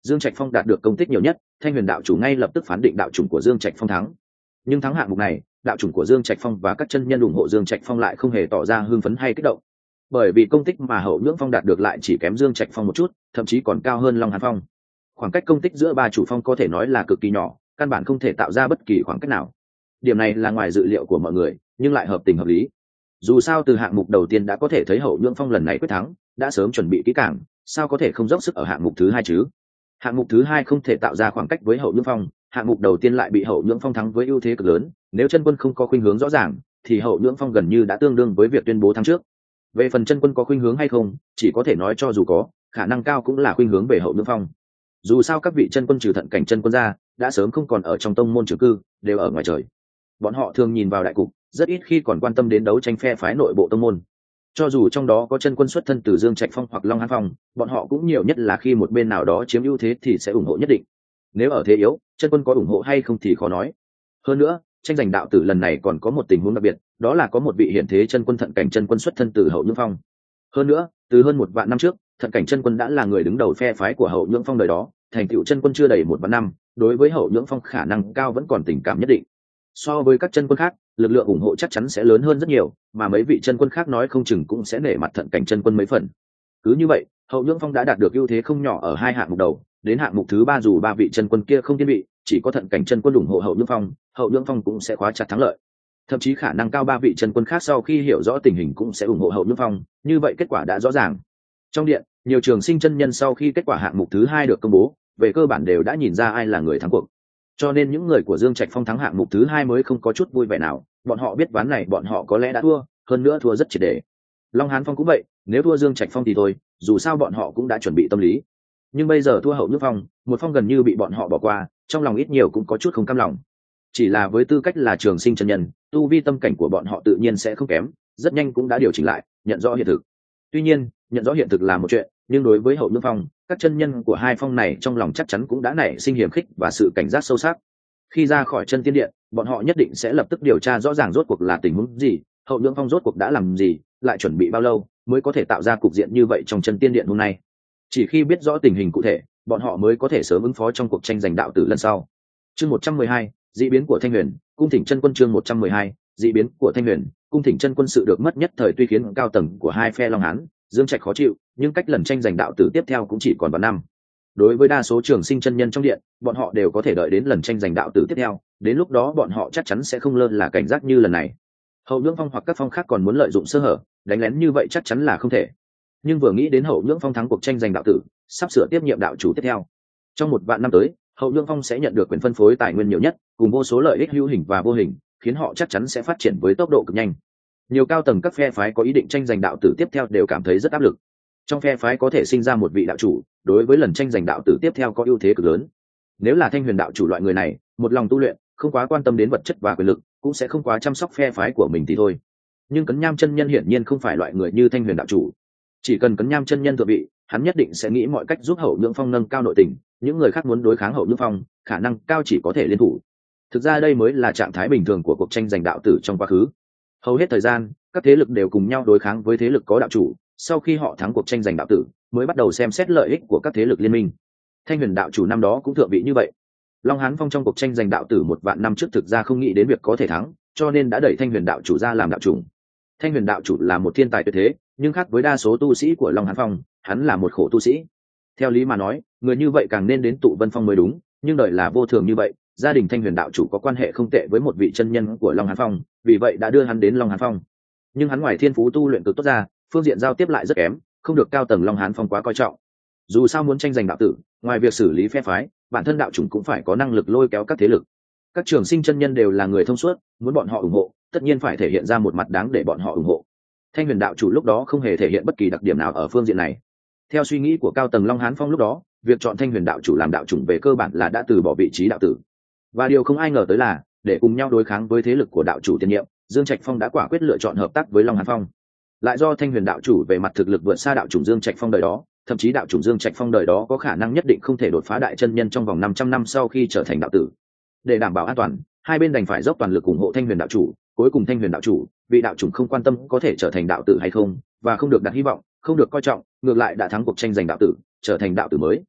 Dương Trạch Phong đạt được công tích nhiều nhất, Thanh Huyền đạo chủ ngay lập tức phán định đạo chủng của Dương Trạch Phong thắng. Nhưng thắng hạng mục này, đạo chủng của Dương Trạch Phong và các chân nhân ủng hộ Dương Trạch Phong lại không hề tỏ ra hưng phấn hay kích động, bởi vì công tích mà Hậu Nhưỡng Phong đạt được lại chỉ kém Dương Trạch Phong một chút, thậm chí còn cao hơn Long Hán Phong. Khoảng cách công tích giữa ba chủ phong có thể nói là cực kỳ nhỏ, căn bản không thể tạo ra bất kỳ khoảng cách nào. Điểm này là ngoài dự liệu của mọi người, nhưng lại hợp tình hợp lý. Dù sao từ hạng mục đầu tiên đã có thể thấy Hậu Nhưỡng Phong lần này quyết thắng, đã sớm chuẩn bị kỹ càng, sao có thể không dốc sức ở hạng mục thứ hai chứ? Hạng mục thứ hai không thể tạo ra khoảng cách với Hậu Nhưỡng Phong, hạng mục đầu tiên lại bị Hậu Nhưỡng Phong thắng với ưu thế cực lớn, nếu chân quân không có khuynh hướng rõ ràng, thì Hậu Nhưỡng Phong gần như đã tương đương với việc tuyên bố thắng trước. Về phần chân quân có khuynh hướng hay không, chỉ có thể nói cho dù có, khả năng cao cũng là khuynh hướng về Hậu Nhưỡng Phong. Dù sao các vị chân quân trừ thận cảnh chân quân ra, đã sớm không còn ở trong tông môn trường cư, đều ở ngoài trời. Bọn họ thường nhìn vào đại cục, rất ít khi còn quan tâm đến đấu tranh phe phái nội bộ tông môn. Cho dù trong đó có chân quân xuất thân từ Dương Trạch Phong hoặc Long Hán Phong, bọn họ cũng nhiều nhất là khi một bên nào đó chiếm ưu thế thì sẽ ủng hộ nhất định. Nếu ở thế yếu, chân quân có ủng hộ hay không thì khó nói. Hơn nữa, tranh giành đạo tử lần này còn có một tình huống đặc biệt, đó là có một vị hiển thế chân quân thận cảnh chân quân xuất thân từ Hậu Nhưỡng Phong. Hơn nữa, từ hơn một vạn năm trước, thận cảnh chân quân đã là người đứng đầu phe phái của Hậu Nhưỡng Phong đời đó, thành tựu chân quân chưa đầy một vạn năm, đối với Hậu Nhưỡng Phong khả năng cao vẫn còn tình cảm nhất định. So với các chân quân khác, lực lượng ủng hộ chắc chắn sẽ lớn hơn rất nhiều, mà mấy vị chân quân khác nói không chừng cũng sẽ nể mặt thận cảnh chân quân mấy phần. Cứ như vậy, Hậu Nhưỡng Phong đã đạt được ưu thế không nhỏ ở hai hạng mục đầu, đến hạng mục thứ ba dù ba vị chân quân kia không thiên vị, chỉ có thận cảnh chân quân ủng hộ Hậu Nhưỡng Phong, Hậu Nhưỡng Phong cũng sẽ khóa chặt thắng lợi. Thậm chí khả năng cao ba vị chân quân khác sau khi hiểu rõ tình hình cũng sẽ ủng hộ Hậu Nhưỡng Phong, như vậy kết quả đã rõ ràng. Trong điện, nhiều trường sinh chân nhân sau khi kết quả hạng mục thứ hai được công bố, về cơ bản đều đã nhìn ra ai là người thắng cuộc. Cho nên những người của Dương Trạch Phong thắng hạng mục thứ hai mới không có chút vui vẻ nào, bọn họ biết ván này bọn họ có lẽ đã thua, hơn nữa thua rất triệt để. Long Hán Phong cũng vậy, nếu thua Dương Trạch Phong thì thôi, dù sao bọn họ cũng đã chuẩn bị tâm lý. Nhưng bây giờ thua Hậu Nhưỡng Phong, một phong gần như bị bọn họ bỏ qua, trong lòng ít nhiều cũng có chút không cam lòng. Chỉ là với tư cách là trường sinh chân nhân, tu vi tâm cảnh của bọn họ tự nhiên sẽ không kém, rất nhanh cũng đã điều chỉnh lại, nhận rõ hiện thực. Tuy nhiên, nhận rõ hiện thực là một chuyện, nhưng đối với Hậu Nhưỡng Phong, các chân nhân của hai phong này trong lòng chắc chắn cũng đã nảy sinh hiềm khích và sự cảnh giác sâu sắc. Khi ra khỏi chân tiên điện, bọn họ nhất định sẽ lập tức điều tra rõ ràng rốt cuộc là tình huống gì, Hậu Nhưỡng Phong rốt cuộc đã làm gì, lại chuẩn bị bao lâu mới có thể tạo ra cục diện như vậy trong chân tiên điện hôm nay. Chỉ khi biết rõ tình hình cụ thể, bọn họ mới có thể sớm ứng phó trong cuộc tranh giành đạo tử lần sau. Chương một trăm mười hai, dị biến của Thanh Huyền, cung thỉnh chân quân. Chương một trăm mười hai, dị biến của Thanh Huyền, cung thỉnh chân quân. Sự được mất nhất thời tuy khiến cao tầng của hai phe Long Hán, Dương Trạch khó chịu, nhưng cách lần tranh giành đạo tử tiếp theo cũng chỉ còn vào năm. Đối với đa số trường sinh chân nhân trong điện, bọn họ đều có thể đợi đến lần tranh giành đạo tử tiếp theo, đến lúc đó bọn họ chắc chắn sẽ không lơ là cảnh giác như lần này. Hậu Nhưỡng Phong hoặc các phong khác còn muốn lợi dụng sơ hở, đánh lén như vậy chắc chắn là không thể. Nhưng vừa nghĩ đến Hậu Nhưỡng Phong thắng cuộc tranh giành đạo tử, sắp sửa tiếp nhiệm đạo chủ tiếp theo, trong một vạn năm tới, Hậu Nhưỡng Phong sẽ nhận được quyền phân phối tài nguyên nhiều nhất, cùng vô số lợi ích hữu hình và vô hình, khiến họ chắc chắn sẽ phát triển với tốc độ cực nhanh. Nhiều cao tầng các phe phái có ý định tranh giành đạo tử tiếp theo đều cảm thấy rất áp lực. Trong phe phái có thể sinh ra một vị đạo chủ, đối với lần tranh giành đạo tử tiếp theo có ưu thế cực lớn. Nếu là Thanh Huyền đạo chủ loại người này, một lòng tu luyện, không quá quan tâm đến vật chất và quyền lực, cũng sẽ không quá chăm sóc phe phái của mình thì thôi. Nhưng Cấn Nham chân nhân hiển nhiên không phải loại người như Thanh Huyền đạo chủ. Chỉ cần Cấn Nham chân nhân thượng vị, hắn nhất định sẽ nghĩ mọi cách giúp Hậu Nhưỡng Phong nâng cao nội tình, những người khác muốn đối kháng Hậu Nhưỡng Phong, khả năng cao chỉ có thể liên thủ. Thực ra đây mới là trạng thái bình thường của cuộc tranh giành đạo tử trong quá khứ. Hầu hết thời gian, các thế lực đều cùng nhau đối kháng với thế lực có đạo chủ, sau khi họ thắng cuộc tranh giành đạo tử, mới bắt đầu xem xét lợi ích của các thế lực liên minh. Thanh Huyền đạo chủ năm đó cũng thượng vị như vậy. Long Hán Phong trong cuộc tranh giành đạo tử một vạn năm trước thực ra không nghĩ đến việc có thể thắng, cho nên đã đẩy Thanh Huyền đạo chủ ra làm đạo chủ. Thanh Huyền đạo chủ là một thiên tài tuyệt thế, nhưng khác với đa số tu sĩ của Long Hán Phong, hắn là một khổ tu sĩ. Theo lý mà nói, người như vậy càng nên đến tụ Vân Phong mới đúng, nhưng đời là vô thường như vậy, gia đình Thanh Huyền đạo chủ có quan hệ không tệ với một vị chân nhân của Long Hán Phong, vì vậy đã đưa hắn đến Long Hán Phong. Nhưng hắn ngoài thiên phú tu luyện cực tốt ra, phương diện giao tiếp lại rất kém, không được cao tầng Long Hán Phong quá coi trọng. Dù sao muốn tranh giành đạo tử, ngoài việc xử lý phe phái, bản thân đạo chủng cũng phải có năng lực lôi kéo các thế lực. Các trường sinh chân nhân đều là người thông suốt, muốn bọn họ ủng hộ, tất nhiên phải thể hiện ra một mặt đáng để bọn họ ủng hộ. Thanh Huyền đạo chủ lúc đó không hề thể hiện bất kỳ đặc điểm nào ở phương diện này. Theo suy nghĩ của cao tầng Long Hán Phong lúc đó, việc chọn Thanh Huyền đạo chủ làm đạo chủng về cơ bản là đã từ bỏ vị trí đạo tử. Và điều không ai ngờ tới là, để cùng nhau đối kháng với thế lực của đạo chủ tiền nhiệm, Dương Trạch Phong đã quả quyết lựa chọn hợp tác với Long Hán Phong. Lại do Thanh Huyền đạo chủ về mặt thực lực vượt xa đạo chủng Dương Trạch Phong đời đó, thậm chí đạo chủng Dương Trạch Phong đời đó có khả năng nhất định không thể đột phá đại chân nhân trong vòng năm trăm năm sau khi trở thành đạo tử. Để đảm bảo an toàn, hai bên đành phải dốc toàn lực ủng hộ Thanh Huyền đạo chủ. Cuối cùng Thanh Huyền đạo chủ, vị đạo chủng không quan tâm có thể trở thành đạo tử hay không, và không được đặt hy vọng, không được coi trọng, ngược lại đã thắng cuộc tranh giành đạo tử, trở thành đạo tử mới.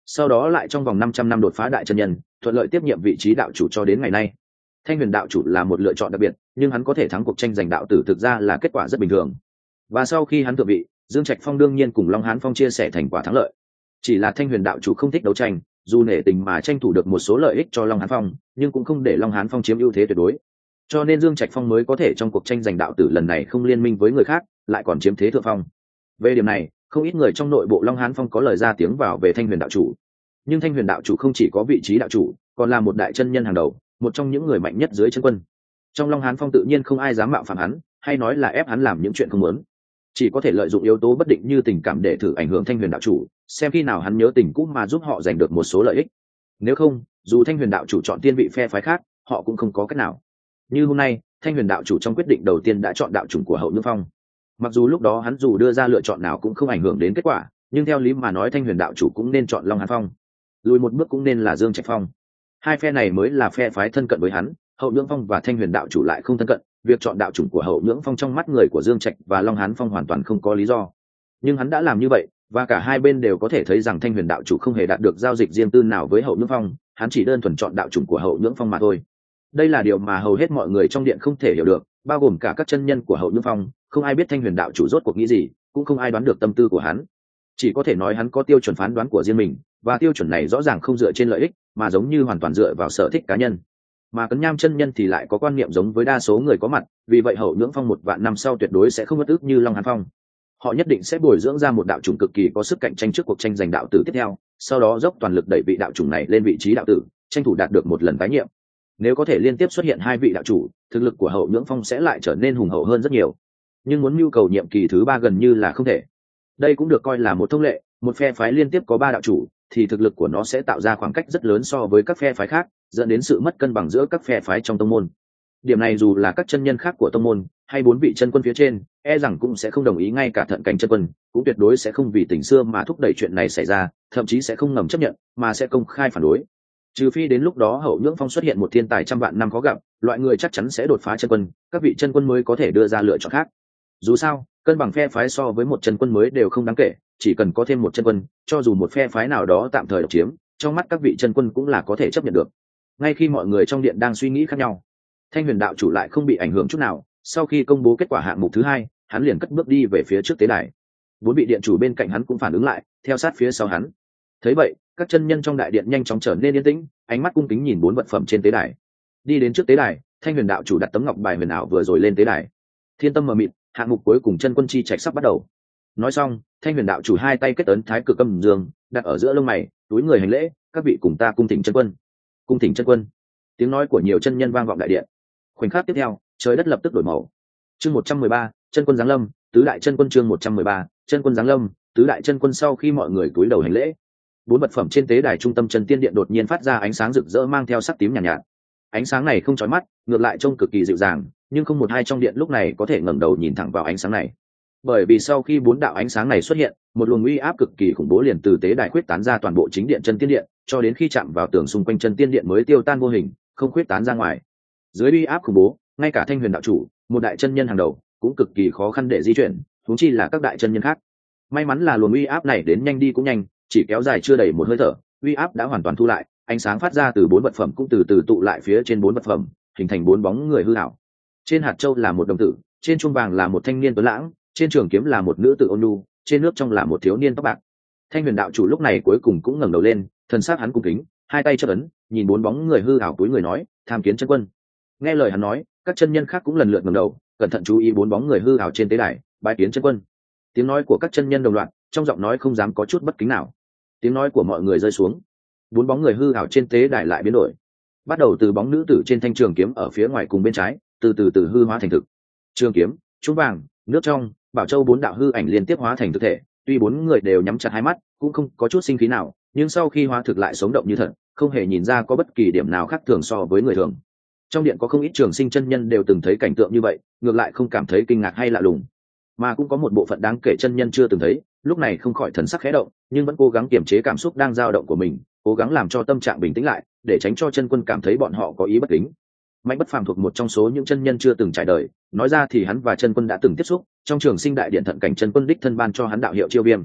sau đó lại trong vòng 500 năm đột phá đại chân nhân, thuận lợi tiếp nhiệm vị trí đạo chủ cho đến ngày nay. Thanh Huyền đạo chủ là một lựa chọn đặc biệt, nhưng hắn có thể thắng cuộc tranh giành đạo tử thực ra là kết quả rất bình thường. Và sau khi hắn thượng vị, Dương Trạch Phong đương nhiên cùng Long Hán Phong chia sẻ thành quả thắng lợi. Chỉ là Thanh Huyền đạo chủ không thích đấu tranh, dù nể tình mà tranh thủ được một số lợi ích cho Long Hán Phong, nhưng cũng không để Long Hán Phong chiếm ưu thế tuyệt đối. Cho nên Dương Trạch Phong mới có thể trong cuộc tranh giành đạo tử lần này không liên minh với người khác, lại còn chiếm thế thượng phong. Về điểm này, không ít người trong nội bộ Long Hán Phong có lời ra tiếng vào về Thanh Huyền đạo chủ. Nhưng Thanh Huyền đạo chủ không chỉ có vị trí đạo chủ, còn là một đại chân nhân hàng đầu, một trong những người mạnh nhất dưới chân quân. Trong Long Hán Phong tự nhiên không ai dám mạo phạm hắn, hay nói là ép hắn làm những chuyện không muốn. Chỉ có thể lợi dụng yếu tố bất định như tình cảm để thử ảnh hưởng Thanh Huyền đạo chủ, xem khi nào hắn nhớ tình cũ mà giúp họ giành được một số lợi ích. Nếu không, dù Thanh Huyền đạo chủ chọn tiên vị phe phái khác, họ cũng không có cách nào. Như hôm nay, Thanh Huyền đạo chủ trong quyết định đầu tiên đã chọn đạo chủng của Hậu Nhưỡng Phong. Mặc dù lúc đó hắn dù đưa ra lựa chọn nào cũng không ảnh hưởng đến kết quả, nhưng theo lý mà nói Thanh Huyền đạo chủ cũng nên chọn Long Hán Phong, lùi một bước cũng nên là Dương Trạch Phong. Hai phe này mới là phe phái thân cận với hắn, Hậu Nhưỡng Phong và Thanh Huyền đạo chủ lại không thân cận, việc chọn đạo chủng của Hậu Nhưỡng Phong trong mắt người của Dương Trạch và Long Hán Phong hoàn toàn không có lý do. Nhưng hắn đã làm như vậy, và cả hai bên đều có thể thấy rằng Thanh Huyền đạo chủ không hề đạt được giao dịch riêng tư nào với Hậu Nhưỡng Phong, hắn chỉ đơn thuần chọn đạo chủng của Hậu Nhưỡng Phong mà thôi. Đây là điều mà hầu hết mọi người trong điện không thể hiểu được, bao gồm cả các chân nhân của Hậu Nhưỡng Phong, không ai biết Thanh Huyền đạo chủ rốt cuộc nghĩ gì, cũng không ai đoán được tâm tư của hắn. Chỉ có thể nói hắn có tiêu chuẩn phán đoán của riêng mình, và tiêu chuẩn này rõ ràng không dựa trên lợi ích, mà giống như hoàn toàn dựa vào sở thích cá nhân. Mà Cấn Nham chân nhân thì lại có quan niệm giống với đa số người có mặt, vì vậy Hậu Nhưỡng Phong một vạn năm sau tuyệt đối sẽ không bất ức như Long Hán Phong. Họ nhất định sẽ bồi dưỡng ra một đạo chủng cực kỳ có sức cạnh tranh trước cuộc tranh giành đạo tử tiếp theo, sau đó dốc toàn lực đẩy vị đạo chủng này lên vị trí đạo tử, tranh thủ đạt được một lần tái nhiệm. Nếu có thể liên tiếp xuất hiện hai vị đạo chủ, thực lực của Hậu Nhưỡng Phong sẽ lại trở nên hùng hậu hơn rất nhiều. Nhưng muốn mưu cầu nhiệm kỳ thứ ba gần như là không thể. Đây cũng được coi là một thông lệ, một phe phái liên tiếp có ba đạo chủ, thì thực lực của nó sẽ tạo ra khoảng cách rất lớn so với các phe phái khác, dẫn đến sự mất cân bằng giữa các phe phái trong tông môn. Điểm này dù là các chân nhân khác của tông môn hay bốn vị chân quân phía trên, e rằng cũng sẽ không đồng ý, ngay cả Thận Cảnh chân quân cũng tuyệt đối sẽ không vì tình xưa mà thúc đẩy chuyện này xảy ra, thậm chí sẽ không ngầm chấp nhận, mà sẽ công khai phản đối. Trừ phi đến lúc đó Hậu Nhưỡng Phong xuất hiện một thiên tài trăm vạn năm khó gặp, loại người chắc chắn sẽ đột phá chân quân, các vị chân quân mới có thể đưa ra lựa chọn khác. Dù sao, cân bằng phe phái so với một chân quân mới đều không đáng kể, chỉ cần có thêm một chân quân, cho dù một phe phái nào đó tạm thời độc chiếm, trong mắt các vị chân quân cũng là có thể chấp nhận được. Ngay khi mọi người trong điện đang suy nghĩ khác nhau, Thanh Huyền đạo chủ lại không bị ảnh hưởng chút nào. Sau khi công bố kết quả hạng mục thứ hai, hắn liền cất bước đi về phía trước tế đài. Bốn vị điện chủ bên cạnh hắn cũng phản ứng lại, theo sát phía sau hắn. Thấy vậy, các chân nhân trong đại điện nhanh chóng trở nên yên tĩnh, ánh mắt cung kính nhìn bốn vật phẩm trên tế đài. Đi đến trước tế đài, Thanh Huyền đạo chủ đặt tấm ngọc bài huyền ảo vừa rồi lên tế đài. Thiên tâm mờ mịt, hạng mục cuối cùng chân quân chi trạch sắp bắt đầu. Nói xong, Thanh Huyền đạo chủ hai tay kết ấn thái cực âm dương, đặt ở giữa lông mày, túi người hành lễ, các vị cùng ta cung thỉnh chân quân. Cung thỉnh chân quân. Tiếng nói của nhiều chân nhân vang vọng đại điện. Khoảnh khắc tiếp theo, trời đất lập tức đổi màu. Chương một trăm mười ba, chân quân giáng lâm, tứ đại chân quân. Chương một trăm mười ba, chân quân giáng lâm, tứ đại chân quân. Sau khi mọi người cúi đầu hành lễ, bốn vật phẩm trên tế đài trung tâm chân tiên điện đột nhiên phát ra ánh sáng rực rỡ mang theo sắc tím nhàn nhạt, nhạt. Ánh sáng này không chói mắt, ngược lại trông cực kỳ dịu dàng, nhưng không một ai trong điện lúc này có thể ngẩng đầu nhìn thẳng vào ánh sáng này. Bởi vì sau khi bốn đạo ánh sáng này xuất hiện, một luồng uy áp cực kỳ khủng bố liền từ tế đài khuyết tán ra toàn bộ chính điện chân tiên điện, cho đến khi chạm vào tường xung quanh chân tiên điện mới tiêu tan vô hình, không khuyết tán ra ngoài. Dưới uy áp khủng bố, ngay cả Thanh Huyền đạo chủ, một đại chân nhân hàng đầu, cũng cực kỳ khó khăn để di chuyển, huống chi là các đại chân nhân khác. May mắn là luồng uy áp này đến nhanh đi cũng nhanh, chỉ kéo dài chưa đầy một hơi thở, uy áp đã hoàn toàn thu lại, ánh sáng phát ra từ bốn vật phẩm cũng từ từ tụ lại phía trên bốn vật phẩm, hình thành bốn bóng người hư ảo. Trên hạt châu là một đồng tử, trên chuông vàng là một thanh niên tuấn lãng, trên trường kiếm là một nữ tử ôn nhu, trên nước trong là một thiếu niên tóc bạc. Thanh Huyền đạo chủ lúc này cuối cùng cũng ngẩng đầu lên, thần sắc hắn cung kính, hai tay chắp ấn, nhìn bốn bóng người hư ảo túi người nói, tham kiến chân quân. Nghe lời hắn nói, các chân nhân khác cũng lần lượt ngẩng đầu, cẩn thận chú ý bốn bóng người hư ảo trên tế đài, bái kiến chân quân. Tiếng nói của các chân nhân đồng loạt, trong giọng nói không dám có chút bất kính nào. Tiếng nói của mọi người rơi xuống, bốn bóng người hư ảo trên tế đài lại biến đổi, bắt đầu từ bóng nữ tử trên thanh trường kiếm ở phía ngoài cùng bên trái, từ từ từ hư hóa thành thực. Trường kiếm, chuông vàng, nước trong, bảo châu bốn đạo hư ảnh liên tiếp hóa thành thực thể. Tuy bốn người đều nhắm chặt hai mắt, cũng không có chút sinh khí nào, nhưng sau khi hóa thực lại sống động như thật, không hề nhìn ra có bất kỳ điểm nào khác thường so với người thường. Trong điện có không ít trường sinh chân nhân đều từng thấy cảnh tượng như vậy, ngược lại không cảm thấy kinh ngạc hay lạ lùng, mà cũng có một bộ phận đáng kể chân nhân chưa từng thấy, lúc này không khỏi thần sắc khẽ động, nhưng vẫn cố gắng kiềm chế cảm xúc đang dao động của mình, cố gắng làm cho tâm trạng bình tĩnh lại, để tránh cho chân quân cảm thấy bọn họ có ý bất kính. Mạnh Bất Phàm thuộc một trong số những chân nhân chưa từng trải đời, nói ra thì hắn và chân quân đã từng tiếp xúc, trong trường sinh đại điện Thận Cảnh chân quân đích thân ban cho hắn đạo hiệu Chiêu Viêm.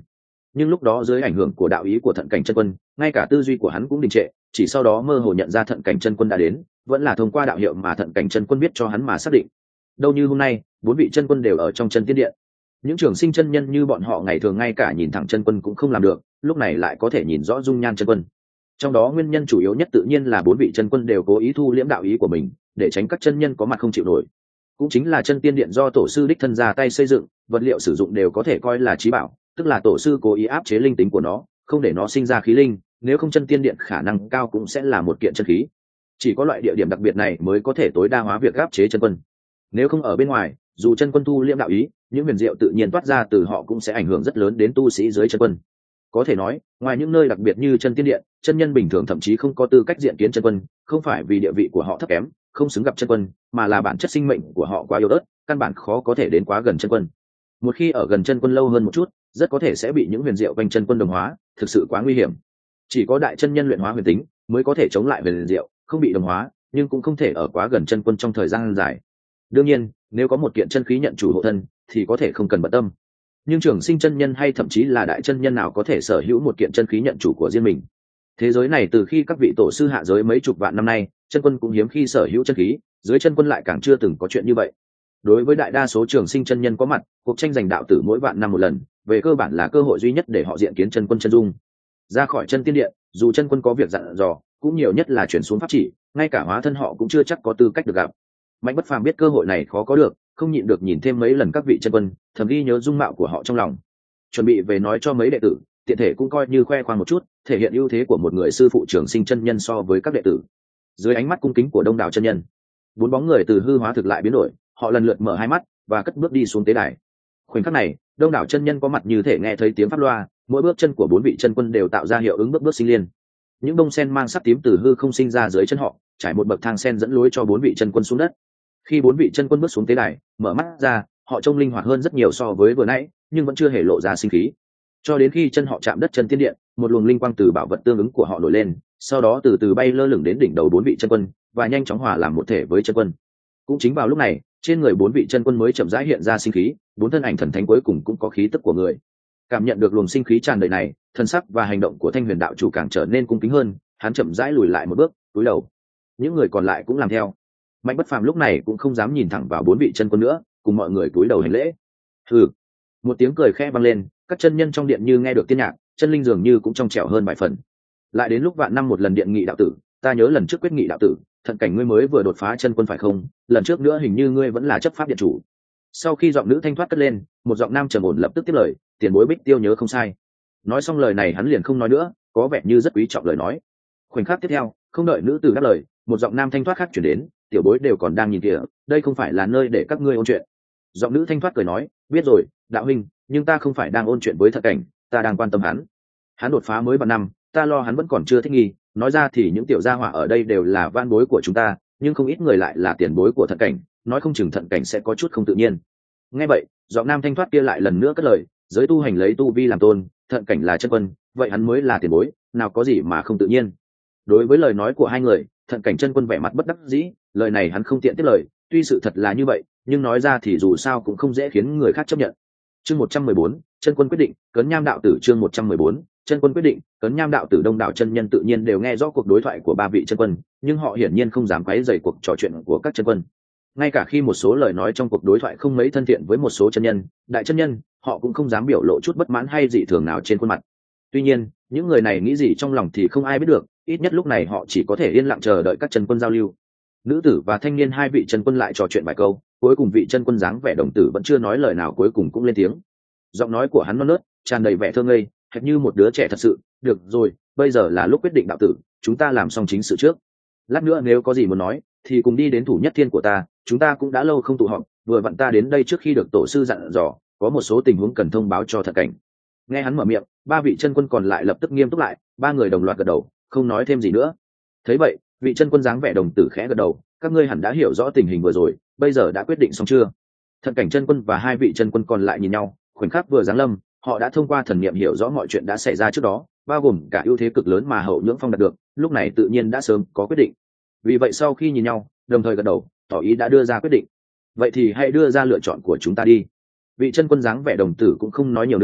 nhưng lúc đó dưới ảnh hưởng của đạo ý của thận cảnh chân quân, ngay cả tư duy của hắn cũng đình trệ, chỉ sau đó mơ hồ nhận ra thận cảnh chân quân đã đến, vẫn là thông qua đạo hiệu mà thận cảnh chân quân biết cho hắn mà xác định. Đâu như hôm nay bốn vị chân quân đều ở trong chân tiên điện, những trường sinh chân nhân như bọn họ ngày thường ngay cả nhìn thẳng chân quân cũng không làm được, lúc này lại có thể nhìn rõ dung nhan chân quân. Trong đó nguyên nhân chủ yếu nhất tự nhiên là bốn vị chân quân đều cố ý thu liễm đạo ý của mình để tránh các chân nhân có mặt không chịu nổi. Cũng chính là chân tiên điện do tổ sư đích thân ra tay xây dựng, vật liệu sử dụng đều có thể coi là trí bảo, tức là tổ sư cố ý áp chế linh tính của nó, không để nó sinh ra khí linh, nếu không chân tiên điện khả năng cao cũng sẽ là một kiện chân khí. Chỉ có loại địa điểm đặc biệt này mới có thể tối đa hóa việc áp chế chân quân. Nếu không ở bên ngoài, dù chân quân thu liễm đạo ý, những huyền diệu tự nhiên toát ra từ họ cũng sẽ ảnh hưởng rất lớn đến tu sĩ dưới chân quân. Có thể nói, ngoài những nơi đặc biệt như chân tiên điện, chân nhân bình thường thậm chí không có tư cách diện kiến chân quân, không phải vì địa vị của họ thấp kém, không xứng gặp chân quân, mà là bản chất sinh mệnh của họ quá yếu ớt, căn bản khó có thể đến quá gần chân quân. Một khi ở gần chân quân lâu hơn một chút, rất có thể sẽ bị những huyền diệu quanh chân quân đồng hóa, thực sự quá nguy hiểm. Chỉ có đại chân nhân luyện hóa huyền tính mới có thể chống lại huyền diệu, không bị đồng hóa, nhưng cũng không thể ở quá gần chân quân trong thời gian dài. Đương nhiên, nếu có một kiện chân khí nhận chủ hộ thân, thì có thể không cần bận tâm. Nhưng trường sinh chân nhân hay thậm chí là đại chân nhân nào có thể sở hữu một kiện chân khí nhận chủ của riêng mình? Thế giới này từ khi các vị tổ sư hạ giới mấy chục vạn năm nay, chân quân cũng hiếm khi sở hữu chân khí, dưới chân quân lại càng chưa từng có chuyện như vậy. Đối với đại đa số trường sinh chân nhân có mặt, cuộc tranh giành đạo tử mỗi vạn năm một lần, về cơ bản là cơ hội duy nhất để họ diện kiến chân quân chân dung. Ra khỏi chân tiên điện, dù chân quân có việc dặn dò, cũng nhiều nhất là chuyển xuống pháp chỉ, ngay cả hóa thân họ cũng chưa chắc có tư cách được gặp. Mạnh Bất Phàm biết cơ hội này khó có được, không nhịn được nhìn thêm mấy lần các vị chân quân, thầm ghi nhớ dung mạo của họ trong lòng, chuẩn bị về nói cho mấy đệ tử, tiện thể cũng coi như khoe khoang một chút, thể hiện ưu thế của một người sư phụ trường sinh chân nhân so với các đệ tử. Dưới ánh mắt cung kính của đông đảo chân nhân, bốn bóng người từ hư hóa thực lại biến đổi, họ lần lượt mở hai mắt và cất bước đi xuống tế đài. Khoảnh khắc này, đông đảo chân nhân có mặt như thể nghe thấy tiếng pháp loa, mỗi bước chân của bốn vị chân quân đều tạo ra hiệu ứng bước bước sinh liên. Những bông sen mang sắc tím từ hư không sinh ra dưới chân họ, trải một bậc thang sen dẫn lối cho bốn vị chân quân xuống đất. Khi bốn vị chân quân bước xuống tế đài, mở mắt ra, họ trông linh hoạt hơn rất nhiều so với vừa nãy, nhưng vẫn chưa hề lộ ra sinh khí. Cho đến khi chân họ chạm đất chân tiên điện, một luồng linh quang từ bảo vật tương ứng của họ nổi lên, sau đó từ từ bay lơ lửng đến đỉnh đầu bốn vị chân quân và nhanh chóng hòa làm một thể với chân quân. Cũng chính vào lúc này, trên người bốn vị chân quân mới chậm rãi hiện ra sinh khí, bốn thân ảnh thần thánh cuối cùng cũng có khí tức của người. Cảm nhận được luồng sinh khí tràn đầy này, thân sắc và hành động của Thanh Huyền đạo chủ càng trở nên cung kính hơn, hắn chậm rãi lùi lại một bước, cúi đầu. Những người còn lại cũng làm theo. Mạnh Bất Phàm lúc này cũng không dám nhìn thẳng vào bốn vị chân quân nữa, cùng mọi người cúi đầu hành lễ. Hừ. Một tiếng cười khẽ vang lên, các chân nhân trong điện như nghe được tiên nhạc, chân linh dường như cũng trong trẻo hơn vài phần. Lại đến lúc vạn năm một lần điện nghị đạo tử, ta nhớ lần trước quyết nghị đạo tử, thận cảnh ngươi mới vừa đột phá chân quân phải không? Lần trước nữa hình như ngươi vẫn là chấp pháp điện chủ. Sau khi giọng nữ thanh thoát cất lên, một giọng nam trầm ổn lập tức tiếp lời, tiền bối Bích Tiêu nhớ không sai. Nói xong lời này hắn liền không nói nữa, có vẻ như rất quý trọng lời nói. Khoảnh khắc tiếp theo, không đợi nữ tử đáp lời, một giọng nam thanh thoát khác chuyển đến, tiểu bối đều còn đang nhìn kìa, đây không phải là nơi để các ngươi ôn chuyện. Giọng nữ thanh thoát cười nói, biết rồi đạo huynh, nhưng ta không phải đang ôn chuyện với thận cảnh, ta đang quan tâm hắn. Hắn đột phá mới ba năm, ta lo hắn vẫn còn chưa thích nghi. Nói ra thì những tiểu gia hỏa ở đây đều là van bối của chúng ta, nhưng không ít người lại là tiền bối của thận cảnh, nói không chừng thận cảnh sẽ có chút không tự nhiên. Nghe vậy, giọng nam thanh thoát kia lại lần nữa cất lời, giới tu hành lấy tu vi làm tôn, thận cảnh là chân quân, vậy hắn mới là tiền bối, nào có gì mà không tự nhiên. Đối với lời nói của hai người, thận cảnh chân quân vẻ mặt bất đắc dĩ, lời này hắn không tiện tiếp lời, tuy sự thật là như vậy, nhưng nói ra thì dù sao cũng không dễ khiến người khác chấp nhận. Chương một trăm mười bốn, chân quân quyết định, cấn nham đạo tử. Chương một trăm mười bốn, chân quân quyết định, cấn nham đạo tử. Đông đảo chân nhân tự nhiên đều nghe rõ cuộc đối thoại của ba vị chân quân, nhưng họ hiển nhiên không dám quấy rầy cuộc trò chuyện của các chân quân. Ngay cả khi một số lời nói trong cuộc đối thoại không mấy thân thiện với một số chân nhân, đại chân nhân, họ cũng không dám biểu lộ chút bất mãn hay dị thường nào trên khuôn mặt. Tuy nhiên, những người này nghĩ gì trong lòng thì không ai biết được, ít nhất lúc này họ chỉ có thể yên lặng chờ đợi các chân quân giao lưu. Nữ tử và thanh niên hai vị chân quân lại trò chuyện vài câu, cuối cùng vị chân quân dáng vẻ đồng tử vẫn chưa nói lời nào, cuối cùng cũng lên tiếng. Giọng nói của hắn non nớt, tràn đầy vẻ thơ ngây, hệt như một đứa trẻ thật sự. Được rồi, bây giờ là lúc quyết định đạo tử, chúng ta làm xong chính sự trước. Lát nữa nếu có gì muốn nói, thì cùng đi đến thủ nhất thiên của ta, chúng ta cũng đã lâu không tụ họp, vừa vặn ta đến đây trước khi được tổ sư dặn dò, có một số tình huống cần thông báo cho thận cảnh. Nghe hắn mở miệng, ba vị chân quân còn lại lập tức nghiêm túc lại, ba người đồng loạt gật đầu, không nói thêm gì nữa. Thấy vậy, vị chân quân dáng vẻ đồng tử khẽ gật đầu, các ngươi hẳn đã hiểu rõ tình hình vừa rồi, bây giờ đã quyết định xong chưa? Thận cảnh chân quân và hai vị chân quân còn lại nhìn nhau, khoảnh khắc vừa giáng lâm, họ đã thông qua thần niệm hiểu rõ mọi chuyện đã xảy ra trước đó, bao gồm cả ưu thế cực lớn mà Hậu Nhưỡng Phong đạt được, lúc này tự nhiên đã sớm có quyết định. Vì vậy sau khi nhìn nhau, đồng thời gật đầu, tỏ ý đã đưa ra quyết định. Vậy thì hãy đưa ra lựa chọn của chúng ta đi. Vị chân quân dáng vẻ đồng tử cũng không nói nhiều nữa,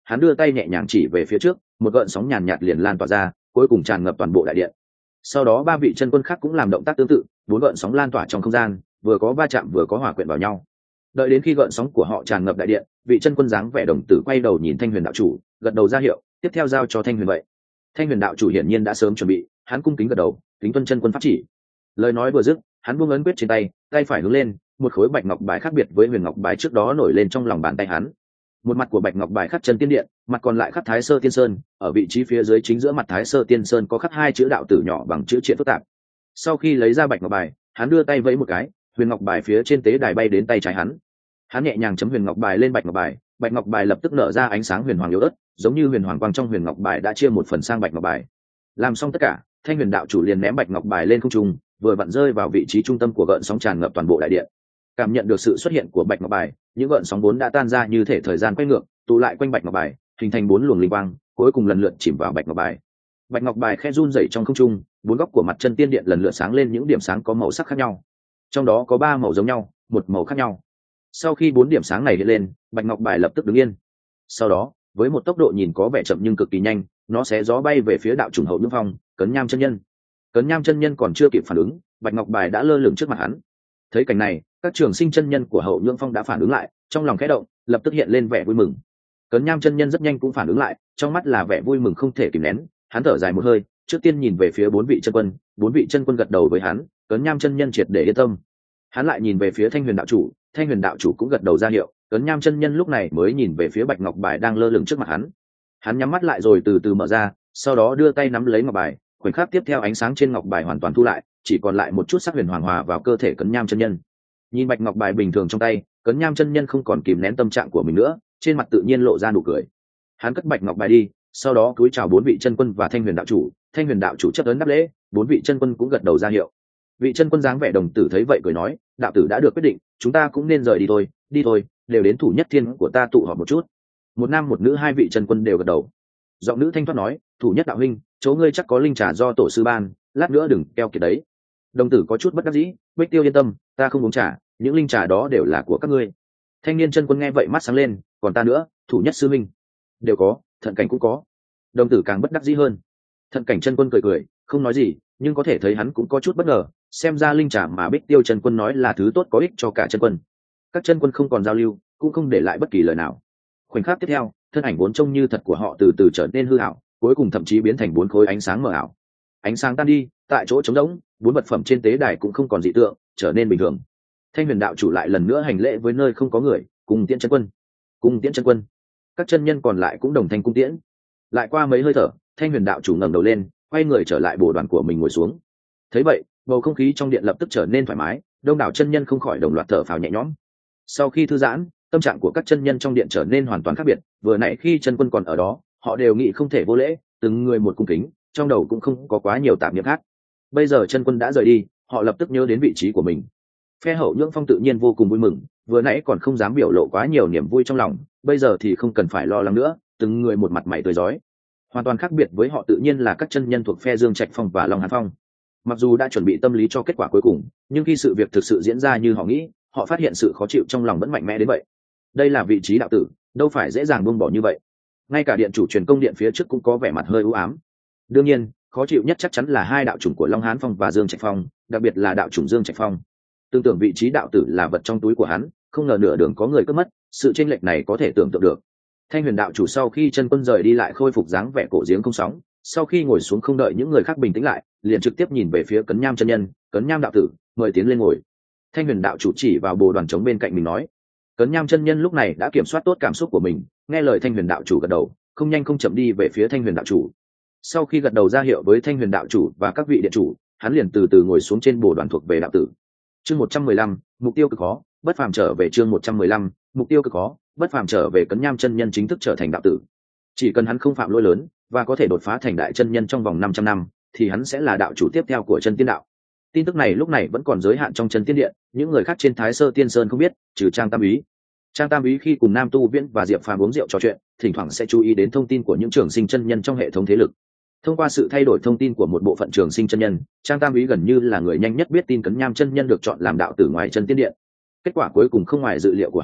hắn đưa tay nhẹ nhàng chỉ về phía trước, một gợn sóng nhàn nhạt liền lan tỏa ra, cuối cùng tràn ngập toàn bộ đại điện. Sau đó ba vị chân quân khác cũng làm động tác tương tự, bốn gợn sóng lan tỏa trong không gian, vừa có va chạm vừa có hòa quyện vào nhau. Đợi đến khi gợn sóng của họ tràn ngập đại điện, vị chân quân dáng vẻ đồng tử quay đầu nhìn Thanh Huyền đạo chủ, gật đầu ra hiệu, tiếp theo giao cho Thanh Huyền vậy. Thanh Huyền đạo chủ hiển nhiên đã sớm chuẩn bị, hắn cung kính gật đầu, kính tuân chân quân pháp chỉ. Lời nói vừa dứt, hắn buông ấn quyết trên tay, tay phải hướng lên, một khối bạch ngọc bài khác biệt với huyền ngọc bài trước đó nổi lên trong lòng bàn tay hắn. Một mặt của bạch ngọc bài khắc chân tiên điện, mặt còn lại khắc Thái Sơ Tiên Sơn, ở vị trí phía dưới chính giữa mặt Thái Sơ Tiên Sơn có khắc hai chữ đạo tử nhỏ bằng chữ triện phức tạp. Sau khi lấy ra bạch ngọc bài, hắn đưa tay vẫy một cái, huyền ngọc bài phía trên tế đài bay đến tay trái hắn. Hắn nhẹ nhàng chấm huyền ngọc bài lên bạch ngọc bài, bạch ngọc bài lập tức nở ra ánh sáng huyền hoàng yếu ớt, giống như huyền hoàng quang trong huyền ngọc bài đã chia một phần sang bạch ngọc bài. Làm xong tất cả, Thanh Huyền đạo chủ liền ném bạch ngọc bài lên không trung, vừa vặn rơi vào vị trí trung tâm của gợn sóng tràn ngập toàn bộ đại điện. Cảm nhận được sự xuất hiện của bạch ngọc bài, những gợn sóng vốn đã tan ra như thể thời gian quay ngược, tụ lại quanh bạch ngọc bài, hình thành bốn luồng linh quang, cuối cùng lần lượt chìm vào bạch ngọc bài. Bạch ngọc bài khẽ run rẩy trong không trung, bốn góc của mặt chân tiên điện lần lượt sáng lên những điểm sáng có màu sắc khác nhau. Trong đó có ba màu giống nhau, một màu khác nhau. Sau khi bốn điểm sáng này hiện lên, bạch ngọc bài lập tức đứng yên. Sau đó, với một tốc độ nhìn có vẻ chậm nhưng cực kỳ nhanh, nó sẽ gió bay về phía đạo chủng Hậu Nhượng Phong, Cấn Nham chân nhân. Cấn Nham chân nhân còn chưa kịp phản ứng, bạch ngọc bài đã lơ lửng trước mặt hắn. Thấy cảnh này, các trường sinh chân nhân của Hậu Nhượng Phong đã phản ứng lại, trong lòng khẽ động, lập tức hiện lên vẻ vui mừng. Cấn Nham chân nhân rất nhanh cũng phản ứng lại, trong mắt là vẻ vui mừng không thể kìm nén, hắn thở dài một hơi, trước tiên nhìn về phía bốn vị chân quân, bốn vị chân quân gật đầu với hắn, Cấn Nham chân nhân triệt để yên tâm. Hắn lại nhìn về phía Thanh Huyền đạo chủ, Thanh Huyền đạo chủ cũng gật đầu ra hiệu, Cấn Nham chân nhân lúc này mới nhìn về phía bạch ngọc bài đang lơ lửng trước mặt hắn. Hắn nhắm mắt lại rồi từ từ mở ra, sau đó đưa tay nắm lấy ngọc bài, khoảnh khắc tiếp theo ánh sáng trên ngọc bài hoàn toàn thu lại, chỉ còn lại một chút sắc huyền hoàng hòa vào cơ thể Cấn Nham chân nhân. Nhìn bạch ngọc bài bình thường trong tay, Cấn Nham chân nhân không còn kìm nén tâm trạng của mình nữa, trên mặt tự nhiên lộ ra nụ cười. Hắn cất bạch ngọc bài đi, sau đó cúi chào bốn vị chân quân và Thanh Huyền đạo chủ, Thanh Huyền đạo chủ chấp ấn đáp lễ, bốn vị chân quân cũng gật đầu ra hiệu. Vị chân quân dáng vẻ đồng tử thấy vậy cười nói, đạo tử đã được quyết định, chúng ta cũng nên rời đi thôi, đi thôi, đều đến thủ nhất thiên của ta tụ họp một chút. Một nam một nữ hai vị chân quân đều gật đầu. Giọng nữ thanh thoát nói, thủ nhất đạo huynh, chỗ ngươi chắc có linh trà do tổ sư ban, lát nữa đừng keo kiệt đấy. Đồng tử có chút bất đắc dĩ, Bích Tiêu yên tâm, ta không uống trà, những linh trà đó đều là của các ngươi. Thanh niên chân quân nghe vậy mắt sáng lên, còn ta nữa, thủ nhất sư minh đều có, Thận Cảnh cũng có. Đồng tử càng bất đắc dĩ hơn. Thận Cảnh chân quân cười cười, không nói gì, nhưng có thể thấy hắn cũng có chút bất ngờ, xem ra linh trà mà Bích Tiêu chân quân nói là thứ tốt có ích cho cả chân quân. Các chân quân không còn giao lưu, cũng không để lại bất kỳ lời nào. Khoảnh khắc tiếp theo, thân ảnh vốn trông như thật của họ từ từ trở nên hư ảo, cuối cùng thậm chí biến thành bốn khối ánh sáng mờ ảo. Ánh sáng tan đi, tại chỗ trống rỗng, bốn vật phẩm trên tế đài cũng không còn dị tượng, trở nên bình thường. Thanh Huyền đạo chủ lại lần nữa hành lễ với nơi không có người, cùng tiễn chân quân, cùng tiễn chân quân. Các chân nhân còn lại cũng đồng thanh cung tiễn. Lại qua mấy hơi thở, Thanh Huyền đạo chủ ngẩng đầu lên, quay người trở lại bồ đoàn của mình ngồi xuống. Thấy vậy, bầu không khí trong điện lập tức trở nên thoải mái, đông đảo chân nhân không khỏi đồng loạt thở phào nhẹ nhõm. Sau khi thư giãn, tâm trạng của các chân nhân trong điện trở nên hoàn toàn khác biệt. Vừa nãy khi chân quân còn ở đó, họ đều nghĩ không thể vô lễ, từng người một cung kính, trong đầu cũng không có quá nhiều tạp niệm khác. Bây giờ chân quân đã rời đi, họ lập tức nhớ đến vị trí của mình. Phe Hậu Nhượng Phong tự nhiên vô cùng vui mừng, vừa nãy còn không dám biểu lộ quá nhiều niềm vui trong lòng, bây giờ thì không cần phải lo lắng nữa, từng người một mặt mày tươi rói. Hoàn toàn khác biệt với họ tự nhiên là các chân nhân thuộc phe Dương Trạch Phong và Long Hàn Phong. Mặc dù đã chuẩn bị tâm lý cho kết quả cuối cùng, nhưng khi sự việc thực sự diễn ra như họ nghĩ, họ phát hiện sự khó chịu trong lòng vẫn mạnh mẽ đến vậy. Đây là vị trí đạo tử, đâu phải dễ dàng buông bỏ như vậy. Ngay cả điện chủ truyền công điện phía trước cũng có vẻ mặt hơi u ám. Đương nhiên, khó chịu nhất chắc chắn là hai đạo chủng của Long Hán Phong và Dương Trạch Phong, đặc biệt là đạo chủng Dương Trạch Phong. Tương tưởng vị trí đạo tử là vật trong túi của hắn, không ngờ nửa đường có người cướp mất, sự chênh lệch này có thể tưởng tượng được. Thanh Huyền đạo chủ sau khi chân quân rời đi lại khôi phục dáng vẻ cổ giếng không sóng, sau khi ngồi xuống không đợi những người khác bình tĩnh lại, liền trực tiếp nhìn về phía Cấn Nham chân nhân, Cấn Nham đạo tử, mời tiến lên ngồi. Thanh Huyền đạo chủ chỉ vào bồ đoàn trống bên cạnh mình nói. Cấn Nham chân nhân lúc này đã kiểm soát tốt cảm xúc của mình, nghe lời Thanh Huyền đạo chủ gật đầu, không nhanh không chậm đi về phía Thanh Huyền đạo chủ. Sau khi gật đầu ra hiệu với Thanh Huyền đạo chủ và các vị điện chủ, hắn liền từ từ ngồi xuống trên bồ đoàn thuộc về đạo tử. Chương một trăm mười lăm, mục tiêu cực khó, bất phàm trở về. Chương một trăm mười lăm, mục tiêu cực khó, bất phàm trở về. Cấn Nham chân nhân chính thức trở thành đạo tử. Chỉ cần hắn không phạm lỗi lớn và có thể đột phá thành đại chân nhân trong vòng năm trăm năm, thì hắn sẽ là đạo chủ tiếp theo của chân tiên đạo. Tin tức này lúc này vẫn còn giới hạn trong chân tiên điện, những người khác trên Thái Sơ Tiên Sơn không biết, trừ Trang Tam Úy. Trang Tam Úy khi cùng Nam Tu Viễn và Diệp Phàm uống rượu trò chuyện, thỉnh thoảng sẽ chú ý đến thông tin của những trường sinh chân nhân trong hệ thống thế lực. Thông qua sự thay đổi thông tin của một bộ phận trường sinh chân nhân, Trang Tam Úy gần như là người nhanh nhất biết tin Cấn Nham chân nhân được chọn làm đạo tử ngoài chân tiên điện. Kết quả cuối cùng không ngoài dự liệu của hắn,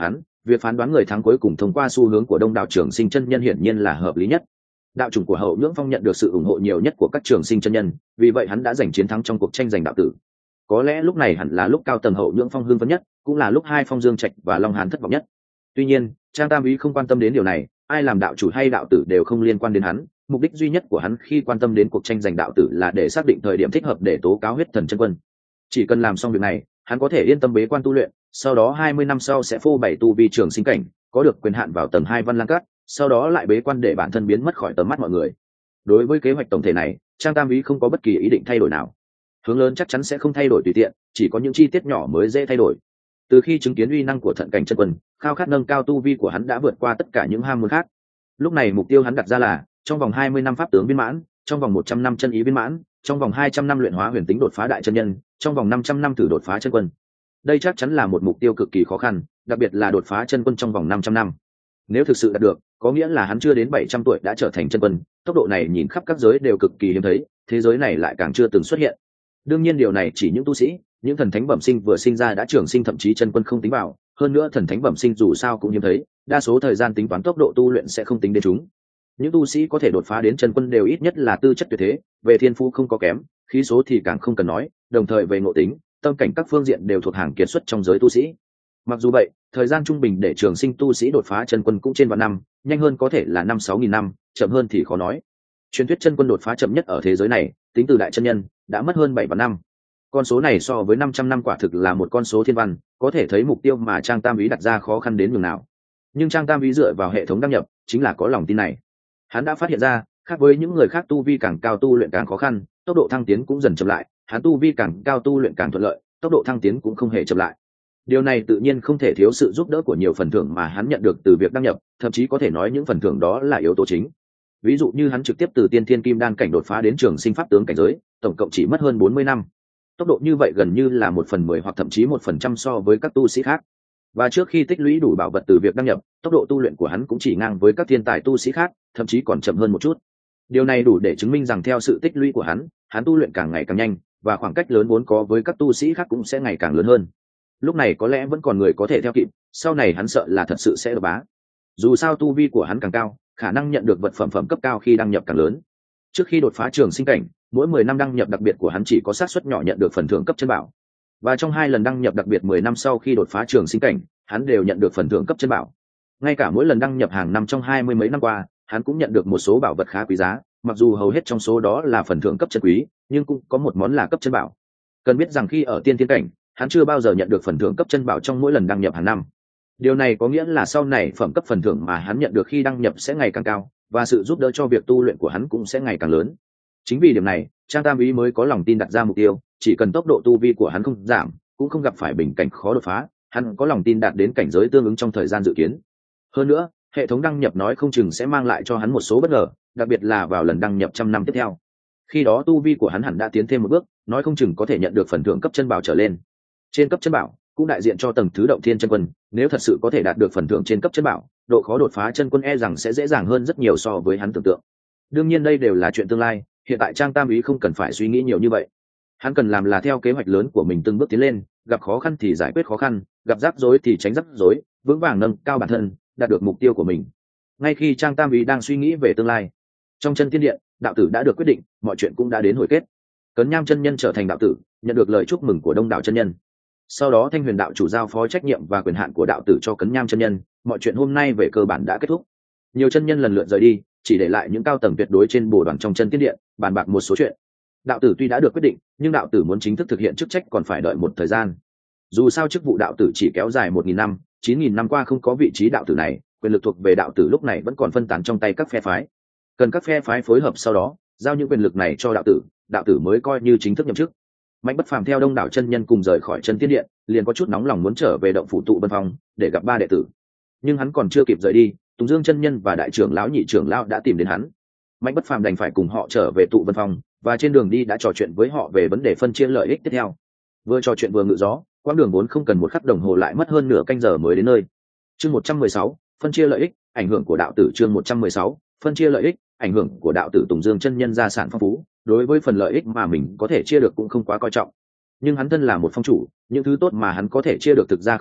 việc phán đoán người thắng cuối cùng thông qua xu hướng của đông đảo trường sinh chân nhân hiển nhiên là hợp lý nhất. Đạo chủng của Hậu Nhưỡng Phong nhận được sự ủng hộ nhiều nhất của các trường sinh chân nhân, vì vậy hắn đã giành chiến thắng trong cuộc tranh giành đạo tử. Có lẽ lúc này hẳn là lúc cao tầng Hậu Nhưỡng Phong hưng phấn nhất, cũng là lúc hai Phong Dương Trạch và Long Hán thất vọng nhất. Tuy nhiên, Trang Tam Úy không quan tâm đến điều này, ai làm đạo chủ hay đạo tử đều không liên quan đến hắn, mục đích duy nhất của hắn khi quan tâm đến cuộc tranh giành đạo tử là để xác định thời điểm thích hợp để tố cáo huyết thần chân quân. Chỉ cần làm xong việc này, hắn có thể yên tâm bế quan tu luyện, sau đó hai mươi năm sau sẽ phô bày tu vi trường sinh cảnh, có được quyền hạn vào tầng hai Văn Lang Các, sau đó lại bế quan để bản thân biến mất khỏi tầm mắt mọi người. Đối với kế hoạch tổng thể này, Trang Tam Úy không có bất kỳ ý định thay đổi nào. Hướng lớn chắc chắn sẽ không thay đổi tùy tiện, chỉ có những chi tiết nhỏ mới dễ thay đổi. Từ khi chứng kiến uy năng của Thận Cảnh chân quân, khao khát nâng cao tu vi của hắn đã vượt qua tất cả những ham muốn khác. Lúc này mục tiêu hắn đặt ra là trong vòng hai mươi năm pháp tướng viên mãn, trong vòng một trăm năm chân ý viên mãn, trong vòng hai trăm năm luyện hóa huyền tính đột phá đại chân nhân, trong vòng năm trăm năm thử đột phá chân quân. Đây chắc chắn là một mục tiêu cực kỳ khó khăn, đặc biệt là đột phá chân quân trong vòng năm trăm năm. Nếu thực sự đạt được, có nghĩa là hắn chưa đến bảy trăm tuổi đã trở thành chân quân, tốc độ này nhìn khắp các giới đều cực kỳ hiếm thấy, thế giới này lại càng chưa từng xuất hiện. Đương nhiên điều này chỉ những tu sĩ, những thần thánh bẩm sinh vừa sinh ra đã trường sinh thậm chí chân quân không tính vào, hơn nữa thần thánh bẩm sinh dù sao cũng hiếm thấy, đa số thời gian tính toán tốc độ tu luyện sẽ không tính đến chúng. Những tu sĩ có thể đột phá đến chân quân đều ít nhất là tư chất tuyệt thế, về thiên phú không có kém, khí số thì càng không cần nói, đồng thời về ngộ tính, tâm cảnh các phương diện đều thuộc hàng kiệt xuất trong giới tu sĩ. Mặc dù vậy, thời gian trung bình để trường sinh tu sĩ đột phá chân quân cũng trên vạn năm, nhanh hơn có thể là năm sáu nghìn năm, chậm hơn thì khó nói. Truyền thuyết chân quân đột phá chậm nhất ở thế giới này, tính từ đại chân nhân, đã mất hơn bảy vạn năm. Con số này so với năm trăm năm quả thực là một con số thiên văn, có thể thấy mục tiêu mà Trang Tam Úy đặt ra khó khăn đến nhường nào. Nhưng Trang Tam Úy dựa vào hệ thống đăng nhập, chính là có lòng tin này. Hắn đã phát hiện ra, khác với những người khác tu vi càng cao tu luyện càng khó khăn, tốc độ thăng tiến cũng dần chậm lại, hắn tu vi càng cao tu luyện càng thuận lợi, tốc độ thăng tiến cũng không hề chậm lại. Điều này tự nhiên không thể thiếu sự giúp đỡ của nhiều phần thưởng mà hắn nhận được từ việc đăng nhập, thậm chí có thể nói những phần thưởng đó là yếu tố chính. Ví dụ như hắn trực tiếp từ tiên thiên kim đan cảnh đột phá đến trường sinh pháp tướng cảnh giới, tổng cộng chỉ mất hơn bốn mươi năm. Tốc độ như vậy gần như là một phần mười hoặc thậm chí một phần trăm so với các tu sĩ khác. Và trước khi tích lũy đủ bảo vật từ việc đăng nhập, tốc độ tu luyện của hắn cũng chỉ ngang với các thiên tài tu sĩ khác, thậm chí còn chậm hơn một chút. Điều này đủ để chứng minh rằng theo sự tích lũy của hắn, hắn tu luyện càng ngày càng nhanh, và khoảng cách lớn vốn có với các tu sĩ khác cũng sẽ ngày càng lớn hơn. Lúc này có lẽ vẫn còn người có thể theo kịp, sau này hắn sợ là thật sự sẽ đột bá. Dù sao tu vi của hắn càng cao, khả năng nhận được vật phẩm phẩm cấp cao khi đăng nhập càng lớn. Trước khi đột phá trường sinh cảnh, mỗi mười năm đăng nhập đặc biệt của hắn chỉ có xác suất nhỏ nhận được phần thưởng cấp chân bảo. Và trong hai lần đăng nhập đặc biệt mười năm sau khi đột phá trường sinh cảnh, hắn đều nhận được phần thưởng cấp chân bảo. Ngay cả mỗi lần đăng nhập hàng năm trong hai mươi mấy năm qua, hắn cũng nhận được một số bảo vật khá quý giá, mặc dù hầu hết trong số đó là phần thưởng cấp chân quý, nhưng cũng có một món là cấp chân bảo. Cần biết rằng khi ở tiên thiên cảnh, hắn chưa bao giờ nhận được phần thưởng cấp chân bảo trong mỗi lần đăng nhập hàng năm. Điều này có nghĩa là sau này phẩm cấp phần thưởng mà hắn nhận được khi đăng nhập sẽ ngày càng cao, và sự giúp đỡ cho việc tu luyện của hắn cũng sẽ ngày càng lớn. Chính vì điểm này, Trang Tam Úy mới có lòng tin đặt ra mục tiêu, chỉ cần tốc độ tu vi của hắn không giảm, cũng không gặp phải bình cảnh khó đột phá, hắn có lòng tin đạt đến cảnh giới tương ứng trong thời gian dự kiến. Hơn nữa, hệ thống đăng nhập nói không chừng sẽ mang lại cho hắn một số bất ngờ, đặc biệt là vào lần đăng nhập trăm năm tiếp theo. Khi đó tu vi của hắn hẳn đã tiến thêm một bước, nói không chừng có thể nhận được phần thưởng cấp chân bảo trở lên. Trên cấp chân bảo cũng đại diện cho tầng thứ động thiên chân quân, nếu thật sự có thể đạt được phần thưởng trên cấp chân bảo, độ khó đột phá chân quân e rằng sẽ dễ dàng hơn rất nhiều so với hắn tưởng tượng. Đương nhiên đây đều là chuyện tương lai, hiện tại Trang Tam Úy không cần phải suy nghĩ nhiều như vậy. Hắn cần làm là theo kế hoạch lớn của mình từng bước tiến lên, gặp khó khăn thì giải quyết khó khăn, gặp rắc rối thì tránh rắc rối, vững vàng nâng cao bản thân, đạt được mục tiêu của mình. Ngay khi Trang Tam Úy đang suy nghĩ về tương lai, trong chân tiên điện, đạo tử đã được quyết định, mọi chuyện cũng đã đến hồi kết. Cấn Nham chân nhân trở thành đạo tử, nhận được lời chúc mừng của đông đảo chân nhân. Sau đó Thanh Huyền đạo chủ giao phó trách nhiệm và quyền hạn của đạo tử cho Cấn Nham chân nhân, mọi chuyện hôm nay về cơ bản đã kết thúc. Nhiều chân nhân lần lượt rời đi, chỉ để lại những cao tầng tuyệt đối trên bồ đoàn trong chân tiên điện, bàn bạc một số chuyện. Đạo tử tuy đã được quyết định, nhưng đạo tử muốn chính thức thực hiện chức trách còn phải đợi một thời gian. Dù sao chức vụ đạo tử chỉ kéo dài một nghìn năm, chín nghìn năm qua không có vị trí đạo tử này, quyền lực thuộc về đạo tử lúc này vẫn còn phân tán trong tay các phe phái. Cần các phe phái phối hợp sau đó, giao những quyền lực này cho đạo tử, đạo tử mới coi như chính thức nhậm chức. Mạnh Bất Phàm theo đông đảo chân nhân cùng rời khỏi chân tiên điện, liền có chút nóng lòng muốn trở về động phủ tụ Vân Phong để gặp ba đệ tử. Nhưng hắn còn chưa kịp rời đi, Tùng Dương chân nhân và đại trưởng lão nhị trưởng lão đã tìm đến hắn. Mạnh Bất Phàm đành phải cùng họ trở về tụ Vân Phong, và trên đường đi đã trò chuyện với họ về vấn đề phân chia lợi ích tiếp theo. Vừa trò chuyện vừa ngự gió, quãng đường vốn không cần một khắc đồng hồ lại mất hơn nửa canh giờ mới đến nơi. Chương một trăm mười sáu, phân chia lợi ích, ảnh hưởng của đạo tử. Chương một trăm mười sáu, phân chia lợi ích, ảnh hưởng của đạo tử. Tùng Dương chân nhân gia sản phong phú, đối với phần lợi ích mà mình có thể chia được cũng không quá coi trọng. Nhưng hắn thân là một phong chủ, những thứ tốt mà hắn có thể chia được thực ra không ít,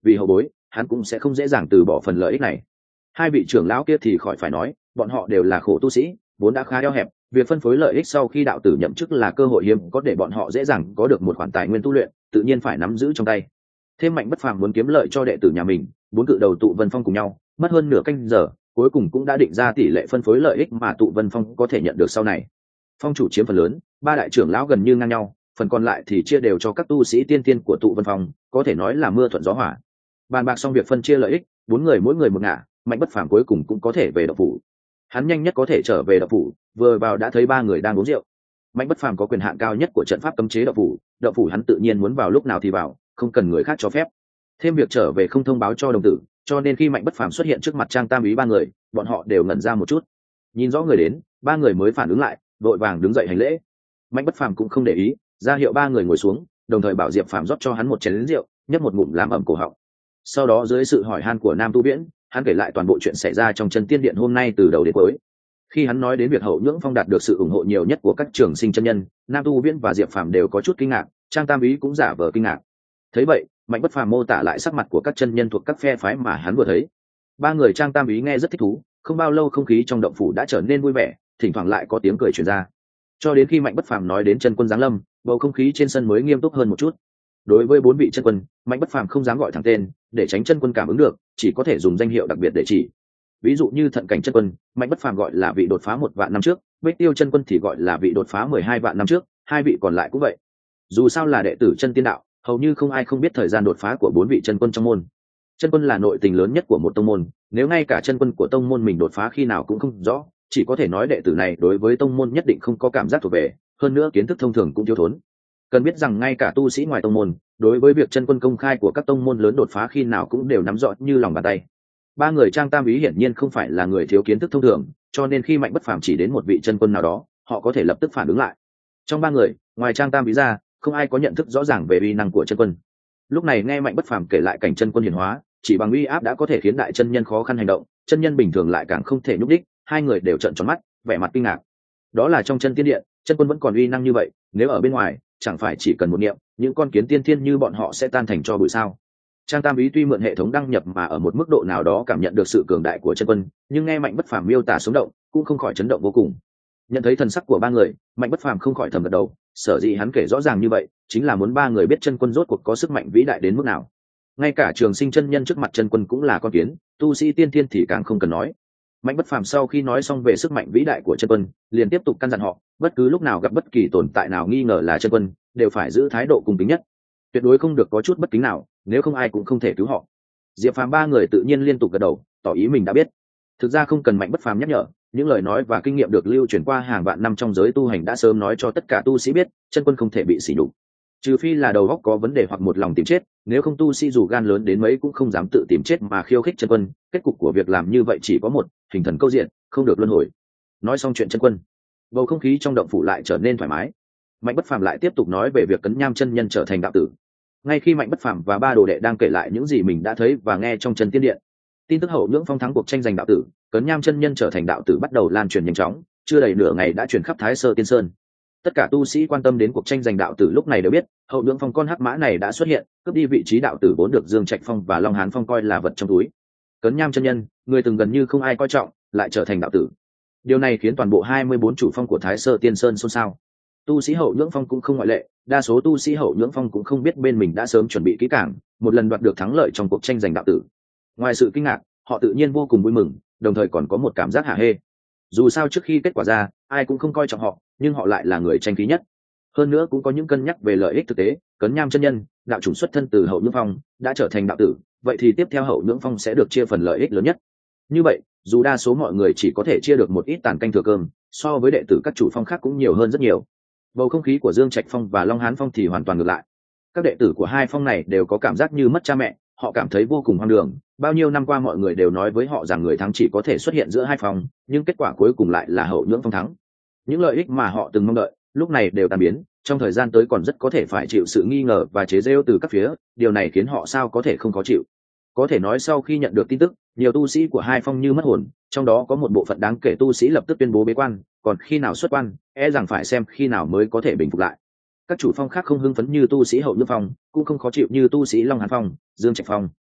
vì hậu bối hắn cũng sẽ không dễ dàng từ bỏ phần lợi ích này. Hai vị trưởng lão kia thì khỏi phải nói, bọn họ đều là khổ tu sĩ, vốn đã khá eo hẹp, việc phân phối lợi ích sau khi đạo tử nhậm chức là cơ hội hiếm có để bọn họ dễ dàng có được một khoản tài nguyên tu luyện, tự nhiên phải nắm giữ trong tay. Thêm Mạnh Bất Phàm muốn kiếm lợi cho đệ tử nhà mình, bốn cự đầu tụ Vân Phong cùng nhau, mất hơn nửa canh giờ, cuối cùng cũng đã định ra tỷ lệ phân phối lợi ích mà tụ Vân Phong có thể nhận được sau này. Phong chủ chiếm phần lớn, ba đại trưởng lão gần như ngang nhau, phần còn lại thì chia đều cho các tu sĩ tiên tiên của tụ Vân Phong, có thể nói là mưa thuận gió hòa. Bàn bạc xong việc phân chia lợi ích, bốn người mỗi người một ngả, Mạnh Bất Phàm cuối cùng cũng có thể về động phủ. Hắn nhanh nhất có thể trở về động phủ, vừa vào đã thấy ba người đang uống rượu. Mạnh Bất Phàm có quyền hạn cao nhất của trận pháp cấm chế động phủ, động phủ hắn tự nhiên muốn vào lúc nào thì vào, không cần người khác cho phép. Thêm việc trở về không thông báo cho đồng tử, cho nên khi Mạnh Bất Phàm xuất hiện trước mặt Trang Tam Úy ba người, bọn họ đều ngẩn ra một chút. Nhìn rõ người đến, ba người mới phản ứng lại, vội vàng đứng dậy hành lễ. Mạnh Bất Phàm cũng không để ý, ra hiệu ba người ngồi xuống, đồng thời bảo Diệp Phàm rót cho hắn một chén rượu, nhấp một ngụm làm ẩm cổ họng. Sau đó dưới sự hỏi han của Nam Tu Viễn, hắn kể lại toàn bộ chuyện xảy ra trong Chân Tiên Điện hôm nay từ đầu đến cuối. Khi hắn nói đến việc Hậu Nhưỡng Phong đạt được sự ủng hộ nhiều nhất của các trường sinh chân nhân, Nam Tu Viễn và Diệp Phàm đều có chút kinh ngạc, Trang Tam Úy cũng giả vờ kinh ngạc. Thấy vậy, Mạnh Bất Phàm mô tả lại sắc mặt của các chân nhân thuộc các phe phái mà hắn vừa thấy. Ba người Trang Tam Úy nghe rất thích thú, không bao lâu không khí trong động phủ đã trở nên vui vẻ, thỉnh thoảng lại có tiếng cười truyền ra. Cho đến khi Mạnh Bất Phàm nói đến chân quân giáng lâm, bầu không khí trên sân mới nghiêm túc hơn một chút. Đối với bốn vị chân quân, Mạnh Bất Phàm không dám gọi thẳng tên, để tránh chân quân cảm ứng được, chỉ có thể dùng danh hiệu đặc biệt để chỉ. Ví dụ như Thận Cảnh chân quân, Mạnh Bất Phàm gọi là vị đột phá một vạn năm trước, Bích Tiêu chân quân thì gọi là vị đột phá mười hai vạn năm trước, hai vị còn lại cũng vậy. Dù sao là đệ tử chân tiên đạo, hầu như không ai không biết thời gian đột phá của bốn vị chân quân trong môn. Chân quân là nội tình lớn nhất của một tông môn, nếu ngay cả chân quân của tông môn mình đột phá khi nào cũng không rõ, chỉ có thể nói đệ tử này đối với tông môn nhất định không có cảm giác thuộc về, hơn nữa kiến thức thông thường cũng thiếu thốn. Cần biết rằng ngay cả tu sĩ ngoài tông môn, đối với việc chân quân công khai của các tông môn lớn đột phá khi nào cũng đều nắm rõ như lòng bàn tay. Ba người Trang Tam Úy hiển nhiên không phải là người thiếu kiến thức thông thường, cho nên khi Mạnh Bất Phàm chỉ đến một vị chân quân nào đó, họ có thể lập tức phản ứng lại. Trong ba người, ngoài Trang Tam Úy ra, không ai có nhận thức rõ ràng về uy năng của chân quân. Lúc này nghe Mạnh Bất Phàm kể lại cảnh chân quân hiển hóa, chỉ bằng uy áp đã có thể khiến đại chân nhân khó khăn hành động, chân nhân bình thường lại càng không thể nhúc đích, hai người đều trợn tròn mắt, vẻ mặt kinh ngạc. Đó là trong Chân Tiên Điện, chân quân vẫn còn uy năng như vậy, nếu ở bên ngoài, chẳng phải chỉ cần một niệm, những con kiến tiên thiên như bọn họ sẽ tan thành tro bụi sao? Trang Tam Úy tuy mượn hệ thống đăng nhập mà ở một mức độ nào đó cảm nhận được sự cường đại của chân quân, nhưng nghe Mạnh Bất Phàm miêu tả sống động, cũng không khỏi chấn động vô cùng. Nhận thấy thần sắc của ba người, Mạnh Bất Phàm không khỏi thầm gật đầu, sở dĩ hắn kể rõ ràng như vậy, chính là muốn ba người biết chân quân rốt cuộc có sức mạnh vĩ đại đến mức nào. Ngay cả Trường Sinh chân nhân trước mặt chân quân cũng là con kiến, tu sĩ tiên thiên thì càng không cần nói. Mạnh Bất Phàm sau khi nói xong về sức mạnh vĩ đại của chân quân, liền tiếp tục căn dặn họ, bất cứ lúc nào gặp bất kỳ tồn tại nào nghi ngờ là chân quân, đều phải giữ thái độ cung kính nhất, tuyệt đối không được có chút bất kính nào, nếu không ai cũng không thể cứu họ. Diệp Phàm ba người tự nhiên liên tục gật đầu, tỏ ý mình đã biết. Thực ra không cần Mạnh Bất Phàm nhắc nhở, những lời nói và kinh nghiệm được lưu truyền qua hàng vạn năm trong giới tu hành đã sớm nói cho tất cả tu sĩ biết, chân quân không thể bị sỉ nhục. Trừ phi là đầu óc có vấn đề hoặc một lòng tìm chết, nếu không tu sĩ dù gan lớn đến mấy cũng không dám tự tìm chết mà khiêu khích chân quân, kết cục của việc làm như vậy chỉ có một, hình thần câu diện, không được luân hồi. Nói xong chuyện chân quân, bầu không khí trong động phủ lại trở nên thoải mái. Mạnh Bất Phàm lại tiếp tục nói về việc Cấn Nham chân nhân trở thành đạo tử. Ngay khi Mạnh Bất Phàm và ba đồ đệ đang kể lại những gì mình đã thấy và nghe trong Chân Tiên Điện, tin tức Hậu Nhưỡng Phong thắng cuộc tranh giành đạo tử, Cấn Nham chân nhân trở thành đạo tử bắt đầu lan truyền nhanh chóng, chưa đầy nửa ngày đã truyền khắp Thái Sơ Tiên Sơn. Tất cả tu sĩ quan tâm đến cuộc tranh giành đạo tử lúc này đều biết, Hậu Nhưỡng Phong con hắc mã này đã xuất hiện, cướp đi vị trí đạo tử vốn được Dương Trạch Phong và Long Hán Phong coi là vật trong túi. Cấn Nham chân nhân, người từng gần như không ai coi trọng, lại trở thành đạo tử. Điều này khiến toàn bộ hai mươi bốn chủ phong của Thái Sơ Tiên Sơn xôn xao. Tu sĩ Hậu Nhưỡng Phong cũng không ngoại lệ, đa số tu sĩ Hậu Nhưỡng Phong cũng không biết bên mình đã sớm chuẩn bị kỹ càng, một lần đoạt được thắng lợi trong cuộc tranh giành đạo tử. Ngoài sự kinh ngạc, họ tự nhiên vô cùng vui mừng, đồng thời còn có một cảm giác hả hê. Dù sao trước khi kết quả ra, ai cũng không coi trọng họ, nhưng họ lại là người tranh khí nhất. Hơn nữa cũng có những cân nhắc về lợi ích thực tế, Cấn Nham chân nhân, đạo chủng xuất thân từ Hậu Nhưỡng Phong, đã trở thành đạo tử, vậy thì tiếp theo Hậu Nhưỡng Phong sẽ được chia phần lợi ích lớn nhất. Như vậy, dù đa số mọi người chỉ có thể chia được một ít tàn canh thừa cơm, so với đệ tử các chủ phong khác cũng nhiều hơn rất nhiều. Bầu không khí của Dương Trạch Phong và Long Hán Phong thì hoàn toàn ngược lại. Các đệ tử của hai phong này đều có cảm giác như mất cha mẹ, họ cảm thấy vô cùng hoang đường. Bao nhiêu năm qua mọi người đều nói với họ rằng người thắng chỉ có thể xuất hiện giữa hai phong, nhưng kết quả cuối cùng lại là Hậu Nhưỡng Phong thắng. Những lợi ích mà họ từng mong đợi, lúc này đều tan biến, trong thời gian tới còn rất có thể phải chịu sự nghi ngờ và chế giễu từ các phía, điều này khiến họ sao có thể không khó chịu. Có thể nói sau khi nhận được tin tức, nhiều tu sĩ của hai phong như mất hồn, trong đó có một bộ phận đáng kể tu sĩ lập tức tuyên bố bế quan, còn khi nào xuất quan, e rằng phải xem khi nào mới có thể bình phục lại. Các chủ phong khác không hưng phấn như tu sĩ Hậu Nhưỡng Phong, cũng không khó chịu như tu sĩ Long Hán Phong, Dương Trạch Phong.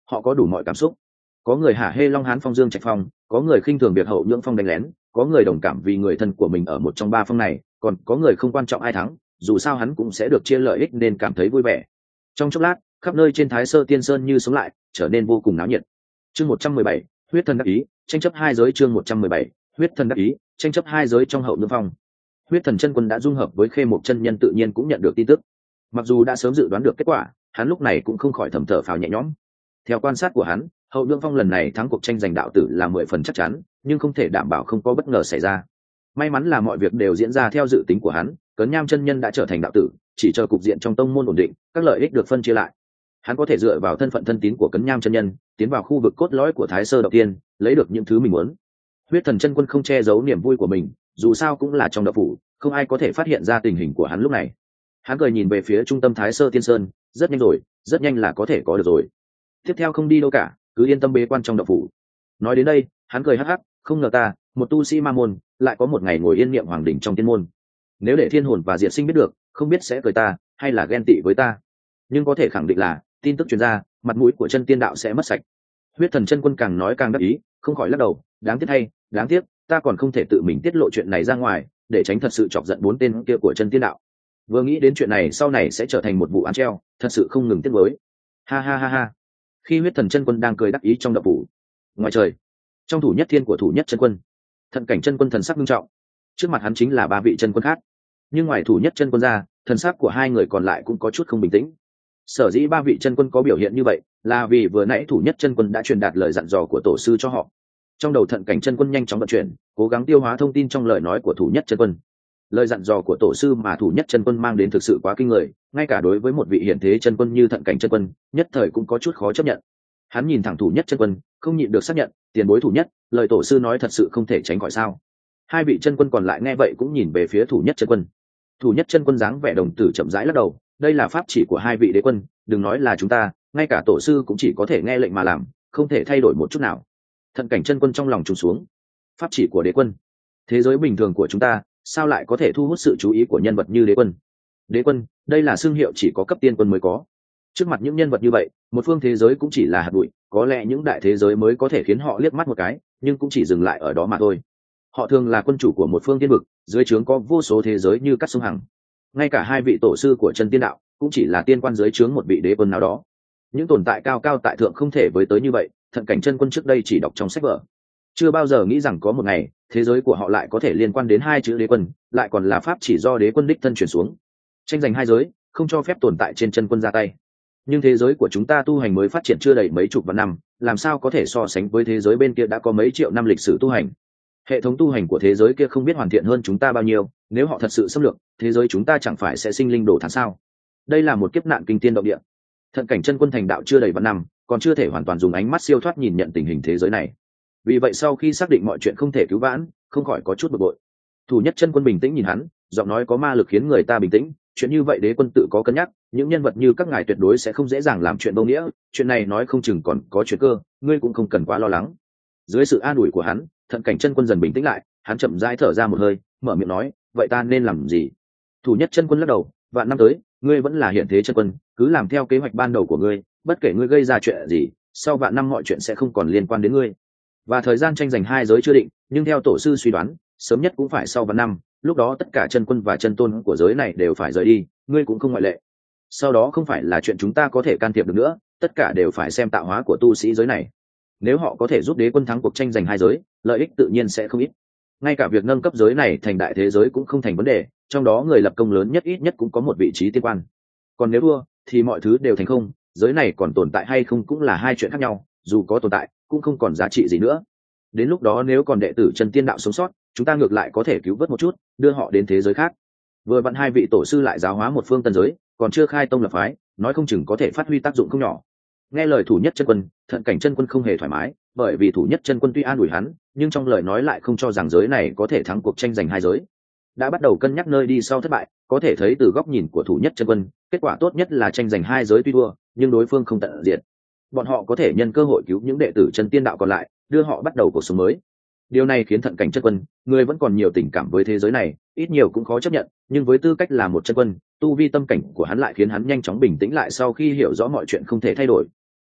họ có đủ mọi cảm xúc. Có người hả hê long hán phong dương trạch phong, có người khinh thường việc hậu nhưỡng phong đánh lén, có người đồng cảm vì người thân của mình ở một trong ba phong này, còn có người không quan trọng ai thắng, dù sao hắn cũng sẽ được chia lợi ích nên cảm thấy vui vẻ. Trong chốc lát, khắp nơi trên Thái Sơ Tiên Sơn như sống lại, trở nên vô cùng náo nhiệt. Chương một trăm mười bảy, huyết thần đắc ý, tranh chấp hai giới. Chương một trăm mười bảy, huyết thần đắc ý, tranh chấp hai giới. Trong hậu nhưỡng phong, huyết thần chân quân đã dung hợp với Khê Mộc chân nhân, tự nhiên cũng nhận được tin tức. Mặc dù đã sớm dự đoán được kết quả, hắn lúc này cũng không khỏi thầm thở phào nhẹ nhõm. Theo quan sát của hắn, hậu nhưỡng phong lần này thắng cuộc tranh giành đạo tử là mười phần chắc chắn, nhưng không thể đảm bảo không có bất ngờ xảy ra. May mắn là mọi việc đều diễn ra theo dự tính của hắn, Cấn Nham chân nhân đã trở thành đạo tử, chỉ chờ cục diện trong tông môn ổn định, các lợi ích được phân chia lại. Hắn có thể dựa vào thân phận thân tín của Cấn Nham chân nhân, tiến vào khu vực cốt lõi của Thái Sơ Động Tiên, lấy được những thứ mình muốn. Huyết thần chân quân không che giấu niềm vui của mình, dù sao cũng là trong đạo phủ, không ai có thể phát hiện ra tình hình của hắn lúc này. Hắn cười nhìn về phía trung tâm Thái Sơ Tiên Sơn, rất nhanh rồi, rất nhanh là có thể có được rồi. Tiếp theo không đi đâu cả, cứ yên tâm bế quan trong đạo phủ. Nói đến đây, hắn cười hắc hắc, không ngờ ta, một tu sĩ ma môn, lại có một ngày ngồi yên niệm hoàng đỉnh trong tiên môn. Nếu để thiên hồn và diệt sinh biết được, không biết sẽ cười ta hay là ghen tị với ta. Nhưng có thể khẳng định là tin tức truyền ra, mặt mũi của chân tiên đạo sẽ mất sạch. Huyết thần chân quân càng nói càng đắc ý, không khỏi lắc đầu, đáng tiếc thay, đáng tiếc, ta còn không thể tự mình tiết lộ chuyện này ra ngoài, để tránh thật sự chọc giận bốn tên kia của chân tiên đạo. Vừa nghĩ đến chuyện này sau này sẽ trở thành một vụ án treo, thật sự không ngừng tiếc nuối. Ha ha ha ha. Khi huyết thần chân quân đang cười đắc ý trong đạo phủ, ngoài trời, trong thủ nhất thiên của thủ nhất chân quân, Thận Cảnh chân quân thần sắc nghiêm trọng. Trước mặt hắn chính là ba vị chân quân khác, nhưng ngoài thủ nhất chân quân ra, thần sắc của hai người còn lại cũng có chút không bình tĩnh. Sở dĩ ba vị chân quân có biểu hiện như vậy, là vì vừa nãy thủ nhất chân quân đã truyền đạt lời dặn dò của tổ sư cho họ. Trong đầu Thận Cảnh chân quân nhanh chóng vận chuyển, cố gắng tiêu hóa thông tin trong lời nói của thủ nhất chân quân. Lời dặn dò của tổ sư mà thủ nhất chân quân mang đến thực sự quá kinh người, ngay cả đối với một vị hiển thế chân quân như Thận Cảnh chân quân, nhất thời cũng có chút khó chấp nhận. Hắn nhìn thẳng thủ nhất chân quân, không nhịn được xác nhận, tiền bối thủ nhất, lời tổ sư nói thật sự không thể tránh khỏi sao? Hai vị chân quân còn lại nghe vậy cũng nhìn về phía thủ nhất chân quân. Thủ nhất chân quân dáng vẻ đồng tử chậm rãi lắc đầu, đây là pháp chỉ của hai vị đế quân, đừng nói là chúng ta, ngay cả tổ sư cũng chỉ có thể nghe lệnh mà làm, không thể thay đổi một chút nào. Thận Cảnh chân quân trong lòng trùng xuống. Pháp chỉ của đế quân? Thế giới bình thường của chúng ta, sao lại có thể thu hút sự chú ý của nhân vật như đế quân? Đế quân, đây là xương hiệu chỉ có cấp tiên quân mới có. Trước mặt những nhân vật như vậy, một phương thế giới cũng chỉ là hạt bụi, có lẽ những đại thế giới mới có thể khiến họ liếc mắt một cái, nhưng cũng chỉ dừng lại ở đó mà thôi. Họ thường là quân chủ của một phương tiên vực, dưới trướng có vô số thế giới như các sông hằng. Ngay cả hai vị tổ sư của chân tiên đạo cũng chỉ là tiên quan dưới trướng một vị đế quân nào đó. Những tồn tại cao cao tại thượng không thể với tới như vậy. Thận Cảnh chân quân trước đây chỉ đọc trong sách vở, chưa bao giờ nghĩ rằng có một ngày thế giới của họ lại có thể liên quan đến hai chữ đế quân, lại còn là pháp chỉ do đế quân đích thân truyền xuống. Tranh giành hai giới, không cho phép tồn tại trên chân quân ra tay. Nhưng thế giới của chúng ta tu hành mới phát triển chưa đầy mấy chục vạn năm, làm sao có thể so sánh với thế giới bên kia đã có mấy triệu năm lịch sử tu hành. Hệ thống tu hành của thế giới kia không biết hoàn thiện hơn chúng ta bao nhiêu, nếu họ thật sự xâm lược, thế giới chúng ta chẳng phải sẽ sinh linh đổ thán sao? Đây là một kiếp nạn kinh thiên động địa. Thận Cảnh chân quân thành đạo chưa đầy vạn năm, còn chưa thể hoàn toàn dùng ánh mắt siêu thoát nhìn nhận tình hình thế giới này. Vì vậy sau khi xác định mọi chuyện không thể cứu vãn, không khỏi có chút bực bội. Thủ nhất chân quân bình tĩnh nhìn hắn, giọng nói có ma lực khiến người ta bình tĩnh, chuyện như vậy đế quân tự có cân nhắc, những nhân vật như các ngài tuyệt đối sẽ không dễ dàng làm chuyện vô nghĩa, chuyện này nói không chừng còn có chuyện cơ, ngươi cũng không cần quá lo lắng. Dưới sự an ủi của hắn, Thận Cảnh chân quân dần bình tĩnh lại, hắn chậm rãi thở ra một hơi, mở miệng nói, vậy ta nên làm gì? Thủ nhất chân quân lắc đầu, vạn năm tới, ngươi vẫn là hiện thế chân quân, cứ làm theo kế hoạch ban đầu của ngươi, bất kể ngươi gây ra chuyện gì, sau vạn năm mọi chuyện sẽ không còn liên quan đến ngươi. Và thời gian tranh giành hai giới chưa định, nhưng theo tổ sư suy đoán, sớm nhất cũng phải sau vạn năm, lúc đó tất cả chân quân và chân tôn của giới này đều phải rời đi, ngươi cũng không ngoại lệ. Sau đó không phải là chuyện chúng ta có thể can thiệp được nữa, tất cả đều phải xem tạo hóa của tu sĩ giới này. Nếu họ có thể giúp đế quân thắng cuộc tranh giành hai giới, lợi ích tự nhiên sẽ không ít. Ngay cả việc nâng cấp giới này thành đại thế giới cũng không thành vấn đề, trong đó người lập công lớn nhất ít nhất cũng có một vị trí tiên quan. Còn nếu thua, thì mọi thứ đều thành không, giới này còn tồn tại hay không cũng là hai chuyện khác nhau, dù có tồn tại, cũng không còn giá trị gì nữa. Đến lúc đó nếu còn đệ tử chân tiên đạo sống sót, chúng ta ngược lại có thể cứu vớt một chút, đưa họ đến thế giới khác. Vừa vặn hai vị tổ sư lại giáo hóa một phương tân giới, còn chưa khai tông lập phái, nói không chừng có thể phát huy tác dụng không nhỏ. Nghe lời thủ nhất chân quân, Thận Cảnh chân quân không hề thoải mái, bởi vì thủ nhất chân quân tuy an ủi hắn, nhưng trong lời nói lại không cho rằng giới này có thể thắng cuộc tranh giành hai giới. Đã bắt đầu cân nhắc nơi đi sau thất bại, có thể thấy từ góc nhìn của thủ nhất chân quân, kết quả tốt nhất là tranh giành hai giới tuy đua, nhưng đối phương không tận diệt. Bọn họ có thể nhân cơ hội cứu những đệ tử chân tiên đạo còn lại, đưa họ bắt đầu cuộc sống mới. Điều này khiến Thận Cảnh chân quân, người vẫn còn nhiều tình cảm với thế giới này, ít nhiều cũng khó chấp nhận, nhưng với tư cách là một chân quân, tu vi tâm cảnh của hắn lại khiến hắn nhanh chóng bình tĩnh lại sau khi hiểu rõ mọi chuyện không thể thay đổi.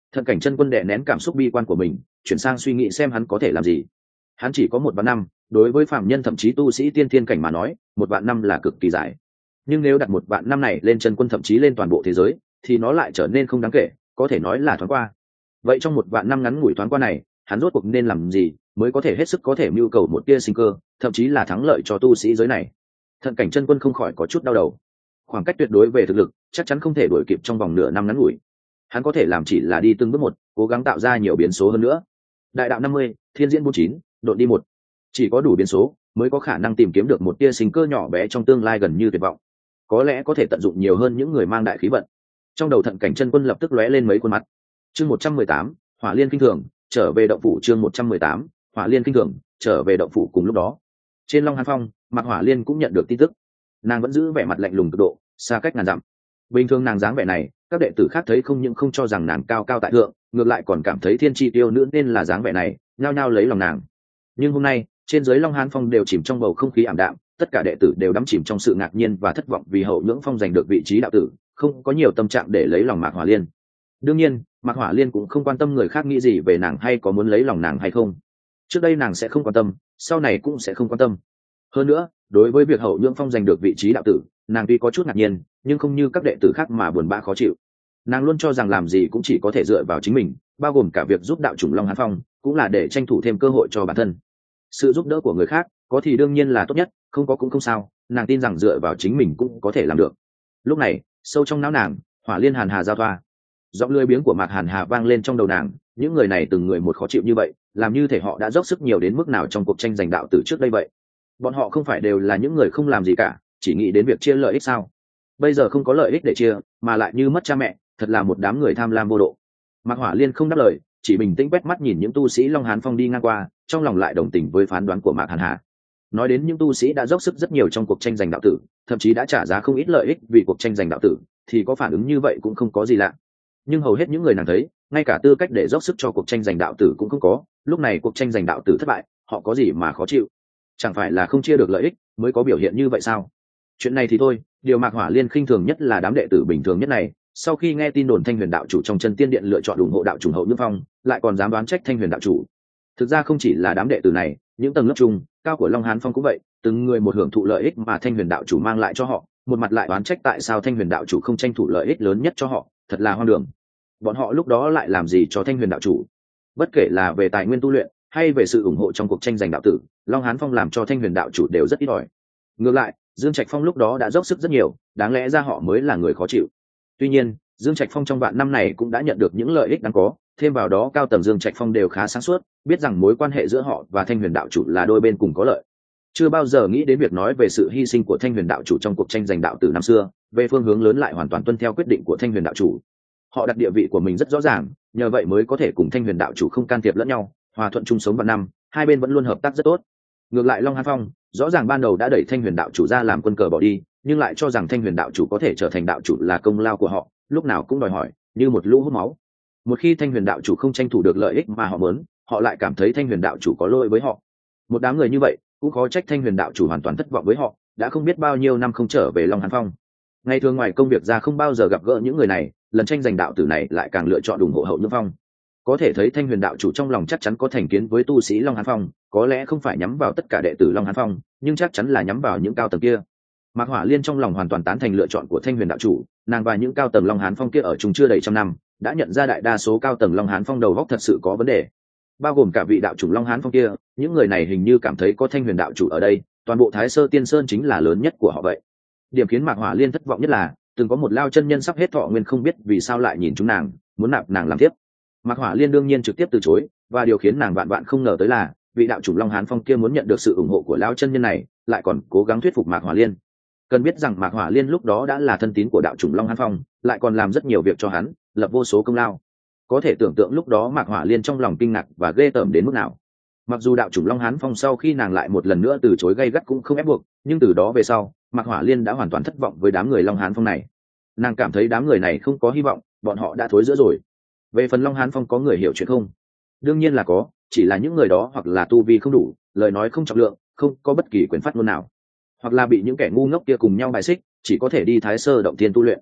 Thận Cảnh Chân Quân đè nén cảm xúc bi quan của mình, chuyển sang suy nghĩ xem hắn có thể làm gì. Hắn chỉ có một vạn năm, đối với phạm nhân thậm chí tu sĩ tiên thiên cảnh mà nói, một vạn năm là cực kỳ dài. Nhưng nếu đặt một vạn năm này lên chân quân thậm chí lên toàn bộ thế giới, thì nó lại trở nên không đáng kể, có thể nói là thoáng qua. Vậy trong một vạn năm ngắn ngủi thoáng qua này, hắn rốt cuộc nên làm gì mới có thể hết sức có thể mưu cầu một tia sinh cơ, thậm chí là thắng lợi cho tu sĩ giới này? Thận Cảnh Chân Quân không khỏi có chút đau đầu. Khoảng cách tuyệt đối về thực lực chắc chắn không thể đuổi kịp trong vòng nửa năm ngắn ngủi. Hắn có thể làm chỉ là đi từng bước một, cố gắng tạo ra nhiều biến số hơn nữa. Đại đạo năm mươi, thiên diễn bốn chín, độn đi một. Chỉ có đủ biến số mới có khả năng tìm kiếm được một tia sinh cơ nhỏ bé trong tương lai gần như tuyệt vọng. Có lẽ có thể tận dụng nhiều hơn những người mang đại khí vận. Trong đầu Thận Cảnh Chân Quân lập tức lóe lên mấy khuôn mặt. Chương một trăm mười tám, Hỏa Liên kinh thường, trở về động phủ. Chương một trăm mười tám, Hỏa Liên kinh thường, trở về động phủ. Cùng lúc đó, trên Long Hán Phong, Mạc Hỏa Liên cũng nhận được tin tức. Nàng vẫn giữ vẻ mặt lạnh lùng cực độ, xa cách ngàn dặm. Bình thường nàng dáng vẻ này, các đệ tử khác thấy không những không cho rằng nàng cao cao tại thượng, ngược lại còn cảm thấy thiên chi tiêu nữ nên là dáng vẻ này, nhao nhao lấy lòng nàng. Nhưng hôm nay, trên dưới Long Hán Phong đều chìm trong bầu không khí ảm đạm, tất cả đệ tử đều đắm chìm trong sự ngạc nhiên và thất vọng vì Hậu Nhưỡng Phong giành được vị trí đạo tử, không có nhiều tâm trạng để lấy lòng Mạc Hỏa Liên. Đương nhiên, Mạc Hỏa Liên cũng không quan tâm người khác nghĩ gì về nàng hay có muốn lấy lòng nàng hay không. Trước đây nàng sẽ không quan tâm, sau này cũng sẽ không quan tâm. Hơn nữa, đối với việc Hậu Nhưỡng Phong giành được vị trí đạo tử, nàng tuy có chút ngạc nhiên, nhưng không như các đệ tử khác mà buồn bã khó chịu. Nàng luôn cho rằng làm gì cũng chỉ có thể dựa vào chính mình, bao gồm cả việc giúp đạo chủng Long Hán Phong, cũng là để tranh thủ thêm cơ hội cho bản thân. Sự giúp đỡ của người khác có thì đương nhiên là tốt nhất, không có cũng không sao, nàng tin rằng dựa vào chính mình cũng có thể làm được. Lúc này, sâu trong não nàng, Hỏa Liên hàn hà giao thoa, giọng lưỡi biếng của Mạc Hàn Hà vang lên trong đầu nàng. Những người này từng người một khó chịu như vậy, làm như thể họ đã dốc sức nhiều đến mức nào trong cuộc tranh giành đạo tử trước đây vậy. Bọn họ không phải đều là những người không làm gì cả, chỉ nghĩ đến việc chia lợi ích sao? Bây giờ không có lợi ích để chia, mà lại như mất cha mẹ, thật là một đám người tham lam vô độ. Mạc Hỏa Liên không đáp lời, chỉ bình tĩnh quét mắt nhìn những tu sĩ Long Hán Phong đi ngang qua, trong lòng lại đồng tình với phán đoán của Mạc Hàn Hà. Nói đến những tu sĩ đã dốc sức rất nhiều trong cuộc tranh giành đạo tử, thậm chí đã trả giá không ít lợi ích vì cuộc tranh giành đạo tử, thì có phản ứng như vậy cũng không có gì lạ. Nhưng hầu hết những người nàng thấy, ngay cả tư cách để dốc sức cho cuộc tranh giành đạo tử cũng không có. Lúc này cuộc tranh giành đạo tử thất bại, họ có gì mà khó chịu? Chẳng phải là không chia được lợi ích mới có biểu hiện như vậy sao? Chuyện này thì thôi, điều Mạc Hỏa Liên khinh thường nhất là đám đệ tử bình thường nhất này. Sau khi nghe tin đồn Thanh Huyền đạo chủ trong Chân Tiên Điện lựa chọn ủng hộ đạo chủ Hậu Nhưỡng Phong, lại còn dám đoán trách Thanh Huyền đạo chủ. Thực ra không chỉ là đám đệ tử này, những tầng lớp trung cao của Long Hán Phong cũng vậy, từng người một hưởng thụ lợi ích mà Thanh Huyền đạo chủ mang lại cho họ, một mặt lại đoán trách tại sao Thanh Huyền đạo chủ không tranh thủ lợi ích lớn nhất cho họ, thật là hoang đường. Bọn họ lúc đó lại làm gì cho Thanh Huyền đạo chủ? Bất kể là về tài nguyên tu luyện hay về sự ủng hộ trong cuộc tranh giành đạo tử, Long Hán Phong làm cho Thanh Huyền đạo chủ đều rất ít ỏi. Ngược lại, Dương Trạch Phong lúc đó đã dốc sức rất nhiều, đáng lẽ ra họ mới là người khó chịu. Tuy nhiên, Dương Trạch Phong trong vạn năm này cũng đã nhận được những lợi ích đáng có, thêm vào đó cao tầng Dương Trạch Phong đều khá sáng suốt, biết rằng mối quan hệ giữa họ và Thanh Huyền đạo chủ là đôi bên cùng có lợi. Chưa bao giờ nghĩ đến việc nói về sự hy sinh của Thanh Huyền đạo chủ trong cuộc tranh giành đạo tử năm xưa, về phương hướng lớn lại hoàn toàn tuân theo quyết định của Thanh Huyền đạo chủ. Họ đặt địa vị của mình rất rõ ràng, nhờ vậy mới có thể cùng Thanh Huyền đạo chủ không can thiệp lẫn nhau, hòa thuận chung sống vạn năm, hai bên vẫn luôn hợp tác rất tốt. Ngược lại Long Hán Phong, rõ ràng ban đầu đã đẩy Thanh Huyền đạo chủ ra làm quân cờ bỏ đi, nhưng lại cho rằng Thanh Huyền đạo chủ có thể trở thành đạo chủ là công lao của họ, lúc nào cũng đòi hỏi, như một lũ hút máu. Một khi Thanh Huyền đạo chủ không tranh thủ được lợi ích mà họ muốn, họ lại cảm thấy Thanh Huyền đạo chủ có lỗi với họ. Một đám người như vậy, cũng khó trách Thanh Huyền đạo chủ hoàn toàn thất vọng với họ, đã không biết bao nhiêu năm không trở về Long Hán Phong. Ngày thường ngoài công việc ra không bao giờ gặp gỡ những người này, lần tranh giành đạo tử này lại càng lựa chọn ủng hộ Hậu Nhưỡng Phong. Có thể thấy Thanh Huyền đạo chủ trong lòng chắc chắn có thành kiến với tu sĩ Long Hán Phong, có lẽ không phải nhắm vào tất cả đệ tử Long Hán Phong, nhưng chắc chắn là nhắm vào những cao tầng kia. Mạc Hỏa Liên trong lòng hoàn toàn tán thành lựa chọn của Thanh Huyền đạo chủ, nàng và những cao tầng Long Hán Phong kia ở chung chưa đầy trăm năm, đã nhận ra đại đa số cao tầng Long Hán Phong đầu óc thật sự có vấn đề. Bao gồm cả vị đạo chủ Long Hán Phong kia, những người này hình như cảm thấy có Thanh Huyền đạo chủ ở đây, toàn bộ Thái Sơ Tiên Sơn chính là lớn nhất của họ vậy. Điểm khiến Mạc Hỏa Liên thất vọng nhất là, từng có một lao chân nhân sắp hết thọ nguyên không biết vì sao lại nhìn chúng nàng, muốn nạp nàng làm tiếp. Mạc Hỏa Liên đương nhiên trực tiếp từ chối, và điều khiến nàng vạn vạn không ngờ tới là, vị đạo chủ Long Hán Phong kia muốn nhận được sự ủng hộ của lao chân nhân này, lại còn cố gắng thuyết phục Mạc Hỏa Liên. Cần biết rằng Mạc Hỏa Liên lúc đó đã là thân tín của đạo chủ Long Hán Phong, lại còn làm rất nhiều việc cho hắn, lập vô số công lao. Có thể tưởng tượng lúc đó Mạc Hỏa Liên trong lòng kinh ngạc và ghê tởm đến mức nào. Mặc dù đạo chủ Long Hán Phong sau khi nàng lại một lần nữa từ chối gay gắt cũng không ép buộc, nhưng từ đó về sau, Mạc Hỏa Liên đã hoàn toàn thất vọng với đám người Long Hán Phong này. Nàng cảm thấy đám người này không có hy vọng, bọn họ đã thối rữa rồi. Về phần Long Hán Phong có người hiểu chuyện không? Đương nhiên là có, chỉ là những người đó hoặc là tu vi không đủ, lời nói không trọng lượng, không có bất kỳ quyền phát ngôn nào, hoặc là bị những kẻ ngu ngốc kia cùng nhau bài xích, chỉ có thể đi Thái Sơ động thiên tu luyện.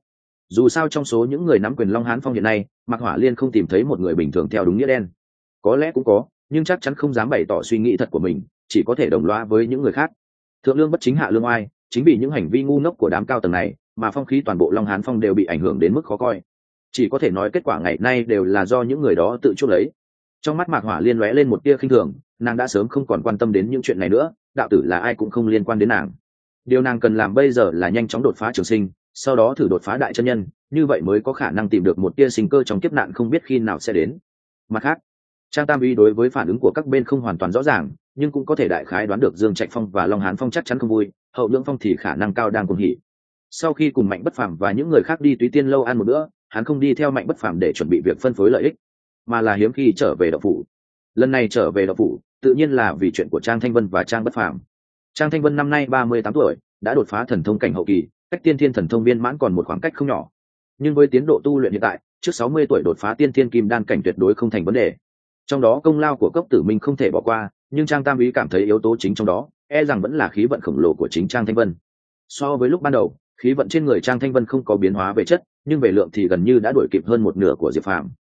Dù sao trong số những người nắm quyền Long Hán Phong hiện nay, Mạc Hỏa Liên không tìm thấy một người bình thường theo đúng nghĩa đen. Có lẽ cũng có, nhưng chắc chắn không dám bày tỏ suy nghĩ thật của mình, chỉ có thể đồng loa với những người khác. Thượng lương bất chính hạ lương oai, chính vì những hành vi ngu ngốc của đám cao tầng này mà phong khí toàn bộ Long Hán Phong đều bị ảnh hưởng đến mức khó coi. Chỉ có thể nói kết quả ngày nay đều là do những người đó tự chuốc lấy. Trong mắt Mạc Hỏa Liên lóe lên một tia khinh thường, nàng đã sớm không còn quan tâm đến những chuyện này nữa, đạo tử là ai cũng không liên quan đến nàng. Điều nàng cần làm bây giờ là nhanh chóng đột phá trường sinh, sau đó thử đột phá đại chân nhân, như vậy mới có khả năng tìm được một tia sinh cơ trong kiếp nạn không biết khi nào sẽ đến. Mặt khác, Trang Tam Uy đối với phản ứng của các bên không hoàn toàn rõ ràng, nhưng cũng có thể đại khái đoán được Dương Trạch Phong và Long Hán Phong chắc chắn không vui, Hậu Nhưỡng Phong thì khả năng cao đang cuồng hỉ. Sau khi cùng Mạnh Bất Phàm và những người khác đi Túy Tiên lâu ăn một bữa, hắn không đi theo Mạnh Bất Phàm để chuẩn bị việc phân phối lợi ích, mà là hiếm khi trở về Đậu Phủ. Lần này trở về Đậu Phủ, tự nhiên là vì chuyện của Trang Thanh Vân và Trang Bất Phàm. Trang Thanh Vân năm nay ba mươi tám tuổi, đã đột phá thần thông cảnh hậu kỳ, cách tiên thiên thần thông viên mãn còn một khoảng cách không nhỏ. Nhưng với tiến độ tu luyện hiện tại, trước sáu mươi tuổi đột phá tiên thiên kim đan cảnh tuyệt đối không thành vấn đề. Trong đó công lao của Cốc Tử Minh không thể bỏ qua, nhưng Trang Tam Úy cảm thấy yếu tố chính trong đó, e rằng vẫn là khí vận khổng lồ của chính Trang Thanh Vân. So với lúc ban đầu, khí vận trên người Trang Thanh Vân không có biến hóa về chất, nhưng về lượng thì gần như đã đuổi kịp hơn một nửa của Diệp Phàm.